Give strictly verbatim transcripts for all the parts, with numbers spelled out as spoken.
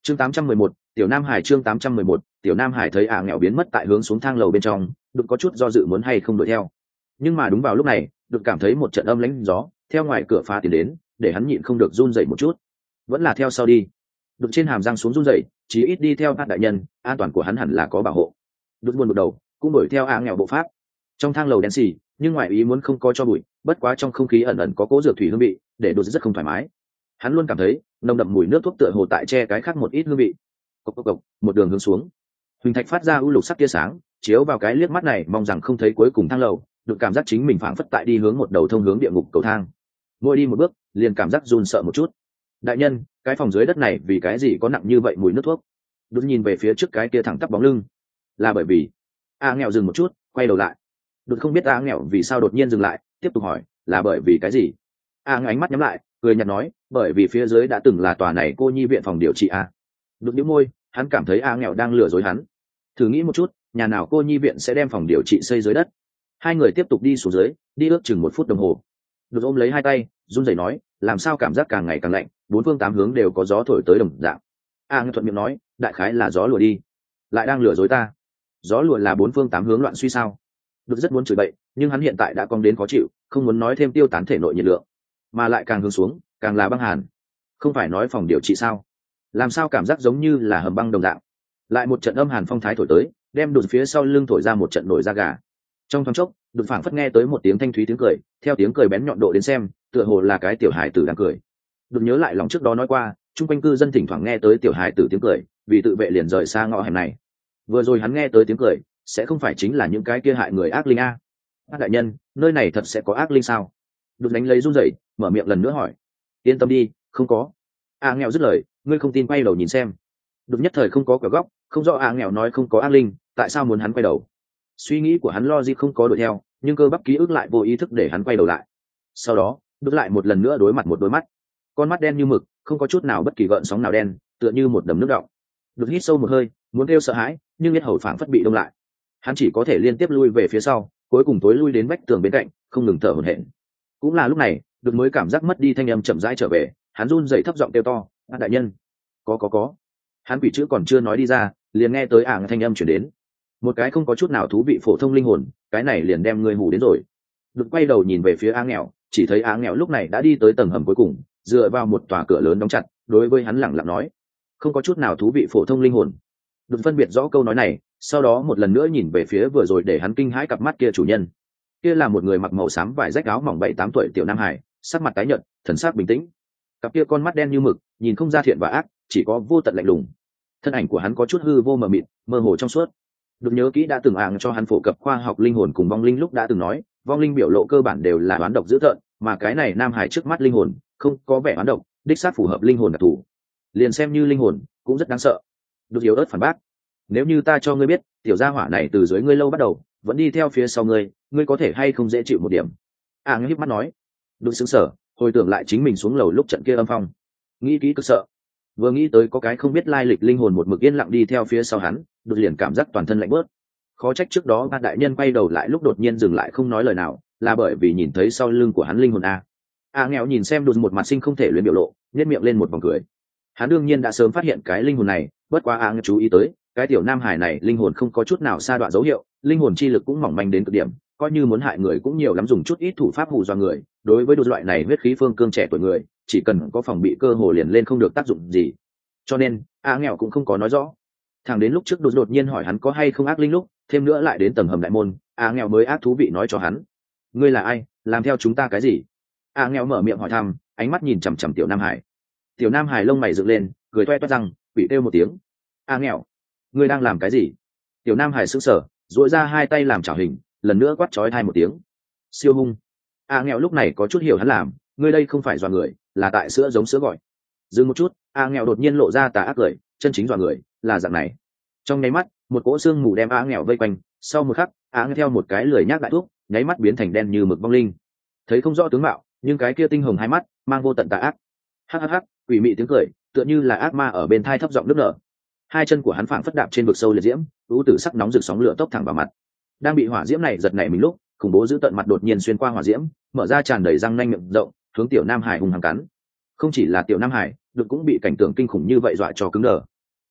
chương tám trăm mười một, tiểu nam hải chương tám trăm mười một, tiểu nam hải thấy ả nghèo biến mất tại hướng xuống thang lầu bên trong, đột có chút do dự muốn hay không đuổi theo. Nhưng mà đúng vào lúc này, đột cảm thấy một trận âm lãnh gió theo ngoài cửa phá tiến đến, để hắn nhịn không được run rẩy một chút. Vẫn là theo sau đi. Đột trên hàm răng xuống run rẩy, chí ít đi theo bát đại nhân, an toàn của hắn hẳn là có bảo hộ. Đột buồn một đầu, cũng đuổi theo ả nghèo bộ pháp. Trong thang lầu đen xì, nhưng ngoài ý muốn không có cho bụi, bất quá trong không khí ẩn ẩn có cố dược thủy hương vị, để đột rất không thoải mái. Hắn luôn cảm thấy nồng đậm mùi nước thuốc tựa hồ tại che cái khác một ít hương vị. Cộc cộc cộc, một đường hướng xuống, huỳnh thạch phát ra u lục sắc tia sáng, chiếu vào cái liếc mắt này, mong rằng không thấy cuối cùng thang lầu, được cảm giác chính mình phảng phất tại đi hướng một đầu thông hướng địa ngục cầu thang. Mỗi đi một bước, liền cảm giác run sợ một chút. Đại nhân, cái phòng dưới đất này vì cái gì có nặng như vậy mùi nước thuốc? Đột nhìn về phía trước cái kia thẳng tắp bóng lưng, là bởi vì a nghèo dừng một chút, quay đầu lại. Đột không biết a nghèo vì sao đột nhiên dừng lại, tiếp tục hỏi, là bởi vì cái gì? A nghèo ánh mắt nhắm lại, cười nhạt nói, bởi vì phía dưới đã từng là tòa này cô nhi viện phòng điều trị a. Đột nhíu môi, hắn cảm thấy a nghèo đang lừa dối hắn. Thử nghĩ một chút, nhà nào cô nhi viện sẽ đem phòng điều trị xây dưới đất? Hai người tiếp tục đi xuống dưới, đi ước chừng một phút đồng hồ. Đột ôm lấy hai tay, run rẩy nói, làm sao cảm giác càng ngày càng lạnh, bốn phương tám hướng đều có gió thổi tới đồng dạng. A nghèo thuận miệng nói, đại khái là gió lùa đi. Lại đang lừa dối ta? Gió lùa là bốn phương tám hướng loạn suy sao? Đột rất muốn chửi bậy, nhưng hắn hiện tại đã cong đến khó chịu, không muốn nói thêm tiêu tán thể nội nhiệt lượng, mà lại càng hướng xuống, càng là băng hàn. Không phải nói phòng điều trị sao? Làm sao cảm giác giống như là hầm băng đồng dạng? Lại một trận âm hàn phong thái thổi tới, đem đột phía sau lưng thổi ra một trận nổi da gà. Trong thoáng chốc, đột phảng phất nghe tới một tiếng thanh thúy tiếng cười, theo tiếng cười bén nhọn độ đến xem, tựa hồ là cái tiểu hài tử đang cười. Đột nhớ lại lòng trước đó nói qua, chung quanh cư dân thỉnh thoảng nghe tới tiểu hài tử tiếng cười, vì tự vệ liền rời xa ngõ hẻm này. Vừa rồi hắn nghe tới tiếng cười, sẽ không phải chính là những cái kia hại người ác linh a? Bác đại nhân, nơi này thật sẽ có ác linh sao? Đột đánh lấy run rẩy, mở miệng lần nữa hỏi. Yên tâm đi, không có. A nghèo dứt lời, ngươi không tin quay đầu nhìn xem. Đột nhất thời không có cửa góc, không rõ A nghèo nói không có ác linh, tại sao muốn hắn quay đầu? Suy nghĩ của hắn lo gì không có đuổi theo, nhưng cơ bắp ký ức lại vô ý thức để hắn quay đầu lại. Sau đó, đột lại một lần nữa đối mặt một đôi mắt, con mắt đen như mực, không có chút nào bất kỳ gợn sóng nào đen, tựa như một đầm nước đọng. Đột hít sâu một hơi, muốn kêu sợ hãi, nhưng biết hầu phảng phất bị đông lại. Hắn chỉ có thể liên tiếp lui về phía sau, cuối cùng tối lui đến vách tường bên cạnh, không ngừng thở hổn hển. Cũng là lúc này, đột mới cảm giác mất đi thanh âm chậm rãi trở về, hắn run rẩy thấp giọng kêu to, "A đại nhân." Có có có. Hắn quỷ chữ còn chưa nói đi ra, liền nghe tới ảng thanh âm chuyển đến. Một cái không có chút nào thú vị phổ thông linh hồn, cái này liền đem ngươi hù đến rồi. Đột quay đầu nhìn về phía A nghèo, chỉ thấy A nghèo lúc này đã đi tới tầng hầm cuối cùng, dựa vào một tòa cửa lớn đóng chặt, đối với hắn lẳng lặng nói, không có chút nào thú vị phổ thông linh hồn. Đột phân biệt rõ câu nói này, sau đó một lần nữa nhìn về phía vừa rồi để hắn kinh hãi cặp mắt kia chủ nhân. Kia là một người mặc màu xám vải rách áo mỏng bảy tám tuổi tiểu nam hải, sắc mặt tái nhợt, thần sắc bình tĩnh. Cặp kia con mắt đen như mực, nhìn không ra thiện và ác, chỉ có vô tận lạnh lùng. Thân ảnh của hắn có chút hư vô mờ mịt, mơ hồ trong suốt. Đột nhớ kỹ đã từng ạng cho hắn phổ cập khoa học linh hồn cùng vong linh lúc đã từng nói, vong linh biểu lộ cơ bản đều là oán độc dữ tợn, mà cái này nam hải trước mắt linh hồn không có vẻ oán độc, đích xác phù hợp linh hồn đặc thù. Liền xem như linh hồn cũng rất đáng sợ. Đột yếu ớt phản bác, nếu như ta cho ngươi biết tiểu gia hỏa này từ dưới ngươi lâu bắt đầu vẫn đi theo phía sau ngươi, ngươi có thể hay không dễ chịu một điểm? À ngươi híp mắt nói. Đột sững sờ, hồi tưởng lại chính mình xuống lầu lúc trận kia âm phong, nghĩ kỹ cực sợ. Vừa nghĩ tới có cái không biết lai lịch linh hồn một mực yên lặng đi theo phía sau hắn, đột liền cảm giác toàn thân lạnh bớt. Khó trách trước đó ba đại nhân quay đầu lại lúc đột nhiên dừng lại không nói lời nào, là bởi vì nhìn thấy sau lưng của hắn linh hồn a. A nghèo nhìn xem đột một mặt sinh không thể luyến biểu lộ, nhếch miệng lên một vòng cười. Hắn đương nhiên đã sớm phát hiện cái linh hồn này, bất quá a chú ý tới cái tiểu nam hải này linh hồn không có chút nào sa đoạn dấu hiệu, linh hồn chi lực cũng mỏng manh đến cực điểm, coi như muốn hại người cũng nhiều lắm dùng chút ít thủ pháp hù dọa người. Đối với đột loại này huyết khí phương cương trẻ tuổi người, chỉ cần có phòng bị cơ hồ liền lên không được tác dụng gì. Cho nên a nghèo cũng không có nói rõ. Thằng đến lúc trước đột đột nhiên hỏi hắn có hay không ác linh lúc, thêm nữa lại đến tầng hầm đại môn, a nghèo mới ác thú vị nói cho hắn, ngươi là ai, làm theo chúng ta cái gì? A nghèo mở miệng hỏi thăm, ánh mắt nhìn chằm chằm tiểu nam hải. Tiểu nam hải lông mày dựng lên, cười toe toét răng, quỷ kêu một tiếng. A nghèo, ngươi đang làm cái gì? Tiểu nam hải sững sờ, duỗi ra hai tay làm chảo hình, lần nữa quát chói tai một tiếng. Siêu hung. A nghèo lúc này có chút hiểu hắn làm, ngươi đây không phải dọa người, là tại sữa giống sữa gọi. Dừng một chút, A nghèo đột nhiên lộ ra tà ác cười, chân chính dọa người là dạng này. Trong nháy mắt, một cỗ xương mù đem A nghèo vây quanh, sau một khắc, A nghèo theo một cái lười nhác đại thuốc, nháy mắt biến thành đen như mực vong linh. Thấy không rõ tướng mạo, nhưng cái kia tinh hồng hai mắt mang vô tận tà ác. Hắc hắc hắc, quỷ mị tiếng cười, tựa như là ác ma ở bên thai thấp giọng nức nở. Hai chân của hắn phảng phất đạp trên vực sâu liệt diễm, u tử sắc nóng rực sóng lửa tốc thẳng vào mặt. Đang bị hỏa diễm này giật nảy mình lúc, khủng bố giữ tận mặt đột nhiên xuyên qua hỏa diễm, mở ra tràn đầy răng nanh miệng rộng, hướng tiểu nam hải hung hăng cắn. Không chỉ là tiểu nam hải, được cũng bị cảnh tượng kinh khủng như vậy dọa cho cứng đờ.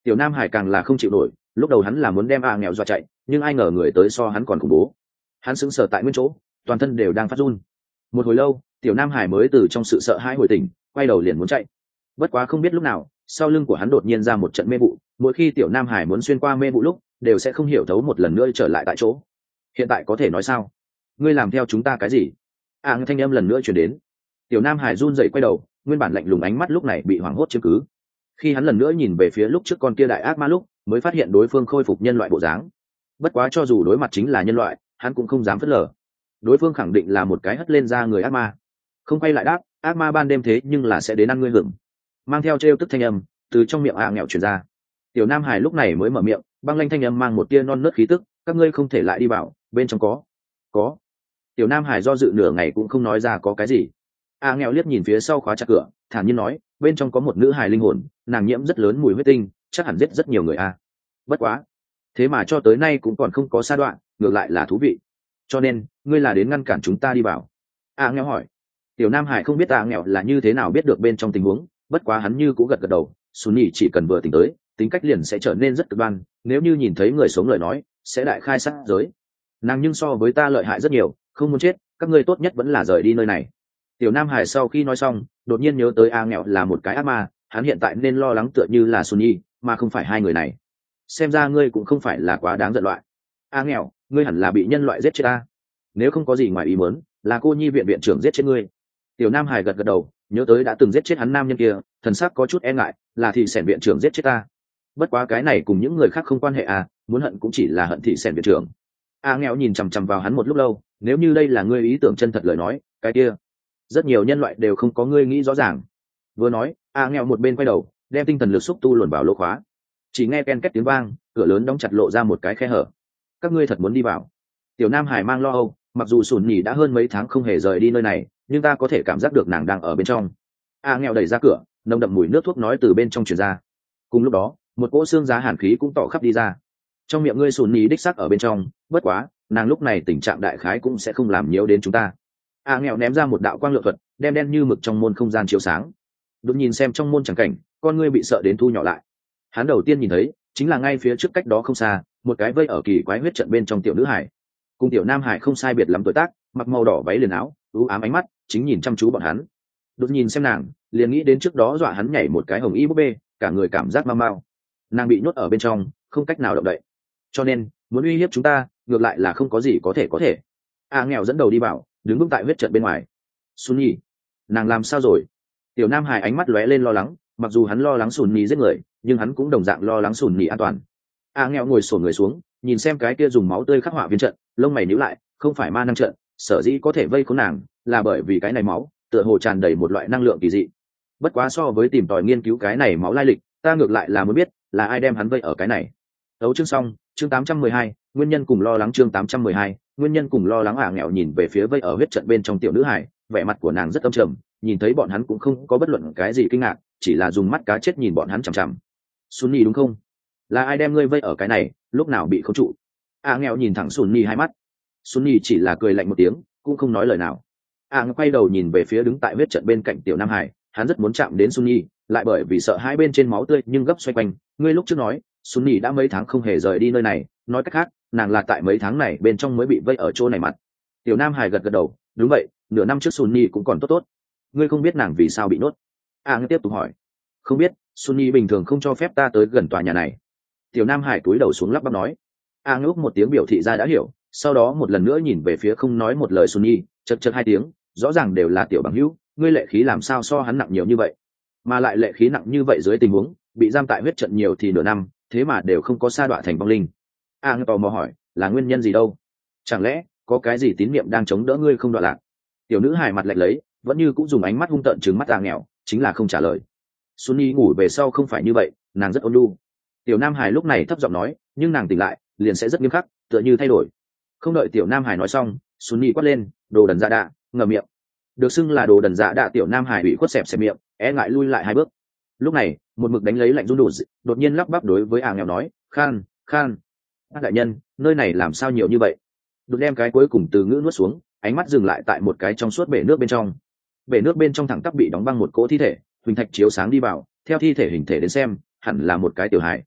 Tiểu nam hải càng là không chịu nổi, lúc đầu hắn là muốn đem a nghèo dọa chạy, nhưng ai ngờ người tới so hắn còn khủng bố. Hắn sững sờ tại nguyên chỗ, toàn thân đều đang phát run. Một hồi lâu, tiểu nam hải mới từ trong sự sợ hãi hồi tỉnh, quay đầu liền muốn chạy. Bất quá không biết lúc nào, sau lưng của hắn đột nhiên ra một trận mê vụ, mỗi khi tiểu nam hải muốn xuyên qua mê vụ lúc, đều sẽ không hiểu thấu một lần nữa trở lại tại chỗ. Hiện tại có thể nói sao? Ngươi làm theo chúng ta cái gì? À, thanh âm lần nữa truyền đến. Tiểu nam hải run rẩy quay đầu, nguyên bản lạnh lùng ánh mắt lúc này bị hoảng hốt chiếm cứ. Khi hắn lần nữa nhìn về phía lúc trước con kia đại ác ma lúc, mới phát hiện đối phương khôi phục nhân loại bộ dáng. Bất quá cho dù đối mặt chính là nhân loại, hắn cũng không dám phớt lờ. Đối phương khẳng định là một cái hất lên ra người ác ma. Không quay lại đáp, ác ma ban đêm thế nhưng là sẽ đến ăn ngươi hưởng. Mang theo trêu tức thanh âm từ trong miệng a nghèo truyền ra. Tiểu nam hải lúc này mới mở miệng, băng lanh thanh âm mang một tia non nớt khí tức, các ngươi không thể lại đi vào, bên trong có có Tiểu nam hải do dự nửa ngày cũng không nói ra có cái gì. A nghèo liếc nhìn phía sau khóa chặt cửa, thản nhiên nói, bên trong có một nữ hài linh hồn, nàng nhiễm rất lớn mùi huyết tinh, chắc hẳn giết rất nhiều người a. Bất quá, thế mà cho tới nay cũng còn không có sa đoạn, ngược lại là thú vị. Cho nên, ngươi là đến ngăn cản chúng ta đi vào? A nghèo hỏi. Tiểu nam hải không biết A nghèo là như thế nào biết được bên trong tình huống, bất quá hắn như cũng gật gật đầu. Sunny chỉ cần vừa tỉnh tới, tính cách liền sẽ trở nên rất cực đoan, nếu như nhìn thấy người sống lời nói, sẽ đại khai sát giới. Nàng nhưng so với ta lợi hại rất nhiều, không muốn chết, các ngươi tốt nhất vẫn là rời đi nơi này. Tiểu nam hải sau khi nói xong, đột nhiên nhớ tới A nghèo là một cái ác ma, hắn hiện tại nên lo lắng tựa như là Sunny, mà không phải hai người này. Xem ra ngươi cũng không phải là quá đáng giận loại. A nghèo, ngươi hẳn là bị nhân loại giết chết ta. Nếu không có gì ngoài ý muốn, là cô nhi viện viện trưởng giết chết ngươi. Tiểu nam hải gật gật đầu, nhớ tới đã từng giết chết hắn nam nhân kia, thần sắc có chút e ngại, là thị sẻn viện trưởng giết chết ta. Bất quá cái này cùng những người khác không quan hệ à, muốn hận cũng chỉ là hận thị sẻn viện trưởng. A nghèo nhìn chằm chằm vào hắn một lúc lâu, nếu như đây là ngươi ý tưởng chân thật lời nói, cái kia rất nhiều nhân loại đều không có ngươi nghĩ rõ ràng. Vừa nói, A nghèo một bên quay đầu, đem tinh thần lực xúc tu luồn vào lỗ khóa. Chỉ nghe ken két tiếng vang, cửa lớn đóng chặt lộ ra một cái khe hở. Các ngươi thật muốn đi vào? Tiểu nam hải mang lo âu, mặc dù sùn nhì đã hơn mấy tháng không hề rời đi nơi này, nhưng ta có thể cảm giác được nàng đang ở bên trong. A nghèo đẩy ra cửa, nồng đậm mùi nước thuốc nói từ bên trong truyền ra. Cùng lúc đó, một cỗ xương giá hàn khí cũng tỏ khắp đi ra. Trong miệng ngươi sùn nhì đích xác ở bên trong, bất quá, nàng lúc này tình trạng đại khái cũng sẽ không làm nhiễu đến chúng ta. A nghèo ném ra một đạo quang lượng thuật, đem đen như mực trong môn không gian chiếu sáng. Đột nhìn xem trong môn chẳng cảnh, con ngươi bị sợ đến thu nhỏ lại. Hắn đầu tiên nhìn thấy, chính là ngay phía trước cách đó không xa, một cái vây ở kỳ quái huyết trận bên trong tiểu nữ hải. Cùng tiểu nam hải không sai biệt lắm tuổi tác, mặc màu đỏ váy liền áo, u ám ánh mắt, chính nhìn chăm chú bọn hắn. Đột nhìn xem nàng, liền nghĩ đến trước đó dọa hắn nhảy một cái hồng y búp bê, cả người cảm giác mau mau. Nàng bị nhốt ở bên trong, không cách nào động đậy. Cho nên, muốn uy hiếp chúng ta, ngược lại là không có gì có thể có thể. A nghèo dẫn đầu đi vào, đứng vững tại huyết trận bên ngoài. Sunny, nàng làm sao rồi? Tiểu nam hải ánh mắt lóe lên lo lắng, mặc dù hắn lo lắng Sunny giết người, nhưng hắn cũng đồng dạng lo lắng Sunny an toàn. A nghèo ngồi xổm người xuống, nhìn xem cái kia dùng máu tươi khắc họa viên trận, lông mày nhíu lại, không phải ma năng trận, sở dĩ có thể vây khốn nàng, là bởi vì cái này máu, tựa hồ tràn đầy một loại năng lượng kỳ dị. Bất quá so với tìm tòi nghiên cứu cái này máu lai lịch, ta ngược lại là muốn biết, là ai đem hắn vây ở cái này. Tấu chương xong, chương tám trăm mười hai, nguyên nhân cùng lo lắng chương tám trăm mười hai, nguyên nhân cùng lo lắng. À nghèo nhìn về phía vây ở huyết trận bên trong tiểu nữ hải, vẻ mặt của nàng rất âm trầm, nhìn thấy bọn hắn cũng không có bất luận cái gì kinh ngạc, chỉ là dùng mắt cá chết nhìn bọn hắn chằm chằm. Sunny đúng không? Là ai đem ngươi vây ở cái này, lúc nào bị khống trụ? À nghèo nhìn thẳng Sunny hai mắt. Sunny chỉ là cười lạnh một tiếng, cũng không nói lời nào. À quay đầu nhìn về phía đứng tại huyết trận bên cạnh tiểu nam hải, hắn rất muốn chạm đến Sunny, lại bởi vì sợ hai bên trên máu tươi nhưng gấp xoay quanh. Ngươi lúc trước nói, Sunny đã mấy tháng không hề rời đi nơi này, nói cách khác, nàng là tại mấy tháng này bên trong mới bị vây ở chỗ này mặt. Tiểu nam hải gật gật đầu, đúng vậy, nửa năm trước Sunny cũng còn tốt tốt. Ngươi không biết nàng vì sao bị nhốt? À ngươi tiếp tục hỏi. Không biết, Sunny bình thường không cho phép ta tới gần tòa nhà này. Tiểu nam hải cúi đầu xuống lắp bắp nói. À ngước một tiếng biểu thị ra đã hiểu, sau đó một lần nữa nhìn về phía không nói một lời Sunny, chật chật hai tiếng, rõ ràng đều là tiểu bằng hữu, ngươi lệ khí làm sao so hắn nặng nhiều như vậy, mà lại lệ khí nặng như vậy dưới tình huống bị giam tại huyết trận nhiều thì nửa năm, thế mà đều không có sa đọa thành vong linh. A à, tò mò hỏi, là nguyên nhân gì đâu? Chẳng lẽ có cái gì tín niệm đang chống đỡ ngươi không đọa lạc? Tiểu nữ hài mặt lạnh lấy, vẫn như cũng dùng ánh mắt hung tợn trừng mắt A nghèo, chính là không trả lời. Sunny ngủ về sau không phải như vậy, nàng rất ôn nhu. Tiểu nam hải lúc này thấp giọng nói, nhưng nàng tỉnh lại liền sẽ rất nghiêm khắc, tựa như thay đổi. Không đợi tiểu nam hải nói xong, Sunny quát lên, đồ đần dạ đạ, ngậm miệng. Được xưng là đồ đần dạ đạ tiểu nam hải bị khuất xẹp xẹp miệng, e ngại lui lại hai bước. Lúc này, một mực đánh lấy lạnh run đủ, đột nhiên lắp bắp đối với A nghèo nói, khan khan, bác đại nhân, nơi này làm sao nhiều như vậy? Đột đem cái cuối cùng từ ngữ nuốt xuống, ánh mắt dừng lại tại một cái trong suốt bể nước bên trong. Bể nước bên trong thẳng tắp bị đóng băng một cỗ thi thể, huỳnh thạch chiếu sáng đi vào, theo thi thể hình thể đến xem, hẳn là một cái tiểu hài,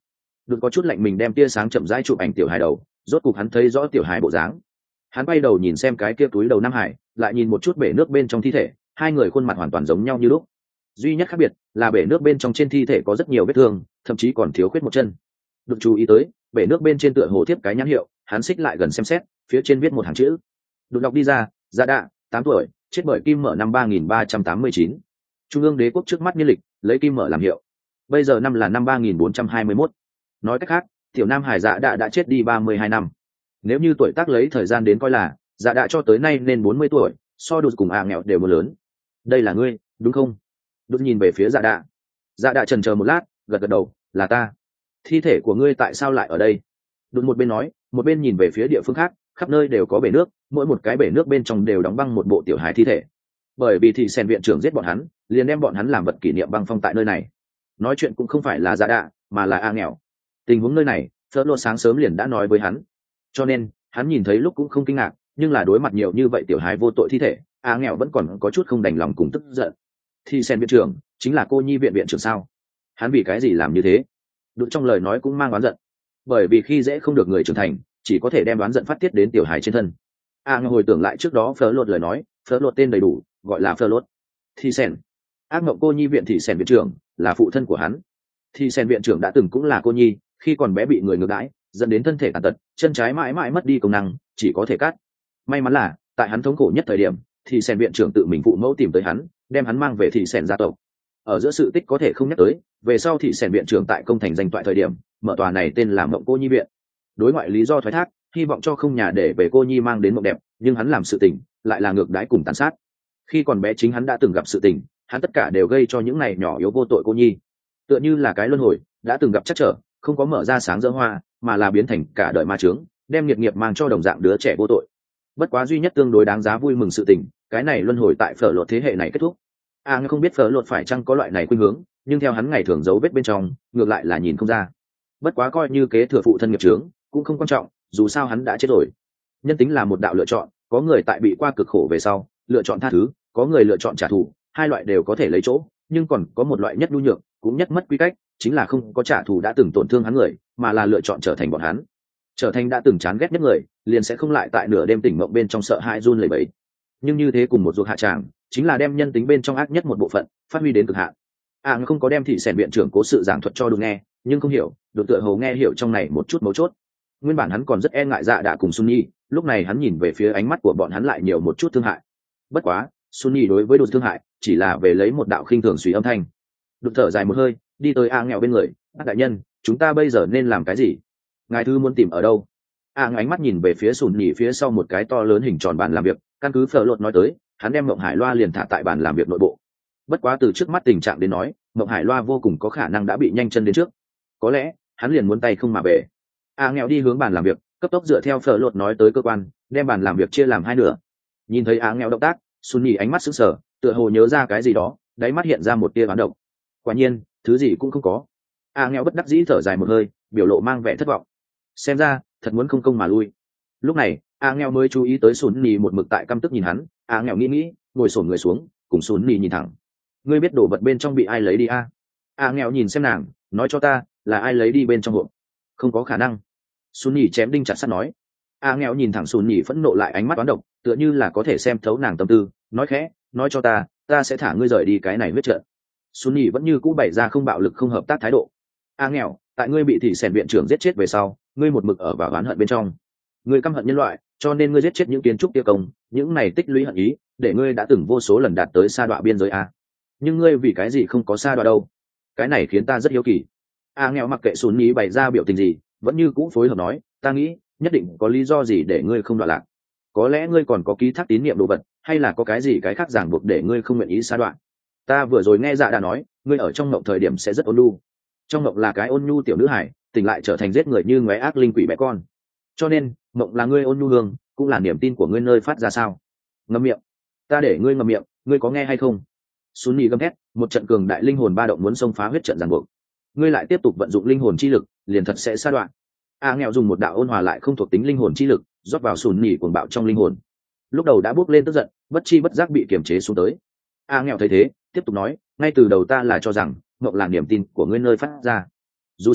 Đột có chút lạnh mình đem tia sáng chậm rãi chụp ảnh tiểu hài đầu, rốt cục hắn thấy rõ tiểu hài bộ dáng. Hắn bay đầu nhìn xem cái kia túi đầu Nam Hải, lại nhìn một chút bể nước bên trong thi thể, hai người khuôn mặt hoàn toàn giống nhau như lúc. Duy nhất khác biệt là bể nước bên trong trên thi thể có rất nhiều vết thương, thậm chí còn thiếu khuyết một chân. Đột chú ý tới, bể nước bên trên tựa hồ tiếp cái nhãn hiệu, hắn xích lại gần xem xét, phía trên viết một hàng chữ. Đột đọc đi ra, Dạ Đạ, tám tuổi, chết bởi kim mở năm ba nghìn ba trăm tám mươi chín. Trung ương đế quốc trước mắt niên lịch, lấy kim mở làm hiệu. Bây giờ năm là năm ba nghìn bốn trăm hai mươi mốt. Nói cách khác, tiểu Nam Hải Dạ Đạ đã chết đi ba mươi hai năm. Nếu như tuổi tác lấy thời gian đến coi là, Dạ Đạ cho tới nay nên bốn mươi tuổi, so Đột cùng A Nghèo đều một lớn. Đây là ngươi, đúng không? Đột nhìn về phía Dạ Đạ. Dạ Đạ chần chờ một lát, gật gật đầu, là ta. Thi thể của ngươi tại sao lại ở đây? Đột một bên nói, một bên nhìn về phía địa phương khác, khắp nơi đều có bể nước, mỗi một cái bể nước bên trong đều đóng băng một bộ tiểu hài thi thể. Bởi vì thị sen viện trưởng giết bọn hắn, liền đem bọn hắn làm vật kỷ niệm băng phong tại nơi này. Nói chuyện cũng không phải là Dạ Đạ, mà là A Nghèo. Tình huống nơi này, Phớt Lột sáng sớm liền đã nói với hắn, cho nên hắn nhìn thấy lúc cũng không kinh ngạc, nhưng là đối mặt nhiều như vậy tiểu hài vô tội thi thể, A Nghèo vẫn còn có chút không đành lòng cùng tức giận. Thị sen viện trưởng chính là cô nhi viện viện trưởng sao? Hắn vì cái gì làm như thế? Đụng trong lời nói cũng mang oán giận, bởi vì khi dễ không được người trưởng thành, chỉ có thể đem oán giận phát tiết đến tiểu hài trên thân. A Nghèo hồi tưởng lại trước đó Phớt Lột lời nói, Phớt Lột tên đầy đủ gọi là Phớt Lột Thị sen. Ác mộng cô nhi viện Thị sen viện trưởng là phụ thân của hắn. Thị sen viện trưởng đã từng cũng là cô nhi, khi còn bé bị người ngược đãi, dẫn đến thân thể tàn tật, chân trái mãi mãi mất đi công năng, chỉ có thể cắt. May mắn là tại hắn thống khổ nhất thời điểm, Thị sen viện trưởng tự mình phụ mẫu tìm tới hắn, đem hắn mang về Thị sen gia tộc. Ở giữa sự tích có thể không nhắc tới, về sau Thị sen viện trưởng tại công thành danh toại thời điểm, mở tòa này tên là Mộng Cô Nhi viện. Đối ngoại lý do thoái thác, hy vọng cho không nhà để về cô nhi mang đến mộng đẹp, nhưng hắn làm sự tình lại là ngược đãi cùng tàn sát. Khi còn bé chính hắn đã từng gặp sự tình, hắn tất cả đều gây cho những này nhỏ yếu vô tội cô nhi. Tựa như là cái luân hồi, đã từng gặp chắc trở, không có mở ra sáng rỡ hoa, mà là biến thành cả đời ma chướng, đem nghiệt nghiệp mang cho đồng dạng đứa trẻ vô tội. Bất quá duy nhất tương đối đáng giá vui mừng sự tình, cái này luân hồi tại Phở Lột thế hệ này kết thúc. A à, không biết Phở Lột phải chăng có loại này khuynh hướng, nhưng theo hắn ngày thường giấu vết bên trong, ngược lại là nhìn không ra. Bất quá coi như kế thừa phụ thân nghiệp chướng, cũng không quan trọng, dù sao hắn đã chết rồi. Nhân tính là một đạo lựa chọn, có người tại bị qua cực khổ về sau, lựa chọn tha thứ, có người lựa chọn trả thù, hai loại đều có thể lấy chỗ, nhưng còn có một loại nhất nhu nhược, cũng nhất mất quy cách, chính là không có trả thù đã từng tổn thương hắn người, mà là lựa chọn trở thành bọn hắn. Trở thành đã từng chán ghét nhất người, liền sẽ không lại tại nửa đêm tỉnh mộng bên trong sợ hãi run lẩy bẩy. Nhưng như thế cùng một ruột hạ tràng, chính là đem nhân tính bên trong ác nhất một bộ phận phát huy đến cực hạn. À không có đem Thị sen viện trưởng cố sự giảng thuật cho Đột nghe, nhưng không hiểu, Đột tựa hồ nghe hiểu trong này một chút mấu chốt. Nguyên bản hắn còn rất e ngại Dạ Đạ cùng Sunny, lúc này hắn nhìn về phía ánh mắt của bọn hắn lại nhiều một chút thương hại. Bất quá, Sunny đối với Đột thương hại, chỉ là về lấy một đạo khinh thường suy âm thanh. Đột thở dài một hơi, đi tới A Nghèo bên người, "Bác đại nhân, chúng ta bây giờ nên làm cái gì? Ngài thư muốn tìm ở đâu?" A Nghèo ánh mắt nhìn về phía Sunny phía sau một cái to lớn hình tròn bàn làm việc, căn cứ Phở Lột nói tới, hắn đem Mộng Hải Loa liền thả tại bàn làm việc nội bộ. Bất quá từ trước mắt tình trạng đến nói, Mộng Hải Loa vô cùng có khả năng đã bị nhanh chân đến trước. Có lẽ, hắn liền muốn tay không mà về. A Nghèo đi hướng bàn làm việc, cấp tốc dựa theo Phở Lột nói tới cơ quan, đem bàn làm việc chia làm hai nửa. Nhìn thấy A Nghèo động tác, Sunny ánh mắt sững sờ, tựa hồ nhớ ra cái gì đó, đáy mắt hiện ra một tia hoán độc. Quả nhiên, thứ gì cũng không có. A Nghèo bất đắc dĩ thở dài một hơi, biểu lộ mang vẻ thất vọng. Xem ra, thật muốn không công mà lui. Lúc này, A Nghèo mới chú ý tới Sunny một mực tại căm tức nhìn hắn. A Nghèo nghĩ nghĩ, ngồi xổm người xuống, cùng Sunny nhìn thẳng. Ngươi biết đồ vật bên trong bị ai lấy đi a? A Nghèo nhìn xem nàng, nói cho ta, là ai lấy đi bên trong hộp? Không có khả năng. Sunny chém đinh chặt sắt nói. A Nghèo nhìn thẳng Sunny phẫn nộ lại ánh mắt toán độc, tựa như là có thể xem thấu nàng tâm tư, nói khẽ, nói cho ta, ta sẽ thả ngươi rời đi cái này huyết trận. Sunny vẫn như cũ bày ra không bạo lực không hợp tác thái độ. A Nghèo, tại ngươi bị Thị sen viện trưởng giết chết về sau, ngươi một mực ở vào oán hận bên trong. Ngươi căm hận nhân loại, cho nên ngươi giết chết những kiến trúc kia công, những này tích lũy hận ý, để ngươi đã từng vô số lần đạt tới sa đọa biên giới a. Nhưng ngươi vì cái gì không có sa đọa đâu? Cái này khiến ta rất hiếu kỳ. A Nghèo mặc kệ Sunny bày ra biểu tình gì, vẫn như cũ phối hợp nói, ta nghĩ, nhất định có lý do gì để ngươi không đoạn lạc. Có lẽ ngươi còn có ký thác tín niệm đồ vật, hay là có cái gì cái khác ràng buộc để ngươi không nguyện ý sa đoạn. Ta vừa rồi nghe Dạ đã nói, ngươi ở trong mộng thời điểm sẽ rất ôn nhu. Trong mộng là cái ôn nhu tiểu nữ hải, tỉnh lại trở thành giết người như ngoé ác linh quỷ bé con. Cho nên, mộng là ngươi ôn nhu hương, cũng là niềm tin của ngươi nơi phát ra sao? Ngậm miệng. Ta để ngươi ngậm miệng, ngươi có nghe hay không? Sunny gầm thét, một trận cường đại linh hồn ba động muốn xông phá huyết trận ràng buộc. Ngươi lại tiếp tục vận dụng linh hồn chi lực, liền thật sẽ sa đoạn. A Nghèo dùng một đạo ôn hòa lại không thuộc tính linh hồn chi lực, rót vào Sunny cuồng bạo trong linh hồn. Lúc đầu đã bước lên tức giận, bất chi bất giác bị kiềm chế xuống tới. A Nghèo thấy thế, tiếp tục nói, ngay từ đầu ta là cho rằng mộng là niềm tin của ngươi nơi phát ra. Dù sao,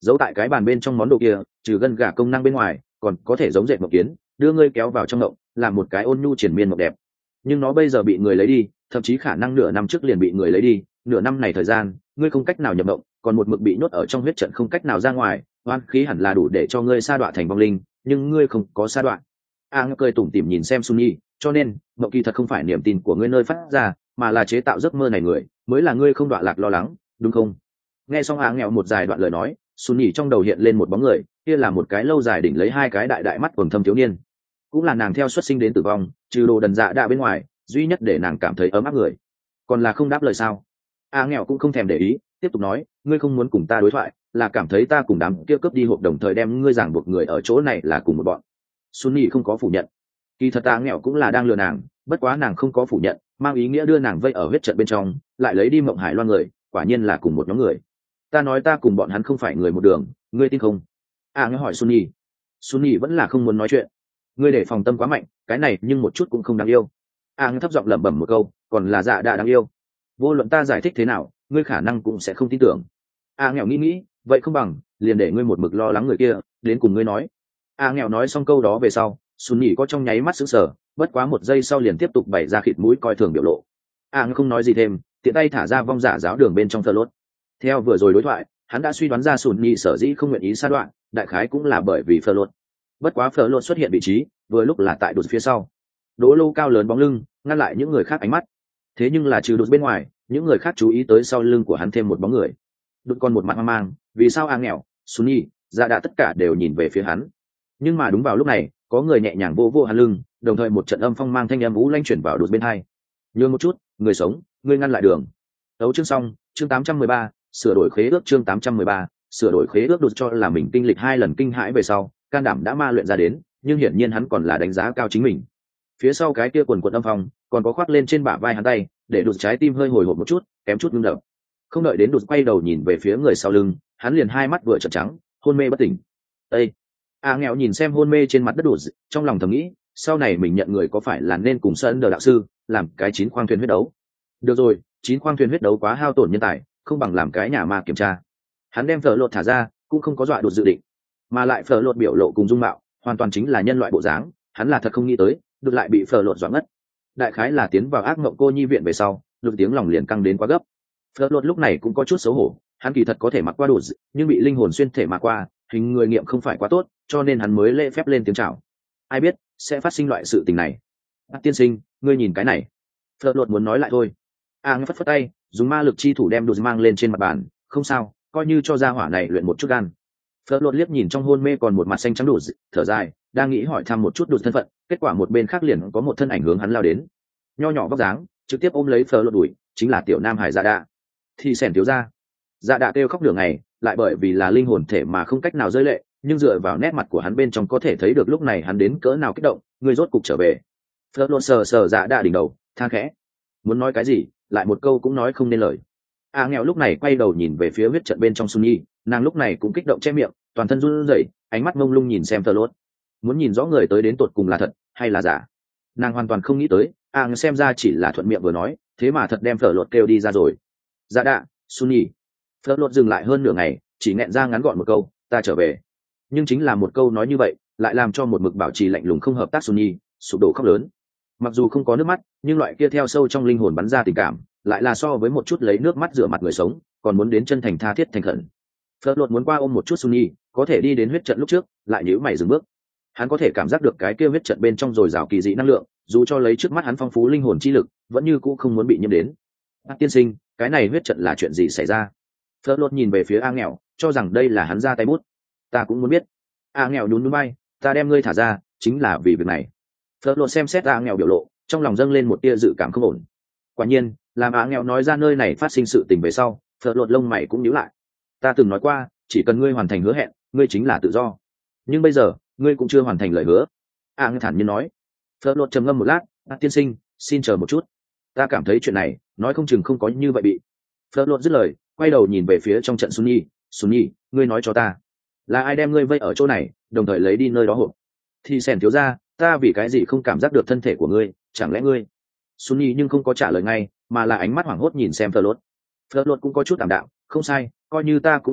giấu tại cái bàn bên trong món đồ kia trừ gân gà công năng bên ngoài còn có thể giống dệt mộng kiến, đưa ngươi kéo vào trong mộng, làm một cái ôn nhu triển miên mộng đẹp. Nhưng nó bây giờ bị người lấy đi, thậm chí khả năng nửa năm trước liền bị người lấy đi, nửa năm này thời gian ngươi không cách nào nhập mộng, còn một mực bị nhốt ở trong huyết trận không cách nào ra ngoài, oan khí hẳn là đủ để cho ngươi sa đọa thành vong linh, nhưng ngươi không có sa đọa. a ngơ cười tủm tỉm nhìn xem Sunny, cho nên mộng kỳ thật không phải niềm tin của ngươi nơi phát ra, mà là chế tạo giấc mơ này người mới là ngươi không đọa lạc lo lắng, đúng không? Nghe xong a nghèo một dài đoạn lời nói, Sunny trong đầu hiện lên một bóng người, kia là một cái lâu dài đỉnh lấy hai cái đại đại mắt quầng thâm thiếu niên, cũng là nàng theo xuất sinh đến tử vong, trừ đồ đần dạ đạ bên ngoài duy nhất để nàng cảm thấy ấm áp người. Còn là không đáp lời sao? a nghèo cũng không thèm để ý, tiếp tục nói, ngươi không muốn cùng ta đối thoại, là cảm thấy ta cùng đám kia cướp đi hộp đồng thời đem ngươi giảng buộc người ở chỗ này là cùng một bọn. Sunny không có phủ nhận, kỳ thật a nghèo cũng là đang lừa nàng, bất quá nàng không có phủ nhận, mang ý nghĩa đưa nàng vây ở huyết trận bên trong, lại lấy đi mộng hải loan người, quả nhiên là cùng một nhóm người. Ta nói ta cùng bọn hắn không phải người một đường, ngươi tin không? a nghèo hỏi Sunny. Sunny vẫn là không muốn nói chuyện. Ngươi để phòng tâm quá mạnh, cái này nhưng một chút cũng không đáng yêu. a nghèo thấp giọng lẩm bẩm một câu, còn là dạ đã đáng yêu. Vô luận ta giải thích thế nào, ngươi khả năng cũng sẽ không tin tưởng. a nghèo nghĩ nghĩ, vậy không bằng liền để ngươi một mực lo lắng người kia đến cùng ngươi nói. a nghèo nói xong câu đó về sau, Sunny có trong nháy mắt sững sờ, bất quá một giây sau liền tiếp tục bày ra khịt mũi coi thường biểu lộ. a nghèo không nói gì thêm, tiện tay thả ra vong giả giáo đường bên trong thờ lốt. Theo vừa rồi đối thoại, hắn đã suy đoán ra Sunny sở dĩ không nguyện ý sa đoạn, đại khái cũng là bởi vì phờ lốt. Bất quá phờ lốt xuất hiện vị trí vừa lúc là tại đột phía sau, đỗ lô cao lớn bóng lưng ngăn lại những người khác ánh mắt. Thế nhưng là trừ đột bên ngoài, những người khác chú ý tới sau lưng của hắn thêm một bóng người. Đột còn một mặt hoang mang, vì sao a nghèo, Sunny, dạ đã tất cả đều nhìn về phía hắn. Nhưng mà đúng vào lúc này, có người nhẹ nhàng vô vô hắn lưng, đồng thời một trận âm phong mang thanh âm vũ lanh chuyển vào đột bên hai. Nhường một chút, người sống, ngươi ngăn lại đường. Đấu chương xong, chương tám trăm mười ba, sửa đổi khế ước chương tám trăm mười ba, sửa đổi khế ước. Đột cho là mình kinh lịch hai lần kinh hãi về sau, can đảm đã ma luyện ra đến, nhưng hiển nhiên hắn còn là đánh giá cao chính mình. Phía sau cái kia quần quần âm phong, còn có khoác lên trên bả vai hắn tay, để đột trái tim hơi hồi hộp một chút, kém chút ngưng đập. Không đợi đến đột quay đầu nhìn về phía người sau lưng, hắn liền hai mắt vừa trợn trắng, hôn mê bất tỉnh. Ê! A nghèo nhìn xem hôn mê trên mặt đất đột, trong lòng thầm nghĩ, sau này mình nhận người có phải là nên cùng Sơn Đờ đạo sư làm cái chín khoang thuyền huyết đấu. Được rồi, chín khoang thuyền huyết đấu quá hao tổn nhân tài, không bằng làm cái nhà ma kiểm tra. Hắn đem phở lột thả ra, cũng không có dọa đột dự định, mà lại phở lột biểu lộ cùng dung mạo hoàn toàn chính là nhân loại bộ dáng, hắn là thật không nghĩ tới đột lại bị phở lột dọa ngất. Đại khái là tiến vào ác mộng cô nhi viện về sau, đột tiếng lòng liền căng đến quá gấp. Phở lột lúc này cũng có chút xấu hổ, hắn kỳ thật có thể mặc qua đột, nhưng bị linh hồn xuyên thể mà qua, hình người nghiệm không phải quá tốt, cho nên hắn mới lễ phép lên tiếng chào. Ai biết sẽ phát sinh loại sự tình này. Bác tiên sinh, ngươi nhìn cái này. Phở lột muốn nói lại thôi. A ngơ phất phất tay, dùng ma lực chi thủ đem đột mang lên trên mặt bàn. Không sao, coi như cho gia hỏa này luyện một chút gan. Phở lột liếc nhìn trong hôn mê còn một mặt xanh trắng đột, thở dài, đang nghĩ hỏi thăm một chút đột thân phận, kết quả một bên khác liền có một thân ảnh hướng hắn lao đến. Nho nhỏ vóc dáng, trực tiếp ôm lấy Phở lột đuổi, chính là tiểu nam hải Dạ Đạ. Thì xẻn thiếu ra. Dạ Đạ kêu khóc nửa ngày, lại bởi vì là linh hồn thể mà không cách nào rơi lệ, nhưng dựa vào nét mặt của hắn bên trong có thể thấy được lúc này hắn đến cỡ nào kích động. Người rốt cục trở về. Phở lột sờ sờ Dạ Đạ đỉnh đầu, than khẽ. Muốn nói cái gì, lại một câu cũng nói không nên lời. A nghèo lúc này quay đầu nhìn về phía huyết trận bên trong Sunny, nàng lúc này cũng kích động che miệng, toàn thân run rẩy, ánh mắt mông lung nhìn xem Phở lột, muốn nhìn rõ người tới đến tột cùng là thật hay là giả. Nàng hoàn toàn không nghĩ tới, A nghèo xem ra chỉ là thuận miệng vừa nói, thế mà thật đem Phở lột kêu đi ra rồi. Dạ đạ, Sunny. Phở lột dừng lại hơn nửa ngày, chỉ nghẹn ra ngắn gọn một câu, ta trở về. Nhưng chính là một câu nói như vậy, lại làm cho một mực bảo trì lạnh lùng không hợp tác Sunny sụp đổ khóc lớn. Mặc dù không có nước mắt, nhưng loại kia theo sâu trong linh hồn bắn ra tình cảm, lại là so với một chút lấy nước mắt rửa mặt người sống, còn muốn đến chân thành tha thiết thành khẩn. Phở lột muốn qua ôm một chút Sunny, có thể đi đến huyết trận lúc trước, lại nhíu mày dừng bước. Hắn có thể cảm giác được cái kia huyết trận bên trong dồi dào kỳ dị năng lượng, dù cho lấy trước mắt hắn phong phú linh hồn chi lực, vẫn như cũ không muốn bị nhiễm đến. Bác tiên sinh, cái này huyết trận là chuyện gì xảy ra? Phở lột nhìn về phía A nghèo, cho rằng đây là hắn ra tay bút. Ta cũng muốn biết. A nghèo nhún nhún vai, ta đem ngươi thả ra, chính là vì việc này. Phở lột xem xét A nghèo biểu lộ, trong lòng dâng lên một tia dự cảm không ổn. Quả nhiên, làm A nghèo nói ra nơi này phát sinh sự tình về sau, Phở lột lông mày cũng nhíu lại. Ta từng nói qua, chỉ cần ngươi hoàn thành hứa hẹn, ngươi chính là tự do. Nhưng bây giờ, ngươi cũng chưa hoàn thành lời hứa. A nghèo thản nhiên nói. Phở lột trầm ngâm một lát, A tiên sinh, xin chờ một chút. Ta cảm thấy chuyện này, nói không chừng không có như vậy bị. Phở lột dứt lời, quay đầu nhìn về phía trong trận Sunny, Sunny, ngươi nói cho ta, là ai đem ngươi vây ở chỗ này, đồng thời lấy đi nơi đó hộp? Thì xẻn thiếu ra, ta vì cái gì không cảm giác được thân thể của ngươi, chẳng lẽ ngươi? Sunny nhưng không có trả lời ngay, mà là ánh mắt hoảng hốt nhìn xem Phở lột. Phở lột cũng có chút tạm đạo, không sai, coi như ta cũng đã chết,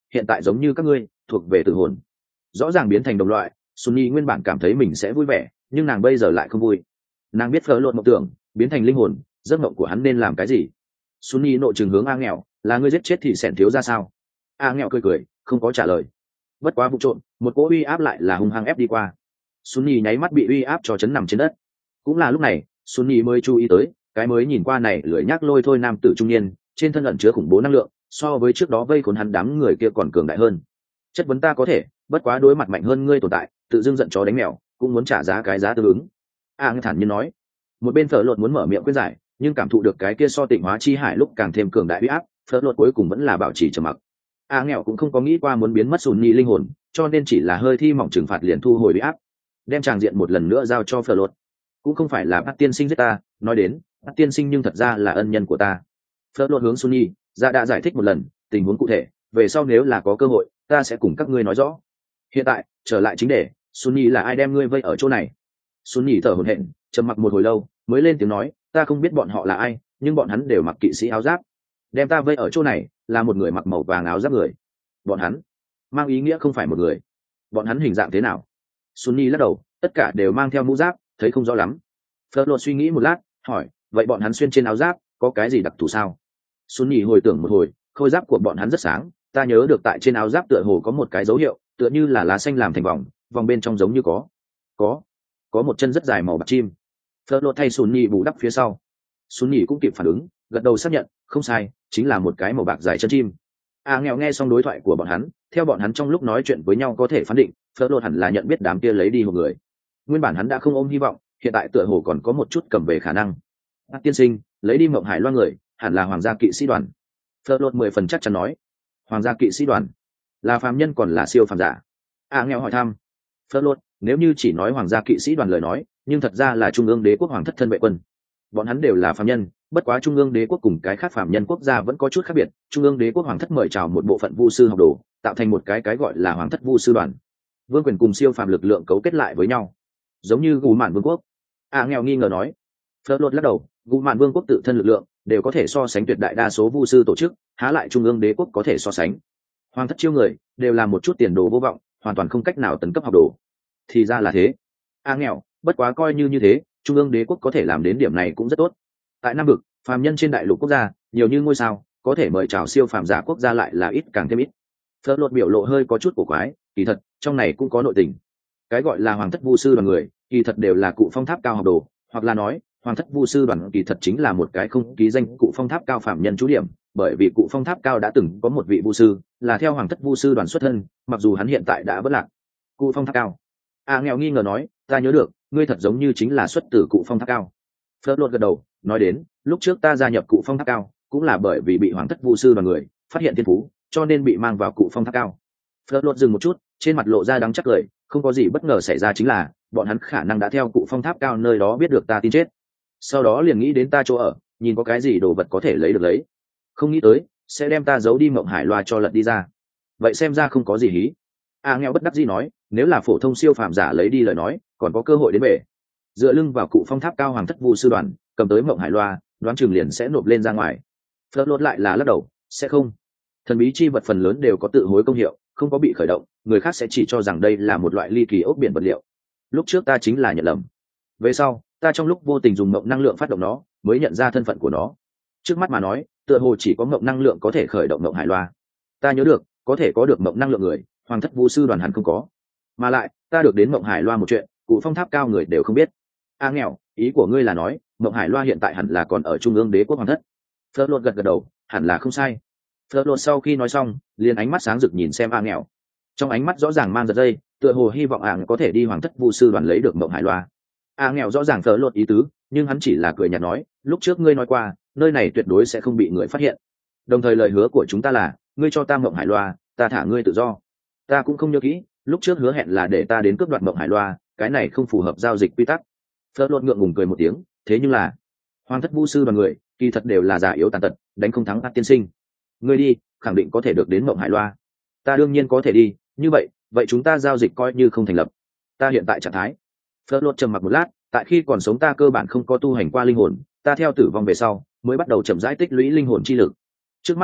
hiện tại giống như các ngươi thuộc về tử hồn. Rõ ràng biến thành đồng loại, Sunny nguyên bản cảm thấy mình sẽ vui vẻ, nhưng nàng bây giờ lại không vui. Nàng biết phở lột mộng tưởng biến thành linh hồn, giấc mộng của hắn nên làm cái gì. Sunny nội trường hướng A nghèo, là ngươi giết chết thì sẻn thiếu ra sao? A nghèo cười cười không có trả lời. Bất quá vụ trộn, một cỗ uy áp lại là hung hăng ép đi qua. Sunny nháy mắt bị uy áp cho chấn nằm trên đất. Cũng là lúc này Sunny mới chú ý tới cái mới nhìn qua này lười nhác lôi thôi nam tử trung niên, trên thân ẩn chứa khủng bố năng lượng, so với trước đó vây khốn hắn đám người kia còn cường đại hơn. Chất vấn ta có thể, bất quá đối mặt mạnh hơn ngươi tồn tại, tự dưng giận chó đánh mèo, cũng muốn trả giá cái giá tương ứng. A ngư thản nhiên nói. Một bên phở lột muốn mở miệng quyết giải, nhưng cảm thụ được cái kia so tịnh hóa chi hải lúc càng thêm cường đại uy áp, phở lột cuối cùng vẫn là bảo trì trầm mặc. A nghèo cũng không có nghĩ qua muốn biến mất Sunny linh hồn, cho nên chỉ là hơi thi mỏng trừng phạt liền thu hồi uy áp, đem tràng diện một lần nữa giao cho phở lột. Cũng không phải là bác tiên sinh giết ta, nói đến bác tiên sinh nhưng thật ra là ân nhân của ta. Phớt lột hướng Sunny ra đã giải thích một lần tình huống cụ thể, về sau nếu là có cơ hội ta sẽ cùng các ngươi nói rõ. Hiện tại trở lại chính đề, Sunny là ai đem ngươi vây ở chỗ này? Sunny thở hổn hển, trầm mặc một hồi lâu mới lên tiếng nói, ta không biết bọn họ là ai, nhưng bọn hắn đều mặc kỵ sĩ áo giáp, đem ta vây ở chỗ này là một người mặc màu vàng áo giáp người. Bọn hắn mang ý nghĩa không phải một người. Bọn hắn hình dạng thế nào? Sunny lắc đầu, tất cả đều mang theo mũ giáp, thấy không rõ lắm. Phớt lột suy nghĩ một lát hỏi, vậy bọn hắn xuyên trên áo giáp có cái gì đặc thù sao? Sunny hồi tưởng một hồi, khôi giáp của bọn hắn rất sáng, ta nhớ được tại trên áo giáp tựa hồ có một cái dấu hiệu, tựa như là lá xanh làm thành vòng, vòng bên trong giống như có có có một chân rất dài màu bạc chim. Phớt lột thay Sunny bù đắp phía sau. Sunny cũng kịp phản ứng, gật đầu xác nhận, không sai, chính là một cái màu bạc dài chân chim. À nghèo nghe xong đối thoại của bọn hắn, theo bọn hắn trong lúc nói chuyện với nhau có thể phán định, Phớt lột hẳn là nhận biết đám kia lấy đi một người. Nguyên bản hắn đã không ôm hy vọng, hiện tại tựa hồ còn có một chút cầm về khả năng. Bác tiên sinh lấy đi mộng hải loan người hẳn là hoàng gia kỵ sĩ đoàn. Phớt lột mười phần chắc chắn nói. Hoàng gia kỵ sĩ đoàn là phàm nhân còn là siêu phàm giả? À nghèo hỏi thăm. Phớt lột, nếu như chỉ nói hoàng gia kỵ sĩ đoàn lời nói, nhưng thật ra là trung ương đế quốc hoàng thất thân vệ quân. Bọn hắn đều là phàm nhân, bất quá trung ương đế quốc cùng cái khác phàm nhân quốc gia vẫn có chút khác biệt. Trung ương đế quốc hoàng thất mời chào một bộ phận vu sư học đồ, tạo thành một cái cái gọi là hoàng thất vu sư đoàn. Vương quyền cùng siêu phàm lực lượng cấu kết lại với nhau, giống như gù mạn vương quốc. À nghèo nghi ngờ nói. Phớt lột lắc đầu, gù mạn vương quốc tự thân lực lượng đều có thể so sánh tuyệt đại đa số vu sư tổ chức, há lại trung ương đế quốc có thể so sánh. Hoàng thất chiêu người đều là một chút tiền đồ vô vọng, hoàn toàn không cách nào tấn cấp học đồ. Thì ra là thế. À nghèo, bất quá coi như như thế, trung ương đế quốc có thể làm đến điểm này cũng rất tốt. Tại nam vực, phàm nhân trên đại lục quốc gia nhiều như ngôi sao, có thể mời chào siêu phàm giả quốc gia lại là ít càng thêm ít. Phớt lột biểu lộ hơi có chút cổ quái, kỳ thật trong này cũng có nội tình. Cái gọi là hoàng thất vu sư đoàn người kỳ thật đều là cụ phong tháp cao học đồ, hoặc là nói hoàng thất vu sư đoàn kỳ thật chính là một cái không ký danh cụ phong tháp cao phạm nhân trú điểm, bởi vì cụ phong tháp cao đã từng có một vị vu sư là theo hoàng thất vu sư đoàn xuất thân, mặc dù hắn hiện tại đã vất lạc. Cụ phong tháp cao? À nghèo nghi ngờ nói, ta nhớ được ngươi thật giống như chính là xuất từ cụ phong tháp cao. Phớt lột gật đầu nói đến, lúc trước ta gia nhập cụ phong tháp cao cũng là bởi vì bị hoàng thất vu sư đoàn người phát hiện thiên phú, cho nên bị mang vào cụ phong tháp cao. Phớt lột dừng một chút, trên mặt lộ ra đắng chắc cười, không có gì bất ngờ xảy ra, chính là bọn hắn khả năng đã theo cụ phong tháp cao nơi đó biết được ta tin chết, sau đó liền nghĩ đến ta chỗ ở, nhìn có cái gì đồ vật có thể lấy được lấy, không nghĩ tới sẽ đem ta giấu đi mộng hải loa cho lật đi ra. Vậy xem ra không có gì hí. À nghèo bất đắc dĩ nói, nếu là phổ thông siêu phàm giả lấy đi lời nói còn có cơ hội đến bể. Dựa lưng vào cụ phong tháp cao hoàng thất vu sư đoàn cầm tới mộng hải loa, đoán chừng liền sẽ nộp lên ra ngoài. Phớt lột lại là lắc đầu, sẽ không. Thần bí chi vật phần lớn đều có tự hối công hiệu, không có bị khởi động, người khác sẽ chỉ cho rằng đây là một loại ly kỳ ốc biển vật liệu. Lúc trước ta chính là nhận lầm, về sau ta trong lúc vô tình dùng mộng năng lượng phát động nó mới nhận ra thân phận của nó. Trước mắt mà nói tựa hồ chỉ có mộng năng lượng có thể khởi động mộng hải loa. Ta nhớ được có thể có được mộng năng lượng người hoàng thất vu sư đoàn hẳn không có, mà lại ta được đến mộng hải loa một chuyện cụ phong tháp cao người đều không biết. A nghèo, ý của ngươi là nói mộng hải loa hiện tại hẳn là còn ở trung ương đế quốc hoàng thất? Phớt lột gật gật đầu, hẳn là không sai. Phớt lột sau khi nói xong liền ánh mắt sáng rực nhìn xem A nghèo, trong ánh mắt rõ ràng mang giật dây, tựa hồ hy vọng A có thể đi hoàng thất vu sư đoàn lấy được mộng hải loa. A nghèo rõ ràng Phớt lột ý tứ, nhưng hắn chỉ là cười nhạt nói, lúc trước ngươi nói qua nơi này tuyệt đối sẽ không bị người phát hiện, đồng thời lời hứa của chúng ta là ngươi cho ta mộng hải loa ta thả ngươi tự do. Ta cũng không nhớ kỹ, lúc trước hứa hẹn là để ta đến cướp đoạt mộng hải loa, cái này không phù hợp giao dịch quy tắc. Phớt lột ngượng ngùng cười một tiếng, thế nhưng là hoàng thất vu sư đoàn người kỳ thật đều là già yếu tàn tật, đánh không thắng các tiên sinh. Ngươi đi khẳng định có thể được đến mộng hải loa. Ta đương nhiên có thể đi, như vậy vậy chúng ta giao dịch coi như không thành lập. Ta hiện tại trạng thái. Phớt lột trầm mặc một lát, tại khi còn sống ta cơ bản không có tu hành qua linh hồn, ta theo tử vong về sau mới bắt đầu chậm rãi tích lũy linh hồn chi lực. Trước mắt trình độ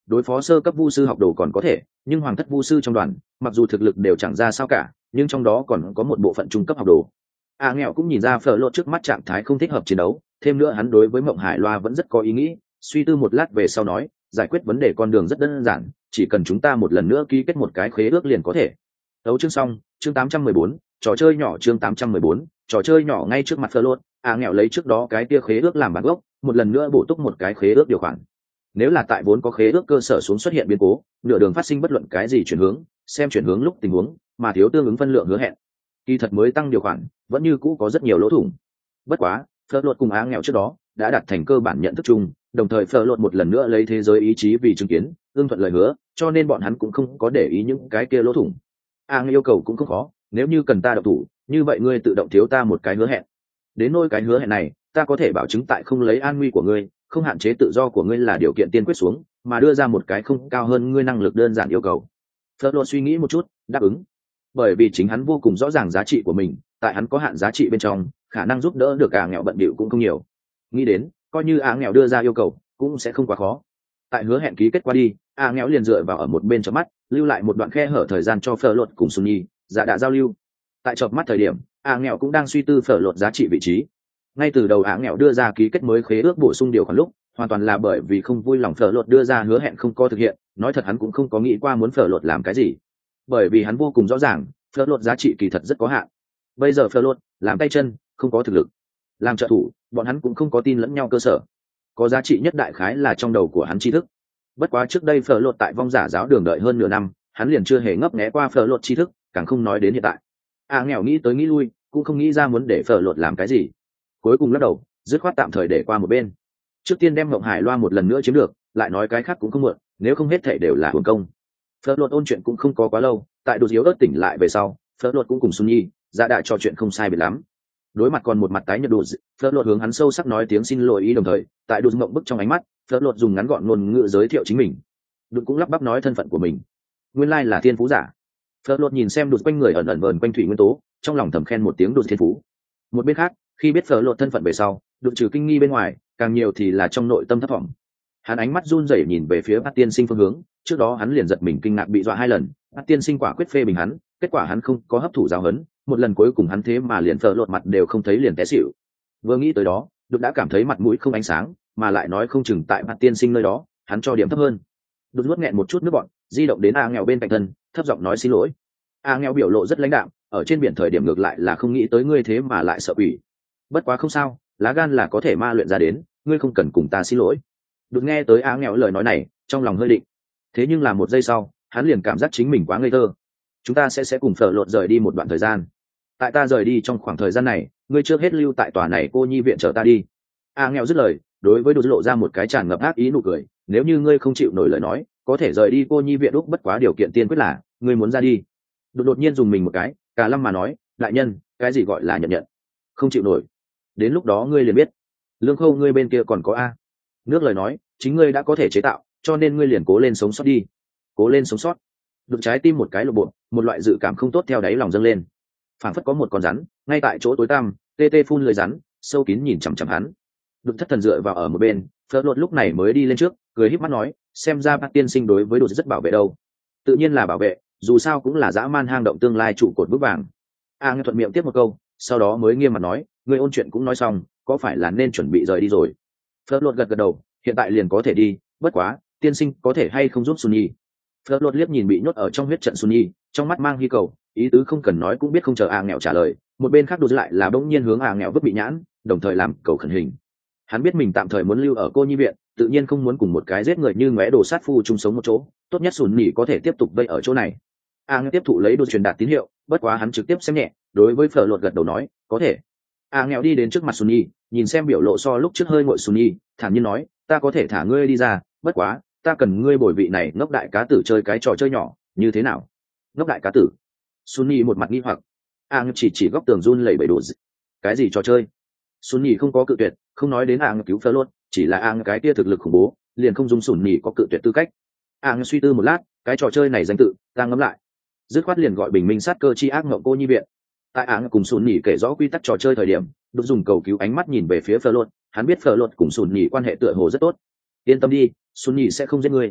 đối phó sơ cấp vu sư học đồ còn có thể, nhưng hoàng thất vu sư trong đoàn mặc dù thực lực đều chẳng ra sao cả, nhưng trong đó còn có một bộ phận trung cấp học đồ. A nghèo cũng nhìn ra phở lột trước mắt trạng thái không thích hợp chiến đấu, thêm nữa hắn đối với mộng hải loa vẫn rất có ý nghĩ, suy tư một lát về sau nói, giải quyết vấn đề con đường rất đơn giản, chỉ cần chúng ta một lần nữa ký kết một cái khế ước liền có thể. Đấu chương xong, chương tám trăm mười bốn, trò chơi nhỏ chương tám trăm mười bốn, trò chơi nhỏ ngay trước mặt phở lột. A nghèo lấy trước đó cái kia khế ước làm bản gốc, một lần nữa bổ túc một cái khế ước điều khoản. Nếu là tại vốn có khế ước cơ sở xuống xuất hiện biến cố, nửa đường phát sinh bất luận cái gì chuyển hướng, xem chuyển hướng lúc tình huống mà thiếu tương ứng phân lượng hứa hẹn, kỳ thật mới tăng điều khoản vẫn như cũ có rất nhiều lỗ thủng. Bất quá phở lột cùng á nghèo trước đó đã đạt thành cơ bản nhận thức chung, đồng thời phở lột một lần nữa lấy thế giới ý chí vì chứng kiến, ưng thuận lời hứa, cho nên bọn hắn cũng không có để ý những cái kia lỗ thủng. á nghèo yêu cầu cũng không khó, nếu như cần ta độc thủ, như vậy ngươi tự động thiếu ta một cái hứa hẹn. Đến nôi cái hứa hẹn này, ta có thể bảo chứng tại không lấy an nguy của ngươi, không hạn chế tự do của ngươi là điều kiện tiên quyết xuống, mà đưa ra một cái không cao hơn ngươi năng lực đơn giản yêu cầu. Phở lột suy nghĩ một chút, đáp ứng. Bởi vì chính hắn vô cùng rõ ràng giá trị của mình, tại hắn có hạn giá trị bên trong, khả năng giúp đỡ được á nghèo bận bịu cũng không nhiều. Nghĩ đến, coi như á nghèo đưa ra yêu cầu, cũng sẽ không quá khó. Tại hứa hẹn ký kết qua đi, á nghèo liền dựa vào ở một bên chớp mắt, lưu lại một đoạn khe hở thời gian cho phở lột cùng Sunny, dạ đã giao lưu. Tại chớp mắt thời điểm, á nghèo cũng đang suy tư phở lột giá trị vị trí. Ngay từ đầu á nghèo đưa ra ký kết mới khế ước bổ sung điều khoản lúc, hoàn toàn là bởi vì không vui lòng phở lột đưa ra hứa hẹn không có thực hiện, nói thật hắn cũng không có nghĩ qua muốn phở lột làm cái gì, bởi vì hắn vô cùng rõ ràng phở lột giá trị kỳ thật rất có hạn. Bây giờ phở lột làm tay chân, không có thực lực, làm trợ thủ, bọn hắn cũng không có tin lẫn nhau cơ sở, có giá trị nhất đại khái là trong đầu của hắn tri thức. Bất quá trước đây phở lột tại vong giả giáo đường đợi hơn nửa năm, hắn liền chưa hề ngấp nghé qua phở lột tri thức, càng không nói đến hiện tại. À nghèo nghĩ tới nghĩ lui, cũng không nghĩ ra muốn để phở lột làm cái gì, cuối cùng lắc đầu, dứt khoát tạm thời để qua một bên. Trước tiên đem Ngộng Hải Loa một lần nữa chiếm được, lại nói cái khác cũng không muộn, nếu không hết thảy đều là hưởng công. Phở lột ôn chuyện cũng không có quá lâu, tại đột yếu ớt tỉnh lại về sau, Phở lột cũng cùng Sunny, dạ đại trò chuyện không sai biệt lắm. Đối mặt còn một mặt tái nhợt đột, Phở lột hướng hắn sâu sắc nói tiếng xin lỗi ý, đồng thời tại đột ngậm bức trong ánh mắt, Phở lột dùng ngắn gọn ngôn ngữ giới thiệu chính mình. Đột cũng lắp bắp nói thân phận của mình, nguyên lai là thiên phú giả. Phở lột nhìn xem đột quanh người ẩn ẩn vờn quanh thủy nguyên tố, trong lòng thầm khen một tiếng đột thiên phú. Một bên khác, khi biết Phở lột thân phận về sau, đột trừ kinh nghi bên ngoài, càng nhiều thì là trong nội tâm thất vọng. Hắn ánh mắt run rẩy nhìn về phía Bát Tiên Sinh phương hướng, trước đó hắn liền giật mình kinh ngạc bị dọa hai lần, Bát Tiên Sinh quả quyết phê bình hắn, kết quả hắn không có hấp thụ giáo huấn, một lần cuối cùng hắn thế mà liền Phở lột mặt đều không thấy liền té xỉu. Vừa nghĩ tới đó, Đột đã cảm thấy mặt mũi không ánh sáng, mà lại nói không chừng tại Bát Tiên Sinh nơi đó, hắn cho điểm thấp hơn. Đột nuốt nghẹn một chút nước bọt, di động đến A nghèo bên cạnh thân, thấp giọng nói xin lỗi. A nghèo biểu lộ rất lãnh đạm, ở trên biển thời điểm ngược lại là không nghĩ tới ngươi thế mà lại sợ quỷ. Bất quá không sao, lá gan là có thể ma luyện ra đến, ngươi không cần cùng ta xin lỗi. Đột nghe tới á nghèo lời nói này, trong lòng hơi định. Thế nhưng là một giây sau, hắn liền cảm giác chính mình quá ngây thơ. Chúng ta sẽ sẽ cùng Phở lột rời đi một đoạn thời gian. Tại ta rời đi trong khoảng thời gian này, ngươi trước hết lưu tại tòa này cô nhi viện chờ ta đi. Á nghèo dứt lời, đối với Đột lộ ra một cái tràn ngập ác ý nụ cười. Nếu như ngươi không chịu nổi lời nói, có thể rời đi cô nhi viện lúc, bất quá điều kiện tiên quyết là ngươi muốn ra đi. Đột đột nhiên dùng mình một cái, cả lâm mà nói, đại nhân, cái gì gọi là nhận nhận? Không chịu nổi. Đến lúc đó ngươi liền biết. Lương Khâu ngươi bên kia còn có a. Nước lời nói, chính ngươi đã có thể chế tạo, cho nên ngươi liền cố lên sống sót đi. Cố lên sống sót. Đột trái tim một cái lộ bộ, một loại dự cảm không tốt theo đáy lòng dâng lên. Phảng phất có một con rắn, ngay tại chỗ tối tăm, tê tê phun lưỡi rắn, sâu kín nhìn chằm chằm hắn. Đột thất thần dựa vào ở một bên, Phở lột lúc này mới đi lên trước, cười híp mắt nói, xem ra Bát Tiên Sinh đối với Đột rất bảo vệ đâu. Tự nhiên là bảo vệ, dù sao cũng là dã man hang động tương lai trụ cột vững vàng. A nghe thuận miệng tiếp một câu, sau đó mới nghiêm mặt nói, người ôn chuyện cũng nói xong, có phải là nên chuẩn bị rời đi rồi? Phở lột gật gật đầu, hiện tại liền có thể đi, bất quá tiên sinh có thể hay không giúp Sunny? Phở lột liếc nhìn bị nhốt ở trong huyết trận Sunny, trong mắt mang hy cầu, ý tứ không cần nói cũng biết không chờ A nghèo trả lời. Một bên khác Đột lại là bỗng nhiên hướng A nghèo vứt bị nhãn, đồng thời làm cầu khẩn hình. Hắn biết mình tạm thời muốn lưu ở cô nhi viện, tự nhiên không muốn cùng một cái giết người như ngóe đồ sát phu chung sống một chỗ, tốt nhất Sunny có thể tiếp tục vây ở chỗ này. A nghèo tiếp thụ lấy Đột truyền đạt tín hiệu, bất quá hắn trực tiếp xem nhẹ, đối với Phở lột gật đầu nói, có thể. A nghèo đi đến trước mặt Sunny, nhìn xem biểu lộ so lúc trước hơi nguội Sunny, thản nhiên nói, ta có thể thả ngươi đi ra, bất quá ta cần ngươi bồi vị này ngốc đại cá tử chơi cái trò chơi nhỏ, như thế nào? Ngốc đại cá tử? Sunny một mặt nghi hoặc. A nghèo chỉ chỉ góc tường run lẩy bẩy đồ gì? Cái gì trò chơi? Sunny không có cự tuyệt, không nói đến A nghèo cứu Phở lột, chỉ là A nghèo cái kia thực lực khủng bố, liền không dung Sunny có cự tuyệt tư cách. A nghèo suy tư một lát, cái trò chơi này danh tự, ta ngẫm lại. Dứt khoát liền gọi bình minh sát cơ chi ác ngộng cô nhi viện. Tại áng cùng sùn nhỉ kể rõ quy tắc trò chơi thời điểm, Đột dùng cầu cứu ánh mắt nhìn về phía Phở lột, hắn biết Phở lột cùng sùn nhỉ quan hệ tựa hồ rất tốt. Yên tâm đi, sùn nhỉ sẽ không giết ngươi.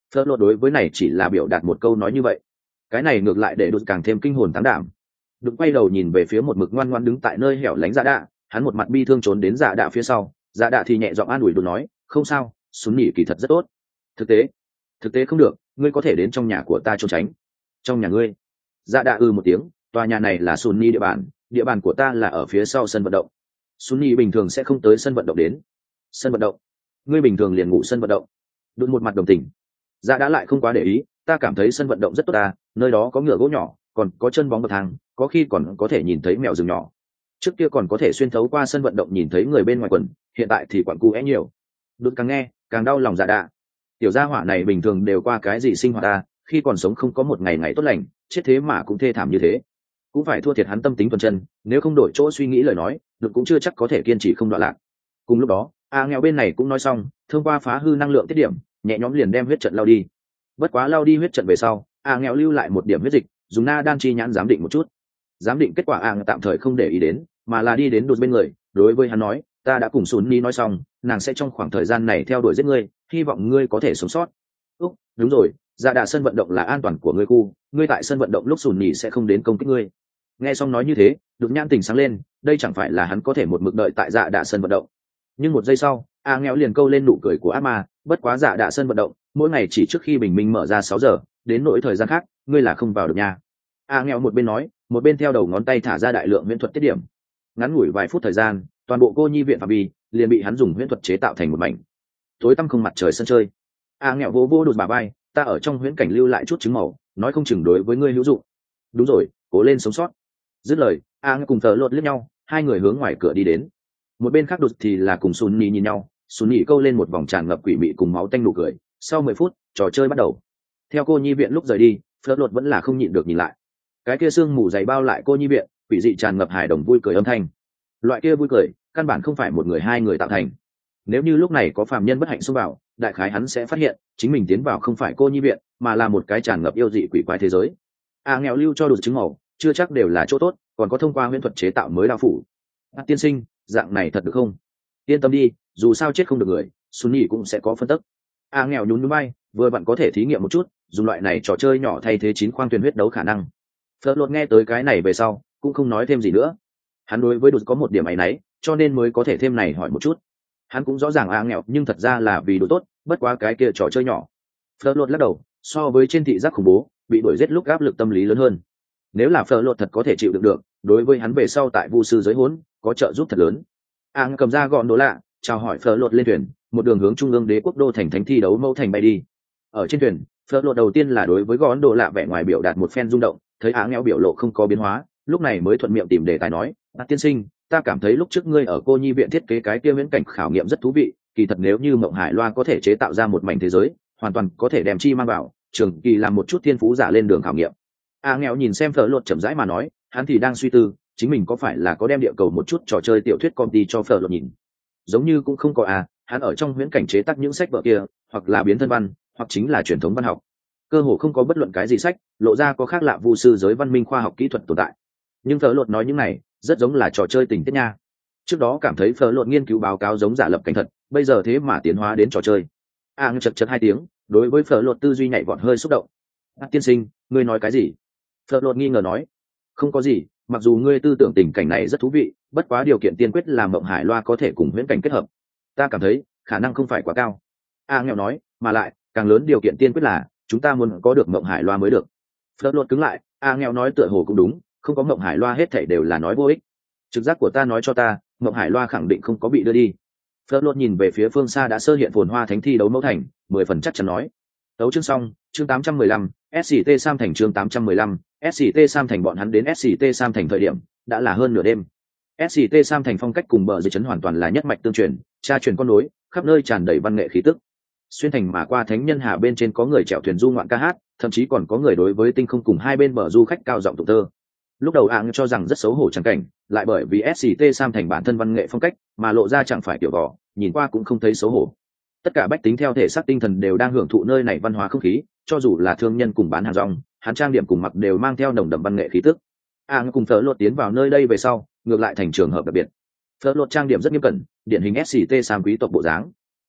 Phớt lột đối với này chỉ là biểu đạt một câu nói như vậy, cái này ngược lại để đột càng thêm kinh hồn tán đảm. Đột quay đầu nhìn về phía một mực ngoan ngoan đứng tại nơi hẻo lánh Dạ Đạ, hắn một mặt bi thương trốn đến Dạ Đạ phía sau. Dạ Đạ thì nhẹ giọng an ủi đột nói, không sao, Sún Nhỉ kỳ thật rất tốt. Thực tế, thực tế không được, ngươi có thể đến trong nhà của ta trốn tránh. Trong nhà ngươi? Dạ Đạ ư một tiếng, tòa nhà này là Sún Nhỉ địa bàn, địa bàn của ta là ở phía sau sân vận động. Sún Nhỉ bình thường sẽ không tới sân vận động đến. Sân vận động? Ngươi bình thường liền ngủ sân vận động. Đột một mặt đồng tình. Dạ đã lại không quá để ý, ta cảm thấy sân vận động rất tốt ta, nơi đó có ngựa gỗ nhỏ, còn có chân bóng bậc thang, có khi còn có thể nhìn thấy mèo rừng nhỏ. Trước kia còn có thể xuyên thấu qua sân vận động nhìn thấy người bên ngoài quần, hiện tại thì quặn cu é nhiều. Đột càng nghe càng đau lòng Dạ Đạ. Tiểu gia hỏa này bình thường đều qua cái gì sinh hoạt ta, khi còn sống không có một ngày ngày tốt lành, chết thế mà cũng thê thảm như thế. Cũng phải thua thiệt hắn tâm tính thuần chân, nếu không đổi chỗ suy nghĩ lời nói, Đột cũng chưa chắc có thể kiên trì không đoạn lạc. Cùng lúc đó, a nghèo bên này cũng nói xong, thông qua phá hư năng lượng tiết điểm, nhẹ nhõm liền đem huyết trận lao đi. Bất quá lao đi huyết trận về sau, a nghèo lưu lại một điểm huyết dịch, dùng na đan chi nhãn giám định một chút. Giám định kết quả a tạm thời không để ý đến, mà là đi đến Đột bên người, đối với hắn nói, ta đã cùng Sún Ni nói xong, nàng sẽ trong khoảng thời gian này theo đuổi giết ngươi, hy vọng ngươi có thể sống sót. Úc, đúng rồi, Dạ Đạ sân vận động là an toàn của ngươi khu, ngươi tại sân vận động lúc Sún Ni sẽ không đến công kích ngươi. Nghe xong nói như thế, Đột nhãn tình sáng lên, đây chẳng phải là hắn có thể một mực đợi tại Dạ Đạ sân vận động. Nhưng một giây sau, a nghèo liền câu lên nụ cười của ác ma, bất quá Dạ Đạ sân vận động mỗi ngày chỉ trước khi bình minh mở ra sáu giờ, đến nỗi thời gian khác ngươi là không vào được nha. A nghèo một bên nói, một bên theo đầu ngón tay thả ra đại lượng huyễn thuật tiết điểm. Ngắn ngủi vài phút thời gian, toàn bộ cô nhi viện phạm vi liền bị hắn dùng huyễn thuật chế tạo thành một mảnh tối tăm không mặt trời sân chơi. A nghèo vô vô đột bà bay, ta ở trong huyễn cảnh lưu lại chút chứng màu, nói không chừng đối với ngươi hữu dụng. Đúng rồi, cố lên sống sót. Dứt lời, a nghèo cùng thờ lột liếc nhau, hai người hướng ngoài cửa đi đến. Một bên khác Đột thì là cùng Sún Nhỉ nhìn nhau, Sún Nhỉ câu lên một vòng tràn ngập quỷ mị cùng máu tanh nụ cười. Sau mười phút, trò chơi bắt đầu. Theo cô nhi viện lúc rời đi, Phớt lột vẫn là không nhịn được nhìn lại. Cái kia sương mù dày bao lại cô nhi viện, quỷ dị tràn ngập hài đồng vui cười âm thanh. Loại kia vui cười, căn bản không phải một người hai người tạo thành. Nếu như lúc này có phàm nhân bất hạnh xông vào, đại khái hắn sẽ phát hiện, chính mình tiến vào không phải cô nhi viện, mà là một cái tràn ngập yêu dị quỷ quái thế giới. A nghèo lưu cho Đột chứng màu, chưa chắc đều là chỗ tốt, còn có thông qua huyễn thuật chế tạo mới đao phủ. À, tiên sinh, dạng này thật được không? Yên tâm đi, dù sao chết không được người, Sún Nhỉ cũng sẽ có phân tức. A nghèo nhún nhún bay, vừa bạn có thể thí nghiệm một chút, dùng loại này trò chơi nhỏ thay thế chín khoang thuyền huyết đấu khả năng. Phớt lột nghe tới cái này về sau, cũng không nói thêm gì nữa. Hắn đối với Đột có một điểm áy náy, cho nên mới có thể thêm này hỏi một chút. Hắn cũng rõ ràng A nghèo, nhưng thật ra là vì Đột tốt, bất quá cái kia trò chơi nhỏ. Phớt lột lắc đầu, so với trên thị giác khủng bố, bị đuổi giết lúc áp lực tâm lý lớn hơn. Nếu là Phớt lột thật có thể chịu đựng được, đối với hắn về sau tại vu sư giới hỗn có trợ giúp thật lớn. A cầm ra gọn đồ lạ, chào hỏi Phớt lột lên thuyền, một đường hướng trung ương đế quốc đô thành thánh thi đấu mâu thành bay đi. Ở trên thuyền, Phớt lột đầu tiên là đối với gọn đồ lạ vẻ ngoài biểu đạt một phen rung động, thấy Á nghèo biểu lộ không có biến hóa, lúc này mới thuận miệng tìm đề tài nói, à, tiên sinh, ta cảm thấy lúc trước ngươi ở cô nhi viện thiết kế cái kia viễn cảnh khảo nghiệm rất thú vị, kỳ thật nếu như Mộng Hải Loa có thể chế tạo ra một mảnh thế giới, hoàn toàn có thể đem chi mang vào trường kỳ làm một chút thiên phú giả lên đường khảo nghiệm. A nghèo nhìn xem Phở lột chậm rãi mà nói, hắn thì đang suy tư, chính mình có phải là có đem địa cầu một chút trò chơi tiểu thuyết công ty cho Phở lột nhìn. Giống như cũng không có à, hắn ở trong viễn cảnh chế tác những sách vở kia, hoặc là biến thân văn, hoặc chính là truyền thống văn học. Cơ hồ không có bất luận cái gì sách, lộ ra có khác lạ vu sư giới văn minh khoa học kỹ thuật tồn tại. Nhưng Phở lột nói những này, rất giống là trò chơi tình tiết nha. Trước đó cảm thấy Phở lột nghiên cứu báo cáo giống giả lập cảnh thật, bây giờ thế mà tiến hóa đến trò chơi. A à, chật chật hai tiếng, đối với Phở lột tư duy nhạy vọt hơi xúc động. À, tiên sinh, ngươi nói cái gì? Phở lột nghi ngờ nói, không có gì, mặc dù ngươi tư tưởng tình cảnh này rất thú vị, bất quá điều kiện tiên quyết là Mộng Hải Loa có thể cùng huyễn cảnh kết hợp. Ta cảm thấy khả năng không phải quá cao. A à, nghèo nói, mà lại càng lớn điều kiện tiên quyết là chúng ta muốn có được Mộng Hải Loa mới được. Phở lột cứng lại, A à, nghèo nói tựa hồ cũng đúng, không có Mộng Hải Loa hết thảy đều là nói vô ích. Trực giác của ta nói cho ta, Mộng Hải Loa khẳng định không có bị đưa đi. Phớt lột nhìn về phía phương xa đã sơ hiện phồn hoa thánh thi đấu mẫu thành, mười phần chắc chắn nói. Đấu chương xong, chương tám trăm mười lăm, ét xê tê Sam thành chương tám trăm mười lăm, ét xê tê Sam thành bọn hắn đến ét xê tê Sam thành thời điểm, đã là hơn nửa đêm. ét xê tê Sam thành phong cách cùng bờ dưới chấn hoàn toàn là nhất mạch tương truyền, tra truyền con nối, khắp nơi tràn đầy văn nghệ khí tức. Xuyên thành mà qua thánh nhân hà bên trên có người chèo thuyền du ngoạn ca hát, thậm chí còn có người đối với tinh không cùng hai bên bờ du khách cao giọng tụng thơ. Lúc đầu ạng cho rằng rất xấu hổ chẳng cảnh, lại bởi vì ét xê tê Sam thành bản thân văn nghệ phong cách mà lộ ra chẳng phải tiểu vỏ, nhìn qua cũng không thấy xấu hổ. Tất cả bách tính theo thể xác tinh thần đều đang hưởng thụ nơi này văn hóa không khí, cho dù là thương nhân cùng bán hàng rong, hắn trang điểm cùng mặc đều mang theo nồng đậm văn nghệ khí tức. Ạng cùng Phở lột tiến vào nơi đây về sau, ngược lại thành trường hợp đặc biệt. Phở lột trang điểm rất nghiêm cẩn, điển hình ét xê tê Sam quý tộc bộ dáng.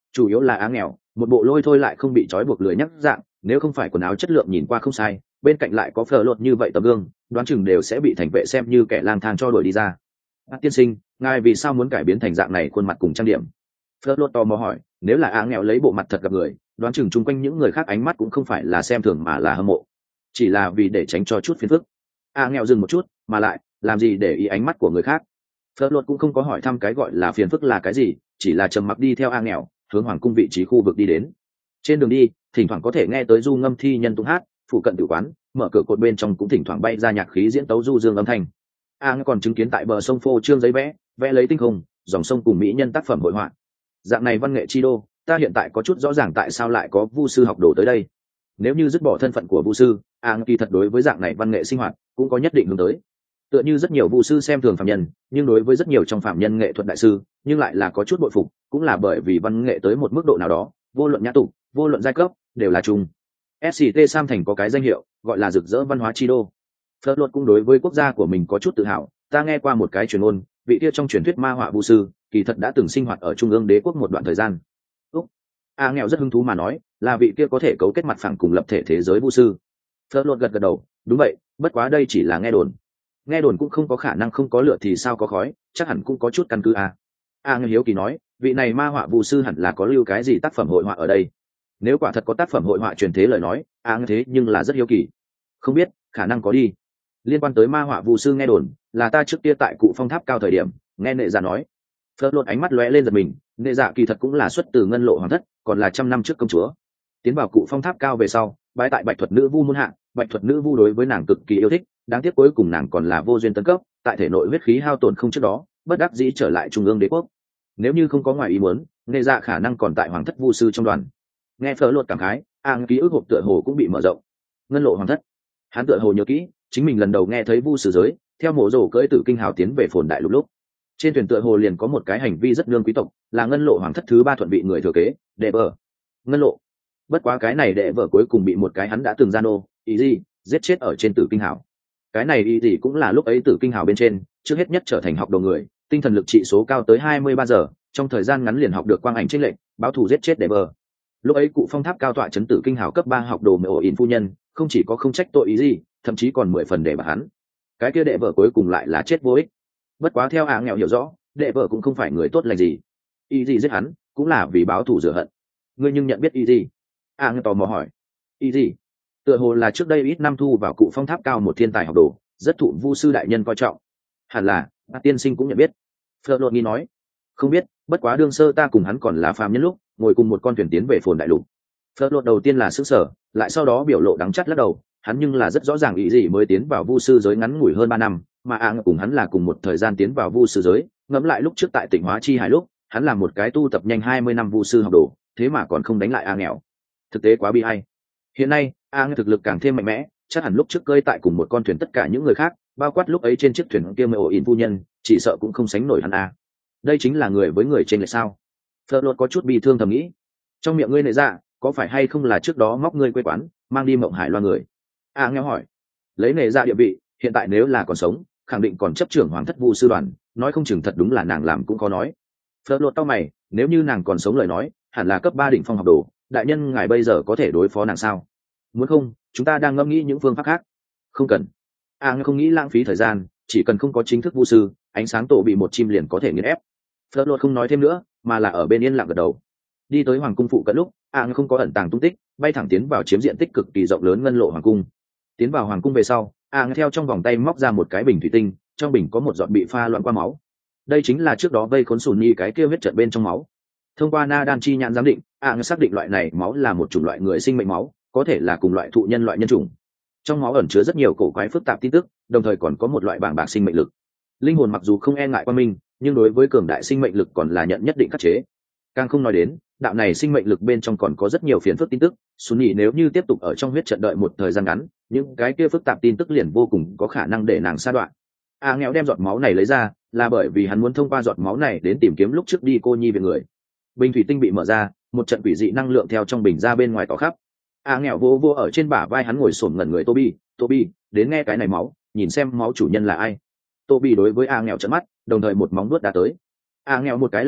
chủ yếu là á nghèo một bộ lôi thôi lại không bị trói buộc lười nhắc dạng, nếu không phải quần áo chất lượng nhìn qua không sai, bên cạnh lại có phở lột như vậy tấm gương, đoán chừng đều sẽ bị thành vệ xem như kẻ lang thang cho đuổi đi ra. À, tiên sinh, ngài vì sao muốn cải biến thành dạng này khuôn mặt cùng trang điểm? Phở lột tò mò hỏi. Nếu là á nghèo lấy bộ mặt thật gặp người, đoán chừng chung quanh những người khác ánh mắt cũng không phải là xem thường mà là hâm mộ, chỉ là vì để tránh cho chút phiền phức. Á nghèo dừng một chút, mà lại làm gì để ý ánh mắt của người khác? Phở lột cũng không có hỏi thăm cái gọi là phiền phức là cái gì, chỉ là trầm mặc đi theo á nghèo hướng hoàng cung vị trí khu vực đi đến. Trên đường đi thỉnh thoảng có thể nghe tới du ngâm thi nhân tung hát, phụ cận tử quán mở cửa cột bên trong cũng thỉnh thoảng bay ra nhạc khí diễn tấu du dương âm thanh. A còn chứng kiến tại bờ sông phô trương giấy vẽ vẽ lấy tinh hồng dòng sông cùng mỹ nhân tác phẩm hội họa. Dạng này văn nghệ chi đô, ta hiện tại có chút rõ ràng tại sao lại có vu sư học đồ tới đây. Nếu như dứt bỏ thân phận của vu sư, A kỳ thật đối với dạng này văn nghệ sinh hoạt cũng có nhất định hướng tới. Tựa như rất nhiều vu sư xem thường phạm nhân, nhưng đối với rất nhiều trong phạm nhân nghệ thuật đại sư nhưng lại là có chút bội phục, cũng là bởi vì văn nghệ tới một mức độ nào đó, vô luận nhã tục vô luận giai cấp đều là chung. ét xê tê Sam thành có cái danh hiệu gọi là rực rỡ văn hóa chi đô. Phật luật cũng đối với quốc gia của mình có chút tự hào. Ta nghe qua một cái truyền ngôn, vị kia trong truyền thuyết ma họa vu sư kỳ thật đã từng sinh hoạt ở trung ương đế quốc một đoạn thời gian. Úc, a nghèo rất hứng thú mà nói, là vị kia có thể cấu kết mặt phẳng cùng lập thể thế giới vu sư. Phật luật gật gật đầu, đúng vậy, bất quá đây chỉ là nghe đồn. Nghe đồn cũng không có khả năng không có lửa thì sao có khói, chắc hẳn cũng có chút căn cứ a. A nghèo hiếu kỳ nói, vị này ma họa vu sư hẳn là có lưu cái gì tác phẩm hội họa ở đây. Nếu quả thật có tác phẩm hội họa truyền thế lời nói, a thế nhưng là rất hiếu kỳ. Không biết, khả năng có đi. Liên quan tới ma họa vu sư nghe đồn, là ta trước kia tại cụ phong tháp cao thời điểm nghe nệ dạ nói. Phớt lột ánh mắt lóe lên giật mình, nệ dạ kỳ thật cũng là xuất từ ngân lộ hoàng thất, còn là trăm năm trước công chúa. Tiến vào cụ phong tháp cao về sau, bái tại bạch thuật nữ vu muôn hạ, bạch thuật nữ vu đối với nàng cực kỳ yêu thích, đáng tiếc cuối cùng nàng còn là vô duyên tấn cấp, tại thể nội huyết khí hao tổn không trước đó, bất đắc dĩ trở lại trung ương đế quốc. Nếu như không có ngoài ý muốn, nệ dạ khả năng còn tại hoàng thất vu sư trong đoàn. Nghe phở lột cảm khái, ang ký ức hộp tựa hồ cũng bị mở rộng. Ngân lộ hoàng thất, hắn tựa hồ nhớ kỹ chính mình lần đầu nghe thấy vu sử giới theo mộ rổ cưỡi tử kinh hào tiến về phồn đại lục lúc trên thuyền tựa hồ liền có một cái hành vi rất nương quý tộc, là ngân lộ hoàng thất thứ ba thuận vị người thừa kế đệ vợ ngân lộ. Bất quá cái này đệ vợ cuối cùng bị một cái hắn đã từng gian ô ý gì giết chết ở trên tử kinh hào. Cái này ý gì cũng là lúc ấy tử kinh hào bên trên trước hết nhất trở thành học đồ người, tinh thần lực trị số cao tới hai mươi ba giờ, trong thời gian ngắn liền học được quang ảnh trích lệnh báo thù giết chết đệ vợ. Lúc ấy cụ phong tháp cao tọa chấn tử kinh hào cấp ba học đồ mẹ ổ ỉn phu nhân không chỉ có không trách tội ý gì, thậm chí còn mười phần để bà hắn. Cái kia đệ vợ cuối cùng lại là chết vô ích. Bất quá theo ạ nghèo hiểu rõ, đệ vợ cũng không phải người tốt lành gì, ý gì giết hắn cũng là vì báo thù rửa hận. Ngươi nhưng nhận biết ý gì? ạ nghèo tò mò hỏi. Ý gì? Tựa hồ là trước đây ít năm thu vào cụ phong tháp cao một thiên tài học đồ, rất thụ vu sư đại nhân coi trọng. Hẳn là à, tiên sinh cũng nhận biết. Phật lột nghi nói. Không biết, bất quá đương sơ ta cùng hắn còn là phàm nhân lúc ngồi cùng một con thuyền tiến về phồn đại lục. Phật lột đầu tiên là sững sờ, lại sau đó biểu lộ đắng chắt lắc đầu. Hắn nhưng là rất rõ ràng ý gì mới tiến vào vu sư giới ngắn ngủi hơn ba năm, mà áng cùng hắn là cùng một thời gian tiến vào vu sư giới. Ngẫm lại lúc trước tại tỉnh hóa chi hải lúc hắn là một cái tu tập nhanh hai mươi năm vu sư học đồ, thế mà còn không đánh lại a nghèo, thực tế quá bi hay. Hiện nay a thực lực càng thêm mạnh mẽ, chắc hẳn lúc trước cơi tại cùng một con thuyền tất cả những người khác, bao quát lúc ấy trên chiếc thuyền kia mới ổ ỉn phu nhân, chỉ sợ cũng không sánh nổi hắn a. Đây chính là người với người trên lệch sao? Phật lột có chút bi thương thầm nghĩ. Trong miệng ngươi nệ dạ có phải hay không là trước đó móc ngươi quê quán mang đi mộng hải loa người? A nghèo hỏi. Lấy nệ dạ địa vị hiện tại nếu là còn sống khẳng định còn chấp trưởng hoàng thất vu sư đoàn, nói không chừng thật đúng là nàng làm cũng khó nói. Phật lột tao mày, nếu như nàng còn sống lời nói hẳn là cấp ba đỉnh phong học đồ, đại nhân ngài bây giờ có thể đối phó nàng sao? Muốn không chúng ta đang ngẫm nghĩ những phương pháp khác. Không cần. A nghèo không nghĩ lãng phí thời gian, chỉ cần không có chính thức vu sư, ánh sáng tổ bị một chim liền có thể nghiền ép. Phật lột không nói thêm nữa mà là ở bên yên lặng gật đầu. Đi tới hoàng cung phụ cận lúc a nghèo không có ẩn tàng tung tích, bay thẳng tiến vào chiếm diện tích cực kỳ rộng lớn ngân lộ hoàng cung. Tiến vào hoàng cung về sau, a nghèo theo trong vòng tay móc ra một cái bình thủy tinh, trong bình có một giọt bị pha loãng qua máu. Đây chính là trước đó vây khốn sùn nhi cái kia huyết trận bên trong máu. Thông qua na đan chi nhãn giám định, a nghèo xác định loại này máu là một chủng loại người sinh mệnh máu, có thể là cùng loại thụ nhân loại nhân chủng. Trong máu ẩn chứa rất nhiều cổ quái phức tạp tin tức, đồng thời còn có một loại bảng bạc sinh mệnh lực. Linh hồn mặc dù không e ngại qua minh, nhưng đối với cường đại sinh mệnh lực còn là nhận nhất định khắc chế. Càng không nói đến đạo này sinh mệnh lực bên trong còn có rất nhiều phiền phức tin tức, Sun Nhị nếu như tiếp tục ở trong huyết trận đợi một thời gian ngắn, những cái kia phức tạp tin tức liền vô cùng có khả năng để nàng sa đoạn. A nghèo đem giọt máu này lấy ra, là bởi vì hắn muốn thông qua giọt máu này đến tìm kiếm lúc trước đi cô nhi về người. Bình thủy tinh bị mở ra, một trận quỷ dị năng lượng theo trong bình ra bên ngoài tỏ khắp. A nghèo vô vô ở trên bả vai hắn ngồi xổm ngẩn người Toby, Toby, đến nghe cái này máu, nhìn xem máu chủ nhân là ai. Toby đối với A nghèo trợn mắt, đồng thời một móng vuốt đá tới. A nghèo một cái lảo đảo,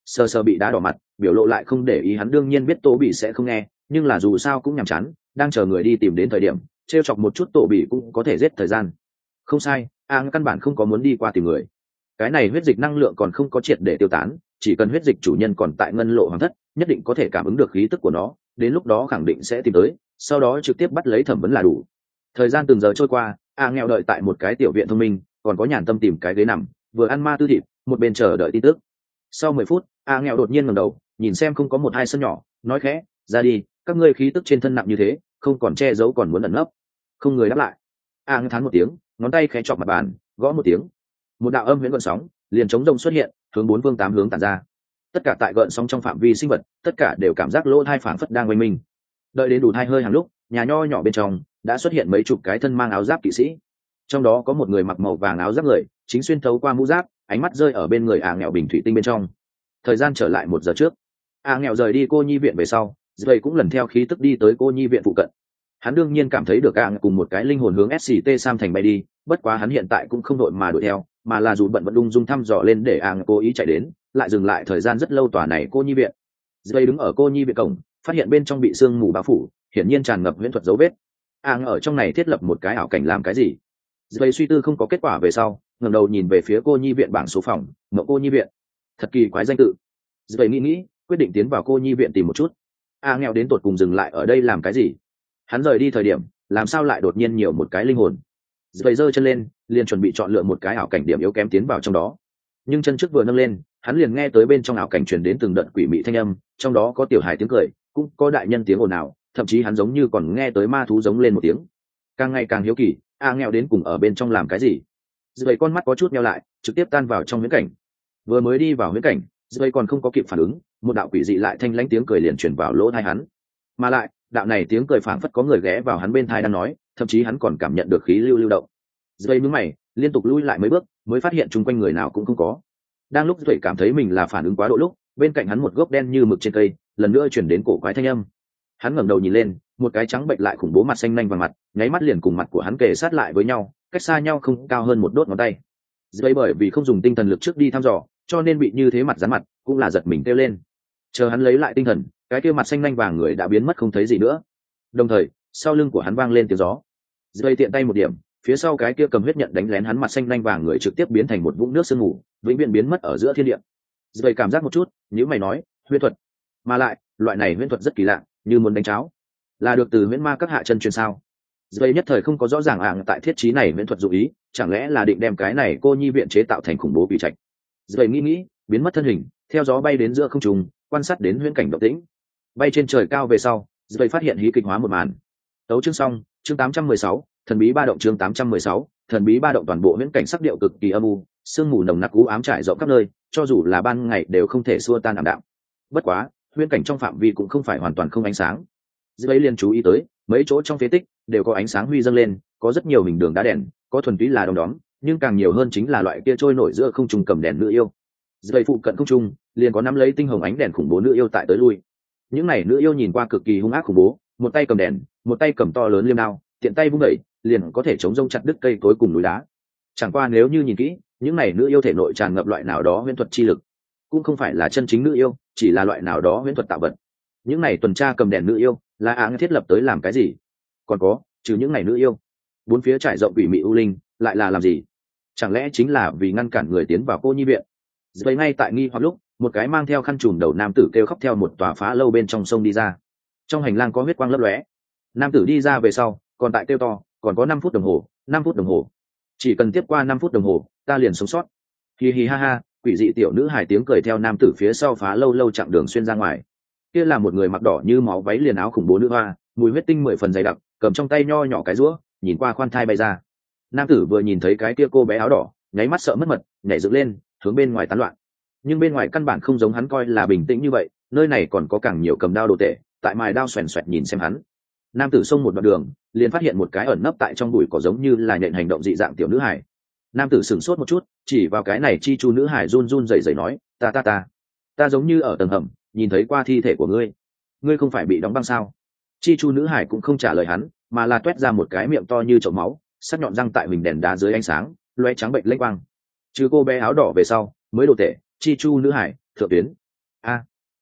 sờ sờ bị đá đỏ mặt, biểu lộ lại không để ý. Hắn đương nhiên biết Tô Bị sẽ không nghe, nhưng là dù sao cũng nhàm chán, đang chờ người đi tìm đến thời điểm trêu chọc một chút Tô Bị cũng có thể giết thời gian. Không sai, a căn bản không có muốn đi qua tìm người. Cái này huyết dịch năng lượng còn không có triệt để tiêu tán, chỉ cần huyết dịch chủ nhân còn tại ngân lộ hoàng thất, nhất định có thể cảm ứng được khí tức của nó, đến lúc đó khẳng định sẽ tìm tới, sau đó trực tiếp bắt lấy thẩm vấn là đủ. Thời gian từng giờ trôi qua, a nghèo đợi tại một cái tiểu viện thông minh, còn có nhàn tâm tìm cái ghế nằm, vừa ăn ma tư thịt, một bên chờ đợi tin tức. Sau mười phút, a nghèo đột nhiên ngẩng đầu, nhìn xem không có một hai sân nhỏ, nói khẽ, ra đi, các ngươi khí tức trên thân nặng như thế, không còn che giấu còn muốn ẩn nấp. Không người đáp lại. a nghèo thán một tiếng, ngón tay khẽ chọc mặt bàn, gõ một tiếng, một đạo âm huyễn gợn sóng liền chống rông xuất hiện, hướng bốn phương tám hướng tản ra. Tất cả tại gợn sóng trong phạm vi sinh vật, tất cả đều cảm giác lỗ thai phảng phất đang quanh mình. Đợi đến đủ hai hơi hàng lúc, nhà nho nhỏ bên trong đã xuất hiện mấy chục cái thân mang áo giáp kỵ sĩ, trong đó có một người mặc màu vàng áo giáp người, chính xuyên thấu qua mũ giáp, ánh mắt rơi ở bên người a nghèo bình thủy tinh bên trong. Thời gian trở lại một giờ trước, a nghèo rời đi cô nhi viện về sau, dây cũng lần theo khí tức đi tới cô nhi viện phụ cận. Hắn đương nhiên cảm thấy được a cùng một cái linh hồn hướng ét xê tê Sam thành bay đi, bất quá hắn hiện tại cũng không đội mà đuổi theo, mà là dù bận vẫn đung dung thăm dò lên để a cố ý chạy đến, lại dừng lại thời gian rất lâu tòa này cô nhi viện. Dây đứng ở cô nhi viện cổng, phát hiện bên trong bị sương mù bao phủ, hiển nhiên tràn ngập huyễn thuật dấu vết. a ở trong này thiết lập một cái ảo cảnh làm cái gì? Dây suy tư không có kết quả về sau, ngẩng đầu nhìn về phía cô nhi viện bảng số phòng, mộng cô nhi viện. Thật kỳ quái danh tự. Dây nghĩ nghĩ, quyết định tiến vào cô nhi viện tìm một chút. a nghèo đến tột cùng dừng lại ở đây làm cái gì? Hắn rời đi thời điểm, làm sao lại đột nhiên nhiều một cái linh hồn? Dây giơ chân lên, liền chuẩn bị chọn lựa một cái ảo cảnh điểm yếu kém tiến vào trong đó. Nhưng chân trước vừa nâng lên, hắn liền nghe tới bên trong ảo cảnh truyền đến từng đợt quỷ mị thanh âm, trong đó có tiểu hài tiếng cười, cũng có đại nhân tiếng ồn ào, thậm chí hắn giống như còn nghe tới ma thú giống lên một tiếng. Càng ngày càng hiếu kỳ, a nghèo đến cùng ở bên trong làm cái gì? Dây con mắt có chút nheo lại, trực tiếp tan vào trong huyễn cảnh. Vừa mới đi vào huyễn cảnh, dây còn không có kịp phản ứng, một đạo quỷ dị lại thanh lãnh tiếng cười liền truyền vào lỗ tai hắn. Mà lại, đạo này tiếng cười phảng phất có người ghé vào hắn bên tai đang nói, thậm chí hắn còn cảm nhận được khí lưu lưu động. Dây nhướng mày, liên tục lui lại mấy bước, mới phát hiện chung quanh người nào cũng không có. Đang lúc Duệ cảm thấy mình là phản ứng quá độ lúc, bên cạnh hắn một gốc đen như mực trên cây, lần nữa chuyển đến cổ quái thanh âm. Hắn ngẩng đầu nhìn lên, một cái trắng bệnh lại khủng bố mặt xanh nanh vào mặt, nháy mắt liền cùng mặt của hắn kề sát lại với nhau, cách xa nhau không cao hơn một đốt ngón tay. Duệ bởi vì không dùng tinh thần lực trước đi thăm dò, cho nên bị như thế mặt dán mặt, cũng là giật mình kêu lên. Chờ hắn lấy lại tinh thần, cái kia mặt xanh nanh vàng người đã biến mất không thấy gì nữa. Đồng thời, sau lưng của hắn vang lên tiếng gió. Duệ tiện tay một điểm, phía sau cái kia cầm huyết nhận đánh lén hắn mặt xanh nanh vàng người trực tiếp biến thành một vũng nước sương mù, vĩnh viễn biến mất ở giữa thiên địa. Dây cảm giác một chút, nếu mày nói, huyễn thuật, mà lại, loại này huyễn thuật rất kỳ lạ, như muốn đánh cháo, là được từ huyễn ma các hạ chân truyền sao? Dây nhất thời không có rõ ràng ạng tại thiết trí này huyễn thuật dụ ý, chẳng lẽ là định đem cái này cô nhi viện chế tạo thành khủng bố bị trạch? Dây nghĩ nghĩ, biến mất thân hình, theo gió bay đến giữa không trung, quan sát đến huyễn cảnh động tĩnh. Bay trên trời cao về sau, Dây phát hiện hí kịch hóa một màn. Tấu chương xong, chương tám trăm mười sáu, thần bí ba động chương tám trăm mười sáu, thần bí ba động toàn bộ huyễn cảnh sắc điệu cực kỳ âm u, sương mù nồng nặc u ám trải rộng khắp nơi, cho dù là ban ngày đều không thể xua tan ảm đạm. Bất quá, huyễn cảnh trong phạm vi cũng không phải hoàn toàn không ánh sáng. Dưới liên chú ý tới, mấy chỗ trong phế tích đều có ánh sáng huy dâng lên, có rất nhiều hình đường đá đèn, có thuần túy là đom đóm, nhưng càng nhiều hơn chính là loại kia trôi nổi giữa không trung cầm đèn nữ yêu. Dưới phụ cận không trung, liền có nắm lấy tinh hồng ánh đèn khủng bố nữ yêu tại tới lui. Những này nữ yêu nhìn qua cực kỳ hung ác khủng bố, một tay cầm đèn, một tay cầm to lớn liêm đao, tiện tay vung đẩy, liền có thể chống rông chặt đứt cây cối cùng núi đá. Chẳng qua nếu như nhìn kỹ, những này nữ yêu thể nội tràn ngập loại nào đó huyễn thuật chi lực, cũng không phải là chân chính nữ yêu, chỉ là loại nào đó huyễn thuật tạo vật. Những này tuần tra cầm đèn nữ yêu, là áng thiết lập tới làm cái gì? Còn có, trừ những này nữ yêu, bốn phía trải rộng quỷ mị u linh, lại là làm gì? Chẳng lẽ chính là vì ngăn cản người tiến vào cô nhi viện? Vậy ngay tại nghi hoặc lúc, một cái mang theo khăn trùm đầu nam tử kêu khóc theo một tòa phá lâu bên trong sông đi ra. Trong hành lang có huyết quang lấp lóe. Nam tử đi ra về sau, còn tại kêu to, còn có năm phút đồng hồ, năm phút đồng hồ. Chỉ cần tiếp qua năm phút đồng hồ, ta liền sống sót. Hi hi ha ha, quỷ dị tiểu nữ hài tiếng cười theo nam tử phía sau phá lâu lâu chặng đường xuyên ra ngoài. Kia là một người mặc đỏ như máu váy liền áo khủng bố nữ hoa, mùi huyết tinh mười phần dày đặc, cầm trong tay nho nhỏ cái rũa, nhìn qua khoan thai bay ra. Nam tử vừa nhìn thấy cái kia cô bé áo đỏ, nháy mắt sợ mất mật, nhảy dựng lên, hướng bên ngoài tán loạn. Nhưng bên ngoài căn bản không giống hắn coi là bình tĩnh như vậy, nơi này còn có càng nhiều cầm đao đồ tể, tại mài đao xoèn xoẹt nhìn xem hắn. Nam tử xông một đoạn đường, liền phát hiện một cái ẩn nấp tại trong bụi cỏ giống như là nhện hành động dị dạng tiểu nữ hải. Nam tử sửng sốt một chút, chỉ vào cái này chi chu nữ hải run run rẩy rẩy nói, ta ta ta, ta giống như ở tầng hầm nhìn thấy qua thi thể của ngươi, ngươi không phải bị đóng băng sao? Chi chu nữ hải cũng không trả lời hắn, mà là toét ra một cái miệng to như chậu máu, sắc nhọn răng tại mình đèn đá dưới ánh sáng, loé trắng bệnh lênh quang. Trừ cô bé áo đỏ về sau, mới đồ tệ, chi chu nữ hải thượng tuyến.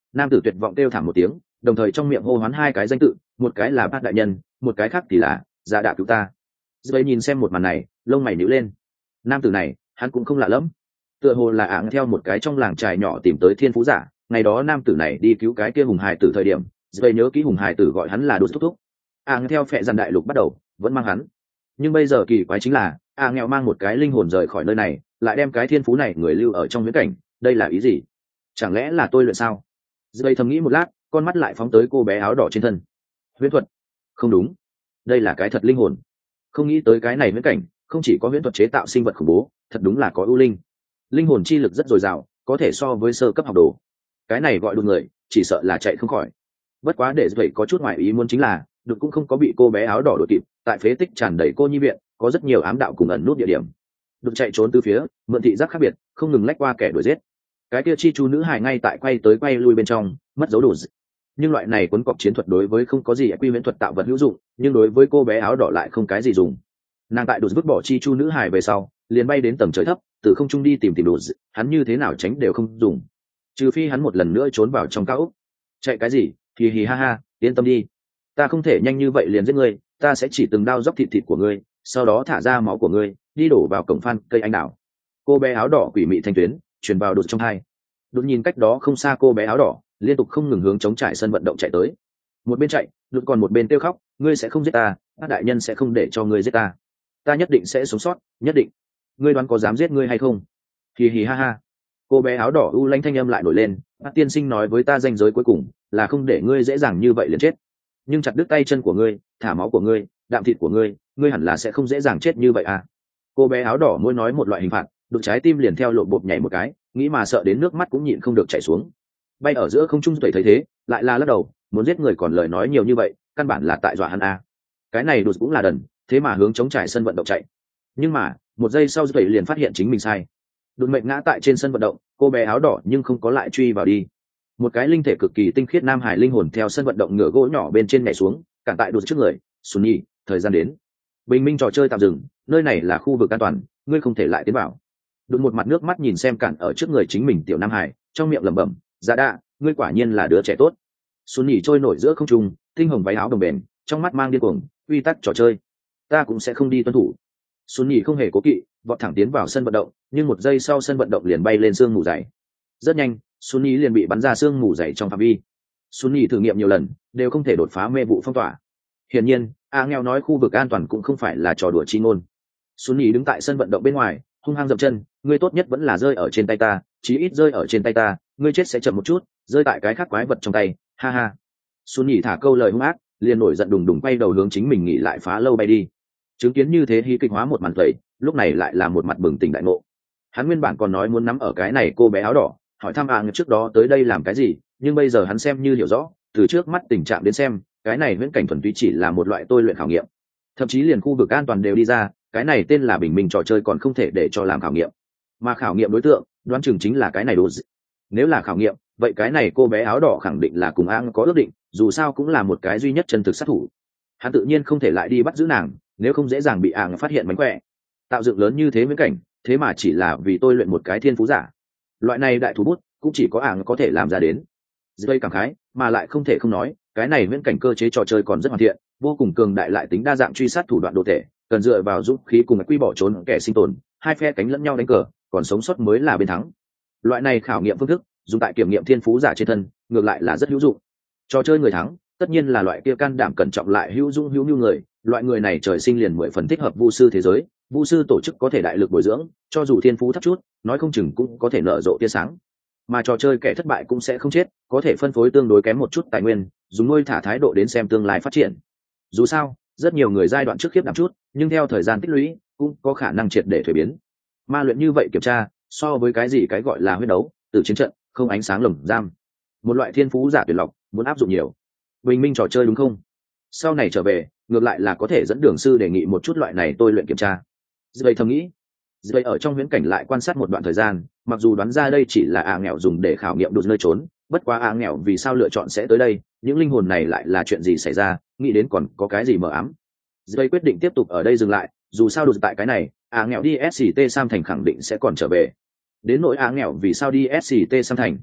nam tử tuyệt vọng kêu thảm một tiếng, đồng thời trong miệng hô hoán hai cái danh tự, một cái là bát đại nhân, một cái khác thì là dạ đạ cứu ta. Dây nhìn xem một màn này, lông mày nhíu lên. Nam tử này hắn cũng không lạ lẫm, tựa hồ là ạng theo một cái trong làng trài nhỏ tìm tới thiên phú giả. Ngày đó nam tử này đi cứu cái kia hùng hài tử thời điểm, dây nhớ kỹ hùng hài tử gọi hắn là đột thúc thúc. ạng theo phệ dàn đại lục bắt đầu vẫn mang hắn, nhưng bây giờ kỳ quái chính là ạng nghèo mang một cái linh hồn rời khỏi nơi này, lại đem cái thiên phú này người lưu ở trong viễn cảnh. Đây là ý gì? Chẳng lẽ là tôi luyện sao? Dây thầm nghĩ một lát, con mắt lại phóng tới cô bé áo đỏ trên thân. Huyễn thuật? Không đúng, đây là cái thật linh hồn. Không nghĩ tới cái này viễn cảnh không chỉ có huyễn thuật chế tạo sinh vật khủng bố, thật đúng là có ưu linh. Linh hồn chi lực rất dồi dào, có thể so với sơ cấp học đồ. Cái này gọi đùn người, chỉ sợ là chạy không khỏi. Bất quá để vậy có chút ngoại ý muốn chính là đục cũng không có bị cô bé áo đỏ đuổi kịp. Tại phế tích tràn đầy cô nhi viện có rất nhiều ám đạo cùng ẩn nút địa điểm. Đục chạy trốn từ phía mượn thị giác khác biệt, không ngừng lách qua kẻ đuổi giết. Cái kia chi chu nữ hài ngay tại quay tới quay lui bên trong mất dấu đồ. Nhưng loại này cuốn cọc chiến thuật đối với không có gì quy viễn thuật tạo vật hữu dụng, nhưng đối với cô bé áo đỏ lại không cái gì dùng. Nàng tại đột vứt bỏ chi chu nữ hài về sau, liền bay đến tầng trời thấp, từ không trung đi tìm tìm đồ, hắn như thế nào tránh đều không dùng, trừ phi hắn một lần nữa trốn vào trong cao ốc. Chạy cái gì? Hì hì ha ha, yên tâm đi, ta không thể nhanh như vậy liền giết ngươi, ta sẽ chỉ từng đao dốc thịt thịt của ngươi, sau đó thả ra máu của ngươi, đi đổ vào cổng phan cây anh đào. Cô bé áo đỏ quỷ mị thanh tuyến truyền vào đột trong hai. Đột nhìn cách đó không xa cô bé áo đỏ, liên tục không ngừng hướng chống trải sân vận động chạy tới. Một bên chạy, đột còn một bên kêu khóc, ngươi sẽ không giết ta, các đại nhân sẽ không để cho ngươi giết ta, ta nhất định sẽ sống sót, nhất định. Ngươi đoán có dám giết ngươi hay không? Hì hì ha ha. Cô bé áo đỏ u lanh thanh âm lại nổi lên, bác tiên sinh nói với ta danh giới cuối cùng là không để ngươi dễ dàng như vậy liền chết, nhưng chặt đứt tay chân của ngươi, thả máu của ngươi, đạm thịt của ngươi, ngươi hẳn là sẽ không dễ dàng chết như vậy à. Cô bé áo đỏ môi nói một loại hình phạt, đột trái tim liền theo lộ bộp nhảy một cái, nghĩ mà sợ đến nước mắt cũng nhịn không được chảy xuống. Bay ở giữa không trung tẩy thấy thế, lại là lắc đầu, muốn giết người còn lời nói nhiều như vậy, căn bản là tại dọa hắn à. Cái này đột cũng là đần, thế mà hướng chống trải sân vận động chạy. Nhưng mà một giây sau tẩy liền phát hiện chính mình sai, đột mệnh ngã tại trên sân vận động. Cô bé áo đỏ nhưng không có lại truy vào đi. Một cái linh thể cực kỳ tinh khiết nam hải linh hồn theo sân vận động ngựa gỗ nhỏ bên trên nhảy xuống, cản tại đột trước người. Sunny, thời gian đến. Bình minh trò chơi tạm dừng, nơi này là khu vực an toàn, ngươi không thể lại tiến vào. Đột một mặt nước mắt nhìn xem cản ở trước người chính mình tiểu nam hải, trong miệng lẩm bẩm, dạ đạ, ngươi quả nhiên là đứa trẻ tốt. Sunny trôi nổi giữa không trung, tinh hồng váy áo đồng bền, trong mắt mang điên cuồng, quy tắc trò chơi, ta cũng sẽ không đi tuân thủ. Sunny không hề cố kỵ, vọt thẳng tiến vào sân vận động, nhưng một giây sau sân vận động liền bay lên sương mù dày. Rất nhanh, Sunny liền bị bắn ra sương mù dày trong phạm vi. Sunny thử nghiệm nhiều lần, đều không thể đột phá mê vụ phong tỏa. Hiển nhiên, A nghèo nói khu vực an toàn cũng không phải là trò đùa chi ngôn. Sunny đứng tại sân vận động bên ngoài, hung hăng dậm chân, ngươi tốt nhất vẫn là rơi ở trên tay ta, chí ít rơi ở trên tay ta, ngươi chết sẽ chậm một chút, rơi tại cái khác quái vật trong tay, ha ha. Sunny thả câu lời hung ác, liền nổi giận đùng đùng quay đầu hướng chính mình nghỉ lại phá lâu bay đi. Chứng kiến như thế hy kịch hóa một màn tẩy, lúc này lại là một mặt bừng tỉnh đại ngộ. Hắn nguyên bản còn nói muốn nắm ở cái này cô bé áo đỏ, hỏi thăm A trước đó tới đây làm cái gì, nhưng bây giờ hắn xem như hiểu rõ, từ trước mắt tình trạng đến xem, cái này viễn cảnh thuần túy chỉ là một loại tôi luyện khảo nghiệm. Thậm chí liền khu vực an toàn đều đi ra, cái này tên là bình minh trò chơi còn không thể để cho làm khảo nghiệm. Mà khảo nghiệm đối tượng, đoán chừng chính là cái này đồ dị. Nếu là khảo nghiệm, vậy cái này cô bé áo đỏ khẳng định là cùng A có ước định, dù sao cũng là một cái duy nhất chân thực sát thủ. Hắn tự nhiên không thể lại đi bắt giữ nàng, nếu không dễ dàng bị A phát hiện mánh khỏe. Tạo dựng lớn như thế viễn cảnh, thế mà chỉ là vì tôi luyện một cái thiên phú giả. Loại này đại thú bút cũng chỉ có A có thể làm ra đến. Dây cảm khái, mà lại không thể không nói, cái này viễn cảnh cơ chế trò chơi còn rất hoàn thiện, vô cùng cường đại, lại tính đa dạng truy sát thủ đoạn đồ thể, cần dựa vào dũng khí cùng quy bỏ trốn kẻ sinh tồn, hai phe cánh lẫn nhau đánh cờ, còn sống sót mới là bên thắng. Loại này khảo nghiệm phương thức dùng tại kiểm nghiệm thiên phú giả trên thân, ngược lại là rất hữu dụng. Trò chơi người thắng tất nhiên là loại kia can đảm cẩn trọng lại hữu dung hữu nhu người, loại người này trời sinh liền mười phần thích hợp vu sư thế giới. Vu sư tổ chức có thể đại lực bồi dưỡng, cho dù thiên phú thấp chút, nói không chừng cũng có thể nở rộ tia sáng. Mà trò chơi kẻ thất bại cũng sẽ không chết, có thể phân phối tương đối kém một chút tài nguyên, dùng nuôi thả thái độ đến xem tương lai phát triển. Dù sao, rất nhiều người giai đoạn trước khiếp đảm chút, nhưng theo thời gian tích lũy, cũng có khả năng triệt để thuế biến. Ma luyện như vậy kiểm tra, so với cái gì cái gọi là huyết đấu, từ chiến trận, không ánh sáng lồng giam, một loại thiên phú giả tuyệt lọc, muốn áp dụng nhiều. Bình minh trò chơi đúng không? Sau này trở về, ngược lại là có thể dẫn đường sư đề nghị một chút loại này tôi luyện kiểm tra. Dây thầm nghĩ, dây ở trong huyễn cảnh lại quan sát một đoạn thời gian, mặc dù đoán ra đây chỉ là A nghèo dùng để khảo nghiệm đột nơi trốn, bất quá A nghèo vì sao lựa chọn sẽ tới đây, những linh hồn này lại là chuyện gì xảy ra, nghĩ đến còn có cái gì mờ ám. Dây quyết định tiếp tục ở đây dừng lại, dù sao đột tại cái này, A nghèo đi ét xê tê Sam Thành khẳng định sẽ còn trở về. Đến nỗi A nghèo vì sao đi ét xê tê Sam Thành,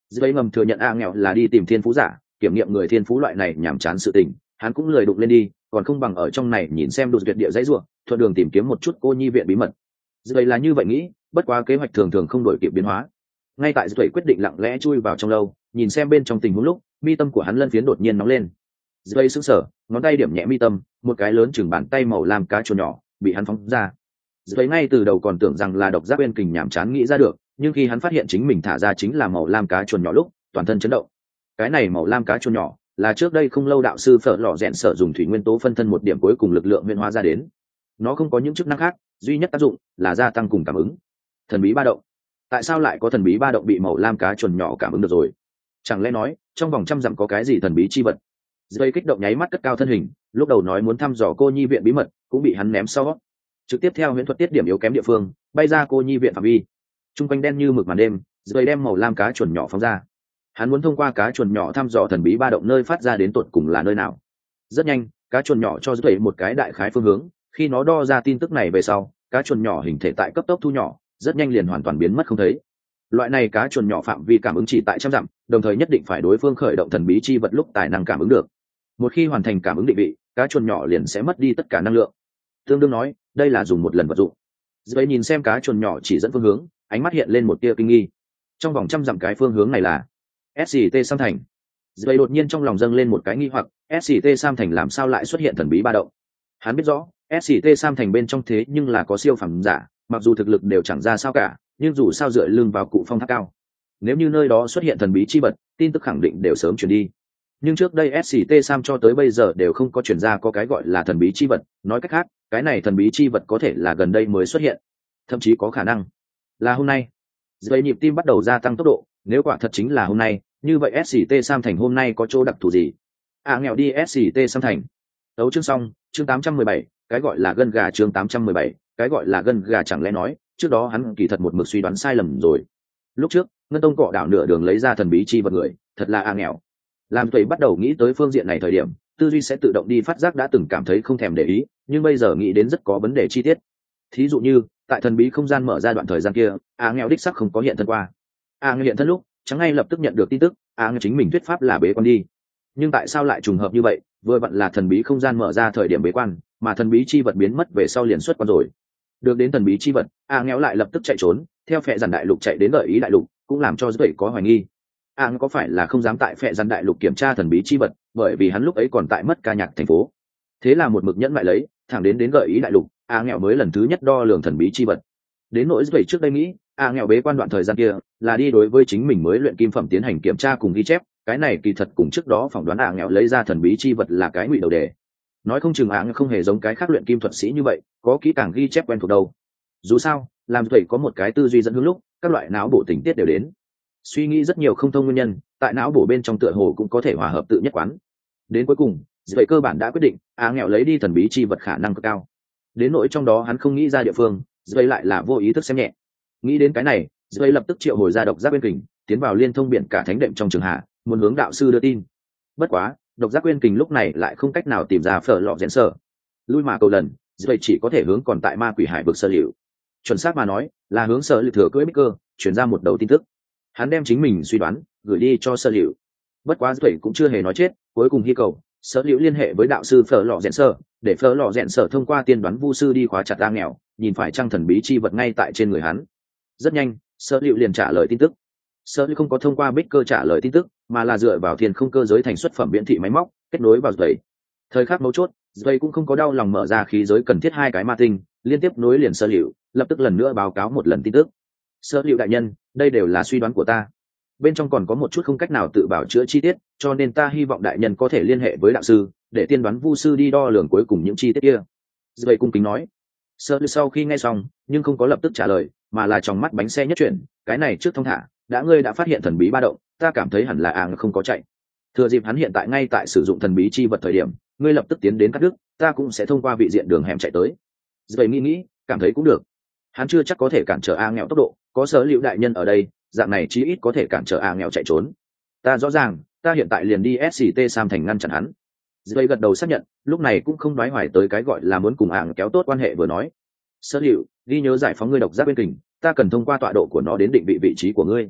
Dây ngầm thừa nhận a nghèo là đi tìm thiên phú giả, kiểm nghiệm người thiên phú loại này nhàm chán sự tình, hắn cũng lười đụng lên đi, còn không bằng ở trong này nhìn xem đột tuyệt địa dãy ruộng, thuận đường tìm kiếm một chút cô nhi viện bí mật. Dây là như vậy nghĩ, bất quá kế hoạch thường thường không đổi kịp biến hóa. Ngay tại Dây quyết định lặng lẽ chui vào trong lâu, nhìn xem bên trong tình huống lúc, mi tâm của hắn lân phiến đột nhiên nóng lên. Dây sững sờ, ngón tay điểm nhẹ mi tâm, một cái lớn chừng bàn tay màu lam cá chuồn nhỏ bị hắn phóng ra. Dây ngay từ đầu còn tưởng rằng là độc giác bên kình nhảm chán nghĩ ra được, nhưng khi hắn phát hiện chính mình thả ra chính là màu lam cá chuồn nhỏ lúc, toàn thân chấn động. Cái này màu lam cá chuồn nhỏ là trước đây không lâu đạo sư Phở Lọ Rèn sở dùng thủy nguyên tố phân thân một điểm cuối cùng lực lượng nguyên hóa ra đến. Nó không có những chức năng khác, duy nhất tác dụng là gia tăng cùng cảm ứng. Thần bí ba động. Tại sao lại có thần bí ba động bị màu lam cá chuồn nhỏ cảm ứng được rồi? Chẳng lẽ nói trong vòng trăm dặm có cái gì thần bí chi vật? Dây kích động nháy mắt cất cao thân hình, lúc đầu nói muốn thăm dò cô nhi viện bí mật cũng bị hắn ném sau, trực tiếp theo huyễn thuật tiết điểm yếu kém địa phương bay ra cô nhi viện phạm vi. Trung quanh đen như mực màn đêm, Dây đem màu lam cá chuồn nhỏ phóng ra. Hắn muốn thông qua cá chuồn nhỏ thăm dò thần bí ba động nơi phát ra đến tột cùng là nơi nào. Rất nhanh, cá chuồn nhỏ cho Dây một cái đại khái phương hướng, khi nó đo ra tin tức này về sau, cá chuồn nhỏ hình thể tại cấp tốc thu nhỏ, rất nhanh liền hoàn toàn biến mất không thấy. Loại này cá chuồn nhỏ phạm vi cảm ứng chỉ tại trăm dặm, đồng thời nhất định phải đối phương khởi động thần bí chi vật lúc tài năng cảm ứng được. Một khi hoàn thành cảm ứng định vị, cá chuồn nhỏ liền sẽ mất đi tất cả năng lượng. Tương đương nói, đây là dùng một lần vật dụng. Dây nhìn xem cá chuồn nhỏ chỉ dẫn phương hướng, ánh mắt hiện lên một tia kinh nghi. Trong vòng trăm dặm cái phương hướng này là ét xê tê Sam Thành. Dây đột nhiên trong lòng dâng lên một cái nghi hoặc, ét xê tê Sam Thành làm sao lại xuất hiện thần bí ba động? Hắn biết rõ, ét xê tê Sam Thành bên trong thế nhưng là có siêu phẩm giả, mặc dù thực lực đều chẳng ra sao cả, nhưng dù sao dựa lưng vào cụ phong tháp cao. Nếu như nơi đó xuất hiện thần bí chi vật, tin tức khẳng định đều sớm truyền đi. Nhưng trước đây ét xê tê Sam cho tới bây giờ đều không có truyền ra có cái gọi là thần bí chi vật, nói cách khác, cái này thần bí chi vật có thể là gần đây mới xuất hiện, thậm chí có khả năng là hôm nay. Dây nhịp tim bắt đầu gia tăng tốc độ, nếu quả thật chính là hôm nay, như vậy ét xê tê Sam Thành hôm nay có chỗ đặc thù gì? À nghèo đi ét xê tê Sam Thành. Đấu chương xong, chương tám trăm mười bảy, cái gọi là gân gà chương tám trăm mười bảy, cái gọi là gân gà chẳng lẽ nói, trước đó hắn kỳ thật một mực suy đoán sai lầm rồi. Lúc trước, Ngân Tông cọ đảo nửa đường lấy ra thần bí chi vật người, thật là à nghèo. Làm Tuệ bắt đầu nghĩ tới phương diện này thời điểm, tư duy sẽ tự động đi phát giác đã từng cảm thấy không thèm để ý, nhưng bây giờ nghĩ đến rất có vấn đề chi tiết. Thí dụ như, tại thần bí không gian mở ra đoạn thời gian kia, à nghèo đích sắc không có hiện thân qua. À nghèo hiện thân lúc, chẳng ngay lập tức nhận được tin tức, à nghèo chính mình thuyết pháp là bế quan đi. Nhưng tại sao lại trùng hợp như vậy, vừa vặn là thần bí không gian mở ra thời điểm bế quan, mà thần bí chi vật biến mất về sau liền xuất quan rồi. Được đến thần bí chi vật, à nghèo lại lập tức chạy trốn, theo phệ giản đại lục chạy đến Gợi Ý đại lục, cũng làm cho Dậy có hoài nghi. À có phải là không dám tại phệ giản đại lục kiểm tra thần bí chi vật, bởi vì hắn lúc ấy còn tại Mất Ca Nhạc thành phố. Thế là một mực nhẫn lại lấy, thẳng đến đến Gợi Ý đại lục, à nghèo mới lần thứ nhất đo lường thần bí chi vật. Đến nỗi Dậy trước đây nghĩ, à nghèo bế quan đoạn thời gian kia là đi đối với chính mình mới luyện kim phẩm tiến hành kiểm tra cùng ghi chép, cái này kỳ thật cùng trước đó phỏng đoán à nghèo lấy ra thần bí chi vật là cái ngụy đầu đề. Nói không chừng áng không hề giống cái khác luyện kim thuật sĩ như vậy, có kỹ càng ghi chép quen thuộc đâu. Dù sao, làm Dậy có một cái tư duy dẫn hướng lúc, các loại não bộ tình tiết đều đến. Suy nghĩ rất nhiều không thông nguyên nhân, tại não bộ bên trong tựa hồ cũng có thể hòa hợp tự nhất quán. Đến cuối cùng, Dậy cơ bản đã quyết định, áng nghèo lấy đi thần bí chi vật khả năng cực cao. Đến nỗi trong đó hắn không nghĩ ra địa phương, Dậy lại là vô ý thức xem nhẹ. Nghĩ đến cái này, Dậy lập tức triệu hồi ra độc giác bên kình, tiến vào liên thông biển cả thánh đệm trong trường hạ, muốn hướng đạo sư đưa tin. Bất quá, độc giác quên kình lúc này lại không cách nào tìm ra Phở Lọ Rèn sở. Lui mà cầu lần, Dậy chỉ có thể hướng còn tại ma quỷ hải vực Sở Liệu. Chuẩn xác mà nói, là hướng Sở Liệu thừa cưỡi Bích Cơ, chuyển ra một đầu tin tức. Hắn đem chính mình suy đoán gửi đi cho Sở Liệu. Bất quá Dậy cũng chưa hề nói chết, cuối cùng hy cầu Sở Liệu liên hệ với đạo sư Phở Lọ Rèn sở, để Phở Lọ Rèn sở thông qua tiên đoán vu sư đi khóa chặt A nghèo, nhìn phải trang thần bí chi vật ngay tại trên người hắn. Rất nhanh, Sở Liệu liền trả lời tin tức. Sở Liệu không có thông qua Bích Cơ trả lời tin tức, mà là dựa vào thiên không cơ giới thành xuất phẩm biện thị máy móc kết nối vào Dậy. Thời khắc mấu chốt, Dậy cũng không có đau lòng mở ra khí giới cần thiết hai cái ma tinh, liên tiếp nối liền Sở Liệu, lập tức lần nữa báo cáo một lần tin tức. Sở Liệu đại nhân, đây đều là suy đoán của ta, bên trong còn có một chút không cách nào tự bảo chữa chi tiết, cho nên ta hy vọng đại nhân có thể liên hệ với đạo sư, để tiên đoán vu sư đi đo lường cuối cùng những chi tiết kia. Dậy cung kính nói. Sở Liệu sau khi nghe xong, nhưng không có lập tức trả lời, mà là trong mắt bánh xe nhất chuyển, cái này trước thông thả, đã ngươi đã phát hiện thần bí ba động, ta cảm thấy hẳn là àng không có chạy. Thừa dịp hắn hiện tại ngay tại sử dụng thần bí chi vật thời điểm, ngươi lập tức tiến đến cắt đứt, ta cũng sẽ thông qua vị diện đường hẻm chạy tới. Dậy nghĩ nghĩ, cảm thấy cũng được. Hắn chưa chắc có thể cản trở a nghèo tốc độ, có Sở Liệu đại nhân ở đây, dạng này chí ít có thể cản trở a nghèo chạy trốn. Ta rõ ràng, ta hiện tại liền đi ét xê tê Sam Thành ngăn chặn hắn. Dậy gật đầu xác nhận, lúc này cũng không nói hoài tới cái gọi là muốn cùng àng kéo tốt quan hệ vừa nói. Sở Liệu, ghi nhớ giải phóng ngươi độc giác bên kình, ta cần thông qua tọa độ của nó đến định vị vị trí của ngươi.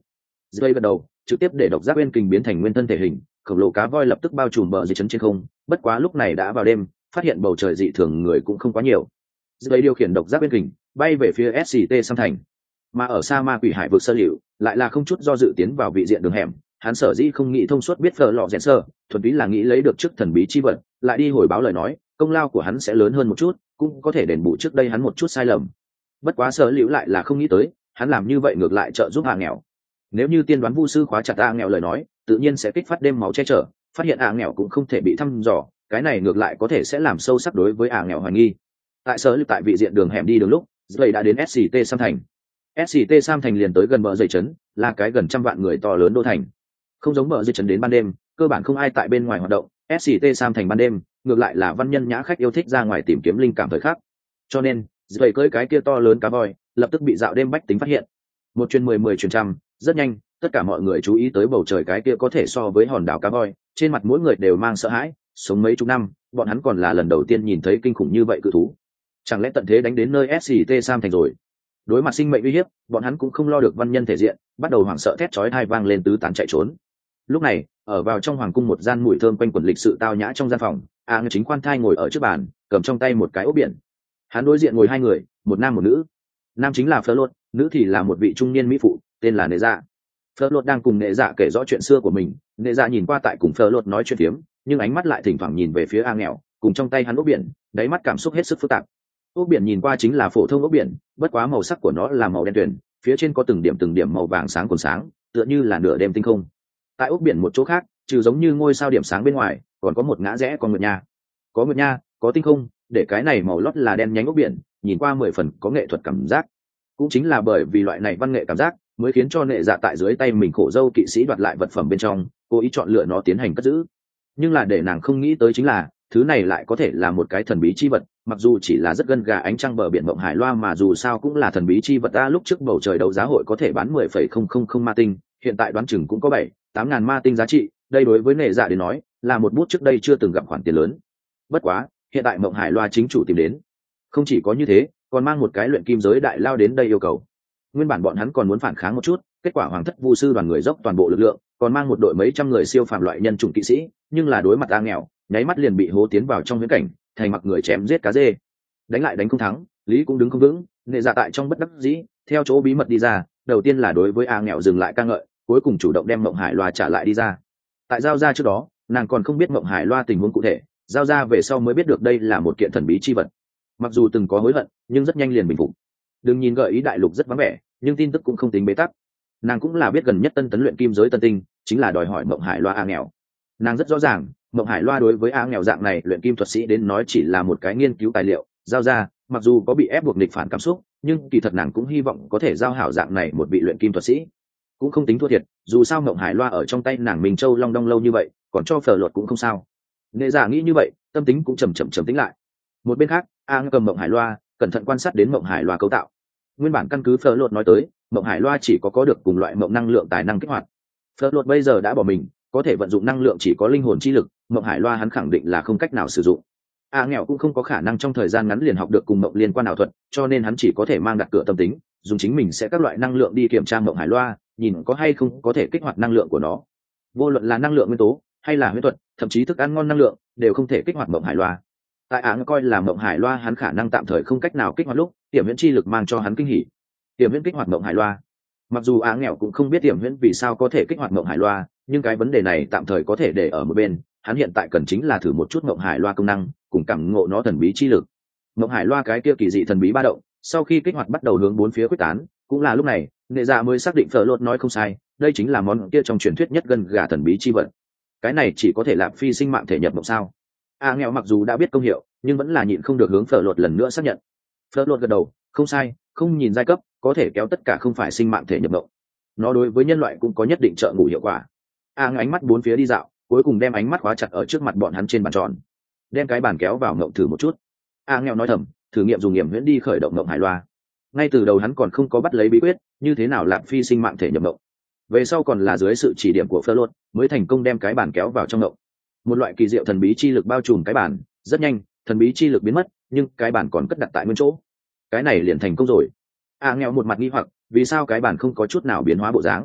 dây gật đầu, trực tiếp để độc giác uyên kình biến thành nguyên thân thể hình, khổng lồ cá voi lập tức bao trùm bờ dưới chấn trên không. Bất quá lúc này đã vào đêm, phát hiện bầu trời dị thường người cũng không quá nhiều. dây điều khiển độc giác uyên kình bay về phía ét xê tê Sam thành, mà ở sa ma quỷ hải vực sơ liệu lại là không chút do dự tiến vào vị diện đường hẻm. Hắn sở dĩ không nghĩ thông suốt biết phở lọ rèn sơ, thuần túy là nghĩ lấy được trước thần bí chi vật, lại đi hồi báo lời nói, công lao của hắn sẽ lớn hơn một chút, cũng có thể đền bù trước đây hắn một chút sai lầm. Bất quá sở liễu lại là không nghĩ tới, hắn làm như vậy ngược lại trợ giúp hạ nghèo. Nếu như tiên đoán vu sư khóa chặt hạ nghèo lời nói, tự nhiên sẽ kích phát đêm máu che chở, phát hiện hạ nghèo cũng không thể bị thăm dò, cái này ngược lại có thể sẽ làm sâu sắc đối với hạ nghèo hoài nghi. Tại sở liễu tại vị diện đường hẻm đi đường lúc, dậy đã đến ét xê tê Sam thành. ét xê tê Sam thành liền tới gần bờ dây trấn, là cái gần trăm vạn người to lớn đô thành. Không giống bờ dây trấn đến ban đêm, cơ bản không ai tại bên ngoài hoạt động, ét xê tê Sam thành ban đêm, ngược lại là văn nhân nhã khách yêu thích ra ngoài tìm kiếm linh cảm thời khắc. Cho nên, dậy cưỡi cái kia to lớn cá voi, lập tức bị dạo đêm bách tính phát hiện. Một chuyến mười mười chuyến trăm, rất nhanh, tất cả mọi người chú ý tới bầu trời cái kia có thể so với hòn đảo cá voi, trên mặt mỗi người đều mang sợ hãi, sống mấy chục năm, bọn hắn còn là lần đầu tiên nhìn thấy kinh khủng như vậy cự thú. Chẳng lẽ tận thế đánh đến nơi ét xê tê Sam thành rồi? Đối mặt sinh mệnh uy hiếp, bọn hắn cũng không lo được văn nhân thể diện, bắt đầu hoảng sợ thét chói tai vang lên tứ tán chạy trốn. Lúc này, ở vào trong hoàng cung một gian mùi thơm quanh quẩn lịch sự tao nhã trong gian phòng, a à, chính quan thai ngồi ở trước bàn, cầm trong tay một cái ốc biển. Hắn đối diện ngồi hai người, một nam một nữ. Nam chính là Phơ Lột, nữ thì là một vị trung niên mỹ phụ, tên là Nệ Dạ. Phơ Lột đang cùng Nệ Dạ kể rõ chuyện xưa của mình, Nệ Dạ nhìn qua tại cùng Phơ Lột nói chuyện phiếm, nhưng ánh mắt lại thỉnh thoảng nhìn về phía A nghèo, cùng trong tay hắn ốc biển, đáy mắt cảm xúc hết sức phức tạp. Ốc biển nhìn qua chính là phổ thông ốc biển, bất quá màu sắc của nó là màu đen tuyền, phía trên có từng điểm từng điểm màu vàng sáng còn sáng, tựa như là nửa đêm tinh không. Tại ốc biển một chỗ khác, trừ giống như ngôi sao điểm sáng bên ngoài, còn có một ngã rẽ con nguyệt nha. Có nguyệt nha, có tinh không, để cái này màu lót là đen nhánh ốc biển, nhìn qua mười phần có nghệ thuật cảm giác. Cũng chính là bởi vì loại này văn nghệ cảm giác, mới khiến cho Nệ Dạ tại dưới tay mình khổ dâu kỵ sĩ đoạt lại vật phẩm bên trong, cố ý chọn lựa nó tiến hành cất giữ. Nhưng là để nàng không nghĩ tới chính là, thứ này lại có thể là một cái thần bí chi vật, mặc dù chỉ là rất gân gà ánh trăng bờ biển mộng hải loa, mà dù sao cũng là thần bí chi vật. Ta lúc trước bầu trời đấu giá hội có thể bán mười phẩy không không không ma tinh, hiện tại đoán chừng cũng có bảy tám ngàn ma tinh giá trị, đây đối với Nệ Dạ đến nói là một bút trước đây chưa từng gặp khoản tiền lớn. Bất quá hiện tại mộng hải loa chính chủ tìm đến, không chỉ có như thế, còn mang một cái luyện kim giới đại lao đến đây yêu cầu. Nguyên bản bọn hắn còn muốn phản kháng một chút, kết quả hoàng thất vu sư đoàn người dốc toàn bộ lực lượng, còn mang một đội mấy trăm người siêu phàm loại nhân chủng kỵ sĩ, nhưng là đối mặt A nghèo, nháy mắt liền bị hố tiến vào trong viễn cảnh, thành mặc người chém giết cá dê. Đánh lại đánh không thắng, lý cũng đứng không vững, Nệ Dạ tại trong bất đắc dĩ, theo chỗ bí mật đi ra, đầu tiên là đối với A nghèo dừng lại ca ngợi, cuối cùng chủ động đem mộng hải loa trả lại đi ra. Tại giao ra trước đó, nàng còn không biết mộng hải loa tình huống cụ thể, giao ra về sau mới biết được đây là một kiện thần bí chi vật. Mặc dù từng có hối hận, nhưng rất nhanh liền bình phục. Đừng nhìn gợi ý đại lục rất vắng vẻ, nhưng tin tức cũng không tính bế tắc. Nàng cũng là biết gần nhất tân tấn luyện kim giới tân tinh, chính là đòi hỏi mộng hải loa A nghèo. Nàng rất rõ ràng, mộng hải loa đối với A nghèo dạng này luyện kim thuật sĩ đến nói chỉ là một cái nghiên cứu tài liệu, giao ra, mặc dù có bị ép buộc nghịch phản cảm xúc, nhưng kỳ thật nàng cũng hy vọng có thể giao hảo dạng này một vị luyện kim thuật sĩ, cũng không tính thua thiệt. Dù sao mộng hải loa ở trong tay nàng Minh Châu Long Đong lâu như vậy, còn cho Phở Lột cũng không sao. Nệ Dạ nghĩ như vậy, tâm tính cũng chầm chậm chậm tính lại. Một bên khác, A cầm mộng hải loa, cẩn thận quan sát đến mộng hải loa cấu tạo. Nguyên bản căn cứ Phở Lột nói tới, mộng hải loa chỉ có có được cùng loại mộng năng lượng tài năng kích hoạt. Phở Lột bây giờ đã bỏ mình, có thể vận dụng năng lượng chỉ có linh hồn chi lực, mộng hải loa hắn khẳng định là không cách nào sử dụng. A nghèo cũng không có khả năng trong thời gian ngắn liền học được cùng mộng liên quan ảo thuật, cho nên hắn chỉ có thể mang đặt cửa tâm tính, dùng chính mình sẽ các loại năng lượng đi kiểm tra mộng hải loa, nhìn có hay không có thể kích hoạt năng lượng của nó. Vô luận là năng lượng nguyên tố hay là huyễn thuật, thậm chí thức ăn ngon năng lượng, đều không thể kích hoạt mộng hải loa. Tại Á coi là mộng hải loa hắn khả năng tạm thời không cách nào kích hoạt lúc, Tiềm Huyễn chi lực mang cho hắn kinh hỉ. Tiềm Huyễn kích hoạt mộng hải loa. Mặc dù Á nghèo cũng không biết Tiềm Huyễn vì sao có thể kích hoạt mộng hải loa, nhưng cái vấn đề này tạm thời có thể để ở một bên, hắn hiện tại cần chính là thử một chút mộng hải loa công năng, cùng cảm ngộ nó thần bí chi lực. Mộng hải loa cái kia kỳ dị thần bí ba động, sau khi kích hoạt bắt đầu hướng bốn phía quyết tán, cũng là lúc này, Nệ Dạ mới xác định Phở Lột nói không sai, đây chính là món kia trong truyền thuyết nhất gần gà thần bí chi vật. Cái này chỉ có thể làm phi sinh mạng thể nhập mộng sao? A nghèo mặc dù đã biết công hiệu, nhưng vẫn là nhịn không được hướng Phở Lột lần nữa xác nhận. Phở Lột gật đầu, không sai, không nhìn giai cấp, có thể kéo tất cả không phải sinh mạng thể nhập mộng. Nó đối với nhân loại cũng có nhất định trợ ngủ hiệu quả. A nghèo ánh mắt bốn phía đi dạo, cuối cùng đem ánh mắt khóa chặt ở trước mặt bọn hắn trên bàn tròn, đem cái bàn kéo vào mộng thử một chút. A nghèo nói thầm, thử nghiệm dùng nghiệm huyễn đi khởi động mộng hải loa. Ngay từ đầu hắn còn không có bắt lấy bí quyết, như thế nào làm phi sinh mạng thể nhập mộng. Về sau còn là dưới sự chỉ điểm của Phở Lột, mới thành công đem cái bàn kéo vào trong mộng. Một loại kỳ diệu thần bí chi lực bao trùm cái bàn, rất nhanh, thần bí chi lực biến mất, nhưng cái bàn còn cất đặt tại nguyên chỗ. Cái này liền thành công rồi. A nghèo một mặt nghi hoặc, vì sao cái bàn không có chút nào biến hóa bộ dáng?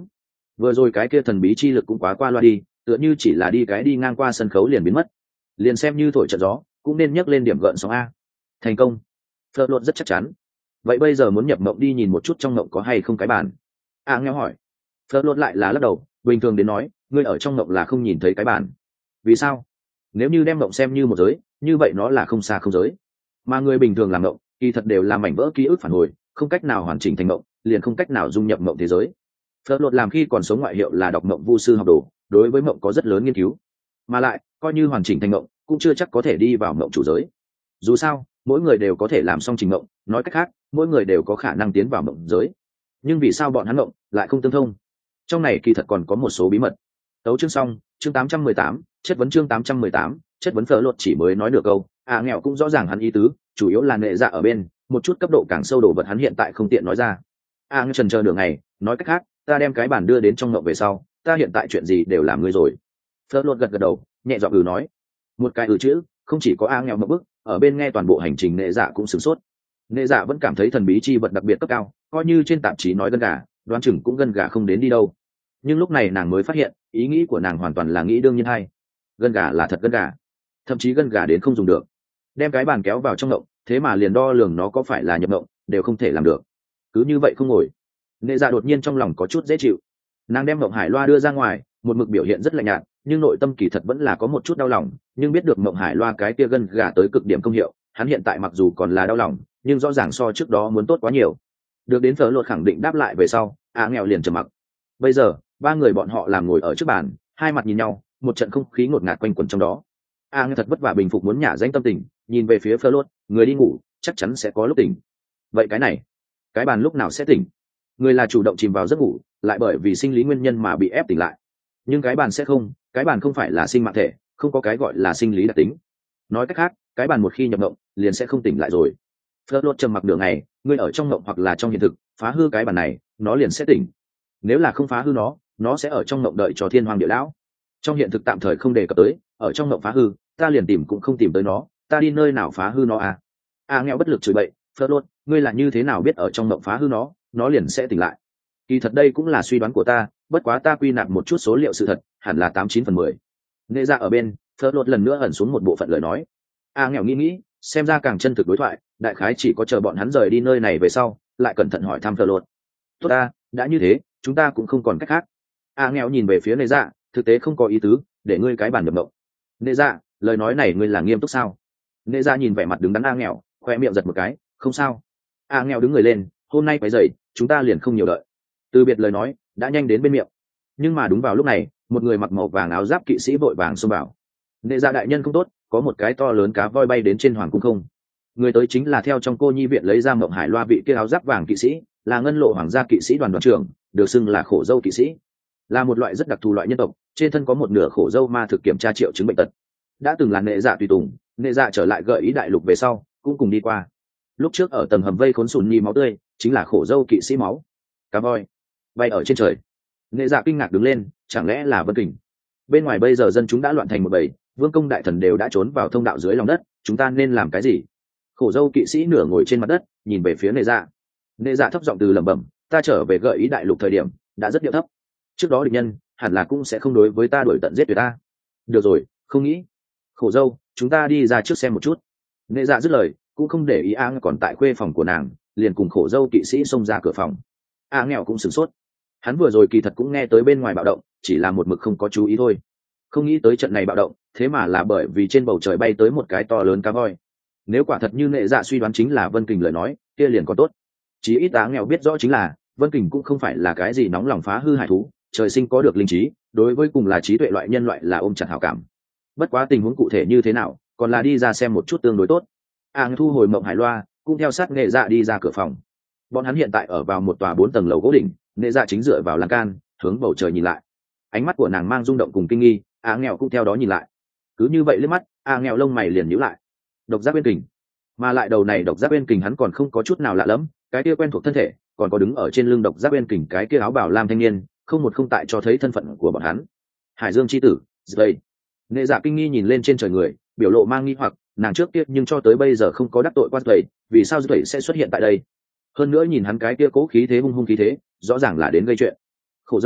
vừa rồi cái kia thần bí chi lực cũng quá qua loa đi, tựa như chỉ là đi cái đi ngang qua sân khấu liền biến mất, liền xem như thổi trận gió cũng nên nhấc lên điểm gợn sóng a. Thành công. Phớt lột rất chắc chắn. Vậy bây giờ muốn nhập mộng đi nhìn một chút trong mộng có hay không cái bàn. A nghèo hỏi. Phớt lột lại là lắc đầu, bình thường đến nói ngươi ở trong mộng là không nhìn thấy cái bàn. Vì sao? Nếu như đem mộng xem như một giới, như vậy nó là không xa không giới, mà người bình thường làm mộng kỳ thật đều là mảnh vỡ ký ức phản hồi, không cách nào hoàn chỉnh thành mộng, liền không cách nào dung nhập mộng thế giới. Phớt lột làm khi còn sống ngoại hiệu là đọc mộng vu sư học đồ, đối với mộng có rất lớn nghiên cứu, mà lại coi như hoàn chỉnh thành mộng cũng chưa chắc có thể đi vào mộng chủ giới. Dù sao mỗi người đều có thể làm xong trình mộng, nói cách khác mỗi người đều có khả năng tiến vào mộng giới, nhưng vì sao bọn hắn mộng lại không tương thông? Trong này kỳ thật còn có một số bí mật. Tấu chương xong, chương tám trăm mười tám, chất vấn chương tám trăm mười tám, chất vấn. Phở lột chỉ mới nói được câu à nghèo cũng rõ ràng hắn ý tứ, chủ yếu là nệ dạ ở bên, một chút cấp độ càng sâu đồ vật hắn hiện tại không tiện nói ra. À nghèo trần chờ đường này, nói cách khác ta đem cái bản đưa đến trong mộng về sau, ta hiện tại chuyện gì đều làm ngươi rồi. Phở lột gật gật đầu, nhẹ giọng ừ nói một cái ừ chữ, không chỉ có a nghèo một bức, ở bên nghe toàn bộ hành trình nệ dạ cũng sửng sốt. Nệ dạ vẫn cảm thấy thần bí chi vật đặc biệt cấp cao, coi như trên tạp chí nói gân gà, đoán chừng cũng gân gà không đến đi đâu. Nhưng lúc này nàng mới phát hiện ý nghĩ của nàng hoàn toàn là nghĩ đương nhiên hay. Gân gà là thật gân gà, thậm chí gân gà đến không dùng được. Đem cái bàn kéo vào trong ngộng, thế mà liền đo lường nó có phải là nhập ngộng đều không thể làm được. Cứ như vậy không ngồi. Nệ dạ đột nhiên trong lòng có chút dễ chịu. Nàng đem ngộng hải loa đưa ra ngoài, một mực biểu hiện rất lạnh nhạt, nhưng nội tâm kỳ thật vẫn là có một chút đau lòng. Nhưng biết được ngộng hải loa cái kia gân gà tới cực điểm công hiệu, hắn hiện tại mặc dù còn là đau lòng, nhưng rõ ràng so trước đó muốn tốt quá nhiều. Được đến Phở lột khẳng định đáp lại về sau, á nghèo liền trầm mặc. Bây giờ ba người bọn họ làm ngồi ở trước bàn, hai mặt nhìn nhau, một trận không khí ngột ngạt quanh quẩn trong đó. A nghe thật vất vả bình phục muốn nhả danh tâm tình, nhìn về phía Phở lột, người đi ngủ chắc chắn sẽ có lúc tỉnh. Vậy cái này, cái bàn lúc nào sẽ tỉnh? Người là chủ động chìm vào giấc ngủ, lại bởi vì sinh lý nguyên nhân mà bị ép tỉnh lại. Nhưng cái bàn sẽ không, cái bàn không phải là sinh mạng thể, không có cái gọi là sinh lý đặc tính. Nói cách khác, cái bàn một khi nhập mộng, liền sẽ không tỉnh lại rồi. Phở lột trầm mặc nửa ngày, người ở trong mộng hoặc là trong hiện thực, phá hư cái bàn này, nó liền sẽ tỉnh. Nếu là không phá hư nó, nó sẽ ở trong mộng đợi cho thiên hoàng địa lão. Trong hiện thực tạm thời không đề cập tới, ở trong mộng phá hư, ta liền tìm cũng không tìm tới nó, ta đi nơi nào phá hư nó à? A nghèo bất lực chửi bậy, Phở lột, ngươi là như thế nào biết ở trong mộng phá hư nó, nó liền sẽ tỉnh lại? Kỳ thật đây cũng là suy đoán của ta, bất quá ta quy nạp một chút số liệu sự thật, hẳn là tám chín phần mười. Nệ dạ ở bên, Phở lột lần nữa ẩn xuống một bộ phận lời nói. A nghèo nghĩ nghĩ, xem ra càng chân thực đối thoại, đại khái chỉ có chờ bọn hắn rời đi nơi này về sau, lại cẩn thận hỏi thăm Phở lột. Tốt ta, đã như thế, chúng ta cũng không còn cách khác. A nghèo nhìn về phía nệ dạ, thực tế không có ý tứ để ngươi cái bàn nhập mộng. Nệ dạ, lời nói này ngươi là nghiêm túc sao? Nệ dạ nhìn vẻ mặt đứng đắn A nghèo, khoe miệng giật một cái, không sao. A nghèo đứng người lên, hôm nay phải dậy, chúng ta liền không nhiều đợi. Từ biệt lời nói đã nhanh đến bên miệng, nhưng mà đúng vào lúc này, một người mặc màu vàng áo giáp kỵ sĩ vội vàng xông vào. Nệ dạ đại nhân không tốt, có một cái to lớn cá voi bay đến trên hoàng cung không. Người tới chính là theo trong cô nhi viện lấy ra mộng hải loa vị kia áo giáp vàng kỵ sĩ, là ngân lộ hoàng gia kỵ sĩ đoàn đoàn trưởng, được xưng là khổ dâu kỵ sĩ, là một loại rất đặc thù loại nhân tộc, trên thân có một nửa khổ dâu ma thực kiểm tra triệu chứng bệnh tật. Đã từng là nệ dạ tùy tùng, nệ dạ trở lại gợi ý đại lục về sau cũng cùng đi qua. Lúc trước ở tầng hầm vây khốn sùn nhi máu tươi chính là khổ dâu kỵ sĩ máu. Cá voi bay ở trên trời. Nệ dạ kinh ngạc đứng lên, chẳng lẽ là Vân Kình? Bên ngoài bây giờ dân chúng đã loạn thành một bầy, vương công đại thần đều đã trốn vào thông đạo dưới lòng đất, chúng ta nên làm cái gì? Khổ dâu kỵ sĩ nửa ngồi trên mặt đất, nhìn về phía nệ dạ. Nệ dạ thấp giọng từ lẩm bẩm, ta trở về gợi ý đại lục thời điểm đã rất điệu thấp, trước đó địch nhân hẳn là cũng sẽ không đối với ta đuổi tận giết tuyệt ta. Được rồi, không nghĩ. Khổ dâu, chúng ta đi ra trước xem một chút. Nệ dạ dứt lời, cũng không để ý A còn tại khuê phòng của nàng, liền cùng khổ dâu kỵ sĩ xông ra cửa phòng. A nghèo cũng sửng sốt, hắn vừa rồi kỳ thật cũng nghe tới bên ngoài bạo động, chỉ là một mực không có chú ý thôi. Không nghĩ tới trận này bạo động, thế mà là bởi vì trên bầu trời bay tới một cái to lớn cá voi. Nếu quả thật như nệ dạ suy đoán chính là Vân Kình lời nói, kia liền có tốt. Chí ít Á nghèo biết rõ chính là Vân Kình cũng không phải là cái gì nóng lòng phá hư hải thú, trời sinh có được linh trí, đối với cùng là trí tuệ loại nhân loại là ôm chặt hảo cảm. Bất quá tình huống cụ thể như thế nào, còn là đi ra xem một chút tương đối tốt. Áng thu hồi mộng hải loa, cũng theo sát nghệ dạ đi ra cửa phòng. Bọn hắn hiện tại ở vào một tòa bốn tầng lầu gỗ đỉnh, nghệ dạ chính dựa vào lan can, hướng bầu trời nhìn lại. Ánh mắt của nàng mang rung động cùng kinh nghi, Áng nghèo cũng theo đó nhìn lại. Cứ như vậy liếc mắt, Áng nghèo lông mày liền nhíu lại. Độc giác bên kình, mà lại đầu này độc giác bên kình hắn còn không có chút nào lạ lẫm, cái kia quen thuộc thân thể, còn có đứng ở trên lưng độc giác bên kình cái kia áo bào lam thanh niên, không một không tại cho thấy thân phận của bọn hắn. Hải Dương chi tử, Dây. Nghệ dạ kinh nghi nhìn lên trên trời người, biểu lộ mang nghi hoặc, nàng trước kia nhưng cho tới bây giờ không có đắc tội qua Dây, vì sao Dây sẽ xuất hiện tại đây? Hơn nữa nhìn hắn cái kia cố khí thế hung hung khí thế, rõ ràng là đến gây chuyện. Khổ dâu,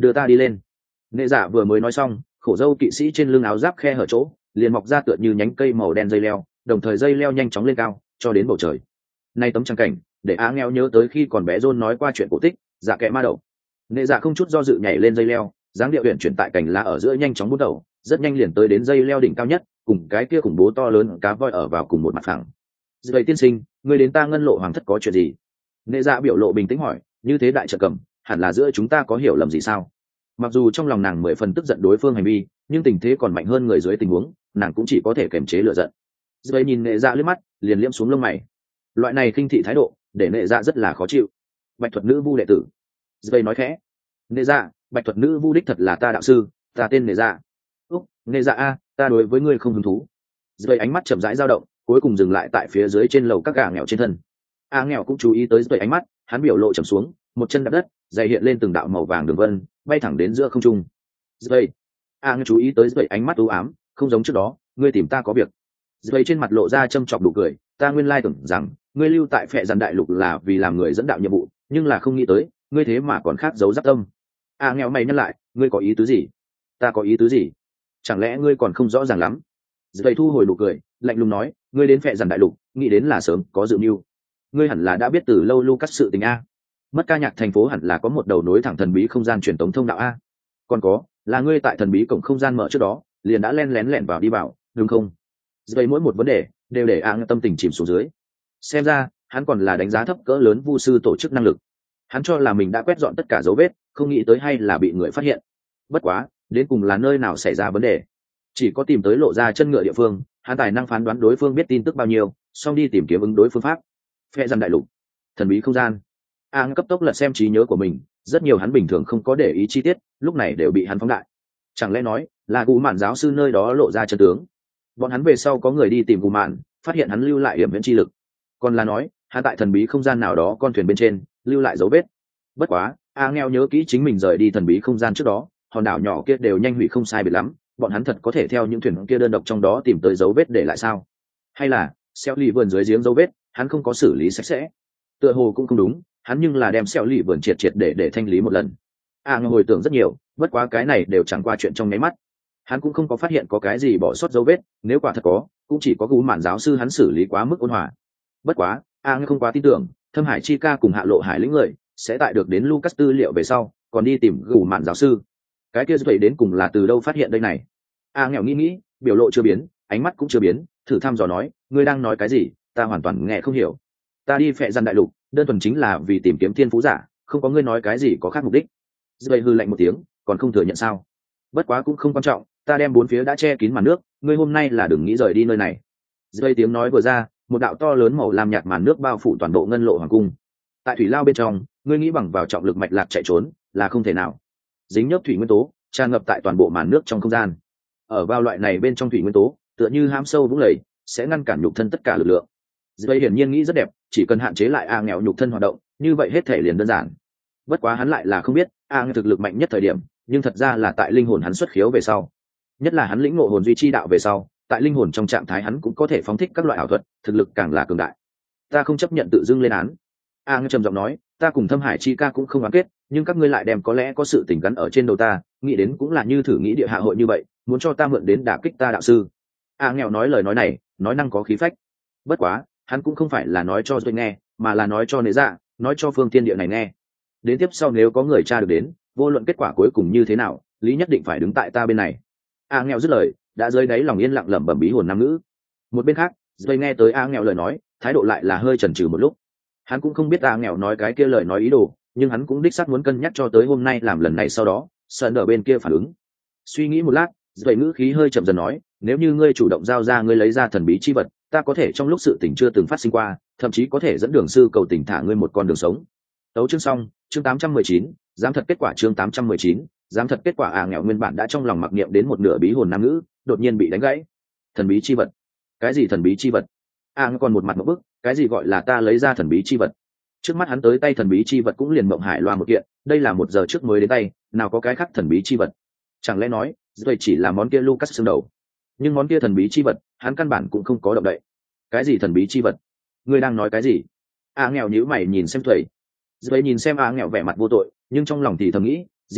đưa ta đi lên. Nệ dạ vừa mới nói xong, khổ dâu kỵ sĩ trên lưng áo giáp khe hở chỗ liền mọc ra tựa như nhánh cây màu đen dây leo, đồng thời dây leo nhanh chóng lên cao cho đến bầu trời. Nay tấm trang cảnh để á nghèo nhớ tới khi còn bé John nói qua chuyện cổ tích dạ kẽ ma đậu. Nệ dạ không chút do dự nhảy lên dây leo, dáng điệu uyển chuyển tại cành lá ở giữa nhanh chóng bút đầu, rất nhanh liền tới đến dây leo đỉnh cao nhất, cùng cái kia khủng bố to lớn cá voi ở vào cùng một mặt phẳng. Vậy tiên sinh, người đến ta ngân lộ hoàng thất có chuyện gì? Nệ dạ biểu lộ bình tĩnh hỏi, như thế đại trợ cầm, hẳn là giữa chúng ta có hiểu lầm gì sao? Mặc dù trong lòng nàng mười phần tức giận đối phương hành vi, nhưng tình thế còn mạnh hơn người dưới tình huống, nàng cũng chỉ có thể kiềm chế lửa giận. Vậy nhìn nệ dạ liếc mắt, liền liếm xuống lông mày. Loại này khinh thị thái độ, để nệ dạ rất là khó chịu. Bạch thuật nữ vu đệ tử. Vậy nói khẽ, nệ dạ, bạch thuật nữ vu đích thật là ta đạo sư, ta tên nệ dạ. Úc, nệ dạ a, ta đối với ngươi không hứng thú. Vậy ánh mắt chậm rãi dao động, cuối cùng dừng lại tại phía dưới trên lầu các gà nghèo trên thân. A nghèo cũng chú ý tới vậy ánh mắt, hắn biểu lộ trầm xuống, một chân đạp đất, giày hiện lên từng đạo màu vàng đường vân, bay thẳng đến giữa không trung. Vậy, A nghèo chú ý tới vậy ánh mắt u ám, không giống trước đó, ngươi tìm ta có việc. Vậy trên mặt lộ ra châm chọc đủ cười, ta nguyên lai tưởng rằng ngươi lưu tại phệ dàn đại lục là vì làm người dẫn đạo nhiệm vụ, nhưng là không nghĩ tới, ngươi thế mà còn khác giấu giáp tâm. A nghèo mày nhắc lại, ngươi có ý tứ gì? Ta có ý tứ gì? Chẳng lẽ ngươi còn không rõ ràng lắm? Vậy thu hồi đủ cười, lạnh lùng nói, ngươi đến phệ dàn đại lục, nghĩ đến là sớm có dự mưu. Ngươi hẳn là đã biết từ lâu Lucas sự tình a. Mất ca nhạc thành phố hẳn là có một đầu nối thẳng thần bí không gian truyền tống thông đạo a. Còn có, là ngươi tại thần bí cổng không gian mở trước đó, liền đã len lén lẻn vào đi vào, đúng không? Vậy mỗi một vấn đề đều để A tâm tình chìm xuống dưới. Xem ra, hắn còn là đánh giá thấp cỡ lớn vu sư tổ chức năng lực. Hắn cho là mình đã quét dọn tất cả dấu vết, không nghĩ tới hay là bị người phát hiện. Bất quá, đến cùng là nơi nào xảy ra vấn đề? Chỉ có tìm tới lộ ra chân ngựa địa phương, hắn tài năng phán đoán đối phương biết tin tức bao nhiêu, xong đi tìm kiếm ứng đối phương pháp. Phệ dàn đại lục, thần bí không gian. A cấp tốc lật xem trí nhớ của mình, rất nhiều hắn bình thường không có để ý chi tiết, lúc này đều bị hắn phóng đại. Chẳng lẽ nói là Gù Mạn giáo sư nơi đó lộ ra chân tướng? Bọn hắn về sau có người đi tìm Gù Mạn, phát hiện hắn lưu lại hiểm viễn chi lực. Còn là nói, hắn tại thần bí không gian nào đó con thuyền bên trên lưu lại dấu vết. Bất quá, A nghèo nhớ kỹ chính mình rời đi thần bí không gian trước đó, hòn đảo nhỏ kia đều nhanh hủy không sai biệt lắm, bọn hắn thật có thể theo những thuyền kia đơn độc trong đó tìm tới dấu vết để lại sao? Hay là xeo lì vườn dưới giếng dấu vết hắn không có xử lý sạch sẽ? Tựa hồ cũng không đúng, hắn nhưng là đem xeo lì vườn triệt triệt để để thanh lý một lần. A ngờ hồi tưởng rất nhiều, bất quá cái này đều chẳng qua chuyện trong nháy mắt. Hắn cũng không có phát hiện có cái gì bỏ sót dấu vết, nếu quả thật có, cũng chỉ có Gù Mạn giáo sư hắn xử lý quá mức ôn hòa. Bất quá, A ngờ không quá tin tưởng, Thâm Hải Chi ca cùng Hạ Lộ Hải lĩnh người sẽ tại được đến Lucas tư liệu về sau, còn đi tìm Gù Mạn giáo sư. Cái kia vậy đến cùng là từ đâu phát hiện đây này? A nghèo nghĩ nghĩ, biểu lộ chưa biến, ánh mắt cũng chưa biến, thử thăm dò nói, ngươi đang nói cái gì, ta hoàn toàn nghe không hiểu. Ta đi phệ dàn đại lục, đơn thuần chính là vì tìm kiếm thiên phú giả, không có ngươi nói cái gì có khác mục đích. Dây hư lạnh một tiếng, còn không thừa nhận sao? Bất quá cũng không quan trọng, ta đem bốn phía đã che kín màn nước, ngươi hôm nay là đừng nghĩ rời đi nơi này. Dây tiếng nói vừa ra, một đạo to lớn màu lam nhạt màn nước bao phủ toàn bộ ngân lộ hoàng cung. Tại thủy lao bên trong, ngươi nghĩ bằng vào trọng lực mạch lạc chạy trốn là không thể nào. Dính nhớp thủy nguyên tố tràn ngập tại toàn bộ màn nước trong không gian. Ở vào loại này bên trong thủy nguyên tố, tựa như hãm sâu vũng lầy, sẽ ngăn cản nhục thân tất cả lực lượng. Dây hiển nhiên nghĩ rất đẹp, chỉ cần hạn chế lại A nghèo nhục thân hoạt động, như vậy hết thể liền đơn giản. Bất quá hắn lại là không biết, A nghèo thực lực mạnh nhất thời điểm, nhưng thật ra là tại linh hồn hắn xuất khiếu về sau. Nhất là hắn lĩnh ngộ hồn duy chi đạo về sau, tại linh hồn trong trạng thái hắn cũng có thể phóng thích các loại ảo thuật, thực lực càng là cường đại. Ta không chấp nhận tự dưng lên án. A nghèo trầm giọng nói, ta cùng Thâm Hải Chi ca cũng không oán kết, nhưng các ngươi lại đem có lẽ có sự tình gắn ở trên đầu ta, nghĩ đến cũng là như thử nghĩ địa hạ hội như vậy, muốn cho ta mượn đến đả kích ta đạo sư. A nghèo nói lời nói này, nói năng có khí phách. Bất quá, hắn cũng không phải là nói cho Doanh nghe, mà là nói cho Nế Dạ, nói cho phương thiên địa này nghe. Đến tiếp sau nếu có người tra được đến, vô luận kết quả cuối cùng như thế nào, lý nhất định phải đứng tại ta bên này. A nghèo dứt lời, đã rơi đáy lòng yên lặng lẩm bẩm bí hồn nam ngữ. Một bên khác, Doanh nghe tới A nghèo lời nói, thái độ lại là hơi chần chừ một lúc. Hắn cũng không biết A nghèo nói cái kia lời nói ý đồ, nhưng hắn cũng đích xác muốn cân nhắc cho tới hôm nay làm lần này sau đó, sợ ở bên kia phản ứng. Suy nghĩ một lát, Doanh ngữ khí hơi chậm dần nói, nếu như ngươi chủ động giao ra ngươi lấy ra thần bí chi vật, ta có thể trong lúc sự tình chưa từng phát sinh qua, thậm chí có thể dẫn đường sư cầu tình thả ngươi một con đường sống. Tấu chương xong, chương tám trăm mười chín, giám thật kết quả chương tám trăm mười chín, giám thật kết quả. À nghèo nguyên bản đã trong lòng mặc niệm đến một nửa bí hồn nam ngữ, đột nhiên bị đánh gãy. Thần bí chi vật? Cái gì thần bí chi vật? À còn một mặt một bức, cái gì gọi là ta lấy ra thần bí chi vật? Trước mắt hắn tới tay thần bí chi vật cũng liền mộng hải loa một kiện, đây là một giờ trước mới đến tay, nào có cái khác thần bí chi vật? Chẳng lẽ nói, vậy chỉ là món kia Lucas xương đầu? Nhưng món kia thần bí chi vật, hắn căn bản cũng không có động đậy. Cái gì thần bí chi vật? Ngươi đang nói cái gì? A nghèo nhíu mày nhìn xem thầy. Dây nhìn xem A nghèo vẻ mặt vô tội, nhưng trong lòng thì thầm nghĩ, diễn,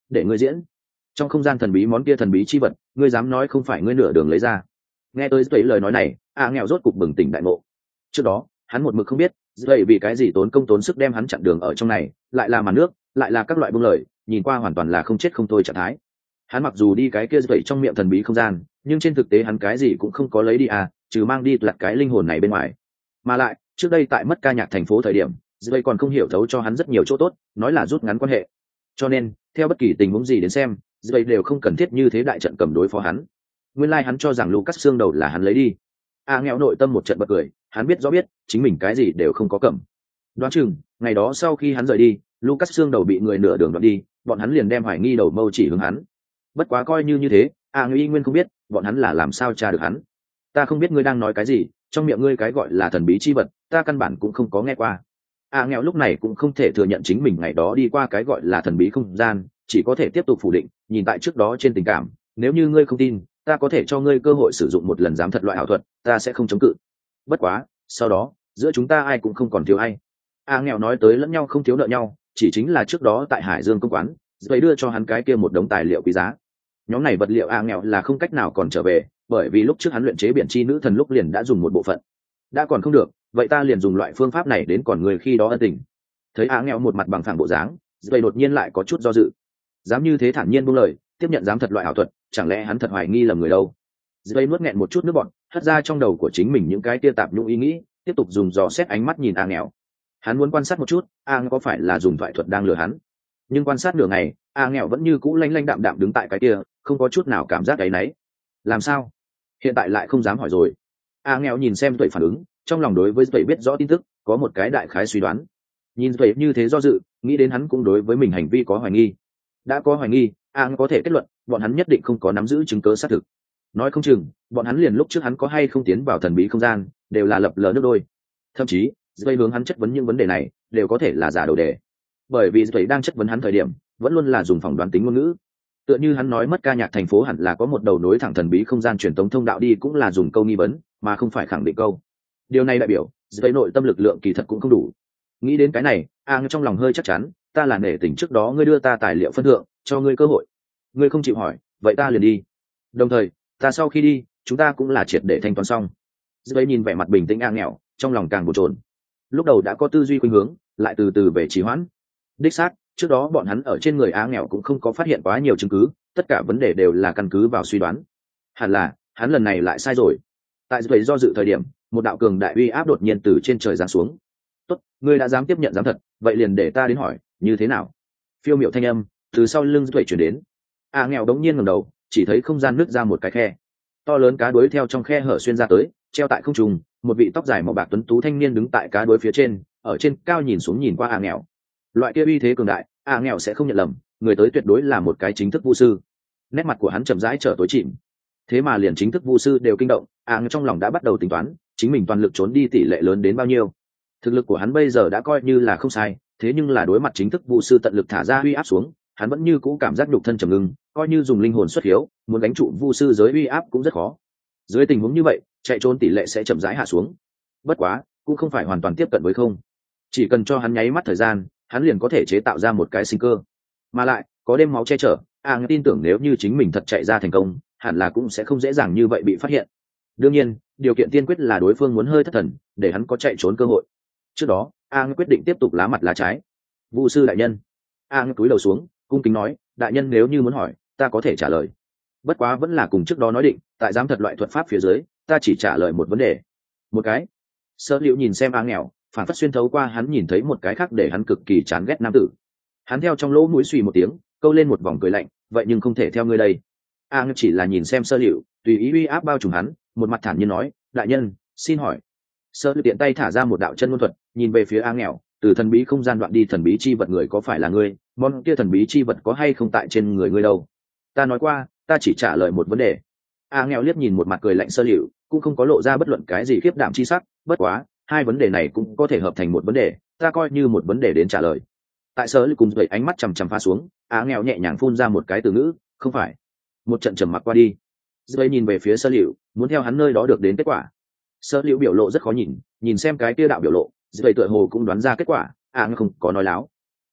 để ngươi diễn. Trong không gian thần bí món kia thần bí chi vật, ngươi dám nói không phải ngươi nửa đường lấy ra. Nghe tới vậy lời nói này, a nghèo rốt cục bừng tỉnh đại ngộ. Trước đó hắn một mực không biết vậy vì cái gì tốn công tốn sức đem hắn chặn đường ở trong này, lại là màn nước, lại là các loại bông lời, nhìn qua hoàn toàn là không chết không thôi trạng thái. Hắn mặc dù đi cái kia vậy trong miệng thần bí không gian, nhưng trên thực tế hắn cái gì cũng không có lấy đi à, trừ mang đi lặt cái linh hồn này bên ngoài. Mà lại trước đây tại mất ca nhạc thành phố thời điểm, vậy còn không hiểu thấu cho hắn rất nhiều chỗ tốt, nói là rút ngắn quan hệ. Cho nên theo bất kỳ tình huống gì đến xem, vậy đều không cần thiết như thế đại trận cầm đối phó hắn. Nguyên lai like hắn cho rằng Lucas xương đầu là hắn lấy đi. A nghèo nội tâm một trận bật cười, hắn biết rõ biết chính mình cái gì đều không có cầm. Đoán chừng ngày đó sau khi hắn rời đi, Lucas xương đầu bị người nửa đường đoạt đi, bọn hắn liền đem hoài nghi đầu mâu chỉ hướng hắn. Bất quá coi như như thế, A nghèo y nguyên không biết bọn hắn là làm sao tra được hắn. Ta không biết ngươi đang nói cái gì, trong miệng ngươi cái gọi là thần bí chi vật, ta căn bản cũng không có nghe qua. A nghèo lúc này cũng không thể thừa nhận chính mình ngày đó đi qua cái gọi là thần bí không gian, chỉ có thể tiếp tục phủ định, nhìn tại trước đó trên tình cảm, nếu như ngươi không tin, ta có thể cho ngươi cơ hội sử dụng một lần giám thật loại ảo thuật, ta sẽ không chống cự. Bất quá sau đó giữa chúng ta ai cũng không còn thiếu ai. A nghèo nói tới lẫn nhau không thiếu nợ nhau, chỉ chính là trước đó tại Hải Dương công quán, vậy đưa cho hắn cái kia một đống tài liệu quý giá. Nhóm này vật liệu A nghèo là không cách nào còn trở về, bởi vì lúc trước hắn luyện chế biển chi nữ thần lúc liền đã dùng một bộ phận. Đã còn không được, vậy ta liền dùng loại phương pháp này đến còn người khi đó ân tình. Thấy A nghèo một mặt bằng phẳng bộ dáng, vậy đột nhiên lại có chút do dự. Dám như thế thản nhiên buông lời, tiếp nhận dám thật loại ảo thuật, chẳng lẽ hắn thật hoài nghi lầm người đâu? Dây nuốt nghẹn một chút nước bọt, hất ra trong đầu của chính mình những cái tia tạp nhung ý nghĩ, tiếp tục dùng dò xét ánh mắt nhìn A nghèo. Hắn muốn quan sát một chút, A có phải là dùng thoại thuật đang lừa hắn? Nhưng quan sát nửa ngày, A nghèo vẫn như cũ lanh lanh đạm đạm đứng tại cái kia, không có chút nào cảm giác áy náy. Làm sao? Hiện tại lại không dám hỏi rồi. A nghèo nhìn xem Tuệ phản ứng, trong lòng đối với Tuệ biết rõ tin tức, có một cái đại khái suy đoán. Nhìn Tuệ như thế do dự, nghĩ đến hắn cũng đối với mình hành vi có hoài nghi. Đã có hoài nghi, A có thể kết luận, bọn hắn nhất định không có nắm giữ chứng cứ xác thực. Nói không chừng bọn hắn liền lúc trước hắn có hay không tiến vào thần bí không gian đều là lập lờ nước đôi, thậm chí dây hướng hắn chất vấn những vấn đề này đều có thể là giả đầu đề, bởi vì dây đang chất vấn hắn thời điểm vẫn luôn là dùng phỏng đoán tính ngôn ngữ, tựa như hắn nói mất ca nhạc thành phố hẳn là có một đầu nối thẳng thần bí không gian truyền tống thông đạo đi, cũng là dùng câu nghi vấn mà không phải khẳng định câu. Điều này đại biểu dây nội tâm lực lượng kỳ thật cũng không đủ. Nghĩ đến cái này, A trong lòng hơi chắc chắn, ta là nể tình trước đó ngươi đưa ta tài liệu phân thượng, cho ngươi cơ hội, ngươi không chịu hỏi, vậy ta liền đi. Đồng thời ta sau khi đi, chúng ta cũng là triệt để thanh toán xong. Dây nhìn vẻ mặt bình tĩnh A nghèo, trong lòng càng bồn chồn. Lúc đầu đã có tư duy khuynh hướng, lại từ từ về trì hoãn. Đích xác, trước đó bọn hắn ở trên người A nghèo cũng không có phát hiện quá nhiều chứng cứ, tất cả vấn đề đều là căn cứ vào suy đoán. Hẳn là hắn lần này lại sai rồi. Tại dây do dự thời điểm, một đạo cường đại uy áp đột nhiên từ trên trời giáng xuống. Tốt, ngươi đã dám tiếp nhận dám thật, vậy liền để ta đến hỏi, như thế nào? Phiêu miệu thanh âm từ sau lưng dây chuyển đến. A nghèo đống nhiên ngẩng đầu, chỉ thấy không gian nứt ra một cái khe, to lớn cá đuối theo trong khe hở xuyên ra tới, treo tại không trung. Một vị tóc dài màu bạc tuấn tú thanh niên đứng tại cá đuối phía trên, ở trên cao nhìn xuống nhìn qua A nghèo. Loại kia uy thế cường đại, A nghèo sẽ không nhận lầm, người tới tuyệt đối là một cái chính thức vu sư. Nét mặt của hắn chậm rãi trở tối chìm. Thế mà liền chính thức vu sư đều kinh động, A nghèo trong lòng đã bắt đầu tính toán, chính mình toàn lực trốn đi tỷ lệ lớn đến bao nhiêu. Thực lực của hắn bây giờ đã coi như là không sai, thế nhưng là đối mặt chính thức vu sư tận lực thả ra uy áp xuống, hắn vẫn như cũ cảm giác nhục thân trầm ngưng, coi như dùng linh hồn xuất hiếu, muốn đánh trụ vu sư giới uy áp cũng rất khó. Dưới tình huống như vậy, chạy trốn tỷ lệ sẽ chậm rãi hạ xuống. Bất quá cũng không phải hoàn toàn tiếp cận với không, chỉ cần cho hắn nháy mắt thời gian, hắn liền có thể chế tạo ra một cái sinh cơ. Mà lại có đêm máu che chở, A tin tưởng nếu như chính mình thật chạy ra thành công, hẳn là cũng sẽ không dễ dàng như vậy bị phát hiện. Đương nhiên điều kiện tiên quyết là đối phương muốn hơi thất thần, để hắn có chạy trốn cơ hội. Trước đó A quyết định tiếp tục lá mặt lá trái. Vu sư đại nhân. A cúi đầu xuống, cung kính nói, đại nhân nếu như muốn hỏi, ta có thể trả lời. Bất quá vẫn là cùng trước đó nói định, tại giám thật loại thuật pháp phía dưới, ta chỉ trả lời một vấn đề. Một cái. Sơ Liễu nhìn xem A nghèo, phản phất xuyên thấu qua hắn nhìn thấy một cái khác để hắn cực kỳ chán ghét nam tử. Hắn theo trong lỗ mũi suy một tiếng, câu lên một vòng cười lạnh, vậy nhưng không thể theo ngươi đây. A chỉ là nhìn xem Sơ Liễu, tùy ý uy áp bao trùm hắn, một mặt thản nhiên nói, đại nhân, xin hỏi. Sơ Liễu tiện tay thả ra một đạo chân ngôn thuật, nhìn về phía A nghèo, từ thần bí không gian đoạn đi thần bí chi vật người có phải là ngươi, món kia thần bí chi vật có hay không tại trên người ngươi đâu? Ta nói qua, ta chỉ trả lời một vấn đề. A nghèo liếc nhìn một mặt cười lạnh Sơ Liễu, cũng không có lộ ra bất luận cái gì khiếp đảm chi sắc, bất quá hai vấn đề này cũng có thể hợp thành một vấn đề, ta coi như một vấn đề đến trả lời. Tại Sơ Liễu cùng vậy ánh mắt chằm chằm pha xuống, A nghèo nhẹ nhàng phun ra một cái từ ngữ, không phải. Một trận trầm mặc qua đi, Dây nhìn về phía Sơ Liễu, muốn theo hắn nơi đó được đến kết quả. Sơ Liễu biểu lộ rất khó nhìn, nhìn xem cái kia đạo biểu lộ, Dây tựa hồ cũng đoán ra kết quả, A à, không có nói láo.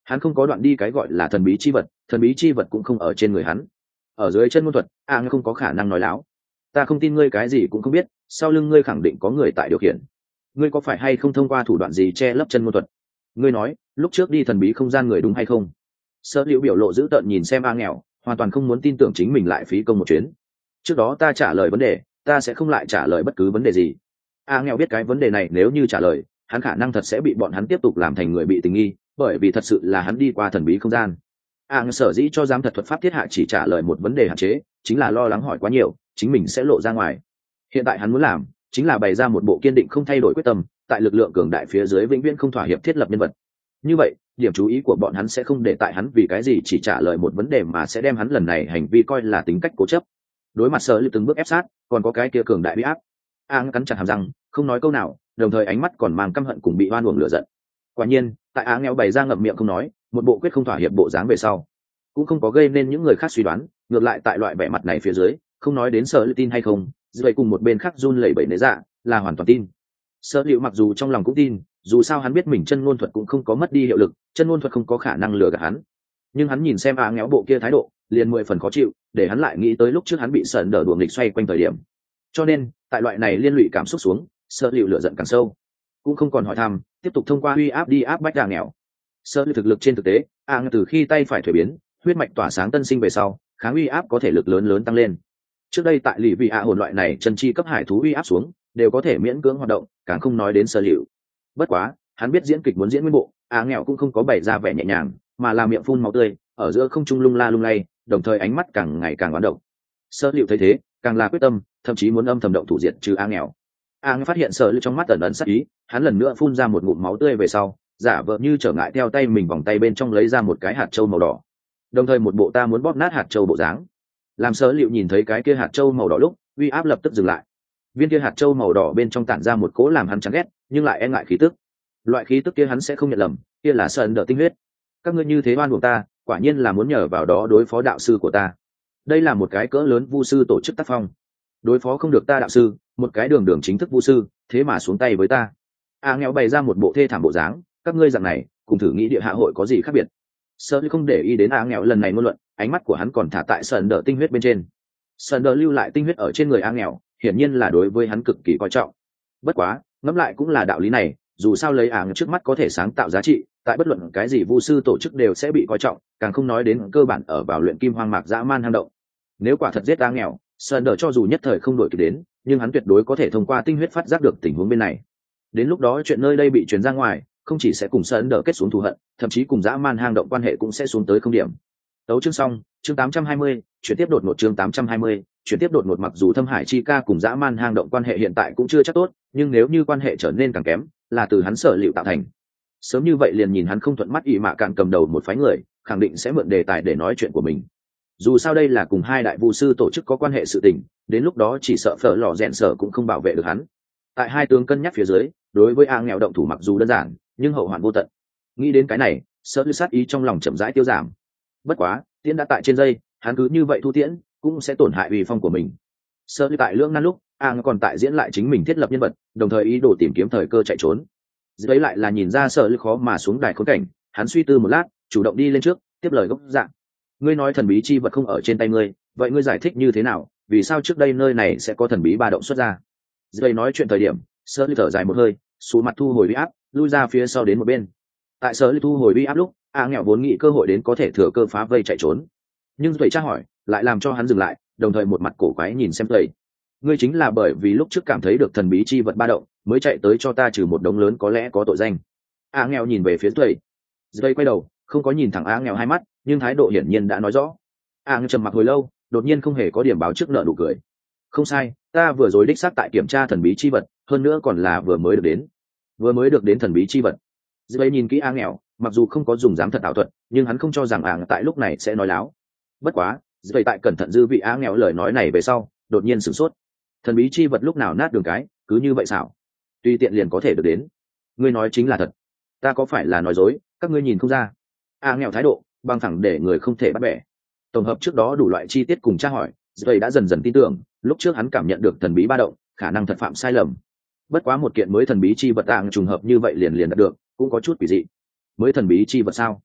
hắn không có đoạn đi cái gọi là thần bí chi vật, thần bí chi vật cũng không ở trên người hắn. Ở dưới chân ngôn thuật a à, không có khả năng nói láo. Ta không tin ngươi cái gì cũng không biết, sau lưng ngươi khẳng định có người tại điều khiển. Ngươi có phải hay không thông qua thủ đoạn gì che lấp chân ngôn thuật? Ngươi nói lúc trước đi thần bí không gian người đúng hay không? Sở Liễu biểu lộ dữ tợn nhìn xem a nghèo, hoàn toàn không muốn tin tưởng chính mình lại phí công một chuyến. Trước đó ta trả lời vấn đề, ta sẽ không lại trả lời bất cứ vấn đề gì. a nghèo biết cái vấn đề này nếu như trả lời, hắn khả năng thật sẽ bị bọn hắn tiếp tục làm thành người bị tình nghi, bởi vì thật sự là hắn đi qua thần bí không gian. a sở dĩ cho giám thật thuật pháp thiết hạ chỉ trả lời một vấn đề hạn chế, chính là lo lắng hỏi quá nhiều chính mình sẽ lộ ra ngoài. Hiện tại hắn muốn làm chính là bày ra một bộ kiên định không thay đổi quyết tâm, tại lực lượng cường đại phía dưới vĩnh viễn không thỏa hiệp thiết lập nhân vật. Như vậy điểm chú ý của bọn hắn sẽ không để tại hắn vì cái gì chỉ trả lời một vấn đề, mà sẽ đem hắn lần này hành vi coi là tính cách cố chấp. Đối mặt Sở Liễu từng bước ép sát, còn có cái kia cường đại uy áp, a cắn chặt hàm răng không nói câu nào, đồng thời ánh mắt còn mang căm hận cùng bị oan uổng lửa giận. Quả nhiên tại á nghèo bày ra ngậm miệng không nói, một bộ quyết không thỏa hiệp bộ dáng về sau, cũng không có gây nên những người khác suy đoán. Ngược lại tại loại vẻ mặt này phía dưới, không nói đến Sở Liễu tin hay không, dưới cùng một bên khác run lẩy bẩy nế dạ là hoàn toàn tin. Sở Liễu mặc dù trong lòng cũng tin, dù sao hắn biết mình chân ngôn thuật cũng không có mất đi hiệu lực, chân ngôn thuật không có khả năng lừa gạt hắn. Nhưng hắn nhìn xem á nghèo bộ kia thái độ, liền mười phần khó chịu, để hắn lại nghĩ tới lúc trước hắn bị sờn đỡ đuổi nghịch xoay quanh thời điểm. Cho nên tại loại này liên lụy cảm xúc xuống, Sở Liễu lửa giận càng sâu, cũng không còn hỏi thăm, tiếp tục thông qua uy áp đi áp bách á nghèo. Sở Liễu thực lực trên thực tế, á nghèo từ khi tay phải thuế biến, huyết mạch tỏa sáng tân sinh về sau, kháng uy áp có thể lực lớn lớn tăng lên. Trước đây tại lì vị ạ hồn loại này chân chi cấp hải thú uy áp xuống, đều có thể miễn cưỡng hoạt động, càng không nói đến Sở Liễu. Bất quá hắn biết diễn kịch muốn diễn nguyên bộ, á nghèo cũng không có bày ra vẻ nhẹ nhàng, mà là miệng phun máu tươi, ở giữa không trung lung la lung lay, đồng thời ánh mắt càng ngày càng oán độc. Sở Liễu thấy thế, càng là quyết tâm, thậm chí muốn âm thầm động thủ diệt trừ á nghèo. Á nghèo phát hiện Sở Liễu trong mắt ẩn ẩn sát ý, hắn lần nữa phun ra một ngụm máu tươi về sau, giả vờ như trở ngại theo tay mình vòng tay bên trong lấy ra một cái hạt châu màu đỏ, đồng thời một bộ ta muốn bóp nát hạt châu bộ dáng. Làm Sở Liễu nhìn thấy cái kia hạt châu màu đỏ lúc, uy áp lập tức dừng lại. Viên kia hạt châu màu đỏ bên trong tản ra một cỗ làm hắn chán ghét nhưng lại e ngại khí tức. Loại khí tức kia hắn sẽ không nhận lầm, kia là sờn đỡ tinh huyết. Các ngươi như thế oan uổng ta, quả nhiên là muốn nhờ vào đó đối phó đạo sư của ta. Đây là một cái cỡ lớn vu sư tổ chức tác phong, đối phó không được ta đạo sư, một cái đường đường chính thức vu sư, thế mà xuống tay với ta. A nghèo bày ra một bộ thê thảm bộ dáng, các ngươi dạng này cùng thử nghĩ địa hạ hội có gì khác biệt. Sở Liễu không để ý đến A nghèo lần này ngôn luận, ánh mắt của hắn còn thả tại sờn đỡ tinh huyết bên trên. Sờn đỡ lưu lại tinh huyết ở trên người A nghèo, hiển nhiên là đối với hắn cực kỳ coi trọng. Bất quá ngẫm lại cũng là đạo lý này, dù sao lấy A nghèo trước mắt có thể sáng tạo giá trị, tại bất luận cái gì vu sư tổ chức đều sẽ bị coi trọng, càng không nói đến cơ bản ở vào luyện kim hoang mạc dã man hang động. Nếu quả thật giết A nghèo, sờn đỡ cho dù nhất thời không đổi kịp đến, nhưng hắn tuyệt đối có thể thông qua tinh huyết phát giác được tình huống bên này. Đến lúc đó chuyện nơi đây bị truyền ra ngoài, không chỉ sẽ cùng sờn đỡ kết xuống thù hận, thậm chí cùng dã man hang động quan hệ cũng sẽ xuống tới không điểm. Tấu chương xong, chương tám trăm hai mươi, chuyển tiếp đột ngột chương tám trăm hai mươi, chuyển tiếp đột ngột. Mặc dù Thâm Hải Chi Ca cùng dã man hang động quan hệ hiện tại cũng chưa chắc tốt, nhưng nếu như quan hệ trở nên càng kém, là từ hắn Sở Liễu tạo thành. Sớm như vậy liền nhìn hắn không thuận mắt ỷ mạ cạn cầm đầu một phái người, khẳng định sẽ mượn đề tài để nói chuyện của mình. Dù sao đây là cùng hai đại vu sư tổ chức có quan hệ sự tình, đến lúc đó chỉ sợ Phở Lò Rèn Sở cũng không bảo vệ được hắn. Tại hai tướng cân nhắc phía dưới, đối với A nghèo động thủ mặc dù đơn giản, nhưng hậu hoạn vô tận. Nghĩ đến cái này, Sở Liễu sát ý trong lòng chậm rãi tiêu giảm. Bất quá tiễn đã tại trên dây, hắn cứ như vậy thu tiễn cũng sẽ tổn hại uy phong của mình. Sở Liễu tại lưỡng nan lúc, A còn tại diễn lại chính mình thiết lập nhân vật, đồng thời ý đồ tìm kiếm thời cơ chạy trốn. Dưới lại là nhìn ra Sở Liễu khó mà xuống đài khốn cảnh, hắn suy tư một lát, chủ động đi lên trước, tiếp lời gốc dạng. Ngươi nói thần bí chi vật không ở trên tay ngươi, vậy ngươi giải thích như thế nào, vì sao trước đây nơi này sẽ có thần bí ba động xuất ra? Dưới nói chuyện thời điểm, Sở Liễu thở dài một hơi, xuống mặt thu hồi uy áp, lui ra phía sau đến một bên. Tại Sở Liễu thu hồi uy áp lúc, A nghèo vốn nghĩ cơ hội đến có thể thừa cơ phá vây chạy trốn, nhưng vậy tra hỏi lại làm cho hắn dừng lại, đồng thời một mặt cổ quái nhìn xem thầy. Ngươi chính là bởi vì lúc trước cảm thấy được thần bí chi vật ba động mới chạy tới cho ta trừ một đống lớn có lẽ có tội danh. A nghèo nhìn về phía thầy, dây quay đầu không có nhìn thẳng A nghèo hai mắt, nhưng thái độ hiển nhiên đã nói rõ. A nghèo trầm mặc hồi lâu, đột nhiên không hề có điểm báo trước nợ nụ cười. Không sai, ta vừa rồi đích xác tại kiểm tra thần bí chi vật, hơn nữa còn là vừa mới được đến vừa mới được đến thần bí chi vật. Dây nhìn kỹ A nghèo, mặc dù không có dùng giám thật ảo thuật, nhưng hắn không cho rằng A tại lúc này sẽ nói láo. Bất quá dây tại cẩn thận dư vị A nghèo lời nói này về sau, đột nhiên sửng sốt. Thần bí chi vật lúc nào nát đường cái, cứ như vậy xảo tùy tiện liền có thể được đến. Ngươi nói chính là thật, ta có phải là nói dối, các ngươi nhìn không ra? A nghèo thái độ bằng thẳng để người không thể bắt bẻ. Tổng hợp trước đó đủ loại chi tiết cùng tra hỏi, dây đã dần dần tin tưởng lúc trước hắn cảm nhận được thần bí ba động khả năng thật phạm sai lầm. Bất quá một kiện mới thần bí chi vật tạng trùng hợp như vậy liền liền đạt được, cũng có chút quỷ dị. Mới thần bí chi vật sao?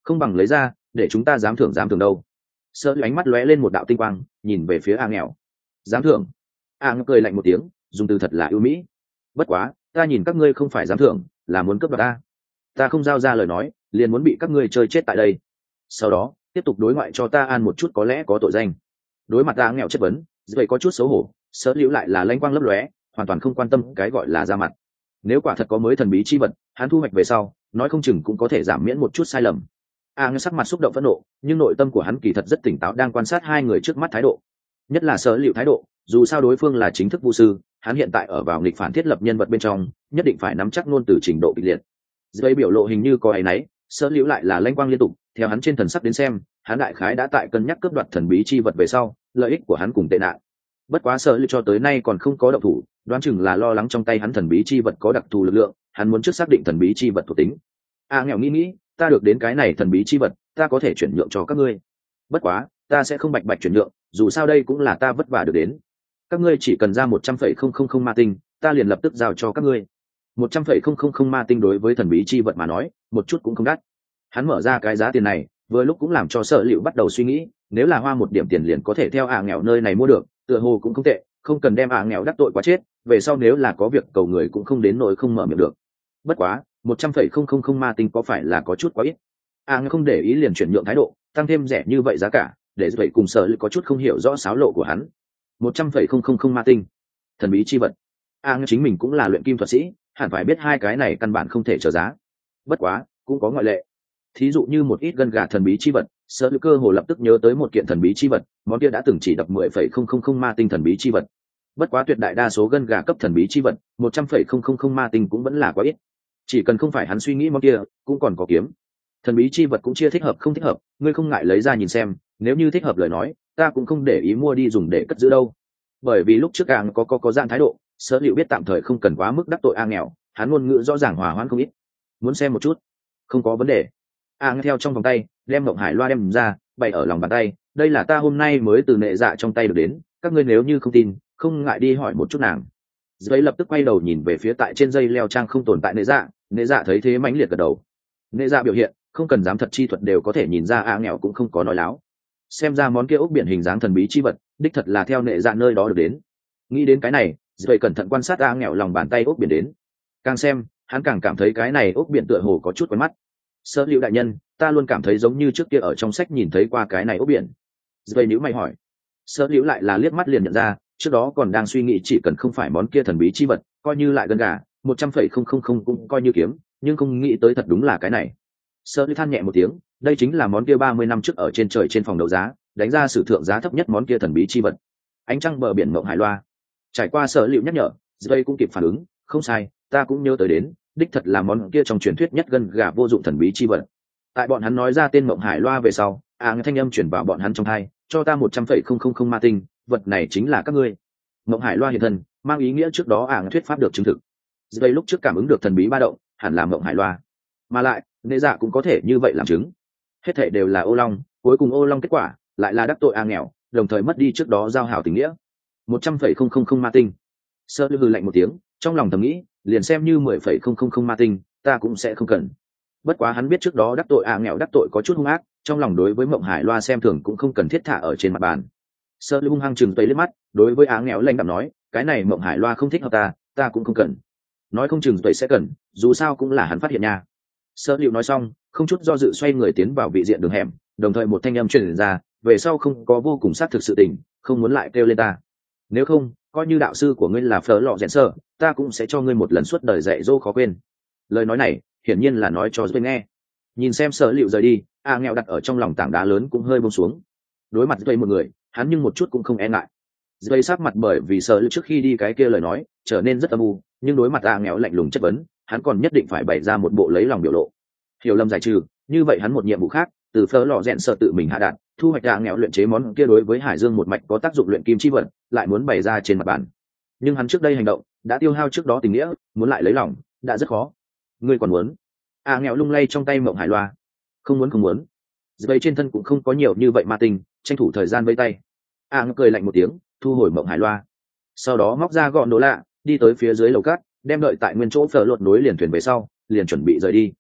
không bằng lấy ra để chúng ta dám thưởng dám thưởng đâu. Sợ ánh mắt lóe lên một đạo tinh quang nhìn về phía a nghèo. Dám thưởng? A nghèo cười lạnh một tiếng, dùng từ thật là ưu mỹ. Bất quá ta nhìn các ngươi không phải dám thưởng, là muốn cướp đoạt ta. Ta không giao ra lời nói liền muốn bị các ngươi chơi chết tại đây, sau đó tiếp tục đối ngoại cho ta an một chút có lẽ có tội danh. Đối mặt a nghèo chất vấn, vậy có chút xấu hổ. Sợ liễu lại là lanh quang lấp lóe, hoàn toàn không quan tâm cái gọi là ra mặt. Nếu quả thật có mới thần bí chi vật, hắn thu hoạch về sau nói không chừng cũng có thể giảm miễn một chút sai lầm. A nghe sắc mặt xúc động phẫn nộ, nhưng nội tâm của hắn kỳ thật rất tỉnh táo, đang quan sát hai người trước mắt thái độ, nhất là Sở Liệu thái độ. Dù sao đối phương là chính thức vu sư, hắn hiện tại ở vào nghịch phản thiết lập nhân vật bên trong, nhất định phải nắm chắc ngôn từ trình độ kịch liệt. Dưới biểu lộ hình như có áy náy, Sở Liệu lại là lanh quang liên tục. Theo hắn trên thần sắc đến xem, hắn đại khái đã tại cân nhắc cướp đoạt thần bí chi vật về sau lợi ích của hắn cùng tệ nạn. Bất quá Sở Liệu cho tới nay còn không có động thủ, đoán chừng là lo lắng trong tay hắn thần bí chi vật có đặc thù lực lượng, hắn muốn trước xác định thần bí chi vật thuộc tính. A nghèo nghĩ nghĩ, ta được đến cái này thần bí chi vật, ta có thể chuyển nhượng cho các ngươi. Bất quá ta sẽ không bạch bạch chuyển nhượng, dù sao đây cũng là ta vất vả được đến. Các ngươi chỉ cần ra một trăm phẩy không không không ma tinh, ta liền lập tức giao cho các ngươi. Một trăm phẩy không không không ma tinh đối với thần bí chi vật mà nói một chút cũng không đắt. Hắn mở ra cái giá tiền này vừa lúc cũng làm cho Sở Liệu bắt đầu suy nghĩ, nếu là hoa một điểm tiền liền có thể theo ả nghèo nơi này mua được, tựa hồ cũng không tệ, không cần đem ả nghèo đắc tội quá chết, về sau nếu là có việc cầu người cũng không đến nỗi không mở miệng được. Bất quá một trăm phẩy không không không ma tinh có phải là có chút quá ít? A à, không để ý liền chuyển nhượng thái độ, tăng thêm rẻ như vậy giá cả, để vậy cùng Sở Liệu có chút không hiểu rõ xáo lộ của hắn. một trăm phẩy không không không ma tinh, thần bí chi vật. A à, chính mình cũng là luyện kim thuật sĩ, hẳn phải biết hai cái này căn bản không thể trở giá. Bất quá cũng có ngoại lệ, thí dụ như một ít gân gà thần bí chi vật. Sở Liệu cơ hồ lập tức nhớ tới một kiện thần bí chi vật, món kia đã từng chỉ đập mười phẩy không không không ma tinh thần bí chi vật. Bất quá tuyệt đại đa số gân gà cấp thần bí chi vật, một trăm phẩy không không không ma tinh cũng vẫn là quá ít. Chỉ cần không phải hắn suy nghĩ món kia, cũng còn có kiếm. Thần bí chi vật cũng chia thích hợp không thích hợp, ngươi không ngại lấy ra nhìn xem, nếu như thích hợp lời nói ta cũng không để ý mua đi dùng để cất giữ đâu. Bởi vì lúc trước càng có có có dạng thái độ, Sở Liệu biết tạm thời không cần quá mức đắc tội a nghèo, hắn ngôn ngữ rõ ràng hòa hoãn không ít. Muốn xem một chút? Không có vấn đề. A nghe theo trong vòng tay đem Mộng Hải Loa đem ra bày ở lòng bàn tay, đây là ta hôm nay mới từ Nệ Dạ trong tay được đến, các ngươi nếu như không tin không ngại đi hỏi một chút nàng. Giấy lập tức quay đầu nhìn về phía tại trên dây leo trang không tồn tại Nệ Dạ. Nệ Dạ thấy thế mãnh liệt gật đầu. Nệ Dạ biểu hiện không cần dám thật chi thuật đều có thể nhìn ra a nghèo cũng không có nói láo, xem ra món kia ốc biển hình dáng thần bí chi vật đích thật là theo Nệ Dạ nơi đó được đến. Nghĩ đến cái này, Giấy cẩn thận quan sát a nghèo lòng bàn tay ốc biển đến, càng xem hắn càng cảm thấy cái này ốc biển tựa hồ có chút quen mắt. Sở Liệu đại nhân, ta luôn cảm thấy giống như trước kia ở trong sách nhìn thấy qua cái này ốc biển. Giấy nhíu mày hỏi. Sở Liệu lại là liếc mắt liền nhận ra, trước đó còn đang suy nghĩ chỉ cần không phải món kia thần bí chi vật coi như lại gần gà một trăm phẩy không không không cũng coi như kiếm, nhưng không nghĩ tới thật đúng là cái này. Sở Liệu than nhẹ một tiếng, đây chính là món kia ba mươi năm trước ở trên trời trên phòng đấu giá đánh ra sử thượng giá thấp nhất món kia thần bí chi vật, ánh trăng bờ biển Mộng Hải Loa. Trải qua Sở Liệu nhắc nhở, Giấy cũng kịp phản ứng, không sai, ta cũng nhớ tới đến, đích thật là món kia trong truyền thuyết nhất gần gà vô dụng thần bí chi vật. Tại bọn hắn nói ra tên Mộng Hải Loa về sau, a à, thanh âm chuyển vào bọn hắn trong tai, cho ta một trăm phẩy không không không ma tinh, vật này chính là các ngươi. Mộng Hải Loa hiện thân mang ý nghĩa trước đó a à, thuyết pháp được chứng thực. Giây lúc trước cảm ứng được thần bí ba động hẳn là Mộng Hải Loa, mà lại Nệ Dạ cũng có thể như vậy làm chứng. Hết thảy đều là ô long, cuối cùng ô long kết quả lại là đắc tội a nghèo, đồng thời mất đi trước đó giao hảo tình nghĩa. một trăm phẩy không không không ma tinh. Sơ hư lạnh một tiếng, trong lòng thầm nghĩ, liền xem như mười phẩy không không không ma tinh ta cũng sẽ không cần. Bất quá hắn biết trước đó đắc tội a nghèo đắc tội có chút hung ác, trong lòng đối với Mộng Hải Loa xem thường cũng không cần thiết thả ở trên mặt bàn. Sơ hư hung hăng chừng tây liếc mắt, đối với a nghèo lạnh đạm nói, cái này Mộng Hải Loa không thích hợp ta, ta cũng không cần. Nói không chừng tây sẽ cần, dù sao cũng là hắn phát hiện nha. Sơ Liệu nói xong không chút do dự xoay người tiến vào vị diện đường hẻm, đồng thời một thanh âm truyền ra, về sau không có vô cùng xác thực sự tình, không muốn lại kêu lên ta. Nếu không coi như đạo sư của ngươi là Phở Lọ Rèn Sơ, ta cũng sẽ cho ngươi một lần suốt đời dạy dỗ khó quên. Lời nói này hiển nhiên là nói cho Duy nghe. Nhìn xem Sở Liệu rời đi, a nghèo đặt ở trong lòng tảng đá lớn cũng hơi buông xuống. Đối mặt với một người hắn nhưng một chút cũng không e ngại. Duy sát mặt bởi vì Sở Liệu trước khi đi cái kia lời nói trở nên rất âm u, nhưng đối mặt a nghèo lạnh lùng chất vấn, hắn còn nhất định phải bày ra một bộ lấy lòng biểu lộ. Hiểu lầm giải trừ, như vậy hắn một nhiệm vụ khác từ Phở Lọ Rèn Sơ tự mình hạ đạn, thu hoạch a nghèo luyện chế món kia đối với Hải Dương một mạch có tác dụng luyện kim chi vật, lại muốn bày ra trên mặt bàn. Nhưng hắn trước đây hành động đã tiêu hao trước đó tình nghĩa, muốn lại lấy lòng đã rất khó. Ngươi còn muốn? A nghèo lung lay trong tay Mộng Hải Loa. Không muốn không muốn. Dây trên thân cũng không có nhiều như vậy ma tinh, tranh thủ thời gian vây tay. A nghèo cười lạnh một tiếng, thu hồi Mộng Hải Loa, sau đó móc ra gọn đồ lạ, đi tới phía dưới lầu cát, đem đợi tại nguyên chỗ Phở Lột nối liền thuyền về sau liền chuẩn bị rời đi.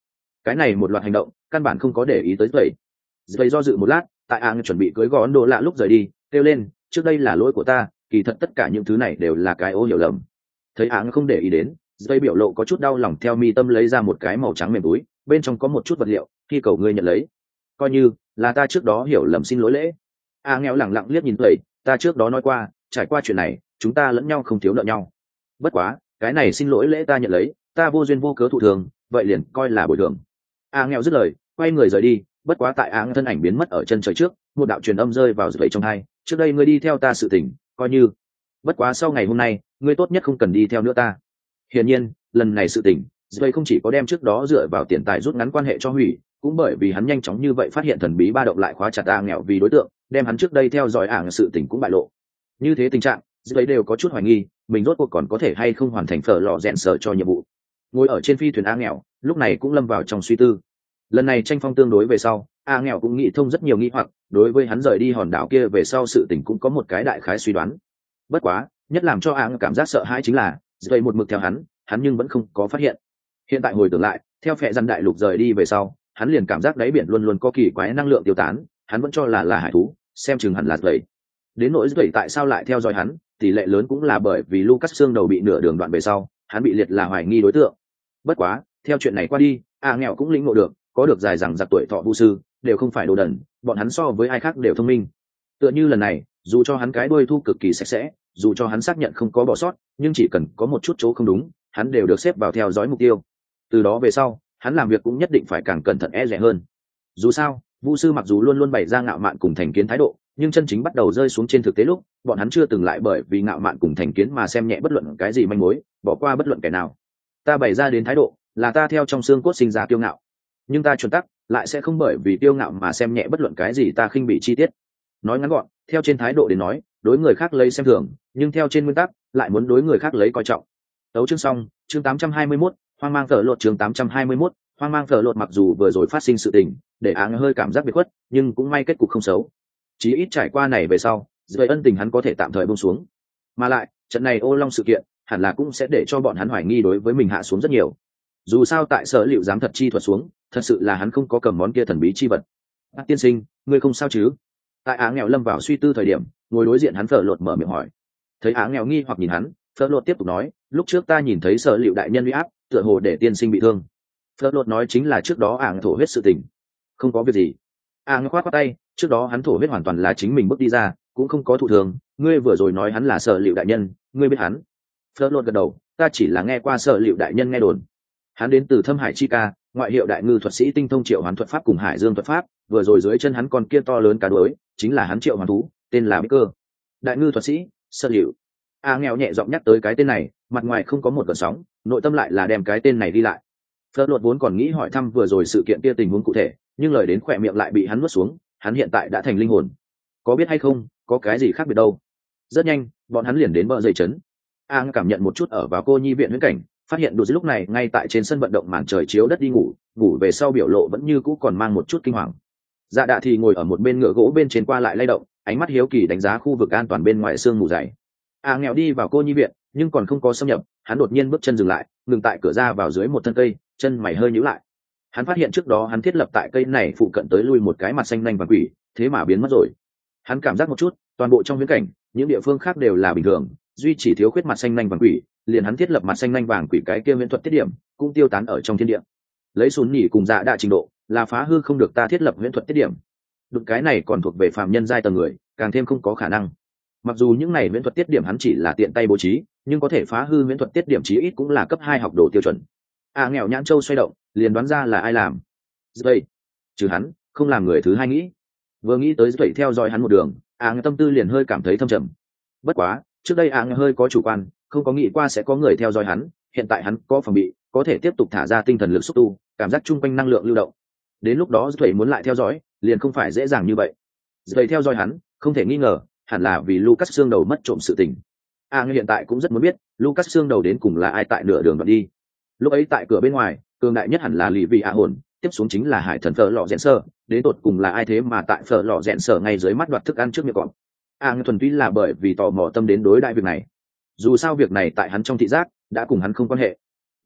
cái này một loạt hành động căn bản không có để ý tới vậy. Vậy do dự một lát, tại áng chuẩn bị cưới gón đồ lạ lúc rời đi, kêu lên, trước đây là lỗi của ta, kỳ thật tất cả những thứ này đều là cái ô hiểu lầm. Thấy áng không để ý đến, dây biểu lộ có chút đau lòng, theo mi tâm lấy ra một cái màu trắng mềm túi, bên trong có một chút vật liệu, khi cầu ngươi nhận lấy. Coi như là ta trước đó hiểu lầm, xin lỗi lễ. A nghèo lẳng lặng liếc nhìn vậy, ta trước đó nói qua, trải qua chuyện này, chúng ta lẫn nhau không thiếu nợ nhau. Bất quá, cái này xin lỗi lễ ta nhận lấy, ta vô duyên vô cớ thụ thường, vậy liền coi là bồi thường. A nghèo dứt lời, quay người rời đi. Bất quá tại áng thân ảnh biến mất ở chân trời trước, một đạo truyền âm rơi vào dậy trong hai, trước đây ngươi đi theo ta sự tình, coi như. Bất quá sau ngày hôm nay, ngươi tốt nhất không cần đi theo nữa ta. Hiển nhiên, lần này sự tình, dậy không chỉ có đem trước đó dựa vào tiền tài rút ngắn quan hệ cho hủy, cũng bởi vì hắn nhanh chóng như vậy phát hiện thần bí ba động lại khóa chặt A nghèo vì đối tượng, đem hắn trước đây theo dõi ảng sự tình cũng bại lộ. Như thế tình trạng, dậy đều có chút hoài nghi, mình rốt cuộc còn có thể hay không hoàn thành phở lò rèn sở cho nhiệm vụ. Ngồi ở trên phi thuyền A nghèo, lúc này cũng lâm vào trong suy tư. Lần này tranh phong tương đối về sau, A nghèo cũng nghĩ thông rất nhiều nghi hoặc, đối với hắn rời đi hòn đảo kia về sau sự tình cũng có một cái đại khái suy đoán. Bất quá, nhất làm cho A cảm giác sợ hãi chính là, dậy một mực theo hắn, hắn nhưng vẫn không có phát hiện. Hiện tại hồi tưởng lại, theo phệ dân đại lục rời đi về sau, hắn liền cảm giác đáy biển luôn luôn có kỳ quái năng lượng tiêu tán, hắn vẫn cho là là hải thú, xem chừng hẳn là dậy. Đến nỗi dậy tại sao lại theo dõi hắn, tỷ lệ lớn cũng là bởi vì Lucas xương đầu bị nửa đường đoạn về sau, hắn bị liệt là hoài nghi đối tượng. Bất quá, theo chuyện này qua đi, A nghèo cũng lĩnh ngộ được, có được dài rằng giặc tuổi thọ vu sư đều không phải đồ đần, bọn hắn so với ai khác đều thông minh. Tựa như lần này, dù cho hắn cái đuôi thu cực kỳ sạch sẽ, dù cho hắn xác nhận không có bỏ sót, nhưng chỉ cần có một chút chỗ không đúng, hắn đều được xếp vào theo dõi mục tiêu. Từ đó về sau, hắn làm việc cũng nhất định phải càng cẩn thận e dè hơn. Dù sao, vu sư mặc dù luôn luôn bày ra ngạo mạn cùng thành kiến thái độ, nhưng chân chính bắt đầu rơi xuống trên thực tế lúc, bọn hắn chưa từng lại bởi vì ngạo mạn cùng thành kiến mà xem nhẹ bất luận cái gì manh mối, bỏ qua bất luận kẻ nào. Ta bày ra đến thái độ, là ta theo trong xương cốt sinh ra kiêu ngạo, nhưng ta chuẩn tắc lại sẽ không bởi vì kiêu ngạo mà xem nhẹ bất luận cái gì ta khinh bị chi tiết. Nói ngắn gọn, theo trên thái độ đến nói, đối người khác lấy xem thường, nhưng theo trên nguyên tắc lại muốn đối người khác lấy coi trọng. Tấu chương xong, chương tám trăm hai mươi mốt, hoang mang phở lột chương tám trăm hai mươi mốt, hoang mang phở lột mặc dù vừa rồi phát sinh sự tình, để áng hơi cảm giác biệt khuất, nhưng cũng may kết cục không xấu. Chí ít trải qua này về sau, dưới ân tình hắn có thể tạm thời buông xuống. Mà lại, trận này ô long sự kiện, hẳn là cũng sẽ để cho bọn hắn hoài nghi đối với mình hạ xuống rất nhiều. Dù sao tại sở liệu dám thật chi thuật xuống, thật sự là hắn không có cầm món kia thần bí chi vật. À, tiên sinh, ngươi không sao chứ? Tại Á nghèo lâm vào suy tư thời điểm, ngồi đối diện hắn phở lột mở miệng hỏi. Thấy Á nghèo nghi hoặc nhìn hắn, phở lột tiếp tục nói, lúc trước ta nhìn thấy sở liệu đại nhân uy áp, tựa hồ để tiên sinh bị thương. Phở lột nói chính là trước đó ảng thổ huyết sự tình. Không có việc gì. Ảng khoát khoát tay, trước đó hắn thổ huyết hoàn toàn là chính mình bước đi ra, cũng không có thụ thường. Ngươi vừa rồi nói hắn là sở liệu đại nhân, ngươi biết hắn? Phở lột gật đầu, ta chỉ là nghe qua sở liệu đại nhân nghe đồn. Hắn đến từ Thâm Hải Chi Ca, ngoại hiệu đại ngư thuật sĩ tinh thông triệu hoán thuật pháp cùng hải dương thuật pháp, vừa rồi dưới chân hắn con kia to lớn cá đuối, chính là hắn triệu hoán thú, tên là Bích Cơ. Đại ngư thuật sĩ, Sơn Liệu. A nghèo nhẹ giọng nhắc tới cái tên này, mặt ngoài không có một gợn sóng, nội tâm lại là đem cái tên này đi lại. Phớt Lột vốn còn nghĩ hỏi thăm vừa rồi sự kiện kia tình huống cụ thể, nhưng lời đến khỏe miệng lại bị hắn nuốt xuống, hắn hiện tại đã thành linh hồn. Có biết hay không, có cái gì khác biệt đâu. Rất nhanh, bọn hắn liền đến bờ dây trấn. A cảm nhận một chút ở vào cô nhi viện huyễn cảnh, phát hiện đột lúc này ngay tại trên sân vận động màn trời chiếu đất đi ngủ, ngủ về sau biểu lộ vẫn như cũ còn mang một chút kinh hoàng. Dạ Đạ thì ngồi ở một bên ngựa gỗ bên trên qua lại lay động, ánh mắt hiếu kỳ đánh giá khu vực an toàn bên ngoài sương mù dày. A nghèo đi vào cô nhi viện, nhưng còn không có xâm nhập, hắn đột nhiên bước chân dừng lại, ngừng tại cửa ra vào dưới một thân cây, chân mày hơi nhíu lại. Hắn phát hiện trước đó hắn thiết lập tại cây này phụ cận tới lui một cái mặt xanh nhanh và quỷ, thế mà biến mất rồi. Hắn cảm giác một chút, toàn bộ trong viễn cảnh, những địa phương khác đều là bình thường, duy chỉ thiếu khuyết mặt xanh nhanh vàng quỷ, liền hắn thiết lập mặt xanh nhanh vàng quỷ cái kia viễn thuật tiết điểm, cũng tiêu tán ở trong thiên địa. Lấy Sún Nhỉ cùng Dạ Đạ trình độ, là phá hư không được ta thiết lập viễn thuật tiết điểm. Đụng cái này còn thuộc về phàm nhân giai tầng người, càng thêm không có khả năng. Mặc dù những này viễn thuật tiết điểm hắn chỉ là tiện tay bố trí, nhưng có thể phá hư viễn thuật tiết điểm chí ít cũng là cấp hai học đồ tiêu chuẩn. À nghèo nhãn châu xoay động, liền đoán ra là ai làm. Vậy, trừ hắn, không làm người thứ hai nghĩ. Vừa nghĩ tới vậy theo dõi hắn một đường, à nghe tâm tư liền hơi cảm thấy thâm trầm. Bất quá, trước đây à nghe hơi có chủ quan, không có nghĩ qua sẽ có người theo dõi hắn, hiện tại hắn có phòng bị, có thể tiếp tục thả ra tinh thần lực xúc tu, cảm giác chung quanh năng lượng lưu động. Đến lúc đó Duệ muốn lại theo dõi, liền không phải dễ dàng như vậy. Duệ theo dõi hắn, không thể nghi ngờ, hẳn là vì Lucas xương đầu mất trộm sự tình. À nghe hiện tại cũng rất muốn biết, Lucas xương đầu đến cùng là ai tại nửa đường đoạn đi. Lúc ấy tại cửa bên ngoài, cường đại nhất hẳn là lì vị ạ hồn, tiếp xuống chính là hải thần phở lò rẽn sơ, đến tột cùng là ai thế mà tại phở lò rẽn sơ ngay dưới mắt đoạt thức ăn trước miệng cọp. À nghe thuần túy là bởi vì tò mò tâm đến đối đại việc này. Dù sao việc này tại hắn trong thị giác đã cùng hắn không quan hệ.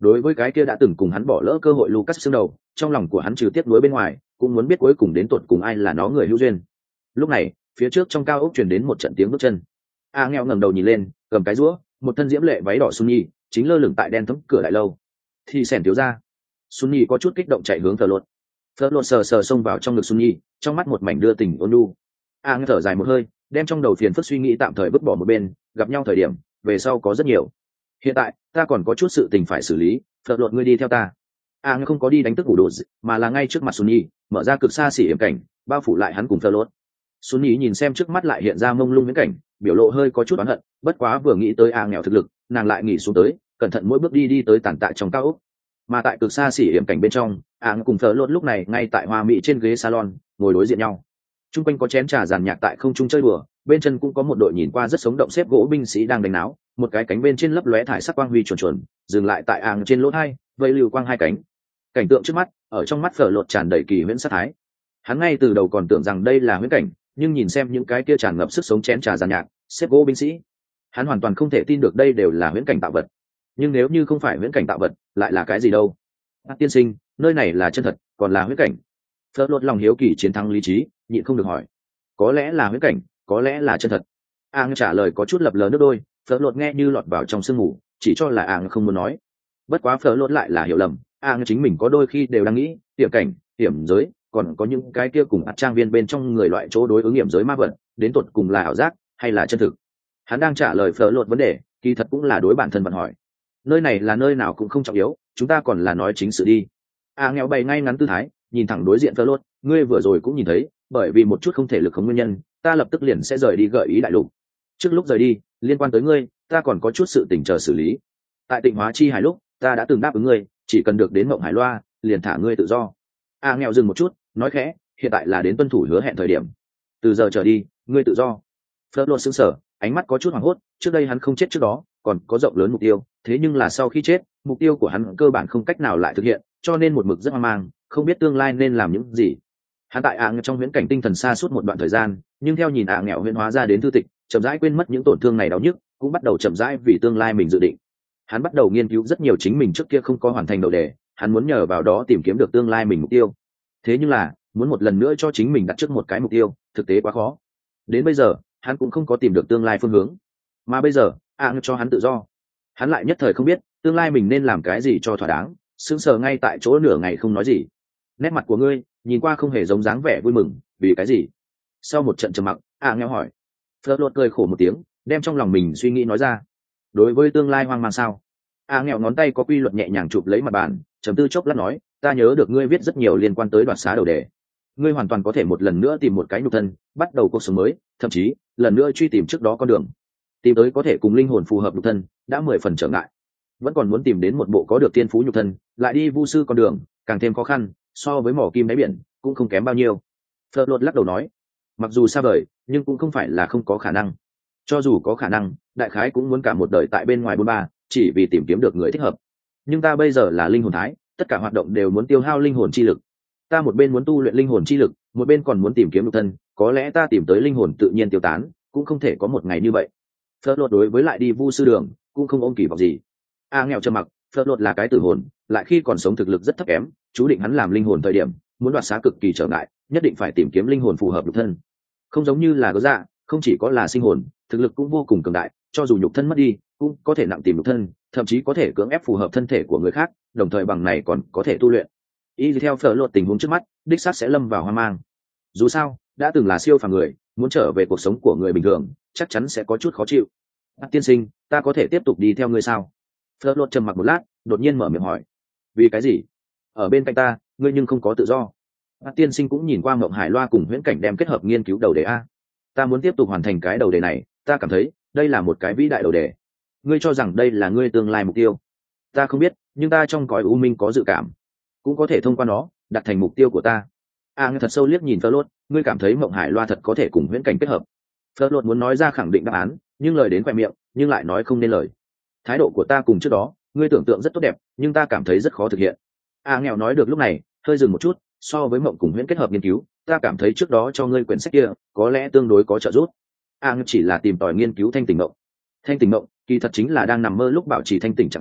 Đối với cái kia đã từng cùng hắn bỏ lỡ cơ hội Lucas xương đầu, trong lòng của hắn trừ tiếc nuối bên ngoài, cũng muốn biết cuối cùng đến tột cùng ai là nó người hữu duyên. Lúc này, phía trước trong cao ốc truyền đến một trận tiếng bước chân. A Nghèo ngẩng đầu nhìn lên, cầm cái rũa, một thân diễm lệ váy đỏ Sunny, chính lơ lửng tại đen thấm cửa đại lâu. Thì xẻn thiếu ra. Sunny có chút kích động chạy hướng Fleur Lột. Fleur Lột sờ sờ xông vào trong ngực Sunny, trong mắt một mảnh đưa tình ôn nhu. A Nghèo thở dài một hơi, đem trong đầu phiền phức suy nghĩ tạm thời vứt bỏ một bên, gặp nhau thời điểm, về sau có rất nhiều. Hiện tại, ta còn có chút sự tình phải xử lý, Fleur Lột ngươi đi theo ta. A Nghèo không có đi đánh tức ngủ đồ, mà là ngay trước mặt Sunny, mở ra cực xa xỉ hiểm cảnh, bao phủ lại hắn cùng Fleur Lột. Sunny nhìn xem trước mắt lại hiện ra mông lung viễn cảnh, biểu lộ hơi có chút oán hận, bất quá vừa nghĩ tới A Nghèo thực lực, nàng lại nghỉ xuống tới, cẩn thận mỗi bước đi đi tới tàn tạ trong cao ốc. Mà tại cực xa xỉ hiểm cảnh bên trong, A Nghèo cùng Fleur Lột lúc này ngay tại hoa mỹ trên ghế salon, ngồi đối diện nhau. Trung quanh có chén trà giàn nhạc tại không trung chơi đùa, bên chân cũng có một đội nhìn qua rất sống động xếp gỗ binh sĩ đang đánh náo, một cái cánh bên trên lấp lóe thải sắc quang huy chuẩn chuẩn, dừng lại tại áng trên lỗ hai, vây lưu quang hai cánh. Cảnh tượng trước mắt, ở trong mắt Fleur Lột tràn đầy kỳ huyễn sát thái. Hắn ngay từ đầu còn tưởng rằng đây là huyễn cảnh, nhưng nhìn xem những cái kia tràn ngập sức sống chén trà giàn nhạc, xếp gỗ binh sĩ, hắn hoàn toàn không thể tin được đây đều là huyễn cảnh tạo vật. Nhưng nếu như không phải huyễn cảnh tạo vật, lại là cái gì đâu? Ác tiên sinh, nơi này là chân thật, còn là huyễn cảnh? Fleur Lột lòng hiếu kỳ chiến thắng lý trí, nhịn không được hỏi. Có lẽ là huyễn cảnh, có lẽ là chân thật. Áng trả lời có chút lập lờ nước đôi, Fleur Lột nghe như lọt vào trong sương mù, chỉ cho là Áng không muốn nói. Bất quá Fleur Lột lại là hiểu lầm, Áng chính mình có đôi khi đều đang nghĩ, tiệm cảnh, hiểm giới, còn có những cái kia cùng ắt trang viên bên trong người loại chỗ đối ứng hiểm giới ma vật, đến tột cùng là ảo giác hay là chân thực. Hắn đang trả lời Fleur Lột vấn đề, kỳ thật cũng là đối bản thân bạn hỏi. Nơi này là nơi nào cũng không trọng yếu, chúng ta còn là nói chính sự đi. Áng nghèo bày ngay ngắn tư thái, nhìn thẳng đối diện Fleur Lột, ngươi vừa rồi cũng nhìn thấy, bởi vì một chút không thể lực không nguyên nhân, ta lập tức liền sẽ rời đi gợi ý đại lục. Trước lúc rời đi, liên quan tới ngươi, ta còn có chút sự tình chờ xử lý. Tại Tịnh Hóa Chi Hải lúc, ta đã từng đáp ứng ngươi, chỉ cần được đến Mộng Hải Loa, liền thả ngươi tự do. A nghèo dừng một chút, nói khẽ, hiện tại là đến tuân thủ hứa hẹn thời điểm. Từ giờ trở đi, ngươi tự do. Fleur Lột sững sờ, ánh mắt có chút hoảng hốt, trước đây hắn không chết trước đó, còn có rộng lớn mục tiêu, thế nhưng là sau khi chết, mục tiêu của hắn cơ bản không cách nào lại thực hiện, cho nên một mực rất hoang mang, không biết tương lai nên làm những gì. Hắn tại ạng trong huyễn cảnh tinh thần xa suốt một đoạn thời gian, nhưng theo nhìn ạng nghèo huyễn hóa ra đến thư tịch, chậm rãi quên mất những tổn thương này đau nhức, cũng bắt đầu chậm rãi vì tương lai mình dự định. Hắn bắt đầu nghiên cứu rất nhiều chính mình trước kia không có hoàn thành đầu đề, hắn muốn nhờ vào đó tìm kiếm được tương lai mình mục tiêu. Thế nhưng là, muốn một lần nữa cho chính mình đặt trước một cái mục tiêu, thực tế quá khó. Đến bây giờ, hắn cũng không có tìm được tương lai phương hướng. Mà bây giờ, ạng cho hắn tự do. Hắn lại nhất thời không biết, tương lai mình nên làm cái gì cho thỏa đáng, sững sờ ngay tại chỗ nửa ngày không nói gì. Nét mặt của ngươi nhìn qua không hề giống dáng vẻ vui mừng, vì cái gì? Sau một trận trầm mặc, A nghèo hỏi. Fleur Lột cười khổ một tiếng, đem trong lòng mình suy nghĩ nói ra. Đối với tương lai hoang mang sao? A nghèo ngón tay có quy luật nhẹ nhàng chụp lấy mặt bàn, trầm tư chốc lát nói, ta nhớ được ngươi viết rất nhiều liên quan tới đoạt xá đầu đề. Ngươi hoàn toàn có thể một lần nữa tìm một cái nhục thân, bắt đầu cuộc sống mới, thậm chí lần nữa truy tìm trước đó con đường. Tìm tới có thể cùng linh hồn phù hợp nhục thân, đã mười phần trở ngại. Vẫn còn muốn tìm đến một bộ có được tiên phú nhục thân, lại đi vu sư con đường, càng thêm khó khăn, so với mỏ kim đáy biển cũng không kém bao nhiêu. Fleur Lột lắc đầu nói, mặc dù xa vời, nhưng cũng không phải là không có khả năng. Cho dù có khả năng, đại khái cũng muốn cả một đời tại bên ngoài bôn ba, chỉ vì tìm kiếm được người thích hợp. Nhưng ta bây giờ là linh hồn thái, tất cả hoạt động đều muốn tiêu hao linh hồn chi lực. Ta một bên muốn tu luyện linh hồn chi lực, một bên còn muốn tìm kiếm nhục thân, có lẽ ta tìm tới linh hồn tự nhiên tiêu tán, cũng không thể có một ngày như vậy. Fleur Lột đối với lại đi vu sư đường, cũng không ôm kỳ vọng gì. A nghèo trầm mặc, Fleur Lột là cái tử hồn, lại khi còn sống thực lực rất thấp kém, chú định hắn làm linh hồn thời điểm, muốn đoạt xá cực kỳ trở ngại, nhất định phải tìm kiếm linh hồn phù hợp nhục thân. Không giống như là gỡ dạ, không chỉ có là sinh hồn, thực lực cũng vô cùng cường đại, cho dù nhục thân mất đi, cũng có thể nặng tìm nhục thân, thậm chí có thể cưỡng ép phù hợp thân thể của người khác, đồng thời bằng này còn có thể tu luyện. Y theo Fleur Lột tình huống trước mắt, đích xác sẽ lâm vào hoang mang. Dù sao, đã từng là siêu phàm người, muốn trở về cuộc sống của người bình thường, chắc chắn sẽ có chút khó chịu. Tiên sinh, ta có thể tiếp tục đi theo ngươi sao? Fleur Lột trầm mặc một lát, đột nhiên mở miệng hỏi. Vì cái gì? Ở bên cạnh ta, ngươi nhưng không có tự do. Tiên sinh cũng nhìn qua Mộng Hải Loa cùng huyễn cảnh đem kết hợp nghiên cứu đầu đề a. Ta muốn tiếp tục hoàn thành cái đầu đề này, ta cảm thấy đây là một cái vĩ đại đầu đề. Ngươi cho rằng đây là ngươi tương lai mục tiêu? Ta không biết, nhưng ta trong cõi u minh có dự cảm, cũng có thể thông qua nó đặt thành mục tiêu của ta. A à, thật sâu liếc nhìn Fleur Lột, ngươi cảm thấy Mộng Hải Loa thật có thể cùng huyễn cảnh kết hợp? Fleur Lột muốn nói ra khẳng định đáp án, nhưng lời đến quẹt miệng, nhưng lại nói không nên lời. Thái độ của ta cùng trước đó, ngươi tưởng tượng rất tốt đẹp, nhưng ta cảm thấy rất khó thực hiện. A à, nghèo nói được lúc này, hơi dừng một chút, so với mộng cùng huyễn kết hợp nghiên cứu, ta cảm thấy trước đó cho ngươi quyển sách kia, có lẽ tương đối có trợ giúp. A à, chỉ là tìm tòi nghiên cứu thanh tỉnh mộng. Thanh tỉnh mộng, kỳ thật chính là đang nằm mơ lúc bảo trì thanh tỉnh trạng thái,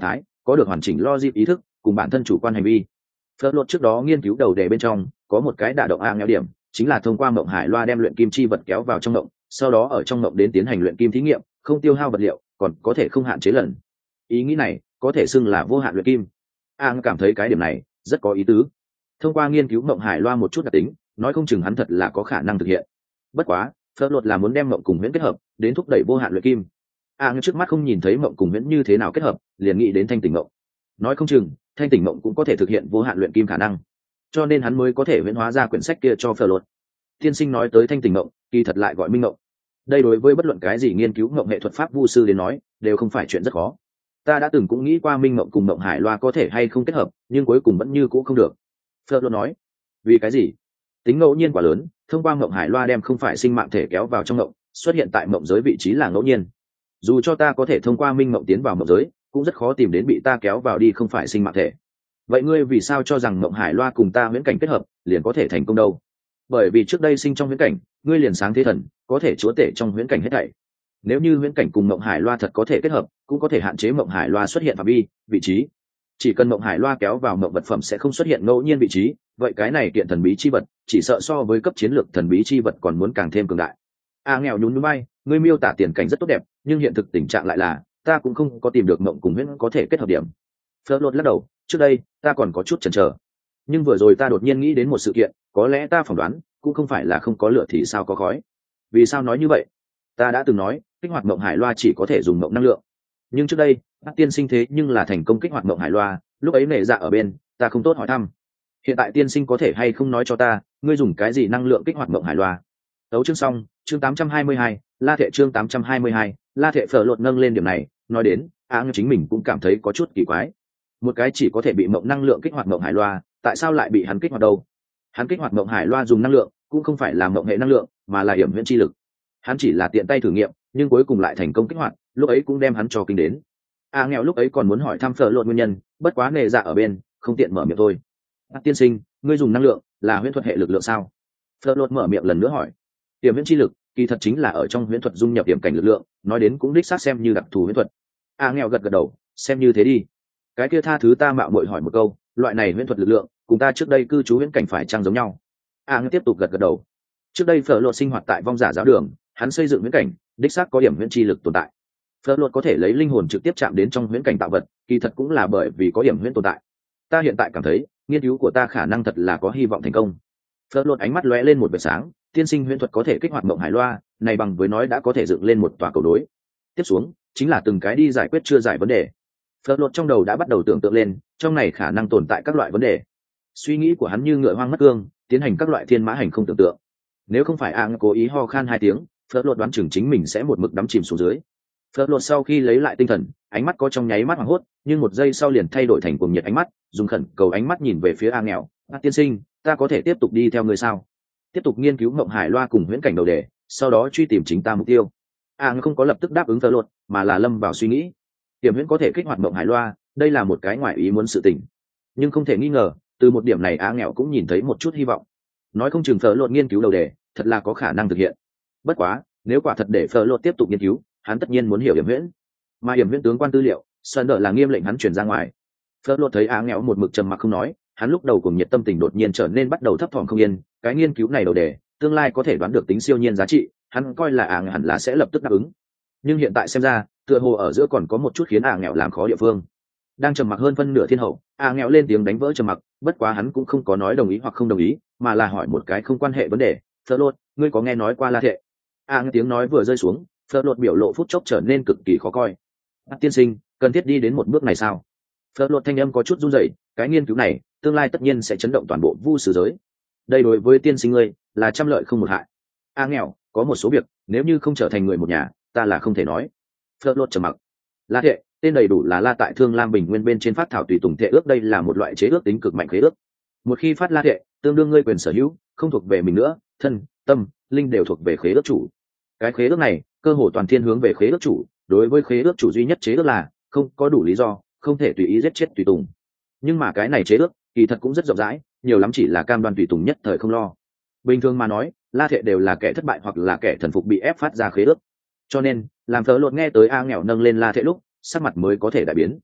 có được hoàn chỉnh logic ý thức cùng bản thân chủ quan hành vi. Phớt lột trước đó nghiên cứu đầu đề bên trong có một cái đả động a nghèo điểm, chính là thông qua mộng hải loa đem luyện kim chi vật kéo vào trong mộng, sau đó ở trong mộng đến tiến hành luyện kim thí nghiệm, không tiêu hao vật liệu, còn có thể không hạn chế lần. Ý nghĩ này có thể xưng là vô hạn luyện kim. A cảm thấy cái điểm này rất có ý tứ. Thông qua nghiên cứu mộng hải loa một chút đặc tính, nói không chừng hắn thật là có khả năng thực hiện. Bất quá, Phớt lột là muốn đem mộng cùng huyễn kết hợp, đến thúc đẩy vô hạn luyện kim. A trước mắt không nhìn thấy mộng cùng huyễn như thế nào kết hợp, liền nghĩ đến thanh tỉnh mộng. Nói không chừng thanh tỉnh mộng cũng có thể thực hiện vô hạn luyện kim khả năng, cho nên hắn mới có thể huyễn hóa ra quyển sách kia cho Phở lột. Tiên sinh nói tới thanh tỉnh mộng, kỳ thật lại gọi minh mộng. Đây đối với bất luận cái gì nghiên cứu mộng nghệ thuật pháp vu sư đến nói đều không phải chuyện rất khó. Ta đã từng cũng nghĩ qua minh mộng cùng mộng hải loa có thể hay không kết hợp, nhưng cuối cùng vẫn như cũ không được. Phở lột nói, vì cái gì? Tính ngẫu nhiên quá lớn, thông qua mộng hải loa đem không phải sinh mạng thể kéo vào trong mộng, xuất hiện tại mộng giới vị trí là ngẫu nhiên. Dù cho ta có thể thông qua minh mộng tiến vào mộng giới, cũng rất khó tìm đến bị ta kéo vào đi không phải sinh mạng thể. Vậy ngươi vì sao cho rằng mộng hải loa cùng ta huyễn cảnh kết hợp liền có thể thành công đâu? Bởi vì trước đây sinh trong huyễn cảnh, ngươi liền sáng thế thần, có thể chúa tể trong huyễn cảnh hết thảy. Nếu như huyễn cảnh cùng mộng hải loa thật có thể kết hợp, cũng có thể hạn chế mộng hải loa xuất hiện phạm vi, vị trí. Chỉ cần mộng hải loa kéo vào mộng vật phẩm sẽ không xuất hiện ngẫu nhiên vị trí, vậy cái này kiện thần bí chi vật, chỉ sợ so với cấp chiến lược thần bí chi vật còn muốn càng thêm cường đại. A nghèo nhún nhún bay, ngươi miêu tả tiền cảnh rất tốt đẹp, nhưng hiện thực tình trạng lại là ta cũng không có tìm được mộng cùng huyễn có thể kết hợp điểm. Phớt lột lắc đầu, trước đây ta còn có chút chần chờ, nhưng vừa rồi ta đột nhiên nghĩ đến một sự kiện, có lẽ ta phỏng đoán cũng không phải là không có lửa thì sao có khói. Vì sao nói như vậy? Ta đã từng nói kích hoạt mộng hải loa chỉ có thể dùng mộng năng lượng, nhưng trước đây bác tiên sinh thế nhưng là thành công kích hoạt mộng hải loa, lúc ấy nể dạ ở bên, ta không tốt hỏi thăm. Hiện tại tiên sinh có thể hay không nói cho ta ngươi dùng cái gì năng lượng kích hoạt mộng hải loa? Tấu chương xong, chương tám trăm hai mươi hai, La Thệ chương tám trăm hai mươi hai, La Thệ. Phở lột nâng lên điểm này, nói đến, á chính mình cũng cảm thấy có chút kỳ quái. Một cái chỉ có thể bị mộng năng lượng kích hoạt mộng hải loa, tại sao lại bị hắn kích hoạt đâu? Hắn kích hoạt mộng hải loa dùng năng lượng, cũng không phải là mộng hệ năng lượng, mà là hiểm huyễn chi lực. Hắn chỉ là tiện tay thử nghiệm, nhưng cuối cùng lại thành công kích hoạt, lúc ấy cũng đem hắn cho kinh đến. A nghèo lúc ấy còn muốn hỏi thăm Phở lột nguyên nhân, bất quá nề dạ ở bên, không tiện mở miệng thôi. Bác tiên sinh, ngươi dùng năng lượng là huyễn thuật hệ lực lượng sao? Phở lột mở miệng lần nữa hỏi. Hiểm huyễn chi lực kỳ thật chính là ở trong huyễn thuật dung nhập hiểm cảnh lực lượng, nói đến cũng đích xác xem như đặc thù huyễn thuật. A nghèo gật gật đầu, xem như thế đi. Cái kia tha thứ ta mạo muội hỏi một câu, loại này huyễn thuật lực lượng cùng ta trước đây cư trú huyễn cảnh phải chăng giống nhau? A nghèo tiếp tục gật gật đầu. Trước đây Phở lột sinh hoạt tại vong giả giáo đường, hắn xây dựng huyễn cảnh đích xác có điểm huyễn chi lực tồn tại. Phở lột có thể lấy linh hồn trực tiếp chạm đến trong huyễn cảnh tạo vật, kỳ thật cũng là bởi vì có điểm huyễn tồn tại. Ta hiện tại cảm thấy nghiên cứu của ta khả năng thật là có hy vọng thành công. Phở lột ánh mắt lóe lên một vệt sáng, tiên sinh huyễn thuật có thể kích hoạt mộng hải loa, này bằng với nói đã có thể dựng lên một tòa cầu đối. Tiếp xuống chính là từng cái đi giải quyết chưa giải vấn đề. Phở lột trong đầu đã bắt đầu tưởng tượng lên, trong này khả năng tồn tại các loại vấn đề. Suy nghĩ của hắn như ngựa hoang mất cương, tiến hành các loại thiên mã hành không tưởng tượng. Nếu không phải Ang cố ý ho khan hai tiếng, Phở lột đoán chừng chính mình sẽ một mực đắm chìm xuống dưới. Phở lột sau khi lấy lại tinh thần, ánh mắt có trong nháy mắt hoảng hốt, nhưng một giây sau liền thay đổi thành cuồng nhiệt ánh mắt, dùng khẩn cầu ánh mắt nhìn về phía A nghèo. Bác tiên sinh, ta có thể tiếp tục đi theo người sao? Tiếp tục nghiên cứu mộng hải loa cùng huyễn cảnh đầu đề, sau đó truy tìm chính ta mục tiêu. A không có lập tức đáp ứng Phở lột, mà là lâm vào suy nghĩ. Tiềm huyễn có thể kích hoạt mộng hải loa, đây là một cái ngoài ý muốn sự tình, nhưng không thể nghi ngờ, từ một điểm này A nghèo cũng nhìn thấy một chút hy vọng. Nói không chừng Phở lột nghiên cứu đầu đề, thật là có khả năng thực hiện. Bất quá, nếu quả thật để Phở lột tiếp tục nghiên cứu, hắn tất nhiên muốn hiểu hiểm huyễn, mà hiểm huyễn tướng quan tư liệu sơn đỡ là nghiêm lệnh hắn truyền ra ngoài. Phở lột thấy Á nghèo một mực trầm mặc không nói, hắn lúc đầu cùng nhiệt tâm tình đột nhiên trở nên bắt đầu thấp thỏm không yên. Cái nghiên cứu này đầu đề tương lai có thể đoán được tính siêu nhiên giá trị, hắn coi là Á nghèo hẳn là sẽ lập tức đáp ứng, nhưng hiện tại xem ra tựa hồ ở giữa còn có một chút khiến Á nghèo làm khó địa phương. Đang trầm mặc hơn phân nửa thiên hậu, Á nghèo lên tiếng đánh vỡ trầm mặc, bất quá hắn cũng không có nói đồng ý hoặc không đồng ý, mà là hỏi một cái không quan hệ vấn đề. Phở lột, ngươi có nghe nói qua La Thệ? Á nghèo tiếng nói vừa rơi xuống, Phở lột biểu lộ phút chốc trở nên cực kỳ khó coi. Bác tiên sinh, cần thiết đi đến một bước này sao? Phở lột thanh âm có chút run rẩy, cái nghiên cứu này tương lai tất nhiên sẽ chấn động toàn bộ vu sử giới. Đây đối với tiên sinh ngươi là trăm lợi không một hại. A nghèo, có một số việc nếu như không trở thành người một nhà, ta là không thể nói. Phở lột trầm mặc. La Thệ, tên đầy đủ là La tại Thương Lam Bình Nguyên bên trên phát thảo tùy tùng thệ ước, đây là một loại chế ước tính cực mạnh khế ước. Một khi phát La Thệ, tương đương ngươi quyền sở hữu không thuộc về mình nữa, thân, tâm, linh đều thuộc về khế ước chủ. Cái khế ước này cơ hồ toàn thiên hướng về khế ước chủ, đối với khế ước chủ duy nhất chế ước là không có đủ lý do không thể tùy ý giết chết tùy tùng. Nhưng mà cái này chế ước kỳ thật cũng rất rộng rãi, nhiều lắm chỉ là cam đoan tùy tùng nhất thời không lo. Bình thường mà nói, La Thệ đều là kẻ thất bại hoặc là kẻ thần phục bị ép phát ra khế ước, cho nên làm Phở lột nghe tới A nghèo nâng lên La Thệ lúc sắc mặt mới có thể đại biến.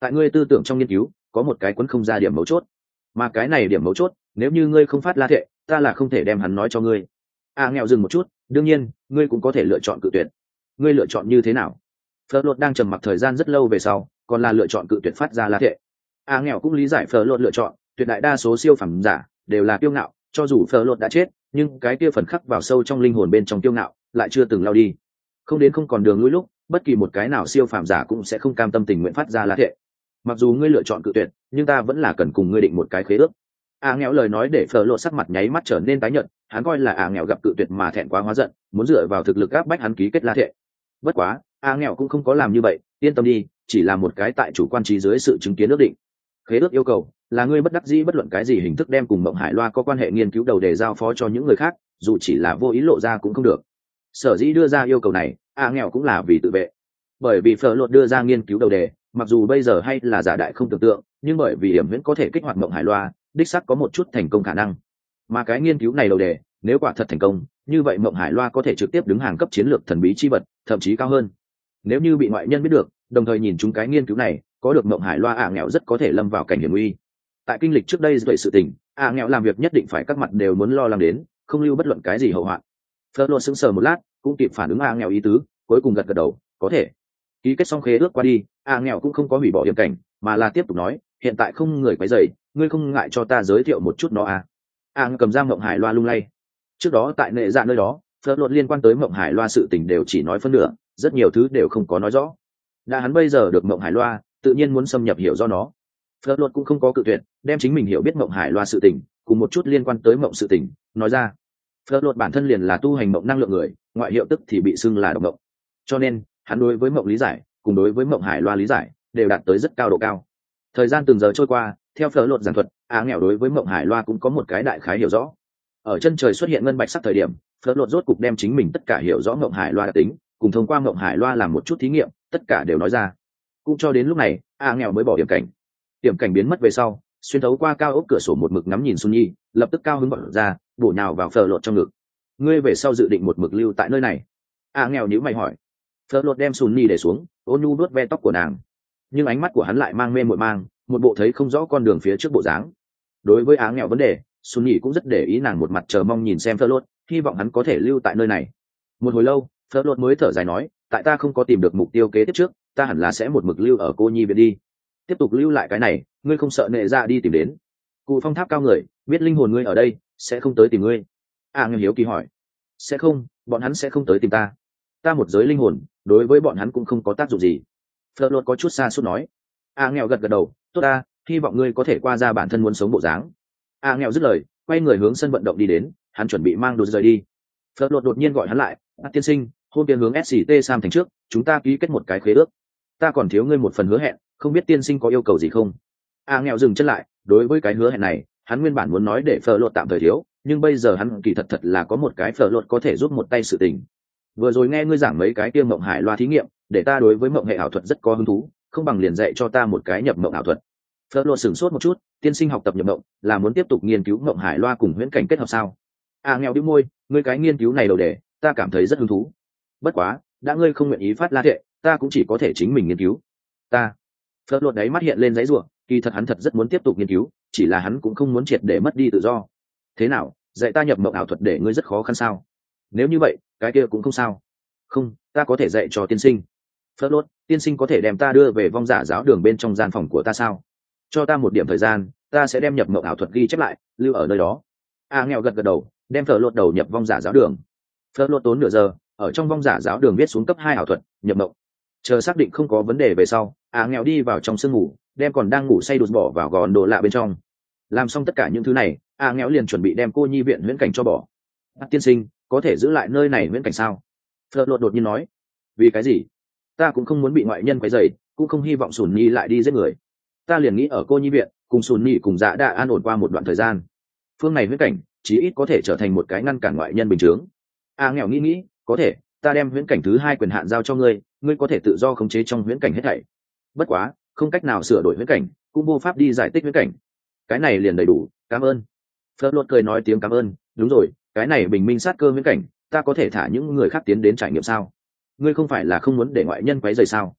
tại ngươi tư tưởng trong nghiên cứu có một cái quấn không ra điểm mấu chốt, mà cái này điểm mấu chốt nếu như ngươi không phát la thệ ta là không thể đem hắn nói cho ngươi. a nghèo dừng một chút, đương nhiên ngươi cũng có thể lựa chọn cự tuyệt. Ngươi lựa chọn như thế nào? Phở lột đang trầm mặc thời gian rất lâu về sau còn là lựa chọn cự tuyệt phát ra la thệ. a nghèo cũng lý giải phở lột lựa chọn, tuyệt đại đa số siêu phẩm giả đều là kiêu ngạo, cho dù phở lột đã chết nhưng cái kia phần khắc vào sâu trong linh hồn bên trong kiêu ngạo lại chưa từng lao đi. Không đến không còn đường lui lúc, bất kỳ một cái nào siêu phàm giả cũng sẽ không cam tâm tình nguyện phát ra lá thệ. Mặc dù ngươi lựa chọn cự tuyệt nhưng ta vẫn là cần cùng ngươi định một cái khế ước. A nghèo lời nói để phở lột sắc mặt nháy mắt trở nên tái nhợt, hắn coi là A nghèo gặp cự tuyệt mà thẹn quá hóa giận, muốn dựa vào thực lực áp bách hắn ký kết lá thệ. Bất quá A nghèo cũng không có làm như vậy, yên tâm đi, chỉ là một cái tại chủ quan trí dưới sự chứng kiến ước định. Khế ước yêu cầu là ngươi bất đắc dĩ bất luận cái gì hình thức đem cùng Mộng Hải Loa có quan hệ nghiên cứu đầu đề giao phó cho những người khác, dù chỉ là vô ý lộ ra cũng không được. Sở dĩ đưa ra yêu cầu này, A nghèo cũng là vì tự vệ. Bởi vì phở lột đưa ra nghiên cứu đầu đề, mặc dù bây giờ hay là giả đại không tưởng tượng, nhưng bởi vì hiểm huyễn có thể kích hoạt Mộng Hải Loa, đích xác có một chút thành công khả năng. Mà cái nghiên cứu này đầu đề, nếu quả thật thành công, như vậy Mộng Hải Loa có thể trực tiếp đứng hàng cấp chiến lược thần bí chi vật, thậm chí cao hơn. Nếu như bị ngoại nhân biết được, đồng thời nhìn chúng cái nghiên cứu này, có được Mộng Hải Loa A nghèo rất có thể lâm vào cảnh hiểm nguy. Tại kinh lịch trước đây vậy sự tình, A nghèo làm việc nhất định phải các mặt đều muốn lo lắng đến, không lưu bất luận cái gì hậu hoạn. Phở lột sững sờ một lát, cũng kịp phản ứng A nghèo ý tứ, cuối cùng gật gật đầu, có thể. Ký kết xong khế ước qua đi, A nghèo cũng không có hủy bỏ hiểm cảnh, mà là tiếp tục nói, hiện tại không người quấy rầy, ngươi không ngại cho ta giới thiệu một chút nó à? A cầm ra Mộng Hải Loa lung lay. Trước đó tại nệ dạ nơi đó, phở lột liên quan tới Mộng Hải Loa sự tình đều chỉ nói phân nửa, rất nhiều thứ đều không có nói rõ. Đã hắn bây giờ được Mộng Hải Loa, tự nhiên muốn xâm nhập hiểu do nó. Phở lột cũng không có cự tuyệt, đem chính mình hiểu biết Mộng Hải Loa sự tình, cùng một chút liên quan tới mộng sự tình nói ra. Phở lột bản thân liền là tu hành mộng năng lượng người, ngoại hiệu tức thì bị xưng là độc mộng, cho nên hắn đối với mộng lý giải cùng đối với Mộng Hải Loa lý giải đều đạt tới rất cao độ cao. Thời gian từng giờ trôi qua, theo phở lột giảng thuật, Á nghèo đối với Mộng Hải Loa cũng có một cái đại khái hiểu rõ. Ở chân trời xuất hiện ngân bạch sắc thời điểm, phở lột rốt cục đem chính mình tất cả hiểu rõ Mộng Hải Loa đặc tính, cùng thông qua Mộng Hải Loa làm một chút thí nghiệm, tất cả đều nói ra. Cũng cho đến lúc này, Á nghèo mới bỏ điểm cảnh. Điểm cảnh biến mất về sau, xuyên thấu qua cao ốc cửa sổ một mực ngắm nhìn Sun Nhi, lập tức cao hứng bật ra, bổ nhào vào phở lột trong ngực. Ngươi về sau dự định một mực lưu tại nơi này? Á nghèo nhíu mày hỏi. Phở lột đem Sun Nhi để xuống, ôn nhu vuốt ve tóc của nàng, nhưng ánh mắt của hắn lại mang mê muội mang, một bộ thấy không rõ con đường phía trước bộ dáng. Đối với Á nghèo vấn đề, Sun Nhi cũng rất để ý nàng, một mặt chờ mong nhìn xem phở lột, hy vọng hắn có thể lưu tại nơi này. Một hồi lâu, phở lột mới thở dài nói, tại ta không có tìm được mục tiêu kế tiếp trước, ta hẳn là sẽ một mực lưu ở cô nhi viện đi. Tiếp tục lưu lại cái này, ngươi không sợ nệ ra đi tìm đến? Cụ phong tháp cao người biết linh hồn ngươi ở đây, sẽ không tới tìm ngươi. À nghèo hiếu kỳ hỏi. Sẽ không, bọn hắn sẽ không tới tìm ta. Ta một giới linh hồn, đối với bọn hắn cũng không có tác dụng gì. Phở lột có chút xa suốt nói. À nghèo gật gật đầu, tốt ta, hy vọng ngươi có thể qua ra bản thân muốn sống bộ dáng. À nghèo dứt lời, quay người hướng sân vận động đi đến, hắn chuẩn bị mang đồ rời đi. Phở lột đột nhiên gọi hắn lại, à, tiên sinh, hôm kia hướng ét xê tê Sam thành trước, chúng ta ký kết một cái khế ước. Ta còn thiếu ngươi một phần hứa hẹn, không biết tiên sinh có yêu cầu gì không? À nghèo dừng chân lại, đối với cái hứa hẹn này, hắn nguyên bản muốn nói để phở lột tạm thời thiếu, nhưng bây giờ hắn kỳ thật thật là có một cái phở lột có thể giúp một tay sự tình. Vừa rồi nghe ngươi giảng mấy cái kia Mộng Hải Loa thí nghiệm, để ta đối với mộng hệ ảo thuật rất có hứng thú, không bằng liền dạy cho ta một cái nhập mộng ảo thuật. Phở lột sửng sốt một chút, tiên sinh học tập nhập mộng là muốn tiếp tục nghiên cứu Mộng Hải Loa cùng huyễn cảnh kết hợp sao? À nghèo đĩu môi, ngươi cái nghiên cứu này đầu đề, ta cảm thấy rất hứng thú. Bất quá, đã ngươi không nguyện ý phát la thệ, ta cũng chỉ có thể chính mình nghiên cứu. Ta. Phở lột đấy mắt hiện lên giấy rủa, kỳ thật hắn thật rất muốn tiếp tục nghiên cứu, chỉ là hắn cũng không muốn triệt để mất đi tự do. Thế nào, dạy ta nhập mộng ảo thuật để ngươi rất khó khăn sao? Nếu như vậy, cái kia cũng không sao. Không, ta có thể dạy cho tiên sinh. Phở lột, tiên sinh có thể đem ta đưa về vong giả giáo đường bên trong gian phòng của ta sao? Cho ta một điểm thời gian, ta sẽ đem nhập mộng ảo thuật ghi chép lại, lưu ở nơi đó. À nghèo gật gật đầu, đem phở lột đầu nhập vong giả giáo đường. Phở lột tốn nửa giờ, ở trong vong giả giáo đường viết xuống cấp hai ảo thuật, nhập mộng. Chờ xác định không có vấn đề về sau, à nghèo đi vào trong sương ngủ, đem còn đang ngủ say đụt bỏ vào gòn đồ lạ bên trong. Làm xong tất cả những thứ này, à nghèo liền chuẩn bị đem cô nhi viện huyễn cảnh cho bỏ. À, tiên sinh, có thể giữ lại nơi này huyễn cảnh sao? Phở lột đột nhiên nói. Vì cái gì? Ta cũng không muốn bị ngoại nhân quấy rầy, cũng không hy vọng Sùn Nhi lại đi giết người. Ta liền nghĩ ở cô nhi viện cùng Sùn Nhi cùng Dạ đã an ổn qua một đoạn thời gian. Phương này huyễn cảnh chí ít có thể trở thành một cái ngăn cản ngoại nhân bình thường. À nghèo nghĩ nghĩ, có thể, ta đem huyễn cảnh thứ hai quyền hạn giao cho ngươi, ngươi có thể tự do khống chế trong huyễn cảnh hết thảy. Bất quá, không cách nào sửa đổi huyễn cảnh, cũng vô pháp đi giải tích huyễn cảnh. Cái này liền đầy đủ, cảm ơn. Phở lột cười nói tiếng cảm ơn, đúng rồi, cái này bình minh sát cơ huyễn cảnh, ta có thể thả những người khác tiến đến trải nghiệm sao? Ngươi không phải là không muốn để ngoại nhân quấy rầy sao?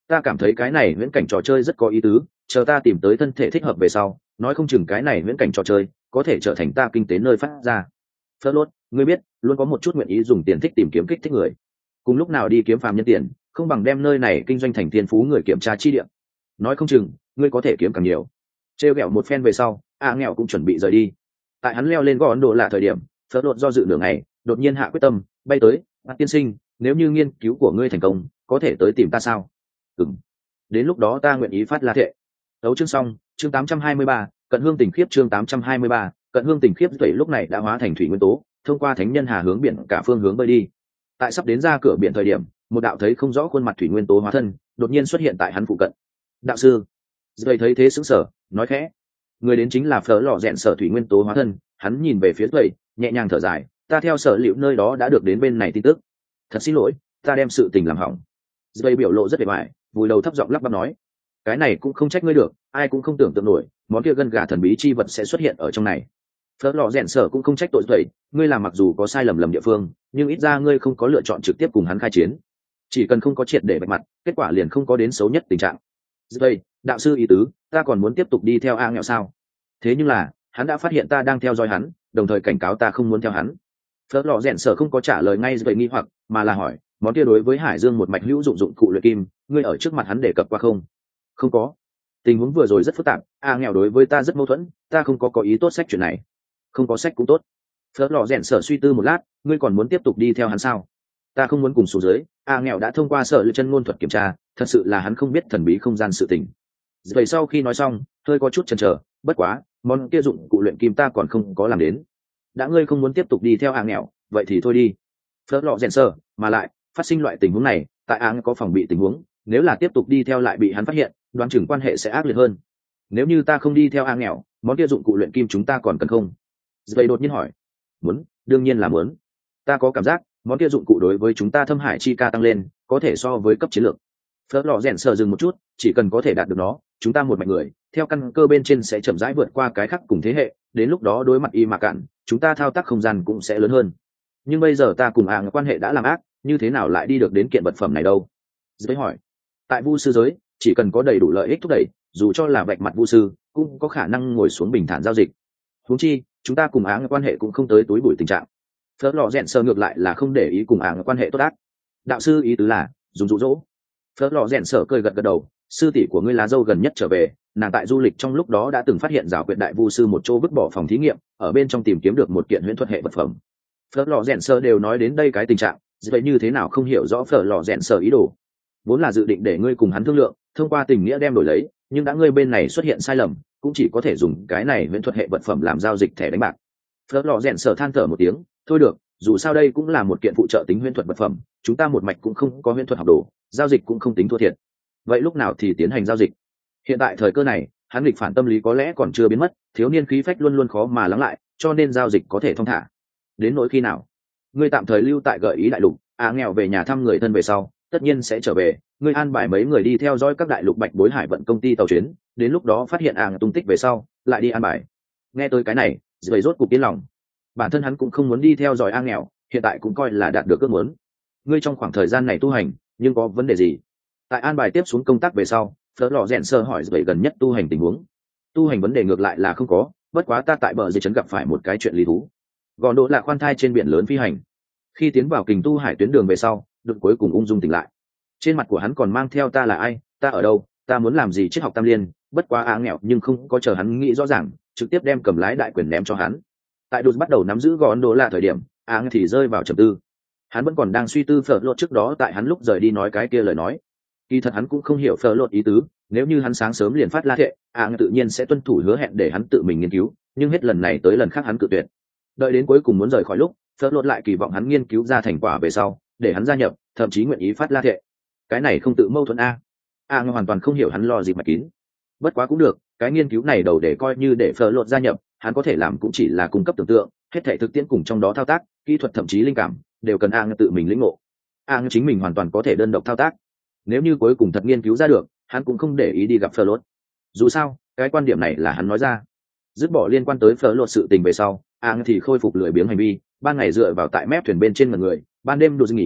ta cảm thấy cái này viễn cảnh trò chơi rất có ý tứ, chờ ta tìm tới thân thể thích hợp về sau, nói không chừng cái này viễn cảnh trò chơi có thể trở thành ta kinh tế nơi phát ra. Phớt lốt, ngươi biết, luôn có một chút nguyện ý dùng tiền thích tìm kiếm kích thích người. Cùng lúc nào đi kiếm phàm nhân tiền, không bằng đem nơi này kinh doanh thành tiền phú người kiểm tra chi địa. Nói không chừng, ngươi có thể kiếm càng nhiều. Trêu ghẹo một phen về sau, a nghèo cũng chuẩn bị rời đi. Tại hắn leo lên gò Ấn Độ là thời điểm, Phớt lốt do dự nửa ngày, đột nhiên hạ quyết tâm, bay tới, "Bạt tiên sinh, nếu như nghiên cứu của ngươi thành công, có thể tới tìm ta sao?" "Ừm. Đến lúc đó ta nguyện ý phát la thệ." Đấu chương xong, chương tám trăm hai mươi ba, cận hương tình khiếp chương tám trăm hai mươi ba, cận hương tình khiếp vậy lúc này đã hóa thành thủy nguyên tố, thông qua thánh nhân hà hướng biển cả phương hướng bơi đi. Tại sắp đến ra cửa biển thời điểm, một đạo thấy không rõ khuôn mặt thủy nguyên tố hóa thân, đột nhiên xuất hiện tại hắn phụ cận. "Đạo sư." Dậy thấy thế sững sờ, nói khẽ. Người đến chính là Phở Lọ Rèn Sở thủy nguyên tố hóa thân, hắn nhìn về phía Dậy, nhẹ nhàng thở dài, "Ta theo sở liệu nơi đó đã được đến bên này tin tức. Thật xin lỗi, ta đem sự tình làm hỏng." Dậy biểu lộ rất vẻ vải, vùi đầu thấp giọng lắp bắp nói, "Cái này cũng không trách ngươi được, ai cũng không tưởng tượng nổi, món kia gân gà thần bí chi vật sẽ xuất hiện ở trong này." Phớt Lọ Rèn Sở cũng không trách tội vậy, ngươi làm mặc dù có sai lầm lầm địa phương, nhưng ít ra ngươi không có lựa chọn trực tiếp cùng hắn khai chiến. Chỉ cần không có triệt để bạch mặt, kết quả liền không có đến xấu nhất tình trạng. Đây, đạo sư ý tứ, ta còn muốn tiếp tục đi theo A nghèo sao? Thế nhưng là, hắn đã phát hiện ta đang theo dõi hắn, đồng thời cảnh cáo ta không muốn theo hắn. Phớt Lọ Rèn Sở không có trả lời ngay vậy nghi hoặc, mà là hỏi, món kia đối với Hải Dương một mạch hữu dụng dụng cụ luyện kim, ngươi ở trước mặt hắn đề cập qua không? Không có. Tình huống vừa rồi rất phức tạp, A nghèo đối với ta rất mâu thuẫn, ta không có có ý tốt sách chuyện này. Không có sách cũng tốt. Phớt Lọ Rèn Sở suy tư một lát, ngươi còn muốn tiếp tục đi theo hắn sao? Ta không muốn cùng xuống dưới. A nghèo đã thông qua sở lựa chân ngôn thuật kiểm tra, thật sự là hắn không biết thần bí không gian sự tình. Vậy sau khi nói xong, hơi có chút chần chờ, bất quá, món kia dụng cụ luyện kim ta còn không có làm đến. Đã ngươi không muốn tiếp tục đi theo A nghèo, vậy thì thôi đi. Phớt Lọ Rèn Sở, mà lại, phát sinh loại tình huống này, tại A có phòng bị tình huống, nếu là tiếp tục đi theo lại bị hắn phát hiện, đoán chừng quan hệ sẽ ác liệt hơn. Nếu như ta không đi theo A nghèo, món kia dụng cụ luyện kim chúng ta còn cần không? Vậy đột nhiên hỏi. Muốn, đương nhiên là muốn. Ta có cảm giác, món kia dụng cụ đối với chúng ta thâm hải chi ca tăng lên, có thể so với cấp chiến lược. Phớt Lọ Rèn Sở dừng một chút, chỉ cần có thể đạt được nó, chúng ta một mạch người, theo căn cơ bên trên sẽ chậm rãi vượt qua cái khác cùng thế hệ, đến lúc đó đối mặt y mà cạn, chúng ta thao tác không gian cũng sẽ lớn hơn. Nhưng bây giờ ta cùng A quan hệ đã làm ác, như thế nào lại đi được đến kiện vật phẩm này đâu? Giới hỏi. Tại vu sư giới, chỉ cần có đầy đủ lợi ích thúc đẩy, dù cho là vạch mặt vu sư, cũng có khả năng ngồi xuống bình thản giao dịch. Huống chi, chúng ta cùng áng quan hệ cũng không tới túi bụi tình trạng. Phớt Lọ Rèn Sở ngược lại là không để ý cùng áng quan hệ tốt ác. Đạo sư ý tứ là dùng dụ dỗ. Phớt Lọ Rèn Sở cười gật gật đầu, sư tỷ của ngươi lá dâu gần nhất trở về, nàng tại du lịch trong lúc đó đã từng phát hiện rào quyệt đại vu sư một chỗ vứt bỏ phòng thí nghiệm, ở bên trong tìm kiếm được một kiện huyễn thuật hệ vật phẩm. Phớt Lọ Rèn Sở đều nói đến đây cái tình trạng, vậy như thế nào không hiểu rõ Phớt Lọ Rèn Sở ý đồ. Vốn là dự định để ngươi cùng hắn thương lượng, thông qua tình nghĩa đem đổi lấy, nhưng đã ngươi bên này xuất hiện sai lầm, cũng chỉ có thể dùng cái này huyễn thuật hệ vật phẩm làm giao dịch thẻ đánh bạc. Phớt Lọ Rèn Sở than thở một tiếng, thôi được, dù sao đây cũng là một kiện phụ trợ tính huyễn thuật vật phẩm, chúng ta một mạch cũng không có huyễn thuật học đồ, giao dịch cũng không tính thua thiệt. Vậy lúc nào thì tiến hành giao dịch? Hiện tại thời cơ này, hắn nghịch phản tâm lý có lẽ còn chưa biến mất, thiếu niên khí phách luôn luôn khó mà lắng lại, cho nên giao dịch có thể thông thả. Đến nỗi khi nào, ngươi tạm thời lưu tại gợi ý đại lục, à nghèo về nhà thăm người thân về sau, tất nhiên sẽ trở về, ngươi an bài mấy người đi theo dõi các đại lục bạch bối hải vận công ty tàu chuyến, đến lúc đó phát hiện àng tung tích về sau, lại đi an bài. Nghe tới cái này, dậy rốt cục yên lòng. Bản thân hắn cũng không muốn đi theo dõi a nghèo, hiện tại cũng coi là đạt được ước muốn. Ngươi trong khoảng thời gian này tu hành, nhưng có vấn đề gì? Tại an bài tiếp xuống công tác về sau, Phớt Lọ Rèn Sở hỏi dậy gần nhất tu hành tình huống. Tu hành vấn đề ngược lại là không có, bất quá ta tại bờ dưới trấn gặp phải một cái chuyện lý thú. Gòn độ là khoan thai trên biển lớn phi hành. Khi tiến vào kình tu hải tuyến đường về sau, đột cuối cùng ung dung tỉnh lại. Trên mặt của hắn còn mang theo ta là ai, ta ở đâu, ta muốn làm gì triết học tam liên, bất quá á nghèo nhưng không có chờ hắn nghĩ rõ ràng, trực tiếp đem cầm lái đại quyền ném cho hắn. Tại đột bắt đầu nắm giữ gòn độ là thời điểm, á thì rơi vào trầm tư. Hắn vẫn còn đang suy tư Phở Lột trước đó tại hắn lúc rời đi nói cái kia lời nói. Kỳ thật hắn cũng không hiểu Phở Lột ý tứ, nếu như hắn sáng sớm liền phát la thệ, á tự nhiên sẽ tuân thủ hứa hẹn để hắn tự mình nghiên cứu, nhưng hết lần này tới lần khác hắn cự tuyệt. Đợi đến cuối cùng muốn rời khỏi lúc, Phở Lột lại kỳ vọng hắn nghiên cứu ra thành quả về sau, để hắn gia nhập, thậm chí nguyện ý phát la thệ. Cái này không tự mâu thuẫn a? A hoàn toàn không hiểu hắn lo gì mà kín. Bất quá cũng được, cái nghiên cứu này đầu để coi như để Phở Lột gia nhập, hắn có thể làm cũng chỉ là cung cấp tưởng tượng, hết thảy thực tiễn cùng trong đó thao tác, kỹ thuật thậm chí linh cảm, đều cần A tự mình lĩnh ngộ. A chính mình hoàn toàn có thể đơn độc thao tác. Nếu như cuối cùng thật nghiên cứu ra được, hắn cũng không để ý đi gặp Phở Lột. Dù sao, cái quan điểm này là hắn nói ra. Dứt bỏ liên quan tới Phở Lột sự tình về sau, A thì khôi phục lười biếng hành vi, ban ngày dựa vào tại mép thuyền bên trên mọi người, ban đêm đồ nghỉ ngơi lúc,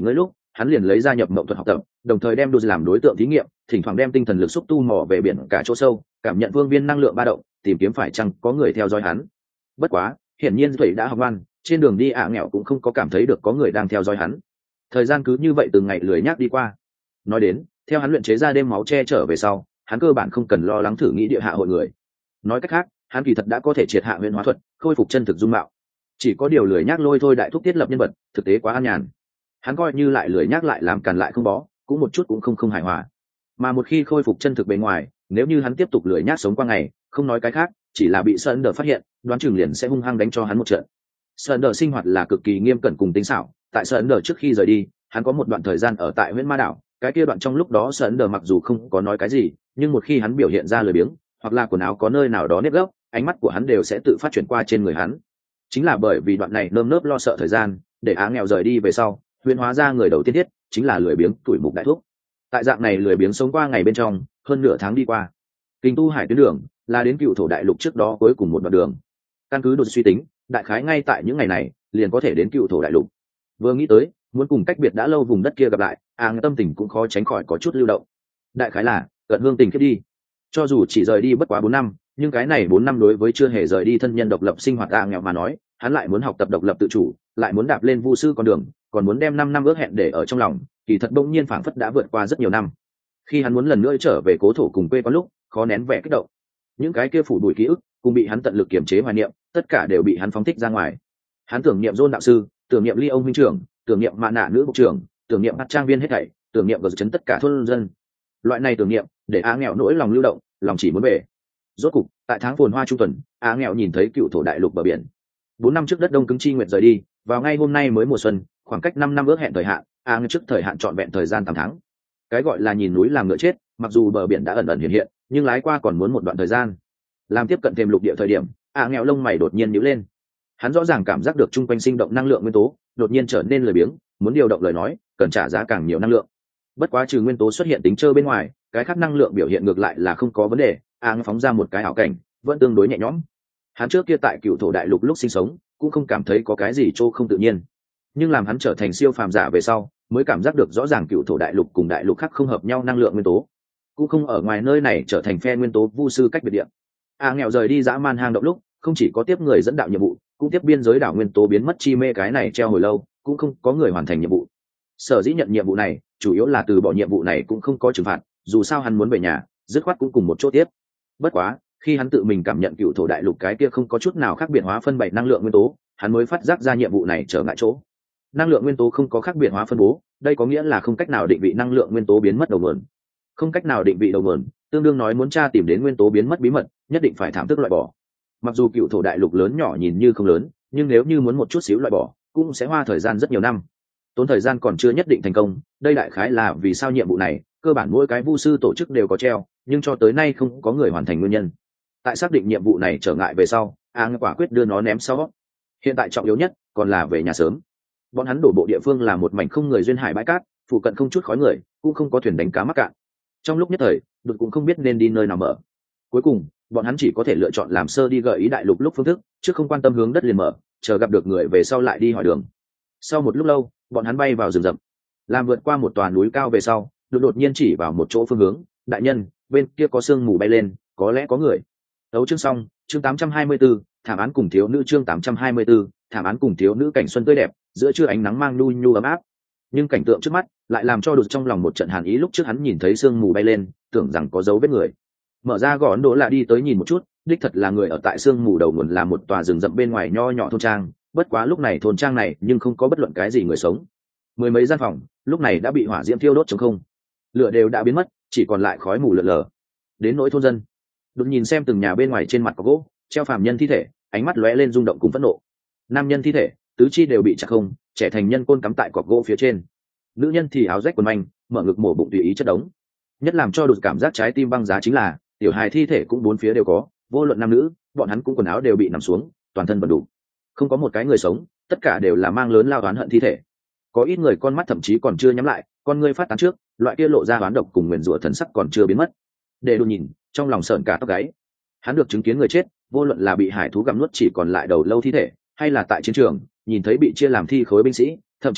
hắn liền lấy ra nhập mộng thuật học tập, đồng thời đem đôi làm đối tượng thí nghiệm, thỉnh thoảng đem tinh thần lực xúc tu mò về biển cả chỗ sâu, cảm nhận phương viên năng lượng ba động, tìm kiếm phải chăng có người theo dõi hắn. Bất quá hiển nhiên thủy đã học ngoan, trên đường đi ạ nghèo cũng không có cảm thấy được có người đang theo dõi hắn. Thời gian cứ như vậy từng ngày lười nhác đi qua. Nói đến theo hắn luyện chế ra đêm máu che trở về sau, hắn cơ bản không cần lo lắng thử nghĩ địa hạ hội người. Nói cách khác, hắn kỳ thật đã có thể triệt hạ huyền hóa thuật, khôi phục chân thực dung mạo. Chỉ có điều lười nhác lôi thôi đại thúc thiết lập nhân vật, thực tế quá an nhàn. Hắn coi như lại lười nhác lại làm càn lại không bó, cũng một chút cũng không không hài hòa. Mà một khi khôi phục chân thực bề ngoài, nếu như hắn tiếp tục lười nhác sống qua ngày, không nói cái khác, chỉ là bị Sơn Đờ phát hiện, đoán chừng liền sẽ hung hăng đánh cho hắn một trận. Sơn Đờ sinh hoạt là cực kỳ nghiêm cẩn cùng tinh xảo, tại Sơn Đờ trước khi rời đi, hắn có một đoạn thời gian ở tại huyện Ma đảo, cái kia đoạn trong lúc đó Sơn Đờ mặc dù không có nói cái gì, nhưng một khi hắn biểu hiện ra lười biếng, hoặc là quần áo có nơi nào đó nếp gấp, ánh mắt của hắn đều sẽ tự phát chuyển qua trên người hắn. Chính là bởi vì đoạn này nơm nớp lo sợ thời gian, để Á nghèo rời đi về sau, huyền hóa ra người đầu tiên thiết chính là lười biếng tuổi mục đại thuốc. Tại dạng này lười biếng sống qua ngày bên trong, hơn nửa tháng đi qua, kinh tu hải tuyến đường là đến cựu thổ đại lục trước đó cuối cùng một đoạn đường. Căn cứ đột suy tính, đại khái ngay tại những ngày này liền có thể đến cựu thổ đại lục. Vừa nghĩ tới muốn cùng cách biệt đã lâu vùng đất kia gặp lại, Á tâm tình cũng khó tránh khỏi có chút lưu động. Đại khái là cận hương tình kết đi. Cho dù chỉ rời đi bất quá bốn năm, nhưng cái này bốn năm đối với chưa hề rời đi thân nhân độc lập sinh hoạt Á nghèo mà nói, hắn lại muốn học tập độc lập tự chủ, lại muốn đạp lên vu sư con đường, còn muốn đem năm năm ước hẹn để ở trong lòng, kỳ thật bỗng nhiên phảng phất đã vượt qua rất nhiều năm. Khi hắn muốn lần nữa trở về cố thổ cùng quê có lúc, khó nén vẻ kích động. Những cái kia phủ bụi ký ức, cùng bị hắn tận lực kiềm chế hoài niệm, tất cả đều bị hắn phóng thích ra ngoài. Hắn tưởng niệm John đạo sư, tưởng niệm Ly ông huynh trưởng, tưởng niệm Mạn Nạ nữ bộ trưởng, tưởng niệm bắt trang viên hết thảy, tưởng niệm gờ chấn tất cả thôn dân. Loại này tưởng niệm, để Á nghèo nỗi lòng lưu động, lòng chỉ muốn về. Rốt cục, tại tháng phồn hoa trung tuần, Á nghèo nhìn thấy cựu thổ đại lục bờ biển. Bốn năm trước đất đông cứng chi nguyệt rời đi, vào ngay hôm nay mới mùa xuân, khoảng cách năm năm ước hẹn thời hạn, Á nghèo trước thời hạn trọn vẹn thời gian tám tháng. Cái gọi là nhìn núi làm ngựa chết, mặc dù bờ biển đã ẩn ẩn hiện hiện, nhưng lái qua còn muốn một đoạn thời gian. Làm tiếp cận thêm lục địa thời điểm, Á nghèo lông mày đột nhiên nhíu lên. Hắn rõ ràng cảm giác được chung quanh sinh động năng lượng nguyên tố đột nhiên trở nên lười biếng, muốn điều động lời nói cần trả giá càng nhiều năng lượng. Bất quá trừ nguyên tố xuất hiện tính chơi bên ngoài, cái khác năng lượng biểu hiện ngược lại là không có vấn đề. Á nghèo phóng ra một cái ảo cảnh, vẫn tương đối nhẹ nhõm. Hắn trước kia tại cựu thổ đại lục lúc sinh sống cũng không cảm thấy có cái gì trô không tự nhiên, nhưng làm hắn trở thành siêu phàm giả về sau mới cảm giác được rõ ràng cựu thổ đại lục cùng đại lục khác không hợp nhau năng lượng nguyên tố, cũng không ở ngoài nơi này trở thành phe nguyên tố vu sư cách biệt địa. A nghèo rời đi dã man hang động lúc không chỉ có tiếp người dẫn đạo nhiệm vụ, cũng tiếp biên giới đảo nguyên tố biến mất chi mê, cái này treo hồi lâu cũng không có người hoàn thành nhiệm vụ. Sở dĩ nhận nhiệm vụ này chủ yếu là từ bỏ nhiệm vụ này cũng không có trừng phạt, dù sao hắn muốn về nhà, dứt khoát cũng cùng một chỗ tiếp. Bất quá khi hắn tự mình cảm nhận cựu thổ đại lục cái kia không có chút nào khác biệt hóa phân bảy năng lượng nguyên tố, hắn mới phát giác ra nhiệm vụ này trở ngại chỗ. Năng lượng nguyên tố không có khác biệt hóa phân bố, đây có nghĩa là không cách nào định vị năng lượng nguyên tố biến mất đầu nguồn. Không cách nào định vị đầu nguồn, tương đương nói muốn tra tìm đến nguyên tố biến mất bí mật, nhất định phải thảm thức loại bỏ. Mặc dù cựu thổ đại lục lớn nhỏ nhìn như không lớn, nhưng nếu như muốn một chút xíu loại bỏ, cũng sẽ hoa thời gian rất nhiều năm. Tốn thời gian còn chưa nhất định thành công, đây đại khái là vì sao nhiệm vụ này, cơ bản mỗi cái vu sư tổ chức đều có treo, nhưng cho tới nay không có người hoàn thành nguyên nhân. Tại xác định nhiệm vụ này trở ngại về sau, Á quả quyết đưa nó ném sau. Hiện tại trọng yếu nhất còn là về nhà sớm. Bọn hắn đổ bộ địa phương là một mảnh không người duyên hải bãi cát, phụ cận không chút khói người, cũng không có thuyền đánh cá mắc cạn. Trong lúc nhất thời, đột cũng không biết nên đi nơi nào mở. Cuối cùng, bọn hắn chỉ có thể lựa chọn làm sơ đi gợi ý đại lục lúc phương thức, chứ không quan tâm hướng đất liền mở, chờ gặp được người về sau lại đi hỏi đường. Sau một lúc lâu, bọn hắn bay vào rừng rậm, làm vượt qua một tòa núi cao về sau, đột đột nhiên chỉ vào một chỗ phương hướng, đại nhân, bên kia có sương mù bay lên, có lẽ có người. Đấu chương xong, chương tám trăm hai mươi 824, thảm án cùng thiếu nữ chương tám trăm hai mươi 824, thảm án cùng thiếu nữ cảnh xuân tươi đẹp, giữa trưa ánh nắng mang nhu nhu ấm áp. Nhưng cảnh tượng trước mắt lại làm cho đột trong lòng một trận hàn ý, lúc trước hắn nhìn thấy sương mù bay lên, tưởng rằng có dấu vết người. Mở ra gõ Ấn Độ là đi tới nhìn một chút, đích thật là người ở tại sương mù đầu nguồn là một tòa rừng rậm bên ngoài nho nhỏ thôn trang, bất quá lúc này thôn trang này nhưng không có bất luận cái gì người sống. Mười mấy gian phòng lúc này đã bị hỏa diễm thiêu đốt trống không, lửa đều đã biến mất, chỉ còn lại khói mù lượn lờ. Đến nỗi thôn dân, đột nhìn xem từng nhà bên ngoài trên mặt có gỗ treo phàm nhân thi thể, ánh mắt lóe lên rung động cùng phẫn nộ. Nam nhân thi thể tứ chi đều bị chặt không, trẻ thành nhân côn cắm tại cọc gỗ phía trên. Nữ nhân thì áo rách quần manh, mở ngực mổ bụng tùy ý chất đống. Nhất làm cho đột cảm giác trái tim băng giá chính là tiểu hài thi thể cũng bốn phía đều có, vô luận nam nữ, bọn hắn cũng quần áo đều bị nằm xuống, toàn thân bẩn đủ, không có một cái người sống, tất cả đều là mang lớn lao oán hận thi thể. Có ít người con mắt thậm chí còn chưa nhắm lại, con ngươi phát tán trước, loại kia lộ ra oán độc cùng nguyền rủa thần sắc còn chưa biến mất. Để đột nhìn, trong lòng sợn cả tóc gáy. Hắn được chứng kiến người chết, vô luận là bị hải thú gặm nuốt chỉ còn lại đầu lâu thi thể, hay là tại chiến trường nhìn thấy bị chia làm thi khối binh sĩ, thậm chí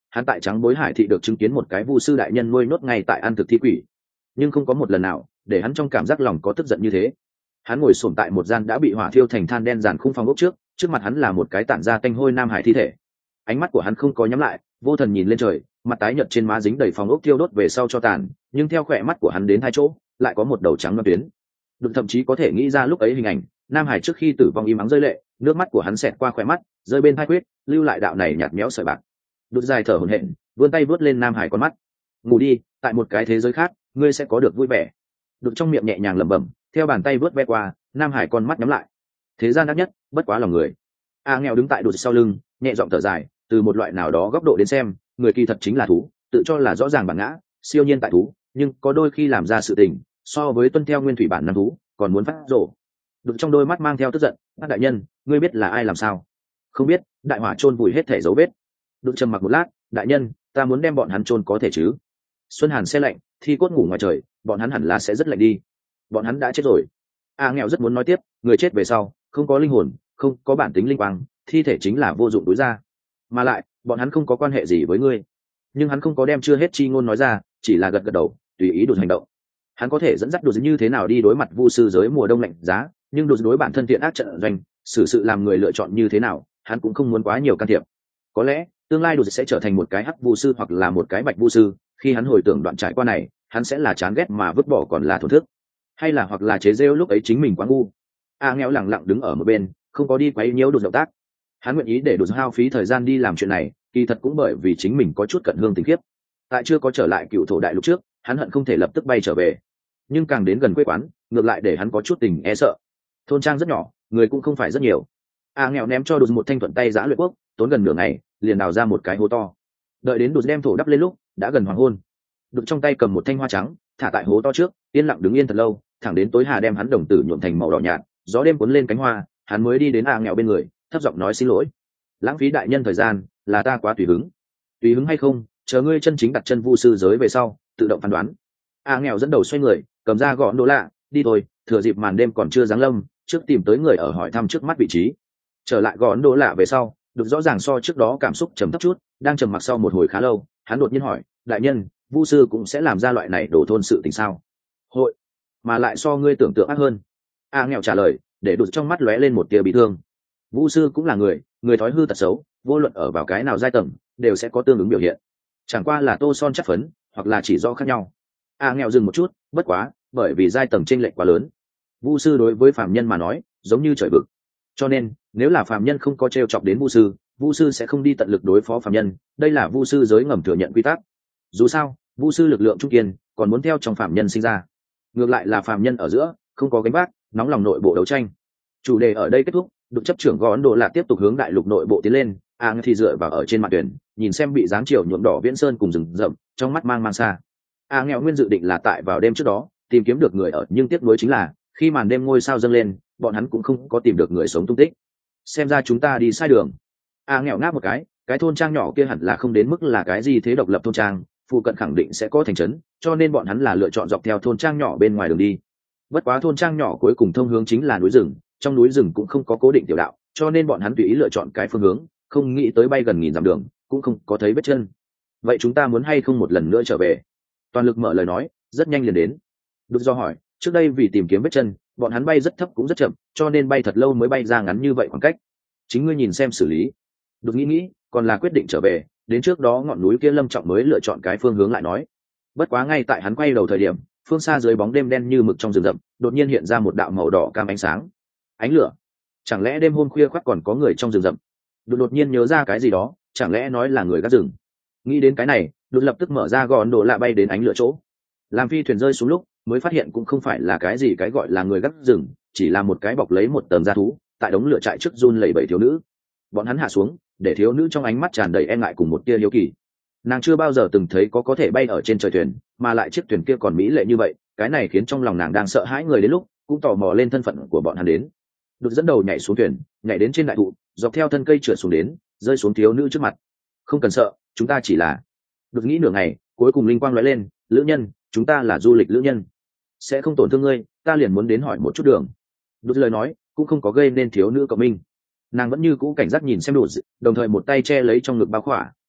hắn tại trắng bối hải thị được chứng kiến một cái vu sư đại nhân nuôi nốt ngay tại ăn thực thi quỷ, nhưng không có một lần nào để hắn trong cảm giác lòng có tức giận như thế. Hắn ngồi xổm tại một gian đã bị hỏa thiêu thành than đen dàn khung phòng ốc trước, trước mặt hắn là một cái tản ra tanh hôi nam hải thi thể. Ánh mắt của hắn không có nhắm lại, vô thần nhìn lên trời, mặt tái nhợt trên má dính đầy phòng ốc thiêu đốt về sau cho tàn, nhưng theo khỏe mắt của hắn đến hai chỗ lại có một đầu trắng loan tuyến. Đừng thậm chí có thể nghĩ ra lúc ấy hình ảnh nam hải trước khi tử vong im ắng rơi lệ, nước mắt của hắn xẹt qua khỏe mắt rơi bên hai quyết, lưu lại đạo này nhạt méo sợi bạc. Đột dài thở hổn hển, vươn tay vớt lên nam hải con mắt. Ngủ đi, tại một cái thế giới khác ngươi sẽ có được vui vẻ. Đột trong miệng nhẹ nhàng lẩm bẩm, theo bàn tay vớt ve qua, nam hải con mắt nhắm lại. Thế gian đắc nhất bất quá lòng người. A nghèo đứng tại đột sau lưng, nhẹ giọng thở dài, từ một loại nào đó góc độ đến xem, người kỳ thật chính là thú, tự cho là rõ ràng bản ngã, siêu nhiên tại thú, nhưng có đôi khi làm ra sự tình so với tuân theo nguyên thủy bản năng thú còn muốn phát rồ. Đột trong đôi mắt mang theo tức giận, bác đại nhân, ngươi biết là ai làm sao? Không biết. Đại hỏa chôn vùi hết thể dấu vết. Đột trầm mặc một lát, đại nhân, ta muốn đem bọn hắn chôn có thể chứ? Xuân hàn se lạnh, thi cốt ngủ ngoài trời, bọn hắn hẳn là sẽ rất lạnh đi. Bọn hắn đã chết rồi. A nghèo rất muốn nói tiếp, người chết về sau không có linh hồn, không có bản tính linh quang, thi thể chính là vô dụng túi ra, mà lại bọn hắn không có quan hệ gì với ngươi. Nhưng hắn không có đem chưa hết chi ngôn nói ra, chỉ là gật gật đầu, tùy ý Đột hành động. Hắn có thể dẫn dắt Đột như thế nào đi đối mặt vu sư giới mùa đông lạnh giá, nhưng Đột đối bản thân thiện ác trận doanh, xử sự làm người lựa chọn như thế nào, hắn cũng không muốn quá nhiều can thiệp. Có lẽ tương lai Đột sẽ trở thành một cái hắc vu sư hoặc là một cái bạch vu sư, khi hắn hồi tưởng đoạn trải qua này, hắn sẽ là chán ghét mà vứt bỏ còn là thổn thức, hay là hoặc là chế rêu lúc ấy chính mình quá ngu. A nghèo lẳng lặng đứng ở một bên, không có đi quấy nhiễu Đột động tác. Hắn nguyện ý để Đột hao phí thời gian đi làm chuyện này, kỳ thật cũng bởi vì chính mình có chút cận hương tình khiếp. Tại chưa có trở lại cựu thổ đại lục trước, hắn hận không thể lập tức bay trở về, nhưng càng đến gần quê quán, ngược lại để hắn có chút tình e sợ. Thôn trang rất nhỏ, người cũng không phải rất nhiều. A nghèo ném cho Đột một thanh thuận tay giã luyện quốc, tốn gần nửa ngày liền đào ra một cái hố to. Đợi đến Đột đem thổ đắp lên lúc đã gần hoàng hôn. Đột trong tay cầm một thanh hoa trắng, thả tại hố to trước, yên lặng đứng yên thật lâu, thẳng đến tối hà đem hắn đồng tử nhuộm thành màu đỏ nhạt, gió đêm cuốn lên cánh hoa, hắn mới đi đến A nghèo bên người, thấp giọng nói xin lỗi, lãng phí đại nhân thời gian, là ta quá tùy hứng. Tùy hứng hay không, chờ ngươi chân chính đặt chân vu sư giới về sau tự động phán đoán. A nghèo dẫn đầu xoay người, cầm ra gọn đồ lạ, đi thôi, thừa dịp màn đêm còn chưa giáng lâm, trước tìm tới người ở hỏi thăm trước mắt vị trí. Trở lại gọn đồ lạ về sau, Đột rõ ràng so trước đó cảm xúc trầm thấp chút, đang trầm mặc sau một hồi khá lâu, hắn đột nhiên hỏi, đại nhân, vu sư cũng sẽ làm ra loại này đổ thôn sự tình sao? Hội, mà lại so ngươi tưởng tượng ác hơn. A nghèo trả lời, để Đột trong mắt lóe lên một tia bị thương. Vu sư cũng là người, người thói hư tật xấu, vô luận ở vào cái nào giai tầng đều sẽ có tương ứng biểu hiện, chẳng qua là tô son chắc phấn hoặc là chỉ do khác nhau. A nghèo dừng một chút, bất quá bởi vì giai tầng chênh lệch quá lớn. Vu sư đối với phàm nhân mà nói giống như trời vực, cho nên nếu là phàm nhân không có t r e o chọc đến vu sư, vu sư sẽ không đi tận lực đối phó phàm nhân, đây là vu sư giới ngầm thừa nhận quy tắc. Dù sao vu sư lực lượng trung kiên còn muốn theo trong phàm nhân sinh ra, ngược lại là phàm nhân ở giữa không có gánh vác, nóng lòng nội bộ đấu tranh. Chủ đề ở đây kết thúc, Đột chấp trưởng gõ Ấn Độ là tiếp tục hướng đại lục nội bộ tiến lên. A thì dựa vào ở trên mặt tuyển, nhìn xem bị dáng chiều nhuộm đỏ viễn sơn cùng rừng rậm, trong mắt mang mang xa. A nghèo nguyên dự định là tại vào đêm trước đó tìm kiếm được người ở, nhưng tiếc nuối chính là khi màn đêm ngôi sao dâng lên, bọn hắn cũng không có tìm được người sống tung tích. Xem ra chúng ta đi sai đường. A nghèo ngáp một cái, cái thôn trang nhỏ kia hẳn là không đến mức là cái gì thế độc lập thôn trang, phụ cận khẳng định sẽ có thành trấn, cho nên bọn hắn là lựa chọn dọc theo thôn trang nhỏ bên ngoài đường đi. Bất quá thôn trang nhỏ cuối cùng thông hướng chính là núi rừng, trong núi rừng cũng không có cố định tiểu đạo, cho nên bọn hắn tùy ý lựa chọn cái phương hướng, không nghĩ tới bay gần nghìn dặm đường cũng không có thấy vết chân. Vậy chúng ta muốn hay không một lần nữa trở về? Toàn lực mở lời nói, rất nhanh liền đến. Đột do hỏi, trước đây vì tìm kiếm vết chân, bọn hắn bay rất thấp cũng rất chậm, cho nên bay thật lâu mới bay ra ngắn như vậy khoảng cách. Chính ngươi nhìn xem xử lý. Đột nghĩ nghĩ, còn là quyết định trở về, đến trước đó ngọn núi kia Lâm Trọng mới lựa chọn cái phương hướng lại nói. Bất quá ngay tại hắn quay đầu thời điểm, phương xa dưới bóng đêm đen như mực trong rừng rậm, đột nhiên hiện ra một đạo màu đỏ cam ánh sáng. Ánh lửa. Chẳng lẽ đêm hôm khuya khoắt còn có người trong rừng rậm? Đột đột nhiên nhớ ra cái gì đó, chẳng lẽ nói là người gác rừng? Nghĩ đến cái này, Đột lập tức mở ra gọn đồ lạ bay đến ánh lửa chỗ. Làm phi thuyền rơi xuống lúc, mới phát hiện cũng không phải là cái gì cái gọi là người gác rừng, chỉ là một cái bọc lấy một tầng da thú, tại đống lửa trại trước run lẩy bẩy thiếu nữ. Bọn hắn hạ xuống, để thiếu nữ trong ánh mắt tràn đầy e ngại cùng một tia hiếu kỳ. Nàng chưa bao giờ từng thấy có có thể bay ở trên trời thuyền, mà lại chiếc thuyền kia còn mỹ lệ như vậy, cái này khiến trong lòng nàng đang sợ hãi người đến lúc cũng tò mò lên thân phận của bọn hắn đến. Đột dẫn đầu nhảy xuống thuyền, nhảy đến trên đại thụ, dọc theo thân cây trượt xuống đến, rơi xuống thiếu nữ trước mặt. Không cần sợ, chúng ta chỉ là. Đột nghĩ nửa ngày, cuối cùng linh quang lóe lên, lữ nhân, chúng ta là du lịch lữ nhân, sẽ không tổn thương ngươi, ta liền muốn đến hỏi một chút đường. Đột lời nói cũng không có gây nên thiếu nữ cộng minh, nàng vẫn như cũ cảnh giác nhìn xem Đột, đồng thời một tay che lấy trong ngực bao khỏa,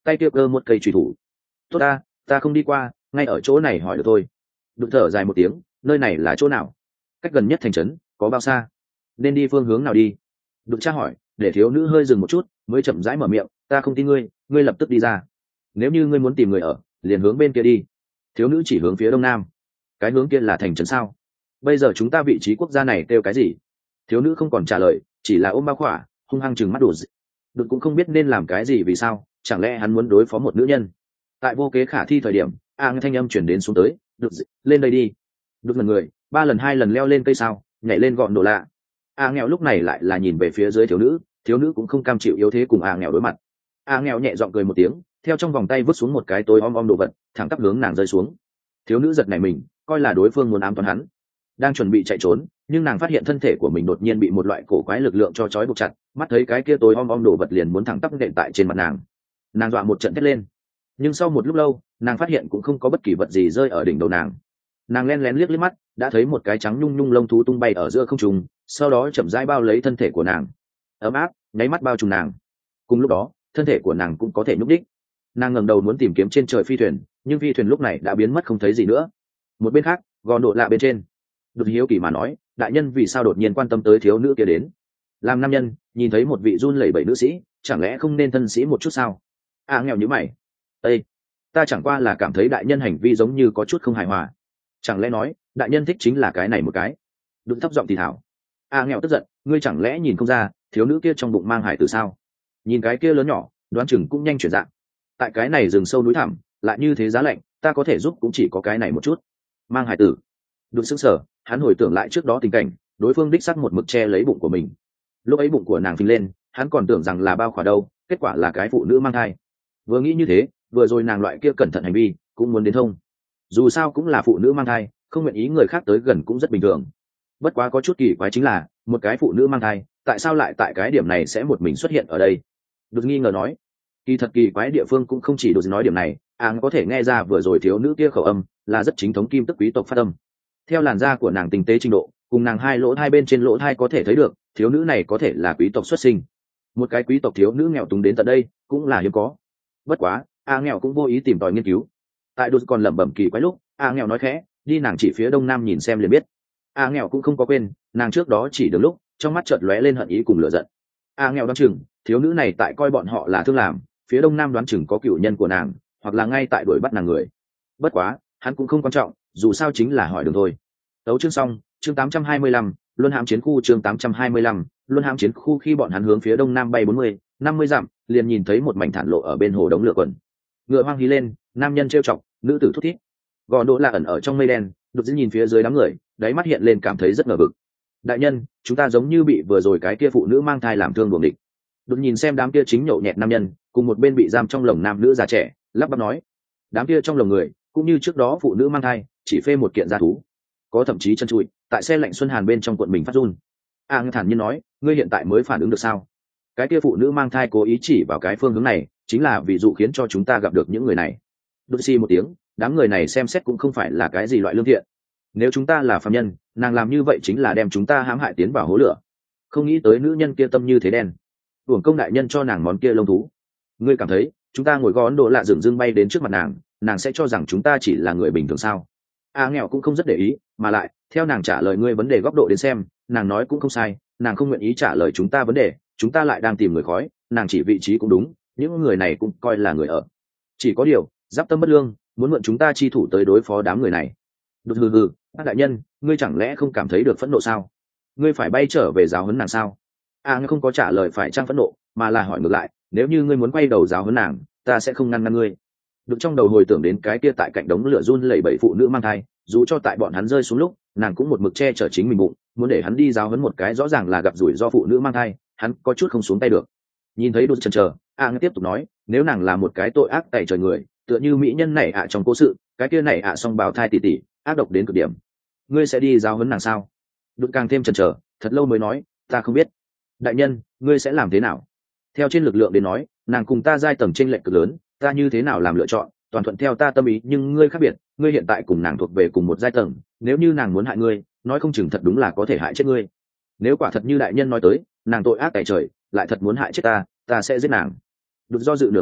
tay kia cơ một cây truy thủ. Tốt ta, ta không đi qua, ngay ở chỗ này hỏi được thôi. Đục thở dài một tiếng, nơi này là chỗ nào? Cách gần nhất thành trấn có bao xa? Nên đi phương hướng nào đi? Đục tra hỏi, để thiếu nữ hơi dừng một chút mới chậm rãi mở miệng, ta không tin ngươi, ngươi lập tức đi ra. Nếu như ngươi muốn tìm người ở, liền hướng bên kia đi. Thiếu nữ chỉ hướng phía đông nam. Cái hướng kia là thành trấn sao? Bây giờ chúng ta vị trí quốc gia này kêu cái gì? Thiếu nữ không còn trả lời, chỉ là ôm bao khỏa, hung hăng chừng mắt đổ. Đục cũng không biết nên làm cái gì, vì sao chẳng lẽ hắn muốn đối phó một nữ nhân? Tại vô kế khả thi thời điểm, a nghe thanh âm chuyển đến xuống tới, đục lên đây đi. Đục lần người ba lần hai lần leo lên cây sao, nhảy lên gọn đồ lạ. A nghèo lúc này lại là nhìn về phía dưới thiếu nữ, thiếu nữ cũng không cam chịu yếu thế cùng a nghèo đối mặt. A nghèo nhẹ giọng cười một tiếng, theo trong vòng tay vứt xuống một cái tối om om đồ vật, thẳng tắp hướng nàng rơi xuống. Thiếu nữ giật nảy mình, coi là đối phương muốn ám toán hắn, đang chuẩn bị chạy trốn, nhưng nàng phát hiện thân thể của mình đột nhiên bị một loại cổ quái lực lượng cho trói buộc chặt, mắt thấy cái kia tối om om đồ vật liền muốn thẳng tắp nện tại trên mặt nàng. Nàng dọa một trận thét lên, nhưng sau một lúc lâu nàng phát hiện cũng không có bất kỳ vật gì rơi ở đỉnh đầu nàng. Nàng len lén liếc liếc mắt, đã thấy một cái trắng nhung nhung lông thú tung bay ở giữa không trung, sau đó chậm rãi bao lấy thân thể của nàng, ấm áp nháy mắt bao trùm nàng. Cùng lúc đó thân thể của nàng cũng có thể nhúc đích. Nàng ngẩng đầu muốn tìm kiếm trên trời phi thuyền, nhưng phi thuyền lúc này đã biến mất không thấy gì nữa. Một bên khác, gòn độ lạ bên trên, Đột hiếu kỳ mà nói, đại nhân vì sao đột nhiên quan tâm tới thiếu nữ kia đến? Làm nam nhân nhìn thấy một vị run lẩy bẩy nữ sĩ, chẳng lẽ không nên thân sĩ một chút sao? À nghèo như mày, ê, ta chẳng qua là cảm thấy đại nhân hành vi giống như có chút không hài hòa. Chẳng lẽ nói đại nhân thích chính là cái này một cái? Đụng thấp giọng thì thảo. À nghèo tức giận, ngươi chẳng lẽ nhìn không ra thiếu nữ kia trong bụng mang hải tử sao? Nhìn cái kia lớn nhỏ, đoán chừng cũng nhanh chuyển dạng. Tại cái này rừng sâu núi thẳm, lại như thế giá lạnh, ta có thể giúp cũng chỉ có cái này một chút. Mang hải tử. Đụng sững sờ, hắn hồi tưởng lại trước đó tình cảnh, đối phương đích sắc một mực che lấy bụng của mình. Lúc ấy bụng của nàng phình lên, hắn còn tưởng rằng là bao khỏa đâu, kết quả là cái phụ nữ mang thai. Vừa nghĩ như thế, vừa rồi nàng loại kia cẩn thận hành vi cũng muốn đến thông. Dù sao cũng là phụ nữ mang thai, không nguyện ý người khác tới gần cũng rất bình thường. Bất quá có chút kỳ quái chính là, một cái phụ nữ mang thai, tại sao lại tại cái điểm này sẽ một mình xuất hiện ở đây? Đột nghi ngờ nói. Kỳ thật kỳ quái địa phương cũng không chỉ đột nói điểm này, áng có thể nghe ra vừa rồi thiếu nữ kia khẩu âm là rất chính thống kim tức quý tộc phát âm. Theo làn da của nàng tinh tế trình độ, cùng nàng hai lỗ hai bên trên lỗ hai có thể thấy được, thiếu nữ này có thể là quý tộc xuất sinh. Một cái quý tộc thiếu nữ nghèo túng đến tận đây, cũng là hiếm có. Bất quá, a nghèo cũng vô ý tìm tòi nghiên cứu. Tại đột còn lẩm bẩm kỳ quái lúc, a nghèo nói khẽ, đi nàng chỉ phía đông nam nhìn xem liền biết. A nghèo cũng không có quên, nàng trước đó chỉ được lúc, trong mắt chợt lóe lên hận ý cùng lửa giận. A nghèo đoán chừng, thiếu nữ này tại coi bọn họ là thương làm, phía đông nam đoán chừng có cựu nhân của nàng, hoặc là ngay tại đuổi bắt nàng người. Bất quá, hắn cũng không quan trọng, dù sao chính là hỏi đường thôi. Tấu chương xong, chương tám trăm hai mươi lăm, luân hãm chiến khu chương tám trăm hai mươi lăm, luân hãm chiến khu. Khi bọn hắn hướng phía đông nam bay bốn mươi, năm mươi dặm, liền nhìn thấy một mảnh thản lộ ở bên hồ đống lửa quần. Ngựa hoang hí lên, nam nhân trêu chọc, nữ tử thút thít. Gò Đỗ là ẩn ở trong mây đen, đột nhiên nhìn phía dưới đám người, đáy mắt hiện lên cảm thấy rất ngờ vực. Đại nhân, chúng ta giống như bị vừa rồi cái kia phụ nữ mang thai làm thương đuồng địch. Đột nhìn xem đám kia chính nhậu nhẹt nam nhân, cùng một bên bị giam trong lồng nam nữ già trẻ, lắp bắp nói: đám kia trong lồng người, cũng như trước đó phụ nữ mang thai, chỉ phê một kiện gia thú, có thậm chí chân trụi, tại xe lạnh xuân hàn bên trong quận mình phát run. A Ngư thản nhiên nói: ngươi hiện tại mới phản ứng được sao? Cái kia phụ nữ mang thai cố ý chỉ vào cái phương hướng này, chính là ví dụ khiến cho chúng ta gặp được những người này. Đột xì một tiếng, đám người này xem xét cũng không phải là cái gì loại lương thiện. Nếu chúng ta là phàm nhân, nàng làm như vậy chính là đem chúng ta hãm hại tiến vào hố lửa. Không nghĩ tới nữ nhân kia tâm như thế đen, uổng công đại nhân cho nàng món kia lông thú. Ngươi cảm thấy chúng ta ngồi gón đồ lạ dừng dưng bay đến trước mặt nàng, nàng sẽ cho rằng chúng ta chỉ là người bình thường sao? A nghèo cũng không rất để ý, mà lại theo nàng trả lời ngươi vấn đề góc độ đến xem, nàng nói cũng không sai, nàng không nguyện ý trả lời chúng ta vấn đề, chúng ta lại đang tìm người khói, nàng chỉ vị trí cũng đúng, những người này cũng coi là người ở. Chỉ có điều giáp tâm bất lương, muốn mượn chúng ta chi thủ tới đối phó đám người này. Đột hừ hừ, bác đại nhân, ngươi chẳng lẽ không cảm thấy được phẫn nộ sao? Ngươi phải bay trở về giáo huấn nàng sao? A nghèo không có trả lời phải trang phẫn nộ, mà là hỏi ngược lại, nếu như ngươi muốn quay đầu giáo huấn nàng, ta sẽ không ngăn ngăn ngươi. Được trong đầu hồi tưởng đến cái kia tại cạnh đống lửa run lẩy bẩy phụ nữ mang thai, dù cho tại bọn hắn rơi xuống lúc, nàng cũng một mực che chở chính mình bụng, muốn để hắn đi giáo huấn một cái rõ ràng là gặp rủi do phụ nữ mang thai, hắn có chút không xuống tay được. Nhìn thấy đột chần chờ, A Ngư tiếp tục nói, nếu nàng là một cái tội ác tày trời người, tựa như mỹ nhân này ạ trong cố sự, cái kia này ạ song bào thai tỷ tỷ, ác độc đến cực điểm, ngươi sẽ đi giáo huấn nàng sao? Đột càng thêm chần chờ, thật lâu mới nói, ta không biết. Đại nhân, ngươi sẽ làm thế nào? Theo trên lực lượng đến nói, nàng cùng ta giai tầng chênh lệch cực lớn, ta như thế nào làm lựa chọn, toàn thuận theo ta tâm ý, nhưng ngươi khác biệt, ngươi hiện tại cùng nàng thuộc về cùng một giai tầng, nếu như nàng muốn hại ngươi, nói không chừng thật đúng là có thể hại chết ngươi. Nếu quả thật như đại nhân nói tới, nàng tội ác tày trời, lại thật muốn hại chết ta, ta sẽ giết nàng. Đột do dự nửa ngày,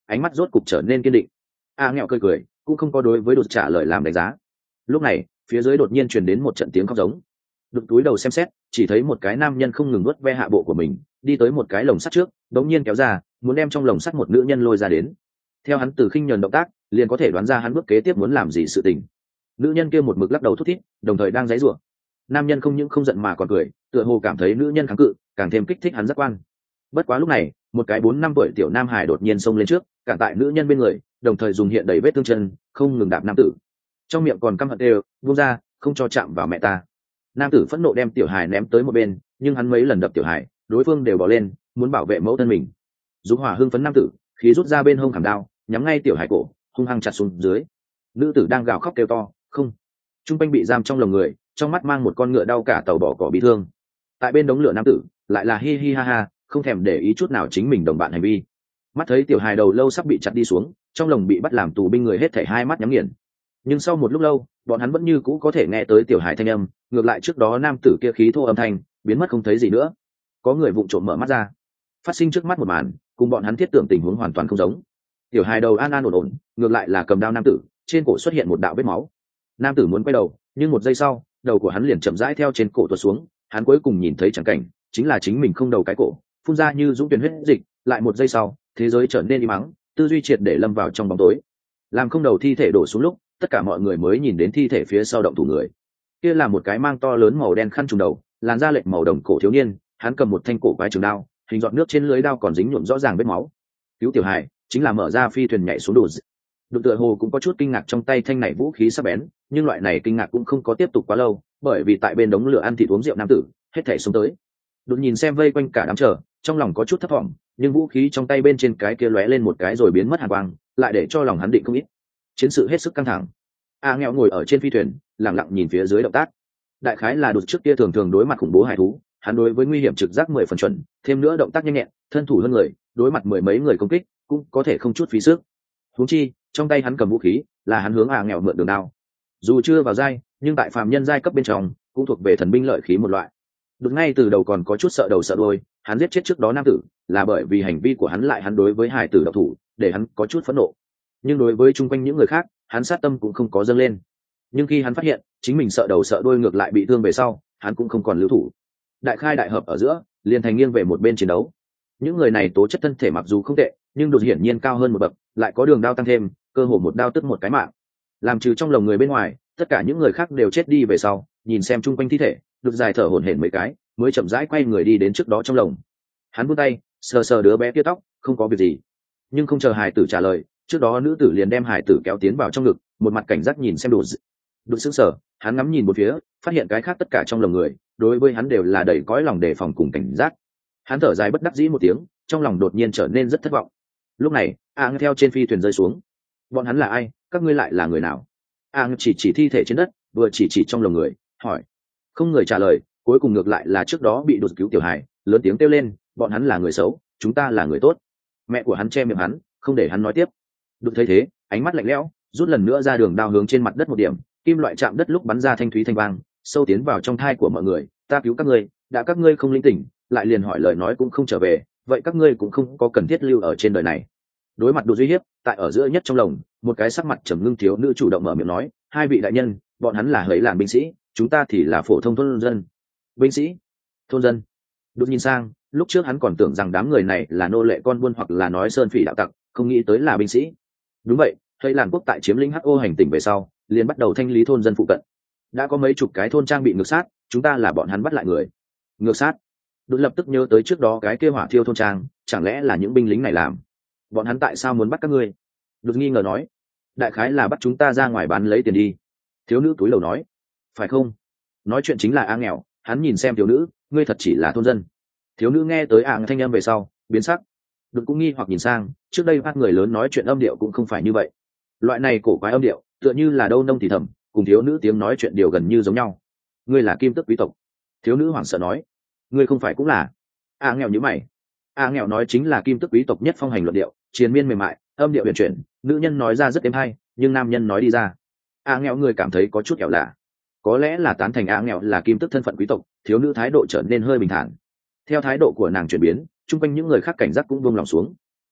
ánh mắt rốt cục trở nên kiên định. A nghèo cười cười, cũng không có đối với đột trả lời làm đánh giá. Lúc này phía dưới đột nhiên truyền đến một trận tiếng khóc giống. Đột túi đầu xem xét, chỉ thấy một cái nam nhân không ngừng nuốt ve hạ bộ của mình, đi tới một cái lồng sắt trước, đống nhiên kéo ra, muốn đem trong lồng sắt một nữ nhân lôi ra đến. Theo hắn từ khinh nhờn động tác, liền có thể đoán ra hắn bước kế tiếp muốn làm gì sự tình. Nữ nhân kia một mực lắc đầu thút thít, đồng thời đang giãy giụa. Nam nhân không những không giận mà còn cười, tựa hồ cảm thấy nữ nhân kháng cự càng thêm kích thích hắn giác quan. Bất quá lúc này, một cái bốn năm tuổi tiểu nam hải đột nhiên xông lên trước, cản tại nữ nhân bên người, đồng thời dùng hiện đầy vết thương chân, không ngừng đạp nam tử. Trong miệng còn căm hận đều, buông ra, không cho chạm vào mẹ ta. Nam tử phẫn nộ đem tiểu hải ném tới một bên, nhưng hắn mấy lần đập tiểu hải, đối phương đều bỏ lên, muốn bảo vệ mẫu thân mình. Dục hỏa hưng phấn nam tử, khí rút ra bên hông khảm đao, nhắm ngay tiểu hải cổ, hung hăng chặt xuống dưới. Nữ tử đang gào khóc kêu to, không. Trung quanh bị giam trong lồng người, trong mắt mang một con ngựa đau cả tàu bỏ cỏ bị thương. Tại bên đống lửa nam tử, lại là hi hi ha ha, không thèm để ý chút nào chính mình đồng bạn hành vi. Mắt thấy tiểu hài đầu lâu sắp bị chặt đi xuống, trong lồng bị bắt làm tù binh người hết thảy hai mắt nhắm nghiền. Nhưng sau một lúc lâu, bọn hắn vẫn như cũ có thể nghe tới tiểu hài thanh âm, ngược lại trước đó nam tử kia khí thô âm thanh biến mất không thấy gì nữa. Có người vụng trộm mở mắt ra, phát sinh trước mắt một màn, cùng bọn hắn thiết tưởng tình huống hoàn toàn không giống. Tiểu hài đầu an an ổn ổn, ngược lại là cầm đao nam tử, trên cổ xuất hiện một đạo vết máu. Nam tử muốn quay đầu, nhưng một giây sau, đầu của hắn liền chậm rãi theo trên cổ tuột xuống. Hắn cuối cùng nhìn thấy chẳng cảnh, chính là chính mình không đầu cái cổ, phun ra như dũng tuyển huyết dịch. Lại một giây sau, thế giới trở nên im mắng, tư duy triệt để lâm vào trong bóng tối. Làm không đầu thi thể đổ xuống lúc, tất cả mọi người mới nhìn đến thi thể phía sau động thủ người. Kia là một cái mang to lớn màu đen khăn trùm đầu, làn da lệch màu đồng cổ thiếu niên. Hắn cầm một thanh cổ quái trường đao, hình giọt nước trên lưới đao còn dính nhuộm rõ ràng vết máu. Cứu tiểu hải chính là mở ra phi thuyền nhảy xuống đồ. Đụng tựa hồ cũng có chút kinh ngạc trong tay thanh này vũ khí sắc bén, nhưng loại này kinh ngạc cũng không có tiếp tục quá lâu, bởi vì tại bên đống lửa ăn thịt uống rượu nam tử hết thảy xuống tới. Đột nhìn xem vây quanh cả đám chờ, trong lòng có chút thất vọng, nhưng vũ khí trong tay bên trên cái kia lóe lên một cái rồi biến mất hàn quang, lại để cho lòng hắn định không ít. Chiến sự hết sức căng thẳng. A nghèo ngồi ở trên phi thuyền, lặng lặng nhìn phía dưới động tác. Đại khái là đột trước kia thường thường đối mặt khủng bố hải thú, hắn đối với nguy hiểm trực giác mười phần chuẩn, thêm nữa động tác nhanh nhẹn, thân thủ hơn người, đối mặt mười mấy người công kích, cũng có thể không chút phí sức. Huống chi, trong tay hắn cầm vũ khí, là hắn hướng A nghèo mượn đường đao. Dù chưa vào giai, nhưng tại phàm nhân giai cấp bên trong, cũng thuộc về thần binh lợi khí một loại. Đột ngay từ đầu còn có chút sợ đầu sợ đuôi, hắn giết chết trước đó nam tử, là bởi vì hành vi của hắn lại hắn đối với hải tử độc thủ, để hắn có chút phẫn nộ. Nhưng đối với chung quanh những người khác, hắn sát tâm cũng không có dâng lên. Nhưng khi hắn phát hiện chính mình sợ đầu sợ đuôi ngược lại bị thương về sau, hắn cũng không còn lưu thủ. Đại khai đại hợp ở giữa, liền thành nghiêng về một bên chiến đấu. Những người này tố chất thân thể mặc dù không tệ, nhưng đột hiển nhiên cao hơn một bậc, lại có đường đao tăng thêm, cơ hồ một đao tức một cái mạng. Làm trừ trong lồng người bên ngoài, tất cả những người khác đều chết đi về sau, nhìn xem chung quanh thi thể, được dài thở hổn hển mấy cái, mới chậm rãi quay người đi đến trước đó trong lồng. Hắn vươn tay, sờ sờ đứa bé kia tóc, không có việc gì. Nhưng không chờ hải tử trả lời, trước đó nữ tử liền đem hải tử kéo tiến vào trong ngực, một mặt cảnh giác nhìn xem đột đột sững sờ, hắn ngắm nhìn một phía, phát hiện cái khác tất cả trong lồng người, đối với hắn đều là đầy cõi lòng đề phòng cùng cảnh giác. Hắn thở dài bất đắc dĩ một tiếng, trong lòng đột nhiên trở nên rất thất vọng. Lúc này, A theo trên phi thuyền rơi xuống. Bọn hắn là ai? Các ngươi lại là người nào? A chỉ chỉ thi thể trên đất, vừa chỉ chỉ trong lồng người, hỏi. Không người trả lời, cuối cùng ngược lại là trước đó bị đột cứu tiểu hải, lớn tiếng kêu lên, bọn hắn là người xấu, chúng ta là người tốt. Mẹ của hắn che miệng hắn, không để hắn nói tiếp. Đột thấy thế, ánh mắt lạnh lẽo, rút lần nữa ra đường đao hướng trên mặt đất một điểm, kim loại chạm đất lúc bắn ra thanh thúy thanh vang, sâu tiến vào trong thai của mọi người. Ta cứu các ngươi, đã các ngươi không linh tỉnh, lại liền hỏi lời nói cũng không trở về, vậy các ngươi cũng không có cần thiết lưu ở trên đời này. Đối mặt Đột uy hiếp, tại ở giữa nhất trong lồng, một cái sắc mặt trầm ngưng thiếu nữ chủ động mở miệng nói, hai vị đại nhân, bọn hắn là hỡi làn binh sĩ, chúng ta thì là phổ thông thôn dân. Binh sĩ, thôn dân. Đột nhìn sang, lúc trước hắn còn tưởng rằng đám người này là nô lệ con buôn hoặc là nói sơn phỉ đạo tặc, không nghĩ tới là binh sĩ. Đúng vậy, hỡi làn quốc tại chiếm lĩnh hắc ô hành tỉnh về sau, liền bắt đầu thanh lý thôn dân phụ cận. Đã có mấy chục cái thôn trang bị ngược sát, chúng ta là bọn hắn bắt lại người. Ngược sát. Đột lập tức nhớ tới trước đó cái kia hỏa thiêu thôn trang, chẳng lẽ là những binh lính này làm? Bọn hắn tại sao muốn bắt các ngươi? Đột nghi ngờ nói. Đại khái là bắt chúng ta ra ngoài bán lấy tiền đi. Thiếu nữ túi lầu nói. Phải không? Nói chuyện chính là A nghèo, hắn nhìn xem thiếu nữ, ngươi thật chỉ là thôn dân. Thiếu nữ nghe tới A thanh âm về sau, biến sắc. Đột cũng nghi hoặc nhìn sang, trước đây bắt người lớn nói chuyện âm điệu cũng không phải như vậy. Loại này cổ quái âm điệu, tựa như là đâu nông thì thầm, cùng thiếu nữ tiếng nói chuyện điều gần như giống nhau. Ngươi là kim tước quý tộc. Thiếu nữ hoảng sợ nói. Ngươi không phải cũng là? A nghèo như mày. A nghèo nói chính là kim tước quý tộc nhất phong hành luận điệu, triền miên mềm mại, âm điệu huyền chuyển, nữ nhân nói ra rất êm hay, nhưng nam nhân nói đi ra, A nghèo người cảm thấy có chút ẻo lạ. Có lẽ là tán thành A nghèo là kim tước thân phận quý tộc, thiếu nữ thái độ trở nên hơi bình thản. Theo thái độ của nàng chuyển biến, chung quanh những người khác cảnh giác cũng buông lòng xuống.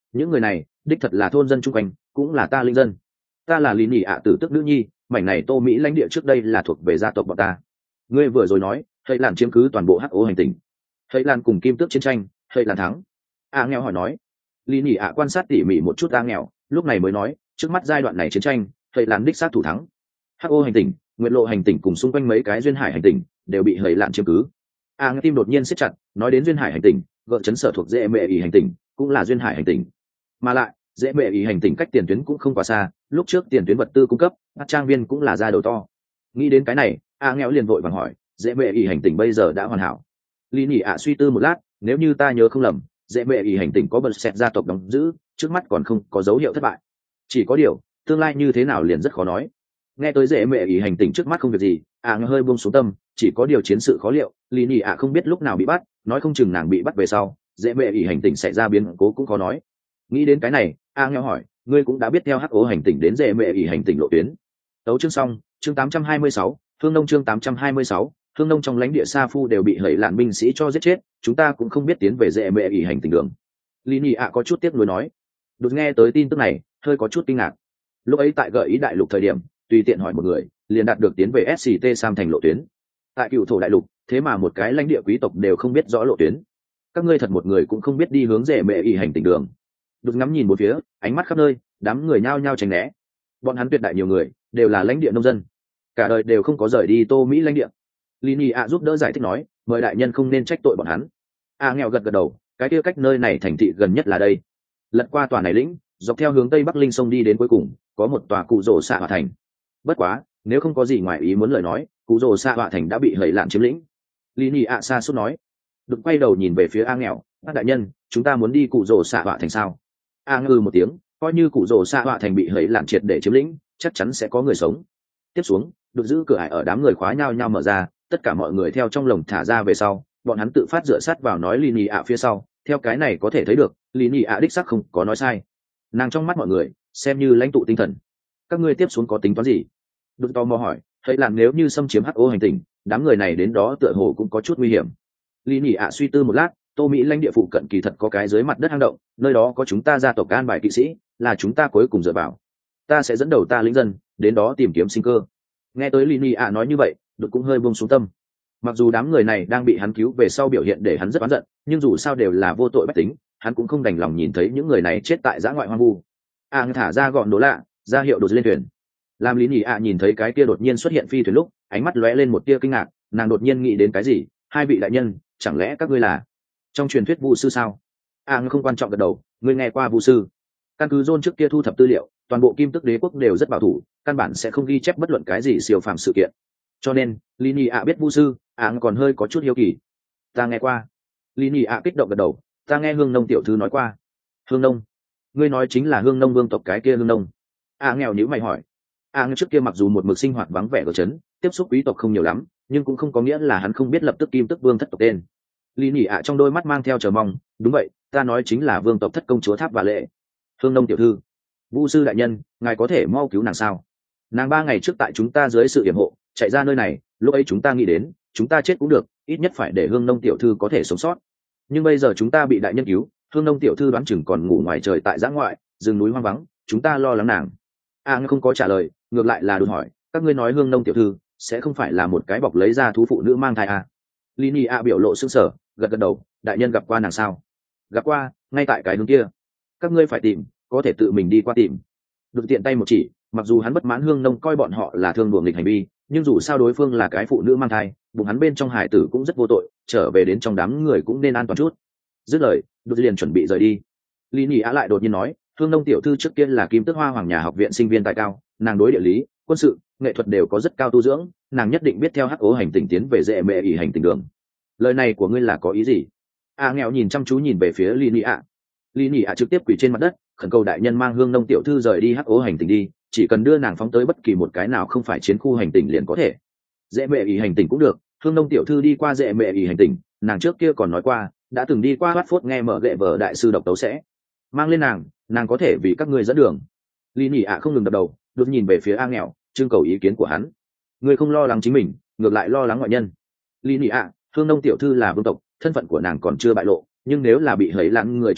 những người này đích thật là thôn dân chung quanh, cũng là ta linh dân. Ta là lý nhị ạ tử tức nữ nhi, mảnh này Tô Mỹ lãnh địa trước đây là thuộc về gia tộc bọn ta. Ngươi vừa rồi nói Hây Lạn chiếm cứ toàn bộ hắc ố hành tinh, Hây Lạn cùng Kim Tước chiến tranh, Hây Lạn thắng. A nghèo hỏi nói. Lý nhị ạ quan sát tỉ mỉ một chút A nghèo, lúc này mới nói, trước mắt giai đoạn này chiến tranh, Hây Lạn đích xác thủ thắng. hắc ố hành tinh, nguyệt lộ hành tinh cùng xung quanh mấy cái duyên hải hành tinh đều bị Hây Lạn chiếm cứ. A nghe tim đột nhiên siết chặt, nói đến duyên hải hành tinh, gợn chấn sở thuộc dễ mệ ý hành tinh cũng là duyên hải hành tinh, mà lại dễ mệ ý hành tinh cách tiền tuyến cũng không quá xa, lúc trước tiền tuyến vật tư cung cấp các trang viên cũng là ra đầu to. Nghĩ đến cái này, A nghèo liền vội vàng hỏi, dễ mệ ý hành tinh bây giờ đã hoàn hảo? Lý nhị ạ suy tư một lát, nếu như ta nhớ không lầm, dễ mệ ý hành tinh có bật xẹt gia tộc đóng giữ, trước mắt còn không có dấu hiệu thất bại. Chỉ có điều tương lai như thế nào liền rất khó nói. Nghe tới dễ mệ ý hành tinh trước mắt không việc gì, A nghèo hơi buông xuống tâm, chỉ có điều chiến sự khó liệu, Lý nhị ạ không biết lúc nào bị bắt, nói không chừng nàng bị bắt về sau dễ mệ ý hành tinh sẽ ra biến cố cũng khó nói. Nghĩ đến cái này, A nghèo hỏi, ngươi cũng đã biết theo hắc ố hành tinh đến dễ mệ ý hành tinh lộ tuyến. Tấu chương xong, chương tám trăm hai mươi sáu, Thương Nông chương tám trăm hai mươi sáu, Thương Nông trong lãnh địa Sa Phu đều bị Hẩy Lạn binh sĩ cho giết chết, chúng ta cũng không biết tiến về dễ mệ ý hành tinh đường. Lý nhị ạ có chút tiếc nuối nói. Đột nghe tới tin tức này, hơi có chút kinh ngạc. Lúc ấy tại gợi ý đại lục thời điểm, tùy tiện hỏi một người, liền đạt được tiến về ét xê tê Sam thành lộ tuyến. Tại Cựu Thổ đại lục, thế mà một cái lãnh địa quý tộc đều không biết rõ lộ tuyến. Các ngươi thật một người cũng không biết đi hướng dễ mệ ý hành tinh đường. Đột ngắm nhìn một phía, ánh mắt khắp nơi, đám người nhao nhao tránh né. Bọn hắn tuyệt đại nhiều người đều là lãnh địa nông dân, cả đời đều không có rời đi Tô Mỹ lãnh địa. Lý nhị ạ giúp đỡ giải thích nói, mời đại nhân không nên trách tội bọn hắn. A nghèo gật gật đầu, cái kia cách nơi này thành thị gần nhất là đây. Lật qua tòa này lĩnh, dọc theo hướng tây bắc linh sông đi đến cuối cùng có một tòa cụ rồ xạ hỏa thành. Bất quá nếu không có gì ngoài ý muốn lời nói, cụ rồ xạ hỏa thành đã bị Hẩy Lạn chiếm lĩnh. Lý nhị ạ xa suốt nói. Đừng quay đầu nhìn về phía A nghèo, các đại nhân, chúng ta muốn đi cụ rồ xạ hỏa thành sao? A ngư một tiếng, coi như cụ rồ xạ hỏa thành bị Hẩy Lạn triệt để chiếm lĩnh, chắc chắn sẽ có người sống. Tiếp xuống được giữ cửa ải ở đám người khóa nhau nhau mở ra, tất cả mọi người theo trong lồng thả ra về sau, bọn hắn tự phát dựa sát vào nói Lý nhị ạ phía sau. Theo cái này có thể thấy được, Lý nhị ạ đích xác không có nói sai. Nàng trong mắt mọi người xem như lãnh tụ tinh thần. Các ngươi tiếp xuống có tính toán gì? Đột to mò hỏi, Hẩy Lạn nếu như xâm chiếm hắc ố hành tinh, đám người này đến đó tựa hồ cũng có chút nguy hiểm. Lý nhị ạ suy tư một lát, Tô Mỹ lãnh địa phụ cận kỳ thật có cái dưới mặt đất hang động, nơi đó có chúng ta gia tộc an bài kỵ sĩ, là chúng ta cuối cùng dựa vào. Ta sẽ dẫn đầu ta lính dân đến đó tìm kiếm sinh cơ. Nghe tới Lý nhị ạ nói như vậy, Đột cũng hơi buông xuống tâm. Mặc dù đám người này đang bị hắn cứu về sau biểu hiện để hắn rất oán giận, nhưng dù sao đều là vô tội bách tính, hắn cũng không đành lòng nhìn thấy những người này chết tại dã ngoại hoang vu. A à, thả ra gọn đố lạ, ra hiệu Đột lên thuyền. Làm Lý nhị ạ nhìn thấy cái kia đột nhiên xuất hiện phi thuyền lúc, ánh mắt lóe lên một tia kinh ngạc, nàng đột nhiên nghĩ đến cái gì, hai vị đại nhân, chẳng lẽ các ngươi là trong truyền thuyết vu sư sao? A à, không quan trọng gật đầu, ngươi nghe qua vu sư? Căn cứ John trước kia thu thập tư liệu, toàn bộ Kim Tước đế quốc đều rất bảo thủ, căn bản sẽ không ghi chép bất luận cái gì siêu phàm sự kiện. Cho nên Lý nhị ạ biết vu sư, A à, còn hơi có chút hiếu kỳ. Ta nghe qua. Lý nhị ạ kích động gật đầu, ta nghe Hương Nông tiểu thư nói qua. Hương Nông? Ngươi nói chính là Hương Nông vương tộc cái kia Hương Nông? A à, nghèo nhíu mày hỏi. A à, trước kia mặc dù một mực sinh hoạt vắng vẻ ở trấn, tiếp xúc quý tộc không nhiều lắm, nhưng cũng không có nghĩa là hắn không biết lập tức Kim Tước vương thất tộc tên. Lý nhị ạ trong đôi mắt mang theo chờ mong, đúng vậy, ta nói chính là vương tộc thất công chúa Tháp và Lệ. Hương Nông tiểu thư, vu sư đại nhân, ngài có thể mau cứu nàng sao? Nàng ba ngày trước tại chúng ta dưới sự yểm hộ chạy ra nơi này, lúc ấy chúng ta nghĩ đến chúng ta chết cũng được, ít nhất phải để Hương Nông tiểu thư có thể sống sót. Nhưng bây giờ chúng ta bị đại nhân cứu, Hương Nông tiểu thư đoán chừng còn ngủ ngoài trời tại giã ngoại rừng núi hoang vắng, chúng ta lo lắng nàng. A à, không có trả lời, ngược lại là đột hỏi, các ngươi nói Hương Nông tiểu thư sẽ không phải là một cái bọc lấy ra thú phụ nữ mang thai à? Lý nhị ạ biểu lộ sững sờ, gật gật đầu, đại nhân gặp qua nàng sao? Gặp qua, ngay tại cái hướng kia. Các ngươi phải tìm, có thể tự mình đi qua tìm. Đột tiện tay một chỉ, mặc dù hắn bất mãn Hương Nông coi bọn họ là thương đuổi nghịch hành vi, nhưng dù sao đối phương là cái phụ nữ mang thai, bụng hắn bên trong hải tử cũng rất vô tội, trở về đến trong đám người cũng nên an toàn chút. Dứt lời, Đột liền chuẩn bị rời đi. Lý nhị á lại đột nhiên nói, Hương Nông tiểu thư trước kia là Kim Tước Hoa Hoàng nhà học viện sinh viên tài cao, nàng đối địa lý, quân sự, nghệ thuật đều có rất cao tu dưỡng, nàng nhất định biết theo hắc ố hành tinh tiến về dễ mệ ỉ hành tinh đường. Lời này của ngươi là có ý gì? A nghèo nhìn chăm chú nhìn về phía Lý nhị ạ. Lý nhị ạ trực tiếp quỳ trên mặt đất, khẩn cầu đại nhân mang Hương Nông tiểu thư rời đi hắc ố hành tinh đi, chỉ cần đưa nàng phóng tới bất kỳ một cái nào không phải chiến khu hành tinh liền có thể. Dễ mệ ỉ hành tinh cũng được, Hương Nông tiểu thư đi qua dễ mệ ỉ hành tinh, nàng trước kia còn nói qua đã từng đi qua Watford nghe mở gệ vở đại sư độc tấu sẽ mang lên nàng, nàng có thể vì các ngươi dẫn đường. Lý nhị ạ không ngừng đập đầu, đột nhìn về phía A nghèo, trưng cầu ý kiến của hắn. Ngươi không lo lắng chính mình, ngược lại lo lắng ngoại nhân. Lý nhị ạ, Hương Nông tiểu thư là vương tộc, thân phận của nàng còn chưa bại lộ, nhưng nếu là bị Hẩy Lạn người trộm tới,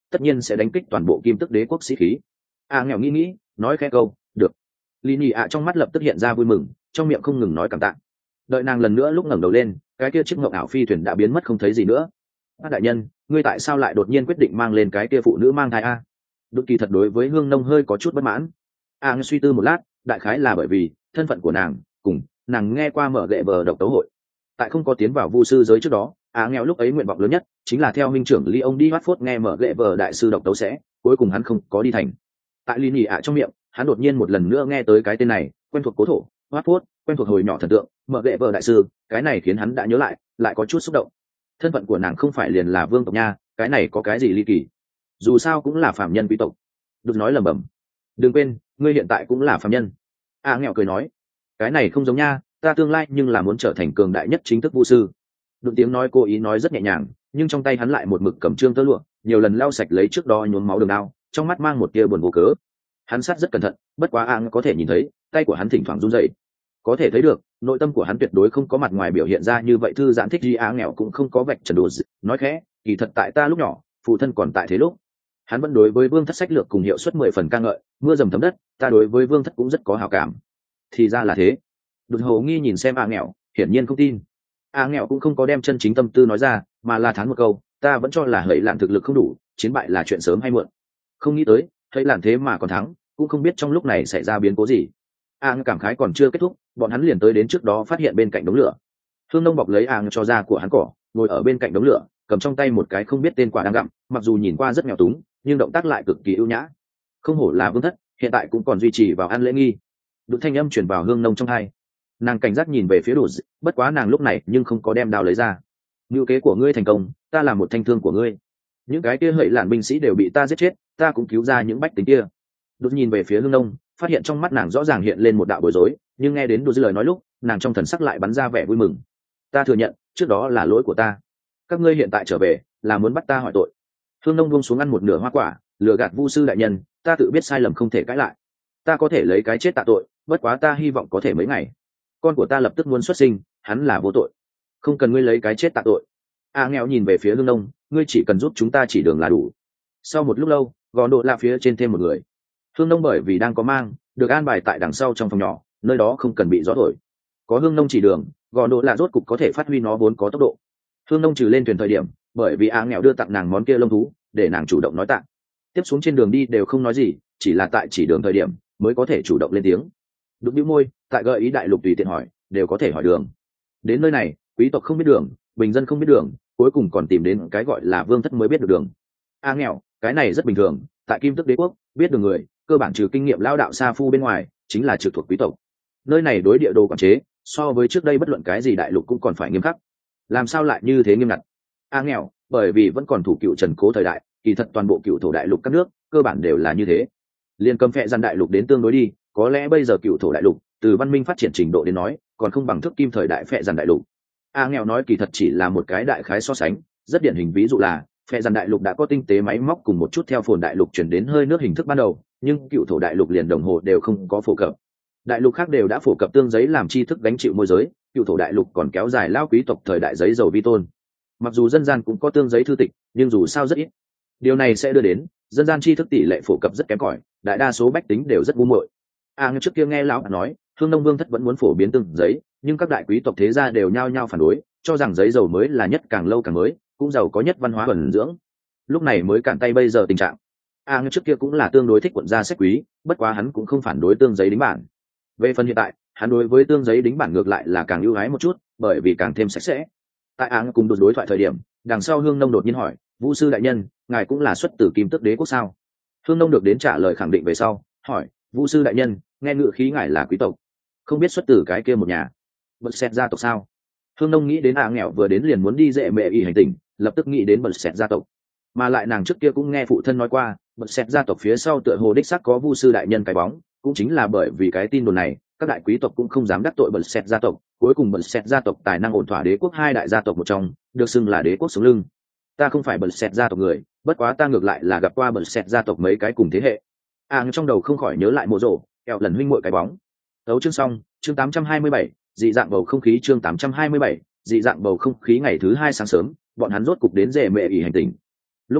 tất nhiên sẽ đánh kích toàn bộ kim tức đế quốc sĩ khí. A nghèo nghĩ nghĩ nói khẽ câu được. Lý nhị ạ trong mắt lập tức hiện ra vui mừng, trong miệng không ngừng nói cảm tạ. Đợi nàng lần nữa lúc ngẩng đầu lên, cái kia chiếc ngọc ảo phi thuyền đã biến mất không thấy gì nữa. Bác đại nhân, ngươi tại sao lại đột nhiên quyết định mang lên cái kia phụ nữ mang thai a? Đột kỳ thật đối với Hương Nông hơi có chút bất mãn. A suy tư một lát, đại khái là bởi vì thân phận của nàng cùng nàng nghe qua mở gệ vờ độc tấu hội. Tại không có tiến vào vu sư giới trước đó, A nghèo lúc ấy nguyện vọng lớn nhất chính là theo huynh trưởng Ly ông đi Watford nghe mở gệ vờ đại sư độc tấu sẽ, cuối cùng hắn không có đi thành. Tại Lý nhị ạ trong miệng, hắn đột nhiên một lần nữa nghe tới cái tên này, quen thuộc cố thổ, Watford, quen thuộc hồi nhỏ thần tượng, mở gệ vợ đại sư, cái này khiến hắn đã nhớ lại, lại có chút xúc động. Thân phận của nàng không phải liền là vương tộc nha, cái này có cái gì ly kỳ? Dù sao cũng là phàm nhân quý tộc. Đột nói lẩm bẩm. Đừng quên, ngươi hiện tại cũng là phàm nhân. A nghèo cười nói, cái này không giống nha, ta tương lai nhưng là muốn trở thành cường đại nhất chính thức vũ sư. Đột tiếng nói cố ý nói rất nhẹ nhàng, nhưng trong tay hắn lại một mực cầm trương tơ lụa, nhiều lần lau sạch lấy trước đó nhuốm máu đường đao, trong mắt mang một tia buồn vô cớ. Hắn sát rất cẩn thận, bất quá A có thể nhìn thấy, tay của hắn thỉnh thoảng run rẩy. Có thể thấy được nội tâm của hắn tuyệt đối không có mặt ngoài biểu hiện ra như vậy. Thư giãn thích gì á nghèo cũng không có vạch trần đồ nói khẽ, kỳ thật tại ta lúc nhỏ phụ thân còn tại thế lúc, hắn vẫn đối với vương thất sách lược cùng hiệu suất mười phần ca ngợi, mưa dầm thấm đất, ta đối với vương thất cũng rất có hảo cảm. Thì ra là thế. Đột hồ nghi nhìn xem a nghèo, hiển nhiên không tin. A nghèo cũng không có đem chân chính tâm tư nói ra, mà là thán một câu, ta vẫn cho là hỡi lạn thực lực không đủ, chiến bại là chuyện sớm hay muộn. Không nghĩ tới hỡi lạn thế mà còn thắng, cũng không biết trong lúc này xảy ra biến cố gì. A cảm khái còn chưa kết thúc, bọn hắn liền tới đến trước đó phát hiện bên cạnh đống lửa. Hương Nông bọc lấy A cho ra của hắn cỏ, ngồi ở bên cạnh đống lửa, cầm trong tay một cái không biết tên quả đang gặm, mặc dù nhìn qua rất nghèo túng, nhưng động tác lại cực kỳ ưu nhã. Không hổ là vương thất, hiện tại cũng còn duy trì vào ăn lễ nghi. Đột thanh âm truyền vào Hương Nông trong tai. Nàng cảnh giác nhìn về phía Đồ, bất quá nàng lúc này nhưng không có đem đao lấy ra. Ngưu kế của ngươi thành công, ta là một thanh thương của ngươi. Những cái kia hợi lạn binh sĩ đều bị ta giết chết, ta cũng cứu ra những bách tính kia. Đột nhìn về phía Hương Nông, phát hiện trong mắt nàng rõ ràng hiện lên một đạo bối rối, nhưng nghe đến Đồ dư lời nói lúc, nàng trong thần sắc lại bắn ra vẻ vui mừng. Ta thừa nhận, trước đó là lỗi của ta. Các ngươi hiện tại trở về, là muốn bắt ta hỏi tội. Hương Nông buông xuống ăn một nửa hoa quả, lừa gạt Vu sư đại nhân, ta tự biết sai lầm không thể cãi lại. Ta có thể lấy cái chết tạ tội, bất quá ta hy vọng có thể mấy ngày. Con của ta lập tức muốn xuất sinh, hắn là vô tội. Không cần ngươi lấy cái chết tạ tội. A nghèo nhìn về phía Hương Nông, ngươi chỉ cần giúp chúng ta chỉ đường là đủ. Sau một lúc lâu, gò độ là phía trên thêm một người. Hương Nông bởi vì đang có mang, được an bài tại đằng sau trong phòng nhỏ, nơi đó không cần bị gió thổi. Có Hương Nông chỉ đường, gò độ là rốt cục có thể phát huy nó vốn có tốc độ. Hương Nông trừ lên thuyền thời điểm, bởi vì A nghèo đưa tặng nàng món kia lông thú, để nàng chủ động nói tặng. Tiếp xuống trên đường đi đều không nói gì, chỉ là tại chỉ đường thời điểm mới có thể chủ động lên tiếng. Đục bĩu môi, tại gợi ý đại lục tùy tiện hỏi, đều có thể hỏi đường. Đến nơi này, quý tộc không biết đường, bình dân không biết đường, cuối cùng còn tìm đến cái gọi là vương thất mới biết được đường. A nghèo, cái này rất bình thường, tại Kim Tức Đế quốc, biết đường người, cơ bản trừ kinh nghiệm lao đạo sa phu bên ngoài, chính là trực thuộc quý tộc. Nơi này đối địa đồ quản chế, so với trước đây bất luận cái gì đại lục cũng còn phải nghiêm khắc. Làm sao lại như thế nghiêm ngặt? A nghèo, bởi vì vẫn còn thủ cựu Trần Cố thời đại, kỳ thật toàn bộ cựu thổ đại lục các nước, cơ bản đều là như thế. Liên cầm phệ gian đại lục đến tương đối đi, có lẽ bây giờ cựu thổ đại lục, từ văn minh phát triển trình độ đến nói, còn không bằng thức kim thời đại phệ gian đại lục. A nghèo nói kỳ thật chỉ là một cái đại khái so sánh, rất điển hình ví dụ là phệ gian đại lục đã có tinh tế máy móc cùng một chút theo phồn đại lục chuyển đến hơi nước hình thức ban đầu, nhưng cựu thổ đại lục liền đồng hồ đều không có phổ cập. Đại lục khác đều đã phổ cập tương giấy làm tri thức gánh chịu môi giới, cựu thổ đại lục còn kéo dài lao quý tộc thời đại giấy dầu vi tôn. Mặc dù dân gian cũng có tương giấy thư tịch, nhưng dù sao rất ít. Điều này sẽ đưa đến dân gian tri thức tỷ lệ phổ cập rất kém cỏi, đại đa số bách tính đều rất ngu muội. À như trước kia nghe lão nói, Hương Nông Vương thất vẫn muốn phổ biến tương giấy, nhưng các đại quý tộc thế gia đều nhao nhao phản đối, cho rằng giấy dầu mới là nhất càng lâu càng mới, cũng giàu có nhất văn hóa thuần dưỡng. Lúc này mới cản tay bây giờ tình trạng. À như trước kia cũng là tương đối thích quận gia sách quý, bất quá hắn cũng không phản đối tương giấy đính bản. Về phần hiện tại, hắn đối với tương giấy đính bản ngược lại là càng ưu ái một chút, bởi vì càng thêm sạch sẽ. Tại Áng cùng đột đối thoại thời điểm, đằng sau Hương Nông đột nhiên hỏi, Vũ sư đại nhân, ngài cũng là xuất từ Kim Tức Đế quốc sao? Hương Nông được đến trả lời khẳng định về sau, hỏi, Vũ sư đại nhân, nghe ngự khí ngài là quý tộc, không biết xuất từ cái kia một nhà bật xẹt gia tộc sao? Hương Nông nghĩ đến A nghèo vừa đến liền muốn đi dễ mẹ ỉ hành tình, lập tức nghĩ đến bật xẹt gia tộc, mà lại nàng trước kia cũng nghe phụ thân nói qua, bật xẹt gia tộc phía sau tựa hồ đích xác có Vũ sư đại nhân cái bóng, cũng chính là bởi vì cái tin đồn này, các đại quý tộc cũng không dám đắc tội bật xẹt gia tộc. Cuối cùng bật xẹt gia tộc tài năng ổn thỏa đế quốc hai đại gia tộc một trong, được xưng là đế quốc sống lưng. Ta không phải bật xẹt gia tộc người, bất quá ta ngược lại là gặp qua bật xẹt gia tộc mấy cái cùng thế hệ. À trong đầu không khỏi nhớ lại mộ rổ kẹo lần huynh muội cái bóng. Đấu chương xong, chương tám trăm hai mươi bảy, dị dạng bầu không khí. Chương tám trăm hai mươi bảy, dị dạng bầu không khí. Ngày thứ hai sáng sớm, bọn hắn rốt cục đến rể mẹ ỉ hành tình. Lúc này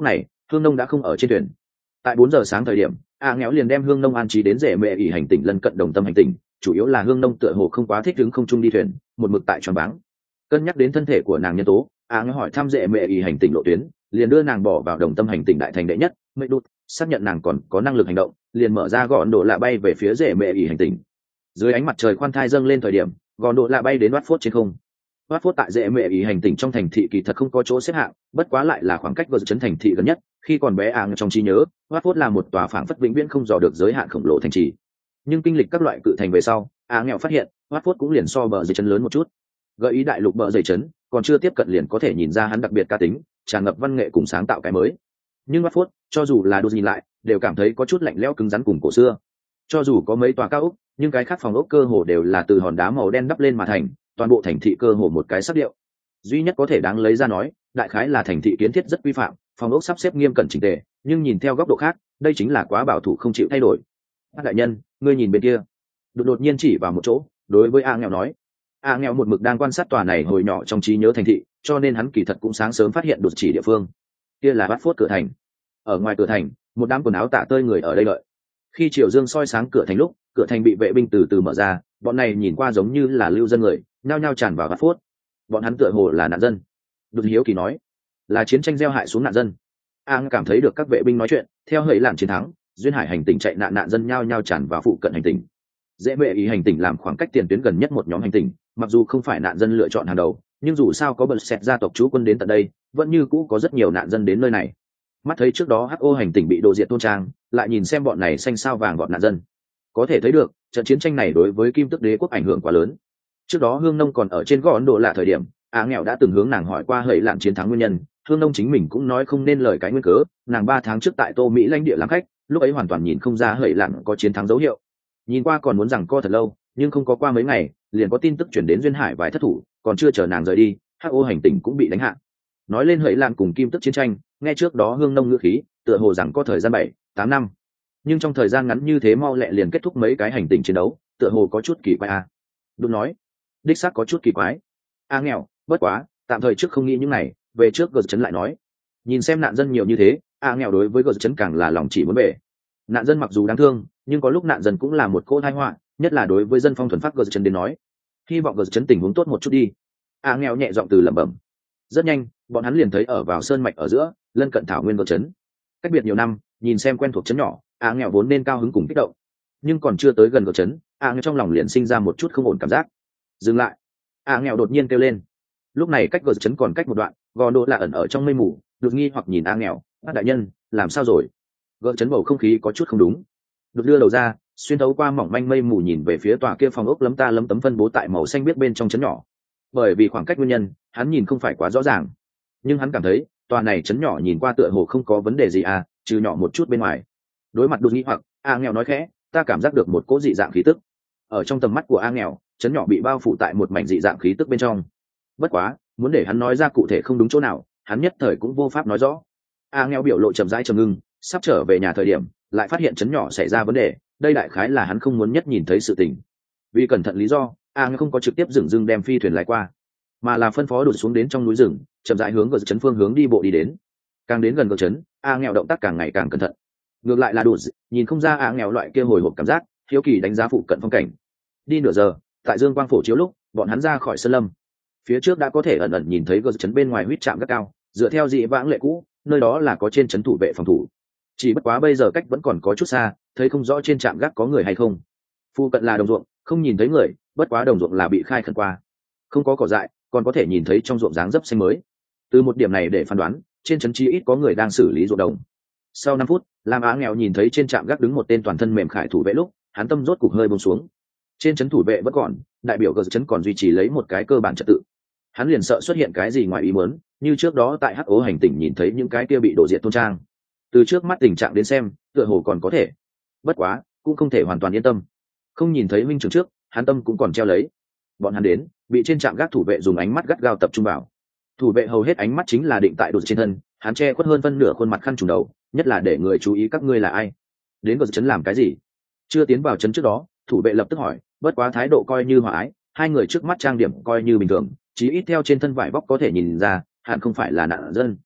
Hương Nông đã không ở trên thuyền. Tại bốn giờ sáng thời điểm, a nghèo liền đem Hương Nông an trí đến rễ mẹ ỉ hành tinh lân cận đồng tâm hành tinh, chủ yếu là Hương Nông tựa hồ không quá thích đứng không trung đi thuyền, một mực tại tròn váng. Cân nhắc đến thân thể của nàng nhân tố, a nghèo hỏi thăm rễ mẹ ỉ hành tinh lộ tuyến, liền đưa nàng bỏ vào đồng tâm hành tinh đại thành đệ nhất, mẹ đút, xác nhận nàng còn có năng lực hành động, liền mở ra gọn độ lạ bay về phía rễ mẹ ỉ hành tinh. Dưới ánh mặt trời khoan thai dâng lên thời điểm, gọn độ lạ bay đến Watford trên không. Watford tại rễ mẹ ỉ hành tinh trong thành thị kỳ thật không có chỗ xếp hạng, bất quá lại là khoảng cách gần trấn thành thị gần nhất. Khi còn bé áng trong trí nhớ, Watford là một tòa phảng phất vĩnh viễn không dò được giới hạn khổng lồ thành trì. Nhưng kinh lịch các loại cự thành về sau, áng nghèo phát hiện, Watford cũng liền so bờ dày trấn lớn một chút. Gợi ý đại lục bờ dày trấn, còn chưa tiếp cận liền có thể nhìn ra hắn đặc biệt ca tính, tràn ngập văn nghệ cùng sáng tạo cái mới. Nhưng Watford, cho dù là đôi nhìn lại, đều cảm thấy có chút lạnh lẽo cứng rắn cùng cổ xưa. Cho dù có mấy tòa cao ốc, nhưng cái khác phòng ốc cơ hồ đều là từ hòn đá màu đen đắp lên mà thành, toàn bộ thành thị cơ hồ một cái sắc điệu. Duy nhất có thể đáng lấy ra nói, đại khái là thành thị kiến thiết rất quy phạm, phòng ốc sắp xếp nghiêm cẩn chỉnh tề, nhưng nhìn theo góc độ khác, đây chính là quá bảo thủ không chịu thay đổi. Các đại nhân, ngươi nhìn bên kia. Đột đột nhiên chỉ vào một chỗ, đối với A nghèo nói. A nghèo một mực đang quan sát tòa này hồi nhỏ trong trí nhớ thành thị, cho nên hắn kỳ thật cũng sáng sớm phát hiện đột chỉ địa phương. Kia là Watford cửa thành. Ở ngoài cửa thành, một đám quần áo tả tơi người ở đây đợi. Khi chiều dương soi sáng cửa thành lúc, cửa thành bị vệ binh từ từ mở ra, bọn này nhìn qua giống như là lưu dân người, nhao nhao tràn vào Watford. Bọn hắn tựa hồ là nạn dân. Đột hiếu kỳ nói, là chiến tranh gieo hại xuống nạn dân. Ang cảm thấy được các vệ binh nói chuyện, theo hơi làm chiến thắng, duyên hải hành tinh chạy nạn nạn dân nhao nhao tràn vào phụ cận hành tinh. Dễ mẹ ý hành tinh làm khoảng cách tiền tuyến gần nhất một nhóm hành tinh, mặc dù không phải nạn dân lựa chọn hàng đầu, nhưng dù sao có bật xẹt gia tộc chú quân đến tận đây, vẫn như cũ có rất nhiều nạn dân đến nơi này. Mắt thấy trước đó hắc ô hành tinh bị đồ diệt tôn trang, lại nhìn xem bọn này xanh sao vàng bọn nạn dân, có thể thấy được trận chiến tranh này đối với Kim Tước Đế quốc ảnh hưởng quá lớn. Trước đó Hương Nông còn ở trên gò Ấn Độ lạ thời điểm, Á nghèo đã từng hướng nàng hỏi qua hầy lạn chiến thắng nguyên nhân. Hương Nông chính mình cũng nói không nên lời cái nguyên cớ, nàng ba tháng trước tại Tô Mỹ lãnh địa làm khách, lúc ấy hoàn toàn nhìn không ra hầy lạn có chiến thắng dấu hiệu. Nhìn qua còn muốn rằng co thật lâu, nhưng không có qua mấy ngày, liền có tin tức chuyển đến duyên hải vài thất thủ, còn chưa chờ nàng rời đi, hắc ô hành tinh cũng bị đánh hạ. Nói lên hầy lạn cùng Kim Tước chiến tranh, nghe trước đó Hương Nông ngữ khí, tựa hồ rằng có thời gian bảy, tám năm. Nhưng trong thời gian ngắn như thế mau lẹ liền kết thúc mấy cái hành tinh chiến đấu, tựa hồ có chút kỳ quái a. Đúng nói, đích xác có chút kỳ quái. A nghèo, bất quá, tạm thời trước không nghĩ những này, về trước gờ chấn lại nói. Nhìn xem nạn dân nhiều như thế, A nghèo đối với gờ chấn càng là lòng chỉ muốn về. Nạn dân mặc dù đáng thương, nhưng có lúc nạn dân cũng là một cỗ tai họa, nhất là đối với dân phong thuần phát gờ chấn đến nói. Hy vọng gờ chấn tình huống tốt một chút đi. A nghèo nhẹ giọng từ lẩm bẩm. Rất nhanh, bọn hắn liền thấy ở vào sơn mạch ở giữa, lân cận thảo nguyên gờ chấn. Cách biệt nhiều năm, nhìn xem quen thuộc chấn nhỏ, A nghèo vốn nên cao hứng cùng kích động, nhưng còn chưa tới gần gờ chấn, A nghèo trong lòng liền sinh ra một chút không ổn cảm giác. Dừng lại. A nghèo đột nhiên kêu lên. Lúc này cách gờ chấn còn cách một đoạn, gò đô là ẩn ở trong mây mù, được nghi hoặc nhìn A nghèo, các đại nhân làm sao rồi? Gờ chấn bầu không khí có chút không đúng. Được đưa đầu ra, xuyên thấu qua mỏng manh mây mù nhìn về phía tòa kia phòng ốc lấm ta lấm tấm phân bố tại màu xanh biết bên trong chấn nhỏ. Bởi vì khoảng cách nguyên nhân, hắn nhìn không phải quá rõ ràng, nhưng hắn cảm thấy tòa này chấn nhỏ nhìn qua tựa hồ không có vấn đề gì à, trừ nhỏ một chút bên ngoài. Đối mặt đột nghi hoặc, A nghèo nói khẽ, ta cảm giác được một cỗ dị dạng khí tức. Ở trong tầm mắt của A nghèo, chấn nhỏ bị bao phủ tại một mảnh dị dạng khí tức bên trong. Bất quá, muốn để hắn nói ra cụ thể không đúng chỗ nào, hắn nhất thời cũng vô pháp nói rõ. A nghèo biểu lộ chậm rãi trầm ngưng, sắp trở về nhà thời điểm, lại phát hiện chấn nhỏ xảy ra vấn đề, đây đại khái là hắn không muốn nhất nhìn thấy sự tình. Vì cẩn thận lý do, A nghèo không có trực tiếp dừng dưng đem phi thuyền lái qua, mà là phân phó đột xuống đến trong núi rừng, chậm rãi hướng gờ chấn phương hướng đi bộ đi đến. Càng đến gần gờ chấn, A nghèo động tác càng ngày càng cẩn thận. Ngược lại là đột, nhìn không ra A nghèo loại kia hồi hộp cảm giác, hiếu kỳ đánh giá phụ cận phong cảnh. Đi nửa giờ, tại dương quang phổ chiếu lúc, bọn hắn ra khỏi sơn lâm. Phía trước đã có thể ẩn ẩn nhìn thấy gờ chấn bên ngoài huýt trạm gác cao, dựa theo dị vãng lệ cũ, nơi đó là có trên chấn thủ vệ phòng thủ. Chỉ bất quá bây giờ cách vẫn còn có chút xa, thấy không rõ trên trạm gác có người hay không. Phụ cận là đồng ruộng, không nhìn thấy người, bất quá đồng ruộng là bị khai khẩn qua, không có cỏ dại, còn có thể nhìn thấy trong ruộng dáng dấp xanh mới. Từ một điểm này để phán đoán, trên trấn chi ít có người đang xử lý ruộng đồng. Sau năm phút, Lam Á nghèo nhìn thấy trên trạm gác đứng một tên toàn thân mềm khải thủ vệ lúc, hắn tâm rốt cục hơi buông xuống. Trên trấn thủ vệ vẫn còn, đại biểu gờ trấn còn duy trì lấy một cái cơ bản trật tự. Hắn liền sợ xuất hiện cái gì ngoài ý muốn, như trước đó tại hắc ố hành tỉnh nhìn thấy những cái kia bị đổ diệt thôn trang. Từ trước mắt tình trạng đến xem, tựa hồ còn có thể. Bất quá, cũng không thể hoàn toàn yên tâm. Không nhìn thấy minh trưởng trước, hắn tâm cũng còn treo lấy. Bọn hắn đến, bị trên trạm gác thủ vệ dùng ánh mắt gắt gao tập trung vào. Thủ vệ hầu hết ánh mắt chính là định tại đột trên thân, hắn che khuất hơn phân nửa khuôn mặt khăn trùm đầu, nhất là để người chú ý các ngươi là ai, đến gờ trấn làm cái gì. Chưa tiến vào trấn trước đó, thủ vệ lập tức hỏi, bất quá thái độ coi như hòa ái, hai người trước mắt trang điểm coi như bình thường, chí ít theo trên thân vải vóc có thể nhìn ra, hẳn không phải là nạn dân.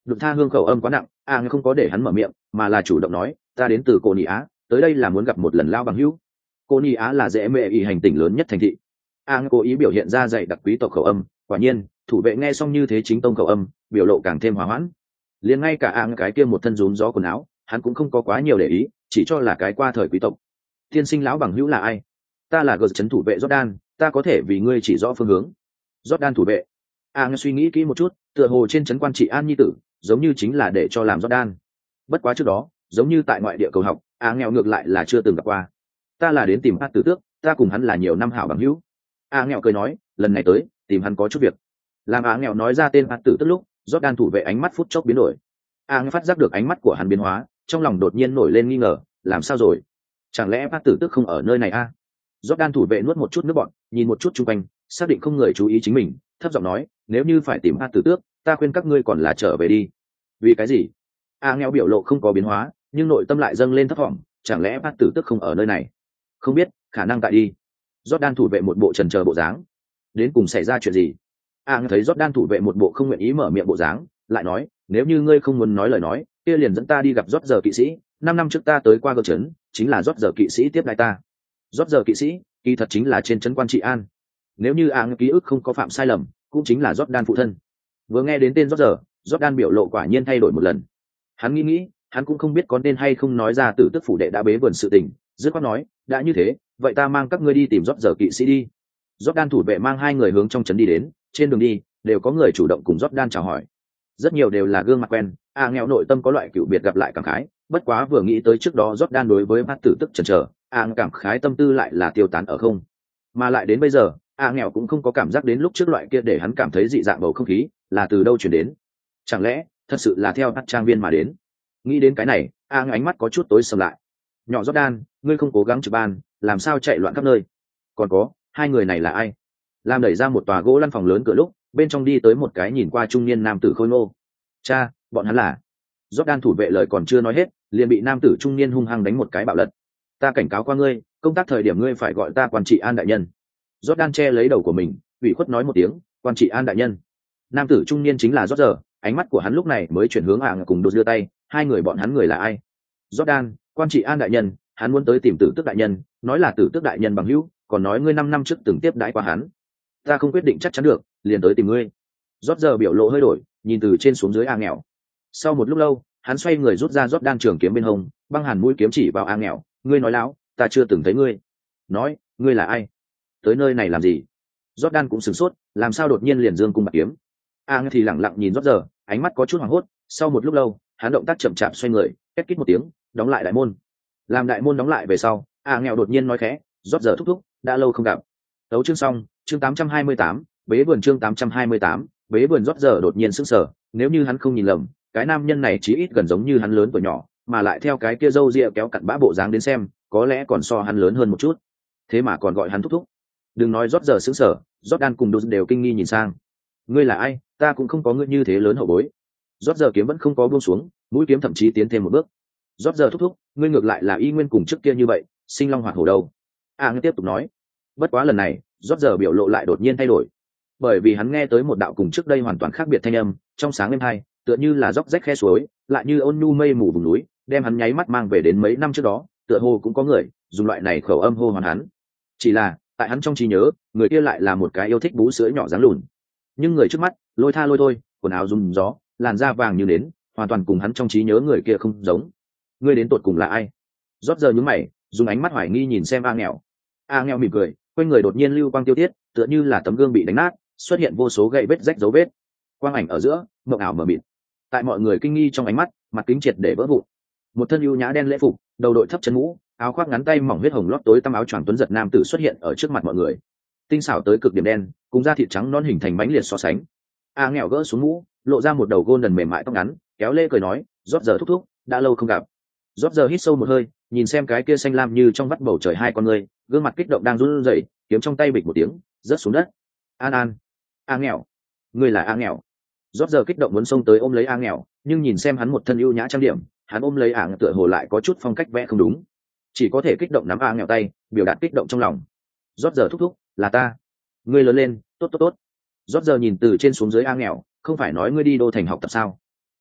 đụng tha hương khẩu âm quá nặng, a à, không có để hắn mở miệng mà là chủ động nói, ta đến từ cô Nị Á, tới đây là muốn gặp một lần lao bằng hữu. Cô Nị Á là dễ mệ ý hành tỉnh lớn nhất thành thị. a à, cố ý biểu hiện ra dạy đặc quý tộc khẩu âm, quả nhiên thủ vệ nghe xong như thế chính tông khẩu âm biểu lộ càng thêm hòa hoãn. Liền ngay cả a à, cái kia một thân rúm gió quần áo hắn cũng không có quá nhiều để ý, chỉ cho là cái qua thời quý tộc. Tiên sinh lão bằng hữu là ai? Ta là gờ trấn thủ vệ Jordan, ta có thể vì ngươi chỉ rõ phương hướng. Jordan thủ vệ. a à, suy nghĩ kỹ một chút, tựa hồ trên trấn quan trị an nhi tử giống như chính là để cho làm Jordan. Bất quá trước đó giống như tại ngoại địa cầu học, a à, nghèo ngược lại là chưa từng gặp qua. Ta là đến tìm hát tử tước, ta cùng hắn là nhiều năm hảo bằng hữu. a à, nghèo cười nói, lần này tới tìm hắn có chút việc. Làm a à, nghèo nói ra tên hát tử tước lúc, Jordan thủ vệ ánh mắt phút chốc biến đổi. a à, phát giác được ánh mắt của hắn biến hóa, trong lòng đột nhiên nổi lên nghi ngờ, làm sao rồi? Chẳng lẽ hát tử tước không ở nơi này a? À? Jordan thủ vệ nuốt một chút nước bọt, nhìn một chút chung quanh, xác định không người chú ý chính mình, thấp giọng nói, nếu như phải tìm hát tử tước, ta khuyên các ngươi còn là trở về đi. Vì cái gì? a à, nghèo biểu lộ không có biến hóa, nhưng nội tâm lại dâng lên thấp thỏm, chẳng lẽ hát tử tước không ở nơi này? Không biết, khả năng tại đi. Jordan thủ vệ một bộ trần chờ bộ dáng. Đến cùng xảy ra chuyện gì? a à, thấy Jordan thủ vệ một bộ không nguyện ý mở miệng bộ dáng, lại nói, nếu như ngươi không muốn nói lời nói, kia liền dẫn ta đi gặp rót giờ kỵ sĩ. Năm năm trước ta tới qua gờ trấn, chính là rót giờ kỵ sĩ tiếp đãi ta. Rót giờ kỵ sĩ, kỳ thật chính là trên trấn quan trị an. Nếu như a ký ức không có phạm sai lầm, cũng chính là Jordan phụ thân. Vừa nghe đến tên rót giờ, Jordan biểu lộ quả nhiên thay đổi một lần. Hắn nghĩ nghĩ, hắn cũng không biết có nên hay không nói ra tử tức phủ đệ đã bế vườn sự tình, dứt khoát nói, đã như thế, vậy ta mang các ngươi đi tìm rót giờ kỵ sĩ đi. Jordan thủ vệ mang hai người hướng trong trấn đi đến, trên đường đi đều có người chủ động cùng Jordan chào hỏi. Rất nhiều đều là gương mặt quen, a à, nghèo nội tâm có loại cựu biệt gặp lại cảm khái, bất quá vừa nghĩ tới trước đó Jordan đối với bát tử tức chần chờ, a à, cảm khái tâm tư lại là tiêu tán ở không. Mà lại đến bây giờ, a à, nghèo cũng không có cảm giác đến lúc trước loại kia để hắn cảm thấy dị dạng bầu không khí là từ đâu chuyển đến. Chẳng lẽ thật sự là theo bắt trang viên mà đến? Nghĩ đến cái này, a à, ánh mắt có chút tối sầm lại. Nhỏ Jordan, ngươi không cố gắng trực ban, làm sao chạy loạn khắp nơi? Còn có, hai người này là ai? Làm đẩy ra một tòa gỗ lăn phòng lớn cửa lúc, bên trong đi tới một cái nhìn qua trung niên nam tử khôi ngô. Cha, bọn hắn là. Jordan thủ vệ lời còn chưa nói hết, liền bị nam tử trung niên hung hăng đánh một cái bạo lật. Ta cảnh cáo qua ngươi, công tác thời điểm ngươi phải gọi ta quan trị an đại nhân. Jordan che lấy đầu của mình, ủy khuất nói một tiếng, quan trị an đại nhân. Nam tử trung niên chính là Roger, ánh mắt của hắn lúc này mới chuyển hướng ạng cùng đột đưa tay, hai người bọn hắn người là ai? Jordan, quan trị an đại nhân, hắn muốn tới tìm tử tước đại nhân, nói là tử tước đại nhân bằng hữu, còn nói ngươi năm năm trước từng tiếp đãi qua hắn. Ta không quyết định chắc chắn được, liền tới tìm ngươi. Roger biểu lộ hơi đổi, nhìn từ trên xuống dưới a nghèo. Sau một lúc lâu, hắn xoay người rút ra Jordan trường kiếm bên hông, băng hàn mũi kiếm chỉ vào a nghèo, ngươi nói láo, ta chưa từng thấy ngươi. Nói, ngươi là ai? Tới nơi này làm gì? Jordan cũng sửng sốt, làm sao đột nhiên liền dương cung bạc kiếm? A thì lẳng lặng nhìn Roger, ánh mắt có chút hoảng hốt. Sau một lúc lâu, hắn động tác chậm chạp xoay người, két kít một tiếng, đóng lại đại môn. Làm đại môn đóng lại về sau, a nghèo đột nhiên nói khẽ, Roger thúc thúc, đã lâu không gặp. Tấu chương xong, chương tám trăm hai mươi tám, bế vườn chương tám trăm hai mươi tám, bế vườn rót giờ đột nhiên sững sờ, nếu như hắn không nhìn lầm, cái nam nhân này chí ít gần giống như hắn lớn tuổi nhỏ, mà lại theo cái kia râu ria kéo cặn bã bộ dáng đến xem, có lẽ còn so hắn lớn hơn một chút. Thế mà còn gọi hắn thúc thúc. Đừng nói rót giờ sững sờ, Jordan cùng Đột đều kinh nghi nhìn sang. Ngươi là ai? Ta cũng không có ngươi như thế lớn hậu bối. Rót giờ kiếm vẫn không có buông xuống, mũi kiếm thậm chí tiến thêm một bước. Rót giờ thúc thúc, ngươi ngược lại là y nguyên cùng trước kia như vậy, sinh long hoạt hổ đâu. À ngươi tiếp tục nói. Bất quá lần này, rót giờ biểu lộ lại đột nhiên thay đổi, bởi vì hắn nghe tới một đạo cùng trước đây hoàn toàn khác biệt thanh âm, trong sáng êm hai, tựa như là róc rách khe suối, lại như ôn nhu mây mù vùng núi, đem hắn nháy mắt mang về đến mấy năm trước đó, tựa hồ cũng có người dùng loại này khẩu âm hô hoán hắn. Chỉ là, tại hắn trong trí nhớ, người kia lại là một cái yêu thích bú sữa nhỏ dáng lùn. Nhưng người trước mắt, lôi tha lôi thôi, quần áo rung gió, làn da vàng như nến, hoàn toàn cùng hắn trong trí nhớ người kia không giống. Ngươi đến tột cùng là ai? Rót giờ nhướng mày, dùng ánh mắt hoài nghi nhìn xem A Nghèo. A Nghèo mỉm cười, quanh người đột nhiên lưu quang tiêu tiết, tựa như là tấm gương bị đánh nát, xuất hiện vô số gậy vết rách dấu vết. Quang ảnh ở giữa, mộng ảo mờ mịt. Tại mọi người kinh nghi trong ánh mắt, mặt kính triệt để vỡ vụn. Một thân ưu nhã đen lễ phục, đầu đội thấp chân mũ, áo khoác ngắn tay mỏng huyết hồng lót tối tăm áo choàng tuấn giật nam tử xuất hiện ở trước mặt mọi người. Tinh xảo tới cực điểm đen, cùng da thịt trắng non hình thành bánh liệt so sánh. A Nghèo gỡ xuống mũ, lộ ra một đầu golden mềm mại tóc ngắn, kéo lê cười nói, rót giờ thúc thúc, đã lâu không gặp. Rót giờ hít sâu một hơi, nhìn xem cái kia xanh lam như trong vắt bầu trời hai con người, gương mặt kích động đang run rẩy, kiếm trong tay bịch một tiếng, rớt xuống đất. An An, A Nghèo, ngươi là A Nghèo. Rót giờ kích động muốn xông tới ôm lấy A Nghèo, nhưng nhìn xem hắn một thân ưu nhã trang điểm, hắn ôm lấy ảng tựa hồ lại có chút phong cách vẽ không đúng, chỉ có thể kích động nắm A Nghèo tay, biểu đạt kích động trong lòng. Rót giờ thúc thúc, là ta. Ngươi lớn lên, tốt tốt tốt. Rót giờ nhìn từ trên xuống dưới A Nghèo, không phải nói ngươi đi đô thành học tập sao?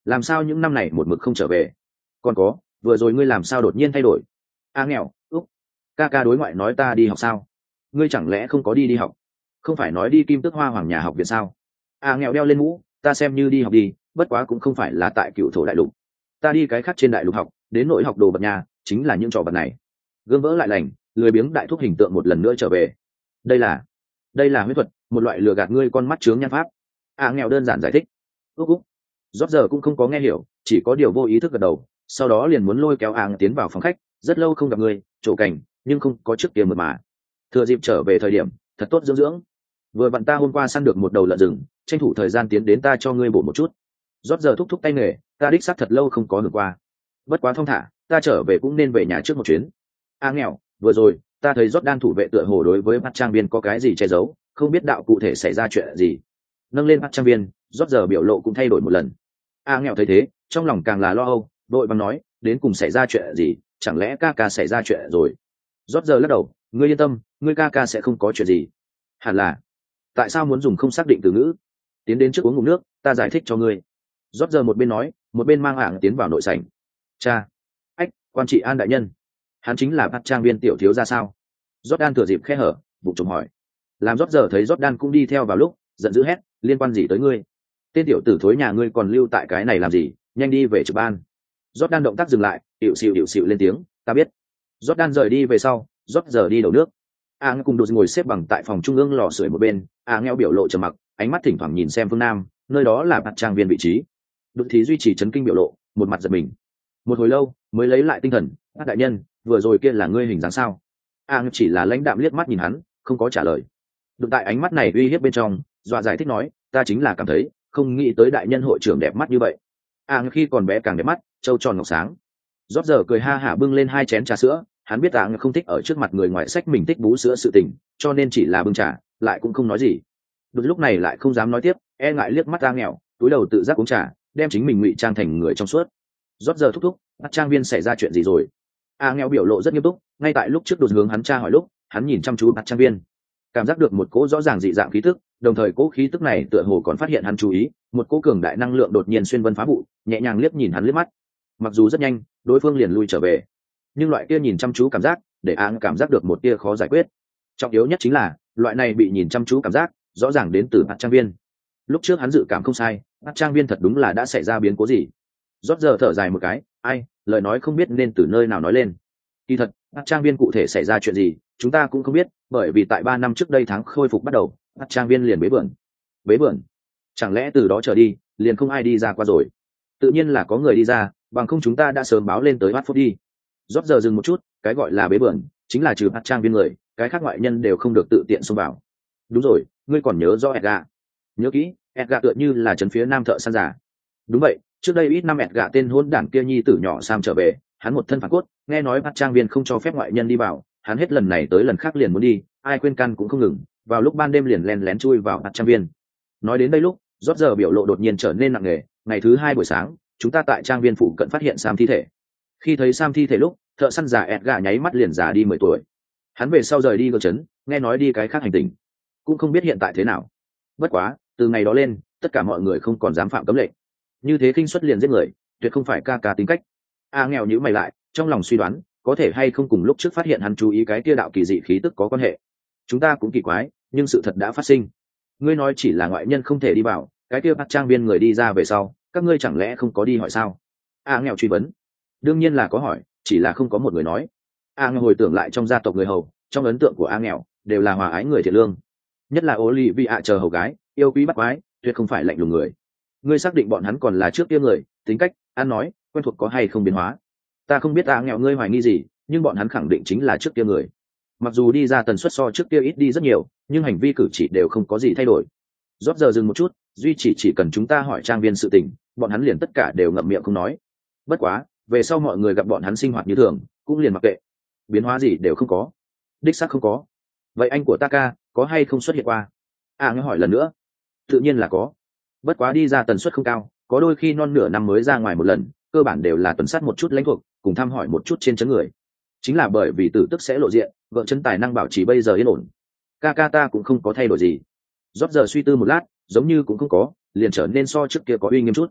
làm sao những năm này một mực không trở về? Còn có, vừa rồi ngươi làm sao đột nhiên thay đổi? A nghèo, úc, ca ca đối ngoại nói ta đi học sao? Ngươi chẳng lẽ không có đi đi học? Không phải nói đi Kim Tước Hoa Hoàng nhà học viện sao? A nghèo đeo lên mũ, ta xem như đi học đi, bất quá cũng không phải là tại Cựu Thổ đại lục, ta đi cái khác trên đại lục học, đến nội học đồ vật nhà chính là những trò vật này. Gương vỡ lại lành, lười biếng đại thúc hình tượng một lần nữa trở về. Đây là đây là huyết thuật, một loại lừa gạt ngươi con mắt chướng nhan pháp. A nghèo đơn giản giải thích. úc úc rót giờ cũng không có nghe hiểu, chỉ có điều vô ý thức gật đầu, sau đó liền muốn lôi kéo áng tiến vào phòng khách. Rất lâu không gặp ngươi, trổ cảnh, nhưng không có trước kia mượt mà. Thừa dịp trở về thời điểm thật tốt dưỡng dưỡng, vừa vặn ta hôm qua săn được một đầu lợn rừng, tranh thủ thời gian tiến đến ta cho ngươi bổ một chút. Rót giờ thúc thúc tay nghề, ta đích xác thật lâu không có được qua, bất quá thong thả, ta trở về cũng nên về nhà trước một chuyến. A nghèo, vừa rồi ta thấy rót đan thủ vệ tựa hồ đối với bắt trang viên có cái gì che giấu, không biết đạo cụ thể xảy ra chuyện gì. Nâng lên bắt trang viên, rót giờ biểu lộ cũng thay đổi một lần. A nghèo thấy thế, trong lòng càng là lo âu, đội bằng nói, đến cùng xảy ra chuyện gì, chẳng lẽ ca ca xảy ra chuyện rồi? Rót giờ lắc đầu, ngươi yên tâm, ngươi ca ca sẽ không có chuyện gì. Hẳn là, tại sao muốn dùng không xác định từ ngữ? Tiến đến trước uống ngụm nước, ta giải thích cho ngươi. Rót giờ một bên nói, một bên mang ảng tiến vào nội sảnh. Cha, ách, quan trị an đại nhân, hắn chính là bắt trang viên tiểu thiếu ra sao? Rót đan thừa dịp khe hở, bụng trộm hỏi. Làm rót giờ thấy rót đan cũng đi theo vào lúc, giận dữ hét, liên quan gì tới ngươi? Tên tiểu tử thối nhà ngươi còn lưu tại cái này làm gì? Nhanh đi về trực ban. Rót đan động tác dừng lại, hiệu xịu hiệu xịu lên tiếng, ta biết. Rót đan rời đi về sau, rót giờ đi đổ nước. A nghe cùng đột ngồi xếp bằng tại phòng trung ương lò sưởi một bên. A nghe biểu lộ trầm mặc, ánh mắt thỉnh thoảng nhìn xem phương nam, nơi đó là bắt trang viên vị trí. Đột thì duy trì chấn kinh biểu lộ, một mặt giật mình. Một hồi lâu mới lấy lại tinh thần, các đại nhân, vừa rồi kia là ngươi hình dáng sao? A nghe chỉ là lãnh đạm liếc mắt nhìn hắn, không có trả lời. Đột tại ánh mắt này uy hiếp bên trong, dọa giải thích nói, ta chính là cảm thấy, không nghĩ tới đại nhân hội trưởng đẹp mắt như vậy. A nghe khi còn bé càng đẹp mắt, trâu tròn ngọc sáng. Rót giờ cười ha hả bưng lên hai chén trà sữa, hắn biết A nghe không thích ở trước mặt người ngoài sách mình thích bú sữa sự tình, cho nên chỉ là bưng trà, lại cũng không nói gì. Đột lúc này lại không dám nói tiếp, e ngại liếc mắt A nghèo, túi đầu tự giác uống trà, đem chính mình ngụy trang thành người trong suốt. Rót giờ thúc thúc, bắt trang viên xảy ra chuyện gì rồi? A nghèo biểu lộ rất nghiêm túc, ngay tại lúc trước đột hướng hắn tra hỏi lúc, hắn nhìn chăm chú bắt trang viên, cảm giác được một cỗ rõ ràng dị dạng khí tức, đồng thời cỗ khí tức này tựa hồ còn phát hiện hắn chú ý, một cỗ cường đại năng lượng đột nhiên xuyên vân phá vụ, nhẹ nhàng liếc nhìn hắn liếc mắt. Mặc dù rất nhanh, đối phương liền lui trở về, nhưng loại kia nhìn chăm chú cảm giác, để A cảm giác được một tia khó giải quyết. Trọng yếu nhất chính là, loại này bị nhìn chăm chú cảm giác, rõ ràng đến từ bắt trang viên. Lúc trước hắn dự cảm không sai, bắt trang viên thật đúng là đã xảy ra biến cố gì. Rót giờ thở dài một cái, ai, lời nói không biết nên từ nơi nào nói lên. Kỳ thật, bắt trang viên cụ thể xảy ra chuyện gì, chúng ta cũng không biết, bởi vì tại ba năm trước đây tháng khôi phục bắt đầu, bắt trang viên liền bế bẩn. Bế bẩn? Chẳng lẽ từ đó trở đi, liền không ai đi ra qua rồi? Tự nhiên là có người đi ra, bằng không chúng ta đã sớm báo lên tới bắt phút đi. Rót giờ dừng một chút, cái gọi là bế bẩn, chính là trừ bắt trang viên người, cái khác ngoại nhân đều không được tự tiện xông vào. Đúng rồi, ngươi còn nhớ rõ Edgar? Nhớ kỹ, Edgar tựa như là trấn phía nam thợ săn giả. Đúng vậy, trước đây ít năm Edgar tên hôn đảng kia nhi tử nhỏ Sam trở về, hắn một thân phản cốt, nghe nói bắt trang viên không cho phép ngoại nhân đi vào, hắn hết lần này tới lần khác liền muốn đi, ai khuyên can cũng không ngừng, vào lúc ban đêm liền lén lén chui vào bắt trang viên. Nói đến đây lúc, rót giờ biểu lộ đột nhiên trở nên nặng nề. Ngày thứ hai buổi sáng, chúng ta tại trang viên phụ cận phát hiện Sam thi thể. Khi thấy Sam thi thể lúc, thợ săn già Edgar nháy mắt liền già đi mười tuổi. Hắn về sau rời đi gờ trấn, nghe nói đi cái khác hành tinh, cũng không biết hiện tại thế nào. Bất quá, từ ngày đó lên, tất cả mọi người không còn dám phạm cấm lệnh. Như thế khinh suất liền giết người, tuyệt không phải ca ca tính cách. A nghèo nhíu mày lại, trong lòng suy đoán, có thể hay không cùng lúc trước phát hiện hắn chú ý cái kia đạo kỳ dị khí tức có quan hệ. Chúng ta cũng kỳ quái, nhưng sự thật đã phát sinh. Ngươi nói chỉ là ngoại nhân không thể đi vào, cái kia bắt trang viên người đi ra về sau, các ngươi chẳng lẽ không có đi hỏi sao? A nghèo truy vấn. Đương nhiên là có hỏi, chỉ là không có một người nói. A nghèo hồi tưởng lại trong gia tộc người hầu, trong ấn tượng của A nghèo đều là hòa ái người thiện lương, nhất là Olivia chờ hầu gái, yêu quý bắt quái, tuyệt không phải lạnh lùng người. Ngươi xác định bọn hắn còn là trước kia người, tính cách, ăn nói, quen thuộc có hay không biến hóa? Ta không biết A nghèo ngươi hoài nghi gì, nhưng bọn hắn khẳng định chính là trước kia người. Mặc dù đi ra tần suất so trước kia ít đi rất nhiều, nhưng hành vi cử chỉ đều không có gì thay đổi. Rót giờ dừng một chút, duy chỉ chỉ cần chúng ta hỏi trang viên sự tình, bọn hắn liền tất cả đều ngậm miệng không nói. Bất quá, về sau mọi người gặp bọn hắn sinh hoạt như thường, cũng liền mặc kệ, biến hóa gì đều không có. Đích xác không có. Vậy anh của Taka có hay không xuất hiện qua? À nghe hỏi lần nữa. Tự nhiên là có. Bất quá đi ra tần suất không cao, có đôi khi non nửa năm mới ra ngoài một lần, cơ bản đều là tuần sát một chút lãnh thuộc, cùng thăm hỏi một chút trên chấn người. Chính là bởi vì tử tức sẽ lộ diện, vợ chân tài năng bảo trì bây giờ yên ổn. Kaka ta cũng không có thay đổi gì. Rót giờ suy tư một lát, giống như cũng không có, liền trở nên so trước kia có uy nghiêm chút.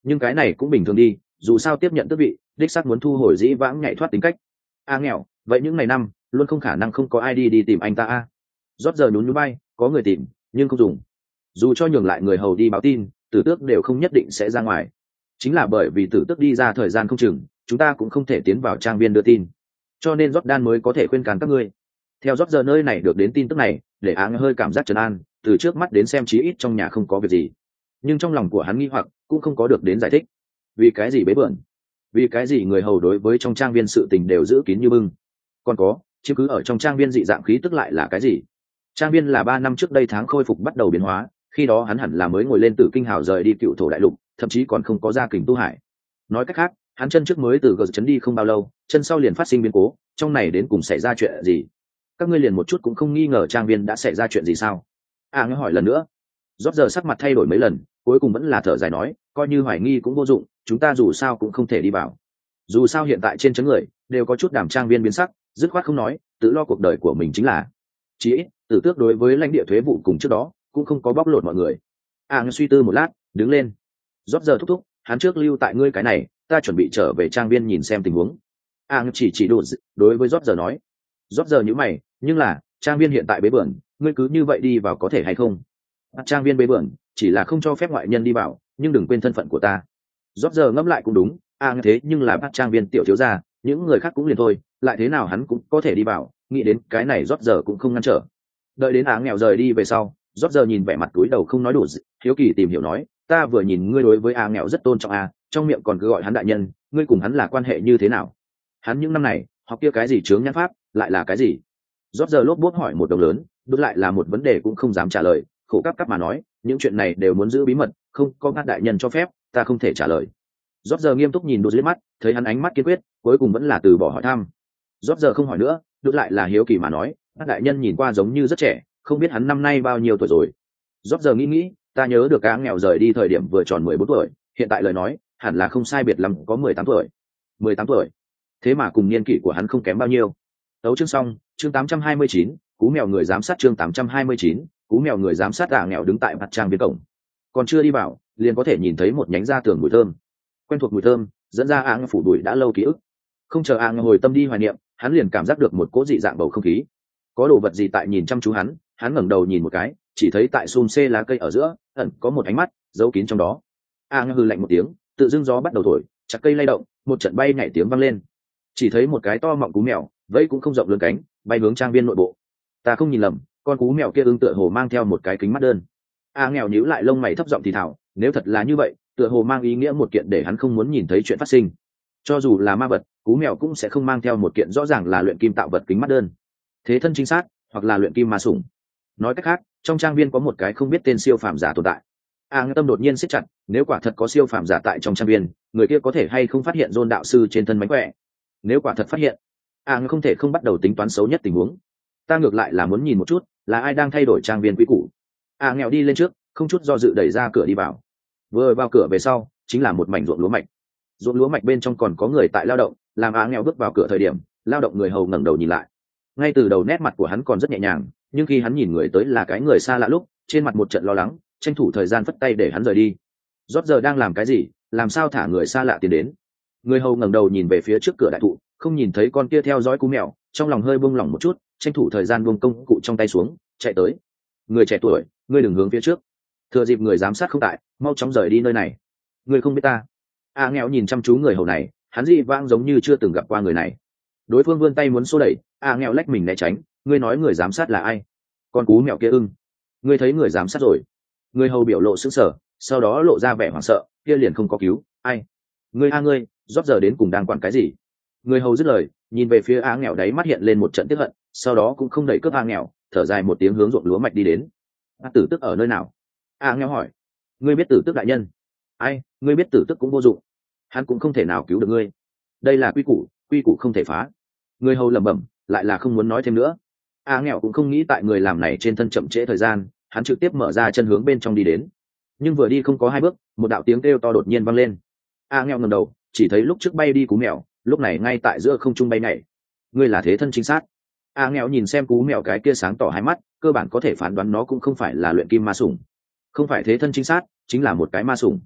nhưng cái này cũng bình thường đi, dù sao tiếp nhận tước vị đích xác muốn thu hồi dĩ vãng nhảy thoát tính cách. A nghèo, vậy những ngày năm luôn không khả năng không có ai đi đi tìm anh ta a. Rót giờ nhún nhún bay, có người tìm nhưng không dùng. Dù cho nhường lại người hầu đi báo tin, tử tước đều không nhất định sẽ ra ngoài. Chính là bởi vì tử tước đi ra thời gian không chừng, chúng ta cũng không thể tiến vào trang viên đưa tin, cho nên Jordan mới có thể khuyên can các ngươi. Theo Rót giờ nơi này được đến tin tức này, để Á hơi cảm giác trấn an, từ trước mắt đến xem chí ít trong nhà không có việc gì. Nhưng trong lòng của hắn nghi hoặc cũng không có được đến giải thích. Vì cái gì bế bẩn? Vì cái gì người hầu đối với trong trang viên sự tình đều giữ kín như bưng? Còn có, chứ cứ ở trong trang viên dị dạng khí tức lại là cái gì? Trang viên là ba năm trước đây tháng khôi phục bắt đầu biến hóa, khi đó hắn hẳn là mới ngồi lên từ kinh hào rời đi cựu thổ đại lục, thậm chí còn không có gia kình tu hải. Nói cách khác, hắn chân trước mới từ gờ chấn đi không bao lâu, chân sau liền phát sinh biến cố, trong này đến cùng xảy ra chuyện gì? Các ngươi liền một chút cũng không nghi ngờ trang viên đã xảy ra chuyện gì sao? À nghe hỏi lần nữa. Rót giờ sắc mặt thay đổi mấy lần, cuối cùng vẫn là thở dài nói, coi như hoài nghi cũng vô dụng, chúng ta dù sao cũng không thể đi vào. Dù sao hiện tại trên chấn người đều có chút đảm trang viên biến sắc, dứt khoát không nói, tự lo cuộc đời của mình chính là. Chỉ ít, tử tước đối với lãnh địa thuế vụ cùng trước đó cũng không có bóc lột mọi người. À nghe suy tư một lát, đứng lên. Rót giờ thúc thúc, hắn trước lưu tại ngươi cái này, ta chuẩn bị trở về trang viên nhìn xem tình huống. À nghe chỉ chỉ đủ đối với Rót giờ nói. Rót giờ nhíu mày, nhưng là trang viên hiện tại bế bẩn, ngươi cứ như vậy đi vào có thể hay không? Trang viên bế bẩn chỉ là không cho phép ngoại nhân đi vào, nhưng đừng quên thân phận của ta. Rót giờ ngẫm lại cũng đúng, à thế nhưng là bắt trang viên tiểu thiếu gia, những người khác cũng liền thôi, lại thế nào hắn cũng có thể đi vào, nghĩ đến cái này Rót giờ cũng không ngăn trở. Đợi đến áng nghèo rời đi về sau, Rót giờ nhìn vẻ mặt túi đầu không nói đủ, hiếu kỳ tìm hiểu nói, ta vừa nhìn ngươi đối với áng nghèo rất tôn trọng a, trong miệng còn cứ gọi hắn đại nhân, ngươi cùng hắn là quan hệ như thế nào? Hắn những năm này học kia cái gì chướng nhãn pháp, lại là cái gì? Rót giờ lốp bốt hỏi một đồng lớn, đốt lại là một vấn đề cũng không dám trả lời, khổ cắp cắp mà nói, những chuyện này đều muốn giữ bí mật, không có các đại nhân cho phép, ta không thể trả lời. Rót giờ nghiêm túc nhìn đốt dưới mắt, thấy hắn ánh mắt kiên quyết, cuối cùng vẫn là từ bỏ hỏi thăm. Rót giờ không hỏi nữa, đốt lại là hiếu kỳ mà nói, các đại nhân nhìn qua giống như rất trẻ, không biết hắn năm nay bao nhiêu tuổi rồi. Rót giờ nghĩ nghĩ, ta nhớ được cá nghèo rời đi thời điểm vừa tròn mười bốn tuổi, hiện tại lời nói, hẳn là không sai biệt lắm có mười tám tuổi. mười tám tuổi. Thế mà cùng niên kỷ của hắn không kém bao nhiêu. Tấu chương xong, chương tám trăm hai mươi chín, cú mèo người giám sát chương tám trăm hai mươi chín, cú mèo người giám sát ả nghèo đứng tại mặt trang viên cổng. Còn chưa đi vào, liền có thể nhìn thấy một nhánh da tường mùi thơm. Quen thuộc mùi thơm, dẫn ra ả phủ đuổi đã lâu ký ức. Không chờ ả hồi tâm đi hoài niệm, hắn liền cảm giác được một cỗ dị dạng bầu không khí. Có đồ vật gì tại nhìn chăm chú hắn, hắn ngẩng đầu nhìn một cái, chỉ thấy tại xum xê lá cây ở giữa, ẩn có một ánh mắt giấu kín trong đó. Ả hừ lạnh một tiếng, tự dưng gió bắt đầu thổi, chặt cây lay động, một trận bay nhảy tiếng vang lên. Chỉ thấy một cái to mọng cú mèo, vẫy cũng không rộng lươn cánh, bay hướng trang viên nội bộ. Ta không nhìn lầm, con cú mèo kia ưng tựa hồ mang theo một cái kính mắt đơn. A nghèo nhíu lại lông mày thấp giọng thì thào, nếu thật là như vậy, tựa hồ mang ý nghĩa một kiện để hắn không muốn nhìn thấy chuyện phát sinh. Cho dù là ma vật, cú mèo cũng sẽ không mang theo một kiện rõ ràng là luyện kim tạo vật kính mắt đơn. Thế thân chính xác, hoặc là luyện kim ma sủng. Nói cách khác, trong trang viên có một cái không biết tên siêu phàm giả tồn tại. A tâm đột nhiên siết chặt, nếu quả thật có siêu phàm giả tại trong trang viên, người kia có thể hay không phát hiện Dôn đạo sư trên thân mánh khỏe. Nếu quả thật phát hiện, A không thể không bắt đầu tính toán xấu nhất tình huống. Ta ngược lại là muốn nhìn một chút, là ai đang thay đổi trang viên quy củ. A nghèo đi lên trước, không chút do dự đẩy ra cửa đi vào. Vừa vào cửa về sau, chính là một mảnh ruộng lúa mạch. Ruộng lúa mạch bên trong còn có người tại lao động, làm A nghèo bước vào cửa thời điểm, lao động người hầu ngẩng đầu nhìn lại. Ngay từ đầu nét mặt của hắn còn rất nhẹ nhàng, nhưng khi hắn nhìn người tới là cái người xa lạ lúc, trên mặt một trận lo lắng, tranh thủ thời gian phất tay để hắn rời đi. Rót giờ đang làm cái gì, làm sao thả người xa lạ tiến đến? Người hầu ngẩng đầu nhìn về phía trước cửa đại thụ, không nhìn thấy con kia theo dõi cú mèo, trong lòng hơi buông lỏng một chút, tranh thủ thời gian buông công cụ trong tay xuống, chạy tới. Người trẻ tuổi, ngươi đừng hướng phía trước. Thừa dịp người giám sát không tại, mau chóng rời đi nơi này. Ngươi không biết ta. A nghèo nhìn chăm chú người hầu này, hắn dị vãng giống như chưa từng gặp qua người này. Đối phương vươn tay muốn xô đẩy, A nghèo lách mình né tránh. Ngươi nói người giám sát là ai? Con cú mèo kia ưng. Ngươi thấy người giám sát rồi? Người hầu biểu lộ sững sờ, sau đó lộ ra vẻ hoảng sợ, kia liền không có cứu. Ai? Ngươi a ngươi, rót giờ đến cùng đang quản cái gì? Người hầu dứt lời, nhìn về phía A nghèo đấy mắt hiện lên một trận tiếc hận, sau đó cũng không đẩy cướp A nghèo, thở dài một tiếng hướng ruộng lúa mạch đi đến. A tử tức ở nơi nào? A nghèo hỏi. Ngươi biết tử tức đại nhân? Ai? Ngươi biết tử tức cũng vô dụng, hắn cũng không thể nào cứu được ngươi. Đây là quy củ, quy củ không thể phá. Người hầu lẩm bẩm, lại là không muốn nói thêm nữa. A nghèo cũng không nghĩ tại người làm này trên thân chậm trễ thời gian, hắn trực tiếp mở ra chân hướng bên trong đi đến. Nhưng vừa đi không có hai bước, một đạo tiếng kêu to đột nhiên vang lên. A nghèo ngẩng đầu, chỉ thấy lúc trước bay đi cú mèo, lúc này ngay tại giữa không trung bay nhảy. Ngươi là thế thân chính xác. A nghèo nhìn xem cú mèo cái kia sáng tỏ hai mắt, cơ bản có thể phán đoán nó cũng không phải là luyện kim ma sủng, không phải thế thân chính xác, chính là một cái ma sủng.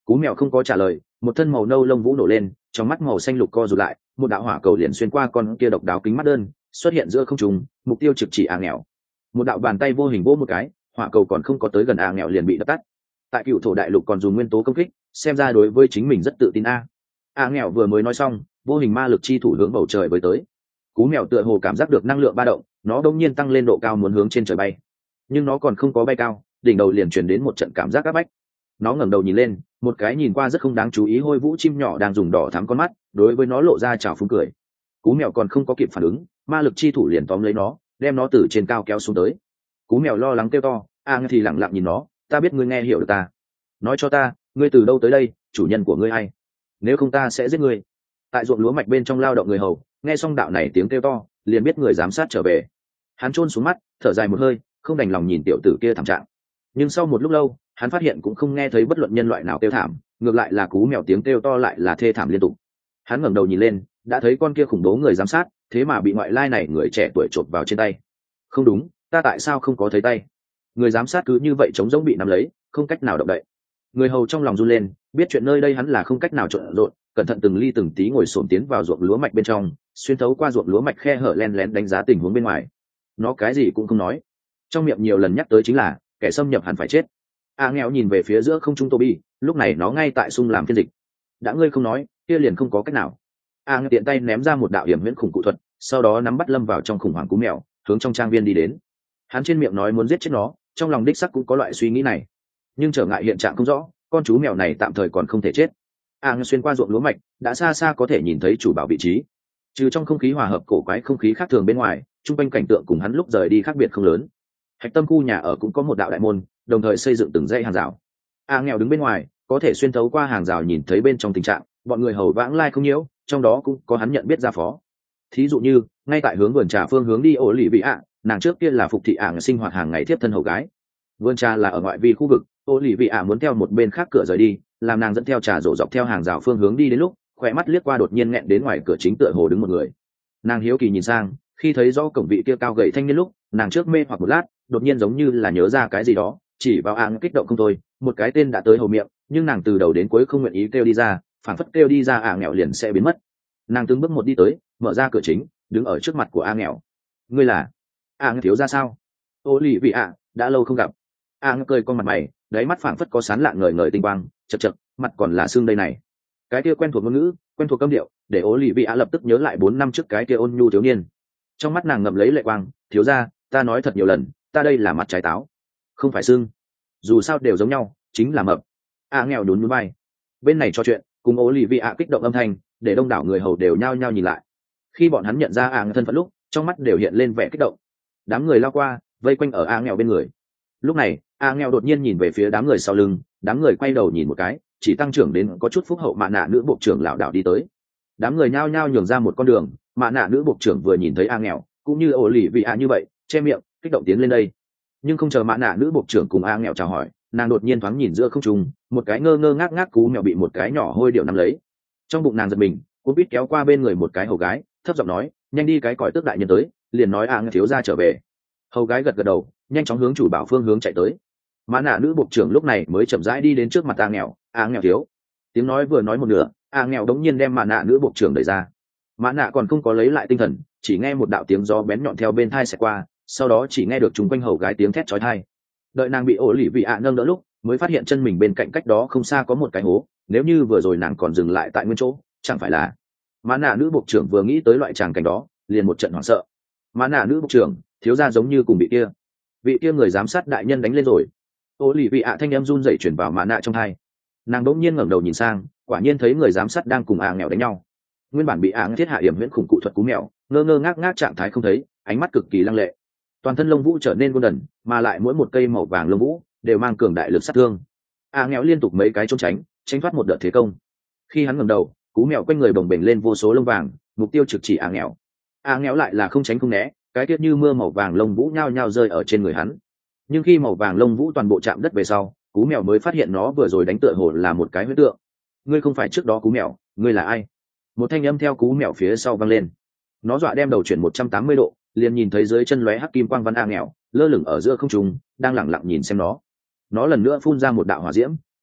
Cú mèo không có trả lời, một thân màu nâu lông vũ nổ lên, trong mắt màu xanh lục co rụt lại, một đạo hỏa cầu liền xuyên qua con kia độc đáo kính mắt đơn, xuất hiện giữa không trung, mục tiêu trực chỉ a nghèo. Một đạo bàn tay vô hình vỗ một cái, hỏa cầu còn không có tới gần a nghèo liền bị đập tắt. Tại Cựu Thổ đại lục còn dùng nguyên tố công kích, xem ra đối với chính mình rất tự tin a. A nghèo vừa mới nói xong, vô hình ma lực chi thủ hướng bầu trời với tới. Cú mèo tựa hồ cảm giác được năng lượng ba động, nó đột nhiên tăng lên độ cao muốn hướng trên trời bay. Nhưng nó còn không có bay cao, đỉnh đầu liền truyền đến một trận cảm giác áp bách. Nó ngẩng đầu nhìn lên, một cái nhìn qua rất không đáng chú ý hôi vũ chim nhỏ đang dùng đỏ thắm con mắt, đối với nó lộ ra chào phúng cười. Cú mèo còn không có kịp phản ứng, ma lực chi thủ liền tóm lấy nó, đem nó từ trên cao kéo xuống tới. Cú mèo lo lắng kêu to, a nghe thì lặng lặng nhìn nó, ta biết ngươi nghe hiểu được ta. Nói cho ta, ngươi từ đâu tới đây, chủ nhân của ngươi hay? Nếu không ta sẽ giết ngươi. Tại ruộng lúa mạch bên trong lao động người hầu, nghe xong đạo này tiếng kêu to, liền biết người giám sát trở về. Hắn chôn xuống mắt, thở dài một hơi, không đành lòng nhìn tiểu tử kia thảm trạng. Nhưng sau một lúc lâu, hắn phát hiện cũng không nghe thấy bất luận nhân loại nào kêu thảm, ngược lại là cú mèo tiếng kêu to lại là thê thảm liên tục. Hắn ngẩng đầu nhìn lên, đã thấy con kia khủng bố người giám sát, thế mà bị ngoại lai này người trẻ tuổi chộp vào trên tay. Không đúng, ta tại sao không có thấy tay? Người giám sát cứ như vậy trống rỗng bị nắm lấy, không cách nào động đậy. Người hầu trong lòng run lên, biết chuyện nơi đây hắn là không cách nào trộn rộn, cẩn thận từng ly từng tí ngồi xổm tiến vào ruộng lúa mạch bên trong, xuyên thấu qua ruộng lúa mạch khe hở len lén đánh giá tình huống bên ngoài. Nó cái gì cũng không nói, trong miệng nhiều lần nhắc tới chính là kẻ xâm nhập hẳn phải chết. A nghèo nhìn về phía giữa không trung Toby, lúc này nó ngay tại sung làm phiên dịch. Đã ngươi không nói, kia liền không có cách nào. A nghèo tiện tay ném ra một đạo hiểm huyễn khủng cụ thuật, sau đó nắm bắt lâm vào trong khủng hoảng cú mèo, hướng trong trang viên đi đến. Hắn trên miệng nói muốn giết chết nó, trong lòng đích sắc cũng có loại suy nghĩ này, nhưng trở ngại hiện trạng không rõ, con chú mèo này tạm thời còn không thể chết. A nghèo xuyên qua ruộng lúa mạch, đã xa xa có thể nhìn thấy chủ bảo vị trí. Trừ trong không khí hòa hợp cổ quái không khí khác thường bên ngoài, trung quanh cảnh tượng cùng hắn lúc rời đi khác biệt không lớn. Hạch tâm khu nhà ở cũng có một đạo đại môn, đồng thời xây dựng từng dãy hàng rào. A nghèo đứng bên ngoài, có thể xuyên thấu qua hàng rào nhìn thấy bên trong tình trạng, bọn người hầu vãng lai không nhiễu, trong đó cũng có hắn nhận biết gia phó. Thí dụ như, ngay tại hướng vườn trà phương hướng đi ổ lì vị ạ, nàng trước kia là phục thị ảng sinh hoạt hàng ngày tiếp thân hầu gái. Vườn trà là ở ngoại vi khu vực, ổ lì vị ạ muốn theo một bên khác cửa rời đi, làm nàng dẫn theo trà rổ dọc theo hàng rào phương hướng đi đến lúc, khỏe mắt liếc qua đột nhiên nghẹn đến ngoài cửa chính tựa hồ đứng một người. Nàng hiếu kỳ nhìn sang, khi thấy rõ cổng vị kia cao gầy thanh niên lúc, nàng trước mê hoặc một lát, đột nhiên giống như là nhớ ra cái gì đó, chỉ vào ảng kích động không thôi, một cái tên đã tới hầu miệng, nhưng nàng từ đầu đến cuối không nguyện ý kêu đi ra, phản phất kêu đi ra ảng nghèo liền sẽ biến mất. Nàng từng bước một đi tới, mở ra cửa chính, đứng ở trước mặt của a nghèo. Ngươi là ảng thiếu ra sao? Ô lì vị ạ, đã lâu không gặp. ảng cười con mặt mày, đáy mắt phảng phất có sán lạng ngời ngời tinh quang, chật chật, mặt còn là xương đây này. Cái kia quen thuộc ngôn ngữ, quen thuộc câm điệu, để ô lì vị ạ lập tức nhớ lại bốn năm trước cái kia ôn nhu thiếu niên. Trong mắt nàng ngậm lấy lệ quang, thiếu ra, ta nói thật nhiều lần, ta đây là mặt trái táo, không phải xương, dù sao đều giống nhau, chính là mập. A nghèo đốn núi bay. Bên này trò chuyện, cùng ô lì vị ạ kích động âm thanh, để đông đảo người hầu đều nhao nhao nhìn lại. Khi bọn hắn nhận ra A thân phận lúc, trong mắt đều hiện lên vẻ kích động. Đám người lao qua, vây quanh ở A nghèo bên người. Lúc này, A nghèo đột nhiên nhìn về phía đám người sau lưng, đám người quay đầu nhìn một cái, chỉ tăng trưởng đến có chút phúc hậu mạ nạ nữ bộ trưởng lão đạo đi tới. Đám người nhao nhao nhường ra một con đường, mạ nạ nữ bộ trưởng vừa nhìn thấy A nghèo, cũng như ổ lì vị ạ như vậy, che miệng, kích động tiến lên đây. Nhưng không chờ mạ nạ nữ bộ trưởng cùng A nghèo chào hỏi, nàng đột nhiên thoáng nhìn giữa không trung, một cái ngơ ngơ ngác ngác cú mèo bị một cái nhỏ hôi điệu nắm lấy. Trong bụng nàng giật mình, cô biết kéo qua bên người một cái hầu gái, thấp giọng nói, nhanh đi cái còi tước đại nhân tới, liền nói A thiếu gia trở về. Hầu gái gật gật đầu, nhanh chóng hướng chủ bảo phương hướng chạy tới. Mã nạ nữ bộ trưởng lúc này mới chậm rãi đi đến trước mặt A nghèo. A nghèo thiếu. Tiếng nói vừa nói một nửa, A nghèo đống nhiên đem mã nạ nữ bộ trưởng đẩy ra. Mã nạ còn không có lấy lại tinh thần, chỉ nghe một đạo tiếng gió bén nhọn theo bên thai xẹt qua, sau đó chỉ nghe được chung quanh hầu gái tiếng thét chói tai. Đợi nàng bị ổ lì vị ạ nâng đỡ lúc, mới phát hiện chân mình bên cạnh cách đó không xa có một cái hố, nếu như vừa rồi nàng còn dừng lại tại nguyên chỗ, chẳng phải là. Mã nạ nữ bộ trưởng vừa nghĩ tới loại tràng cảnh đó, liền một trận hoảng sợ. Mã nạ nữ bộ trưởng, thiếu gia giống như cùng bị kia vị kia người giám sát đại nhân đánh lên rồi. Ô lì vị ạ thanh em run rẩy chuyển vào mã nạ trong hai. Nàng đỗng nhiên ngẩng đầu nhìn sang, quả nhiên thấy người giám sát đang cùng ả nghèo đánh nhau. Nguyên bản bị ả thiết hạ hiểm huyễn khủng cụ thuật cú mèo, ngơ ngơ ngác ngác trạng thái không thấy, ánh mắt cực kỳ lăng lệ, toàn thân lông vũ trở nên golden, mà lại mỗi một cây màu vàng lông vũ đều mang cường đại lực sát thương. ả nghèo liên tục mấy cái trốn tránh, tránh thoát một đợt thế công. Khi hắn ngẩng đầu, cú mèo quanh người bồng bềnh lên vô số lông vàng, mục tiêu trực chỉ ả nghèo. ả nghèo lại là không tránh không né, cái tiết như mưa màu vàng lông vũ nhao nhao rơi ở trên người hắn. Nhưng khi màu vàng lông vũ toàn bộ chạm đất về sau, cú mèo mới phát hiện nó vừa rồi đánh tựa hồ là một cái huyết tượng. Ngươi không phải trước đó cú mèo, ngươi là ai? Một thanh âm theo cú mèo phía sau vang lên. Nó dọa đem đầu chuyển một trăm tám mươi độ, liền nhìn thấy dưới chân lóe hắc kim quang văn A nghèo lơ lửng ở giữa không trung, đang lẳng lặng nhìn xem nó. Nó lần nữa phun ra một đạo hỏa diễm,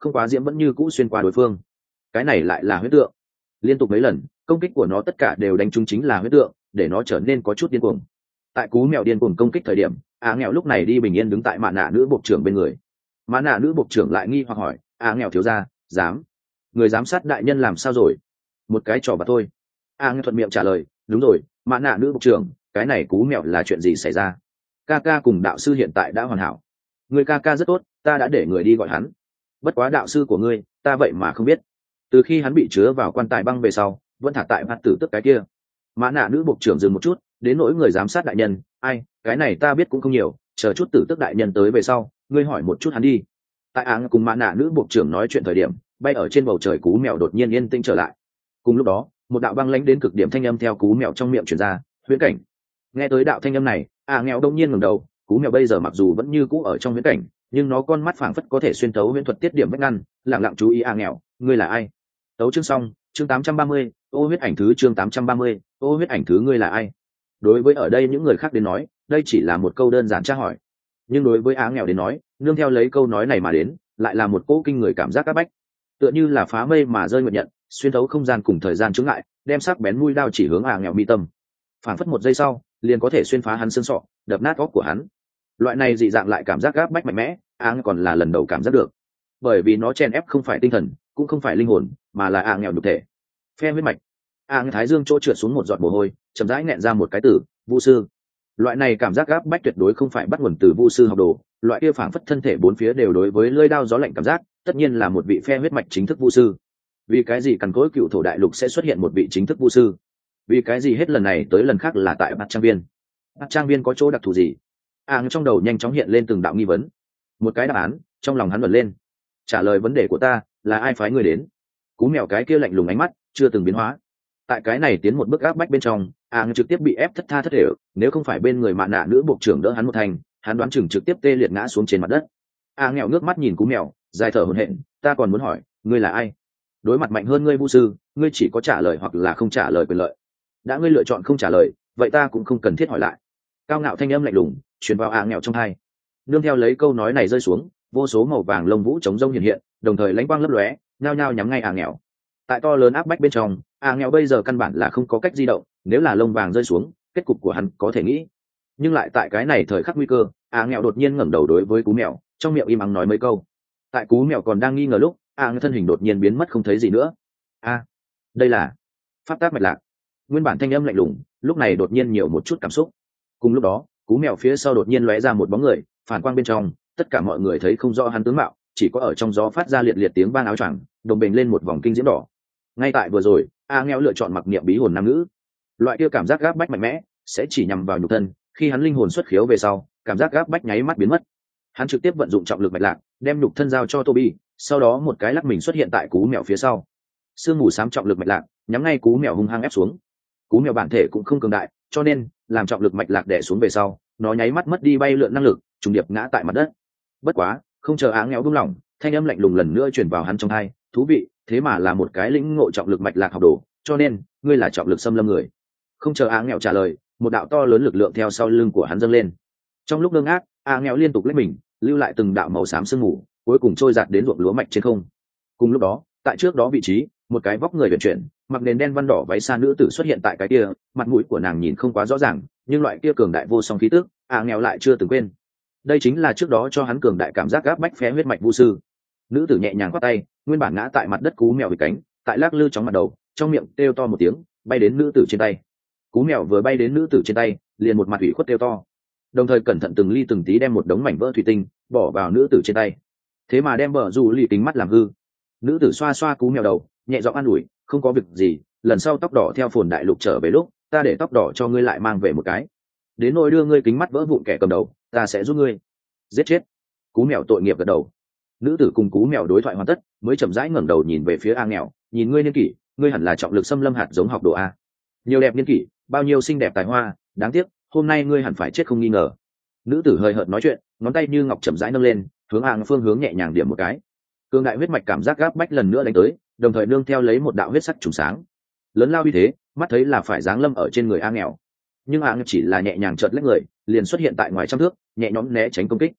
không quá diễm vẫn như cũ xuyên qua đối phương. Cái này lại là huyết tượng. Liên tục mấy lần công kích của nó tất cả đều đánh trúng chính là huyết tượng, để nó trở nên có chút điên cuồng. Tại cú mèo điên cuồng công kích thời điểm, a nghèo lúc này đi bình yên đứng tại mạ nạ nữ bộ trưởng bên người. Mạ nạ nữ bộ trưởng lại nghi hoặc hỏi, a nghèo thiếu gia, dám người giám sát đại nhân làm sao rồi? Một cái trò vặt thôi. a nghèo thuận miệng trả lời, đúng rồi, mạ nạ nữ bộ trưởng, cái này cú mèo là chuyện gì xảy ra? Ca ca cùng đạo sư hiện tại đã hoàn hảo. Người ca ca rất tốt, ta đã để người đi gọi hắn. Bất quá đạo sư của ngươi, ta vậy mà không biết. Từ khi hắn bị chứa vào quan tài băng về sau, vẫn thả tại mặt tử tức cái kia. Mã nạ nữ bộ trưởng dừng một chút, đến nỗi người giám sát đại nhân, ai, cái này ta biết cũng không nhiều, chờ chút tử tức đại nhân tới về sau, ngươi hỏi một chút hắn đi. Tại áng cùng mã nạ nữ bộ trưởng nói chuyện thời điểm, bay ở trên bầu trời cú mèo đột nhiên yên tĩnh trở lại. Cùng lúc đó, một đạo băng lãnh đến cực điểm thanh âm theo cú mèo trong miệng truyền ra, huyễn cảnh. Nghe tới đạo thanh âm này, à nghèo đông nhiên ngẩng đầu, cú mèo bây giờ mặc dù vẫn như cũ ở trong huyễn cảnh, nhưng nó con mắt phảng phất có thể xuyên thấu huyễn thuật tiết điểm vách ngăn, lặng lặng chú ý à nghèo, ngươi là ai? Tấu chương xong, chương tám trăm ba mươi, ô huyết ảnh thứ chương tám trăm ba mươi, ô huyết ảnh thứ ngươi là ai? Đối với ở đây những người khác đến nói, đây chỉ là một câu đơn giản tra hỏi, nhưng đối với á nghèo đến nói, nương theo lấy câu nói này mà đến, lại là một cỗ kinh người cảm giác áp bách, tựa như là phá mây mà rơi nguyện nhận, xuyên thấu không gian cùng thời gian chướng ngại, đem sắc bén mũi đao chỉ hướng á nghèo mi tâm. Phảng phất một giây sau, liền có thể xuyên phá hắn xương sọ, đập nát óc của hắn. Loại này dị dạng lại cảm giác áp bách mạnh mẽ, á còn là lần đầu cảm giác được, bởi vì nó chèn ép không phải tinh thần, cũng không phải linh hồn, mà là á nghèo nhục thể. Phe huyết mạch. á thái dương chỗ trượt xuống một giọt mồ hôi, chậm rãi nghẹn ra một cái từ, vu sư. Loại này cảm giác áp bách tuyệt đối không phải bắt nguồn từ vu sư học đồ, loại kia phảng phất thân thể bốn phía đều đối với lưỡi đao gió lạnh cảm giác, tất nhiên là một vị phe huyết mạch chính thức vu sư. Vì cái gì cằn cỗi cựu thổ đại lục sẽ xuất hiện một vị chính thức vu sư? Vì cái gì hết lần này tới lần khác là tại bát trang viên? Bát trang viên có chỗ đặc thù gì? À, trong đầu nhanh chóng hiện lên từng đạo nghi vấn. Một cái đáp án trong lòng hắn bật lên. Trả lời vấn đề của ta là ai phái người đến? Cú mèo cái kia lạnh lùng ánh mắt chưa từng biến hóa. Tại cái này tiến một bước áp bách bên trong, à trực tiếp bị ép thất tha thất đều, nếu không phải bên người mạ nạ nữ bộ trưởng đỡ hắn một thành, hắn đoán chừng trực tiếp tê liệt ngã xuống trên mặt đất. À nghèo nước mắt nhìn cú mèo, dài thở hổn hển, ta còn muốn hỏi, ngươi là ai? Đối mặt mạnh hơn ngươi vu sư, ngươi chỉ có trả lời hoặc là không trả lời quyền lợi. Đã ngươi lựa chọn không trả lời, vậy ta cũng không cần thiết hỏi lại. Cao ngạo thanh âm lạnh lùng truyền vào à nghèo trong tai. Nương theo lấy câu nói này rơi xuống, vô số màu vàng lông vũ chống rông hiện hiện, đồng thời lãnh quang lấp lóe, nhao nhao nhắm ngay à nghèo. Tại to lớn áp bách bên trong, à nghèo bây giờ căn bản là không có cách di động, nếu là lông vàng rơi xuống, kết cục của hắn có thể nghĩ. Nhưng lại tại cái này thời khắc nguy cơ, à nghèo đột nhiên ngẩng đầu đối với cú mèo, trong miệng im ắng nói mấy câu. Tại cú mèo còn đang nghi ngờ lúc, à nghèo thân hình đột nhiên biến mất không thấy gì nữa. A, đây là pháp tác mạch lạc. Nguyên bản thanh âm lạnh lùng, lúc này đột nhiên nhiều một chút cảm xúc. Cùng lúc đó, cú mèo phía sau đột nhiên lóe ra một bóng người, phản quang bên trong, tất cả mọi người thấy không rõ hắn tướng mạo, chỉ có ở trong gió phát ra liệt liệt tiếng vang áo choàng, đồng bền lên một vòng kinh diễm đỏ. Ngay tại vừa rồi, a nghèo lựa chọn mặc niệm bí hồn nam nữ. Loại kia cảm giác gáp bách mạnh mẽ sẽ chỉ nhằm vào nhục thân, khi hắn linh hồn xuất khiếu về sau, cảm giác gáp bách nháy mắt biến mất. Hắn trực tiếp vận dụng trọng lực mạch lạc, đem nhục thân giao cho Toby, sau đó một cái lắc mình xuất hiện tại cú mèo phía sau. Sương mù xám trọng lực mạch lạc, nhắm ngay cú mèo hung hăng ép xuống. Cú mèo bản thể cũng không cường đại, cho nên làm trọng lực mạch lạc đè xuống về sau, nó nháy mắt mất đi bay lượn năng lực, trùng điệp ngã tại mặt đất. Bất quá, không chờ á nghèo buông lỏng, thanh âm lạnh lùng lần nữa truyền vào hắn trong tai, thú vị, thế mà là một cái lĩnh ngộ trọng lực mạch lạc học đồ, cho nên ngươi là trọng lực xâm lâm người. Không chờ á nghèo trả lời, một đạo to lớn lực lượng theo sau lưng của hắn dâng lên. Trong lúc ngơ ngác, á nghèo liên tục lách mình, lưu lại từng đạo màu xám sương mù, cuối cùng trôi giạt đến ruộng lúa mạch trên không. Cùng lúc đó, tại trước đó vị trí, một cái vóc người vận chuyển, mặc nền đen văn đỏ váy xa nữ tử xuất hiện tại cái kia, mặt mũi của nàng nhìn không quá rõ ràng, nhưng loại kia cường đại vô song khí tức, á nghèo lại chưa từng quên. Đây chính là trước đó cho hắn cường đại cảm giác gáp bách phé huyết mạch vu sư. Nữ tử nhẹ nhàng quát tay, nguyên bản ngã tại mặt đất cú mèo bị cánh, tại lắc lư chóng mặt đầu, trong miệng kêu to một tiếng, bay đến nữ tử trên tay. Cú mèo vừa bay đến nữ tử trên tay, liền một mặt ủy khuất kêu to, đồng thời cẩn thận từng ly từng tí đem một đống mảnh vỡ thủy tinh bỏ vào nữ tử trên tay. Thế mà đem bờ rủ lì kính mắt làm hư. Nữ tử xoa xoa cú mèo đầu, nhẹ giọng an ủi, không có việc gì, lần sau tóc đỏ theo phồn đại lục trở về lúc, ta để tóc đỏ cho ngươi lại mang về một cái. Đến nỗi đưa ngươi kính mắt vỡ vụn kẻ cầm đầu, ta sẽ giúp ngươi giết chết. Cú mèo tội nghiệp gật đầu. Nữ tử cùng cú mèo đối thoại hoàn tất, mới chậm rãi ngẩng đầu nhìn về phía a nghèo, nhìn ngươi niên kỷ, ngươi hẳn là trọng lực xâm lâm hạt giống học đồ a. Nhiều đẹp niên kỷ, bao nhiêu xinh đẹp tài hoa, đáng tiếc hôm nay ngươi hẳn phải chết không nghi ngờ. Nữ tử hơi hợt nói chuyện, ngón tay như ngọc chậm rãi nâng lên, hướng a phương hướng nhẹ nhàng điểm một cái. Cương đại huyết mạch cảm giác gáp bách lần nữa đánh tới, đồng thời nương theo lấy một đạo huyết sắc trùng sáng, lớn lao uy thế, mắt thấy là phải giáng lâm ở trên người a nghèo. Nhưng a chỉ là nhẹ nhàng chợt lách người, liền xuất hiện tại ngoài trăm thước, nhẹ nhõm né tránh công kích.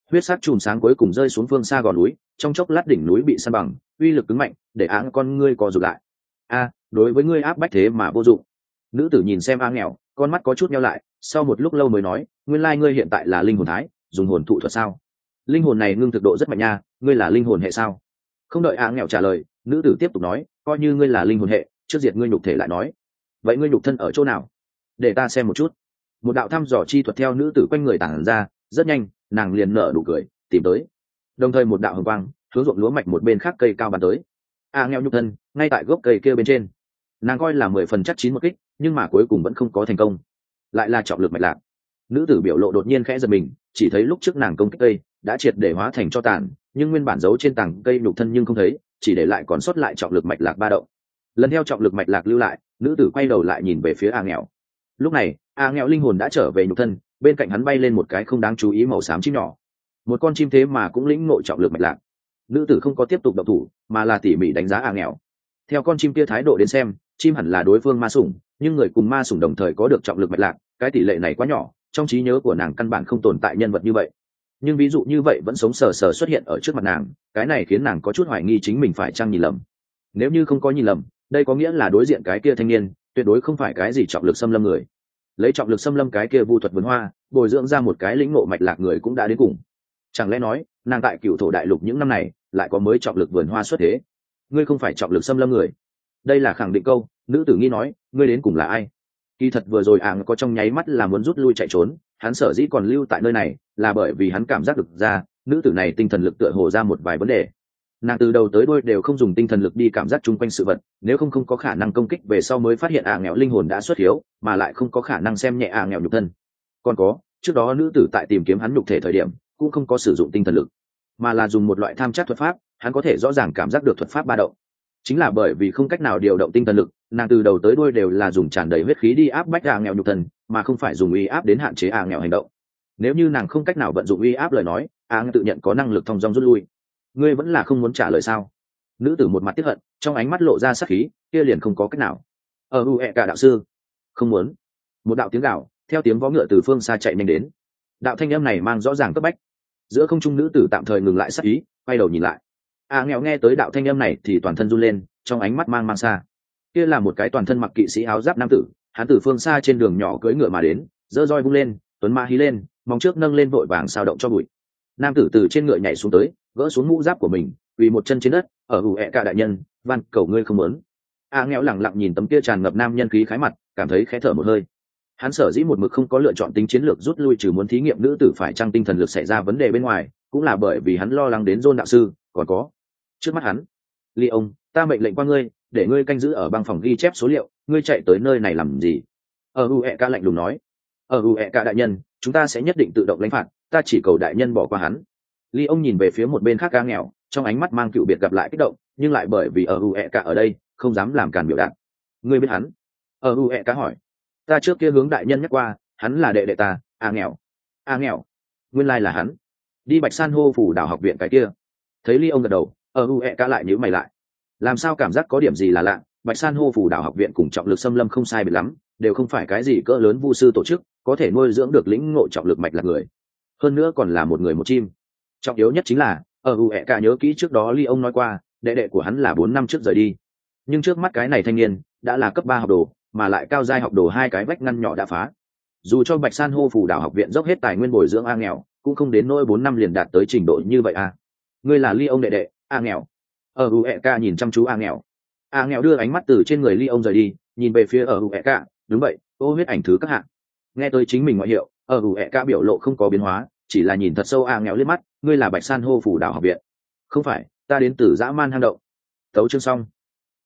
huyết sắc chùm sáng cuối cùng rơi xuống phương xa gò núi, trong chốc lát đỉnh núi bị san bằng, uy lực cứng mạnh, để áng con ngươi co rụt lại. A, đối với ngươi áp bách thế mà vô dụng. Nữ tử nhìn xem a nghèo, con mắt có chút nheo lại, sau một lúc lâu mới nói, nguyên lai ngươi hiện tại là linh hồn thái, dùng hồn thụ thuật sao? Linh hồn này ngưng thực độ rất mạnh nha, ngươi là linh hồn hệ sao? Không đợi a nghèo trả lời, nữ tử tiếp tục nói, coi như ngươi là linh hồn hệ, trước diệt ngươi nhục thể lại nói. Vậy ngươi nhục thân ở chỗ nào? Để ta xem một chút. Một đạo thăm dò chi thuật theo nữ tử quanh người tản ra, rất nhanh, nàng liền nở nụ cười, tìm tới. Đồng thời một đạo hồng quang hướng ruộng lúa mạch một bên khác cây cao bắn tới. A nghèo nhục thân ngay tại gốc cây kia bên trên. Nàng coi là mười phần chắc chín một kích, nhưng mà cuối cùng vẫn không có thành công. Lại là trọng lực mạch lạc. Nữ tử biểu lộ đột nhiên khẽ giật mình, chỉ thấy lúc trước nàng công kích cây đã triệt để hóa thành cho tàn, nhưng nguyên bản giấu trên tảng cây nhục thân nhưng không thấy, chỉ để lại còn sót lại trọng lực mạch lạc ba động. Lần theo trọng lực mạch lạc lưu lại, nữ tử quay đầu lại nhìn về phía A nghèo. Lúc này, A nghèo linh hồn đã trở về nhục thân, bên cạnh hắn bay lên một cái không đáng chú ý màu xám chim nhỏ. Một con chim thế mà cũng lĩnh ngộ trọng lực mạch lạc. Nữ tử không có tiếp tục động thủ, mà là tỉ mỉ đánh giá A nghèo. Theo con chim kia thái độ đến xem, chim hẳn là đối phương ma sủng, nhưng người cùng ma sủng đồng thời có được trọng lực mạch lạc, cái tỷ lệ này quá nhỏ, trong trí nhớ của nàng căn bản không tồn tại nhân vật như vậy. Nhưng ví dụ như vậy vẫn sống sờ sờ xuất hiện ở trước mặt nàng, cái này khiến nàng có chút hoài nghi chính mình phải chăng nhìn lầm. Nếu như không có nhìn lầm, đây có nghĩa là đối diện cái kia thanh niên tuyệt đối không phải cái gì trọng lực xâm lâm người. Lấy trọng lực xâm lâm cái kia vu thuật vườn hoa, bồi dưỡng ra một cái lĩnh ngộ mạch lạc người cũng đã đến cùng. Chẳng lẽ nói, nàng tại Cựu Thổ Đại Lục những năm này lại có mới trọng lực vườn hoa xuất thế? Ngươi không phải trọng lực xâm lâm người. Đây là khẳng định câu, nữ tử nghi nói, ngươi đến cùng là ai? Kỳ thật vừa rồi ảng có trong nháy mắt là muốn rút lui chạy trốn, hắn sở dĩ còn lưu tại nơi này là bởi vì hắn cảm giác được ra nữ tử này tinh thần lực tựa hồ ra một vài vấn đề. Nàng từ đầu tới đuôi đều không dùng tinh thần lực đi cảm giác chung quanh sự vật, nếu không không có khả năng công kích về sau mới phát hiện à nghèo linh hồn đã xuất hiếu, mà lại không có khả năng xem nhẹ à nghèo nhục thân. Còn có, trước đó nữ tử tại tìm kiếm hắn nhục thể thời điểm cũng không có sử dụng tinh thần lực, mà là dùng một loại tham chắc thuật pháp, hắn có thể rõ ràng cảm giác được thuật pháp ba động. Chính là bởi vì không cách nào điều động tinh thần lực, nàng từ đầu tới đuôi đều là dùng tràn đầy huyết khí đi áp bách à nghèo nhục thân, mà không phải dùng uy áp đến hạn chế à nghèo hành động. Nếu như nàng không cách nào vận dụng uy áp lời nói, à nghèo tự nhận có năng lực thông dong rút lui. Ngươi vẫn là không muốn trả lời sao? Nữ tử một mặt tiếc hận, trong ánh mắt lộ ra sát khí, kia liền không có cách nào. Ở u ẹ cả đạo sư, không muốn. Một đạo tiếng gào theo tiếng vó ngựa từ phương xa chạy nhanh đến. Đạo thanh âm này mang rõ ràng cấp bách. Giữa không trung nữ tử tạm thời ngừng lại sát ý, quay đầu nhìn lại. À nghèo nghe tới đạo thanh âm này thì toàn thân run lên, trong ánh mắt mang mang xa. Kia là một cái toàn thân mặc kỵ sĩ áo giáp nam tử, hắn từ phương xa trên đường nhỏ cưỡi ngựa mà đến, giơ roi vung lên, tuấn mã hí lên, móng trước nâng lên vội vàng sao động cho bụi. Nam tử từ trên ngựa nhảy xuống tới, gỡ xuống mũ giáp của mình, quỳ một chân trên đất, ở hủ ẹ cả đại nhân, van cầu ngươi không muốn. A nghèo lẳng lặng nhìn tấm kia tràn ngập nam nhân khí khái mặt, cảm thấy khẽ thở một hơi. Hắn sở dĩ một mực không có lựa chọn tính chiến lược rút lui, trừ muốn thí nghiệm nữ tử phải trang tinh thần lực xảy ra vấn đề bên ngoài, cũng là bởi vì hắn lo lắng đến John đạo sư, còn có trước mắt hắn. Ly ông, ta mệnh lệnh qua ngươi, để ngươi canh giữ ở băng phòng ghi chép số liệu, ngươi chạy tới nơi này làm gì? Ở hủ ẹ cả lạnh lùng nói. Ở hủ ẹ cả đại nhân, chúng ta sẽ nhất định tự động lãnh phạt, ta chỉ cầu đại nhân bỏ qua hắn. Ly ông nhìn về phía một bên khác A nghèo, trong ánh mắt mang cựu biệt gặp lại kích động, nhưng lại bởi vì ở u ẹ cả ở đây không dám làm càn biểu đạt. Ngươi biết hắn? Ở u ẹ cả hỏi. Ta trước kia hướng đại nhân nhắc qua, hắn là đệ đệ ta. A nghèo. A nghèo. Nguyên lai là hắn. Đi Bạch San hô phủ đảo học viện cái kia. Thấy Ly ông gật đầu, ở u ẹ cả lại nhíu mày lại. Làm sao cảm giác có điểm gì là lạ? Bạch San hô phủ đảo học viện cùng trọng lực xâm lâm không sai biệt lắm, đều không phải cái gì cỡ lớn vu sư tổ chức, có thể nuôi dưỡng được lĩnh ngộ trọng lực mạch là người. Hơn nữa còn là một người một chim. Trọng yếu nhất chính là ở u ẹ cả nhớ kỹ trước đó Ly ông nói qua, đệ đệ của hắn là bốn năm trước rời đi, nhưng trước mắt cái này thanh niên đã là cấp ba học đồ, mà lại cao giai học đồ hai cái vách ngăn nhỏ đã phá. Dù cho Bạch San hô phủ đảo học viện dốc hết tài nguyên bồi dưỡng A nghèo, cũng không đến nỗi bốn năm liền đạt tới trình độ như vậy à. Ngươi là Ly ông đệ đệ? A nghèo. Ở u ẹ cả nhìn chăm chú A nghèo. A nghèo đưa ánh mắt từ trên người Ly ông rời đi, nhìn về phía ở u ẹ cả. Đúng vậy, ô huyết ảnh thứ các hạng. Nghe tới chính mình ngoại hiệu, ở u ẹ cả biểu lộ không có biến hóa, chỉ là nhìn thật sâu A nghèo liếc mắt. Ngươi là Bạch San hô phủ đảo học viện? Không phải, ta đến từ dã man hang động. Tấu chương xong.